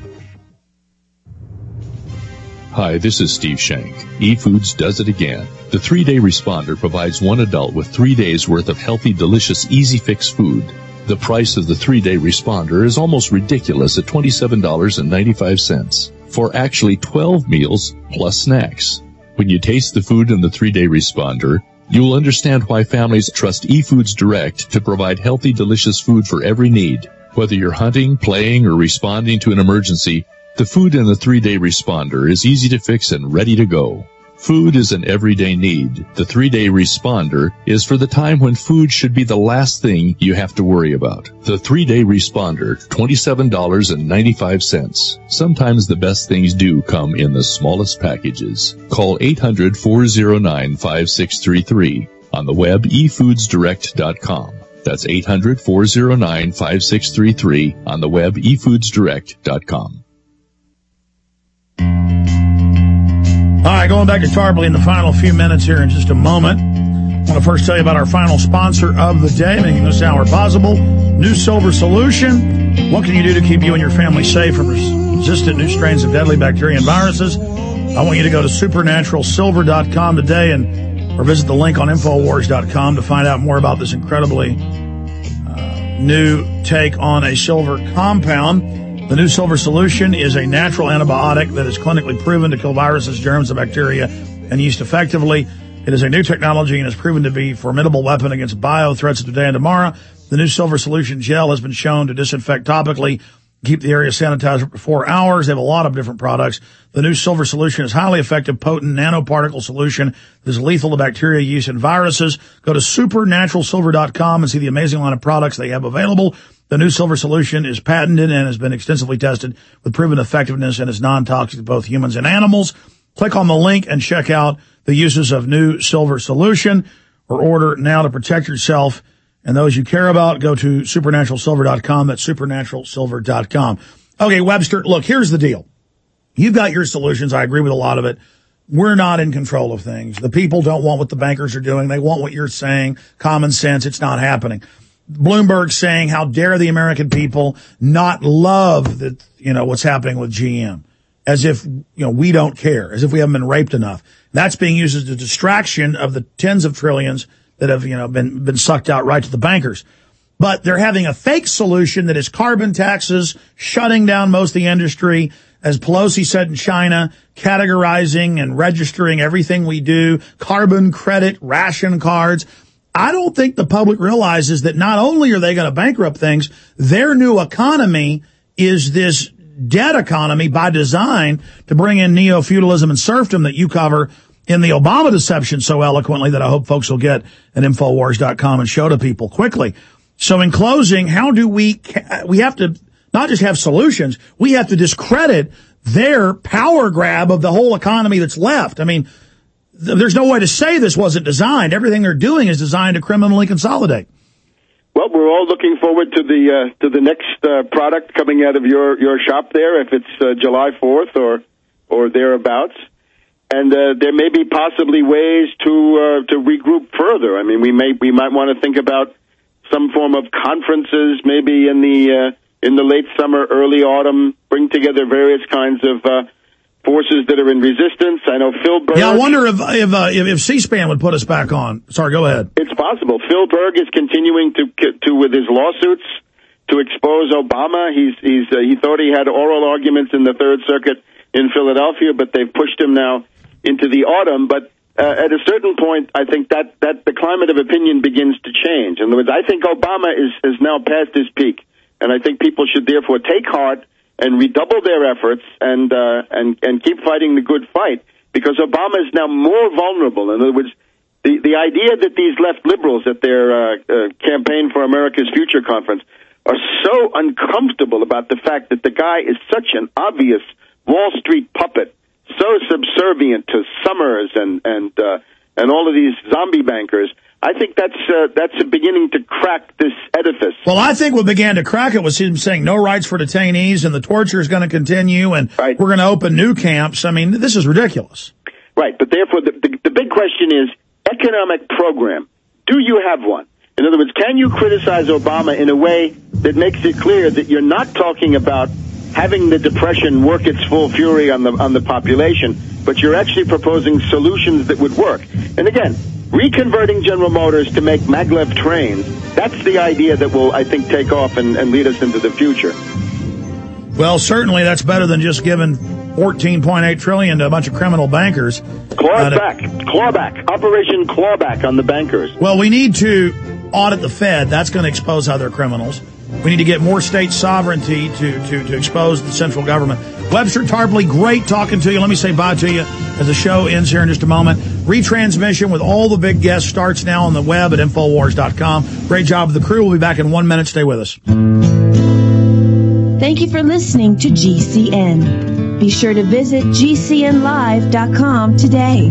Hi, this is Steve Shank. eFoods does it again. The three-day responder provides one adult with three days worth of healthy, delicious, easy-fix food. The price of the three-day responder is almost ridiculous at twenty-seven dollars and ninety-five cents for actually twelve meals plus snacks. When you taste the food in the three-day responder, you will understand why families trust eFoods Direct to provide healthy, delicious food for every need. Whether you're hunting, playing, or responding to an emergency, the food in the three-day responder is easy to fix and ready to go. Food is an everyday need. The three-day responder is for the time when food should be the last thing you have to worry about. The three-day responder, twenty-seven dollars and ninety-five cents. Sometimes the best things do come in the smallest packages. Call eight hundred, four oh nine, five six three three. On the web, e foods direct dot com. That's eight hundred, four oh nine, five six three three. On the web, e foods direct dot com. All right, going back to Tarpley in the final few minutes here in just a moment. I want to first tell you about our final sponsor of the day, making this hour possible, New Silver Solution. What can you do to keep you and your family safe from resistant new strains of deadly bacteria and viruses? I want you to go to supernatural silver dot com today and or visit the link on infowars dot com to find out more about this incredibly uh, new take on a silver compound. The New Silver Solution is a natural antibiotic that is clinically proven to kill viruses, germs, and bacteria and yeast effectively. It is a new technology and is proven to be a formidable weapon against bio threats of today and tomorrow. The New Silver Solution gel has been shown to disinfect topically, keep the area sanitized for four hours. They have a lot of different products. The New Silver Solution is highly effective, potent nanoparticle solution that is lethal to bacteria, yeast, and viruses. Go to supernatural silver dot com and see the amazing line of products they have available. The New Silver Solution is patented and has been extensively tested with proven effectiveness and is non-toxic to both humans and animals. Click on the link and check out the uses of New Silver Solution or order now to protect yourself and those you care about. Go to supernatural silver dot com. That's supernatural silver dot com. Okay, Webster, look, here's the deal. You've got your solutions. I agree with a lot of it. we're not in control of things. The people don't want what the bankers are doing. They want what you're saying. Common sense. It's not happening. Bloomberg saying, how dare the American people not love that, you know, what's happening with G M, as if, you know, we don't care, as if we haven't been raped enough. That's being used as a distraction of the tens of trillions that have, you know, been, been sucked out right to the bankers. But they're having a fake solution that is carbon taxes, shutting down most of the industry, as Pelosi said in China, categorizing and registering everything we do, carbon credit, ration cards. I don't think the public realizes that not only are they going to bankrupt things, their new economy is this debt economy by design to bring in neo-feudalism and serfdom that you cover in the Obama deception so eloquently that I hope folks will get at Infowars dot com and show to people quickly. So in closing, how do we, we have to not just have solutions, we have to discredit their power grab of the whole economy that's left. I mean, there's no way to say this wasn't designed. Everything they're doing is designed to criminally consolidate. Well, we're all looking forward to the uh, to the next uh, product coming out of your, your shop there, if it's uh, July fourth or or thereabouts. And uh, there may be possibly ways to uh, to regroup further. I mean, we may we might want to think about some form of conferences, maybe in the uh, in the late summer, early autumn, bring together various kinds of uh, forces that are in resistance. I know Phil Berg. Yeah, I wonder if if, uh, if if C-SPAN would put us back on. Sorry, go ahead. It's possible. Phil Berg is continuing to to with his lawsuits to expose Obama. He's he's uh, he thought he had oral arguments in the Third Circuit in Philadelphia, but they've pushed him now into the autumn. But uh, at a certain point, I think that that the climate of opinion begins to change. In other words, I think Obama is is now past his peak, and I think people should therefore take heart and redouble their efforts and uh, and and keep fighting the good fight, because Obama is now more vulnerable. In other words, the the idea that these left liberals at their uh, uh, Campaign for America's Future conference are so uncomfortable about the fact that the guy is such an obvious Wall Street puppet, so subservient to Summers and and uh, and all of these zombie bankers. I think that's uh, that's beginning to crack this edifice. Well, I think what began to crack it was him saying no rights for detainees and the torture is going to continue and right. we're going to open new camps. I mean, this is ridiculous. Right, but therefore the, the, the big question is economic program. Do you have one? In other words, can you criticize Obama in a way that makes it clear that you're not talking about having the Depression work its full fury on the on the population, but you're actually proposing solutions that would work? And again, reconverting General Motors to make maglev trains, that's the idea that will, I think, take off and, and lead us into the future. Well, certainly that's better than just giving fourteen point eight trillion dollars to a bunch of criminal bankers. Clawback, uh, clawback, Operation Clawback on the bankers. Well, we need to audit the Fed. That's going to expose how they're criminals. We need to get more state sovereignty to, to, to expose the central government. Webster Tarpley, great talking to you. Let me say bye to you as the show ends here in just a moment. Retransmission with all the big guests starts now on the web at Infowars dot com. Great job with the crew. We'll be back in one minute. Stay with us. Thank you for listening to G C N. Be sure to visit G C N live dot com today.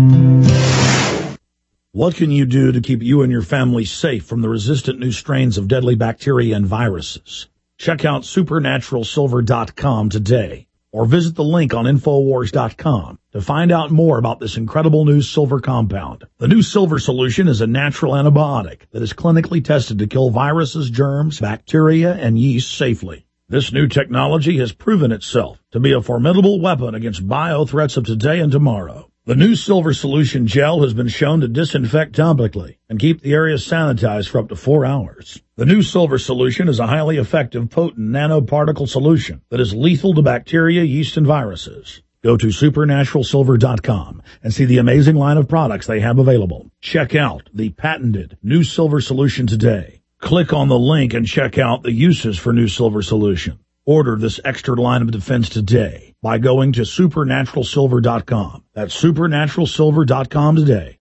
What can you do to keep you and your family safe from the resistant new strains of deadly bacteria and viruses? Check out supernatural silver dot com today, or visit the link on Infowars dot com to find out more about this incredible new silver compound. The new silver solution is a natural antibiotic that is clinically tested to kill viruses, germs, bacteria, and yeast safely. This new technology has proven itself to be a formidable weapon against bio threats of today and tomorrow. The new Silver Solution Gel has been shown to disinfect topically and keep the area sanitized for up to four hours. The new Silver Solution is a highly effective, potent nanoparticle solution that is lethal to bacteria, yeast, and viruses. Go to supernatural silver dot com and see the amazing line of products they have available. Check out the patented new Silver Solution today. Click on the link and check out the uses for new Silver Solution. Order this extra line of defense today by going to supernatural silver dot com. That's supernatural silver dot com today.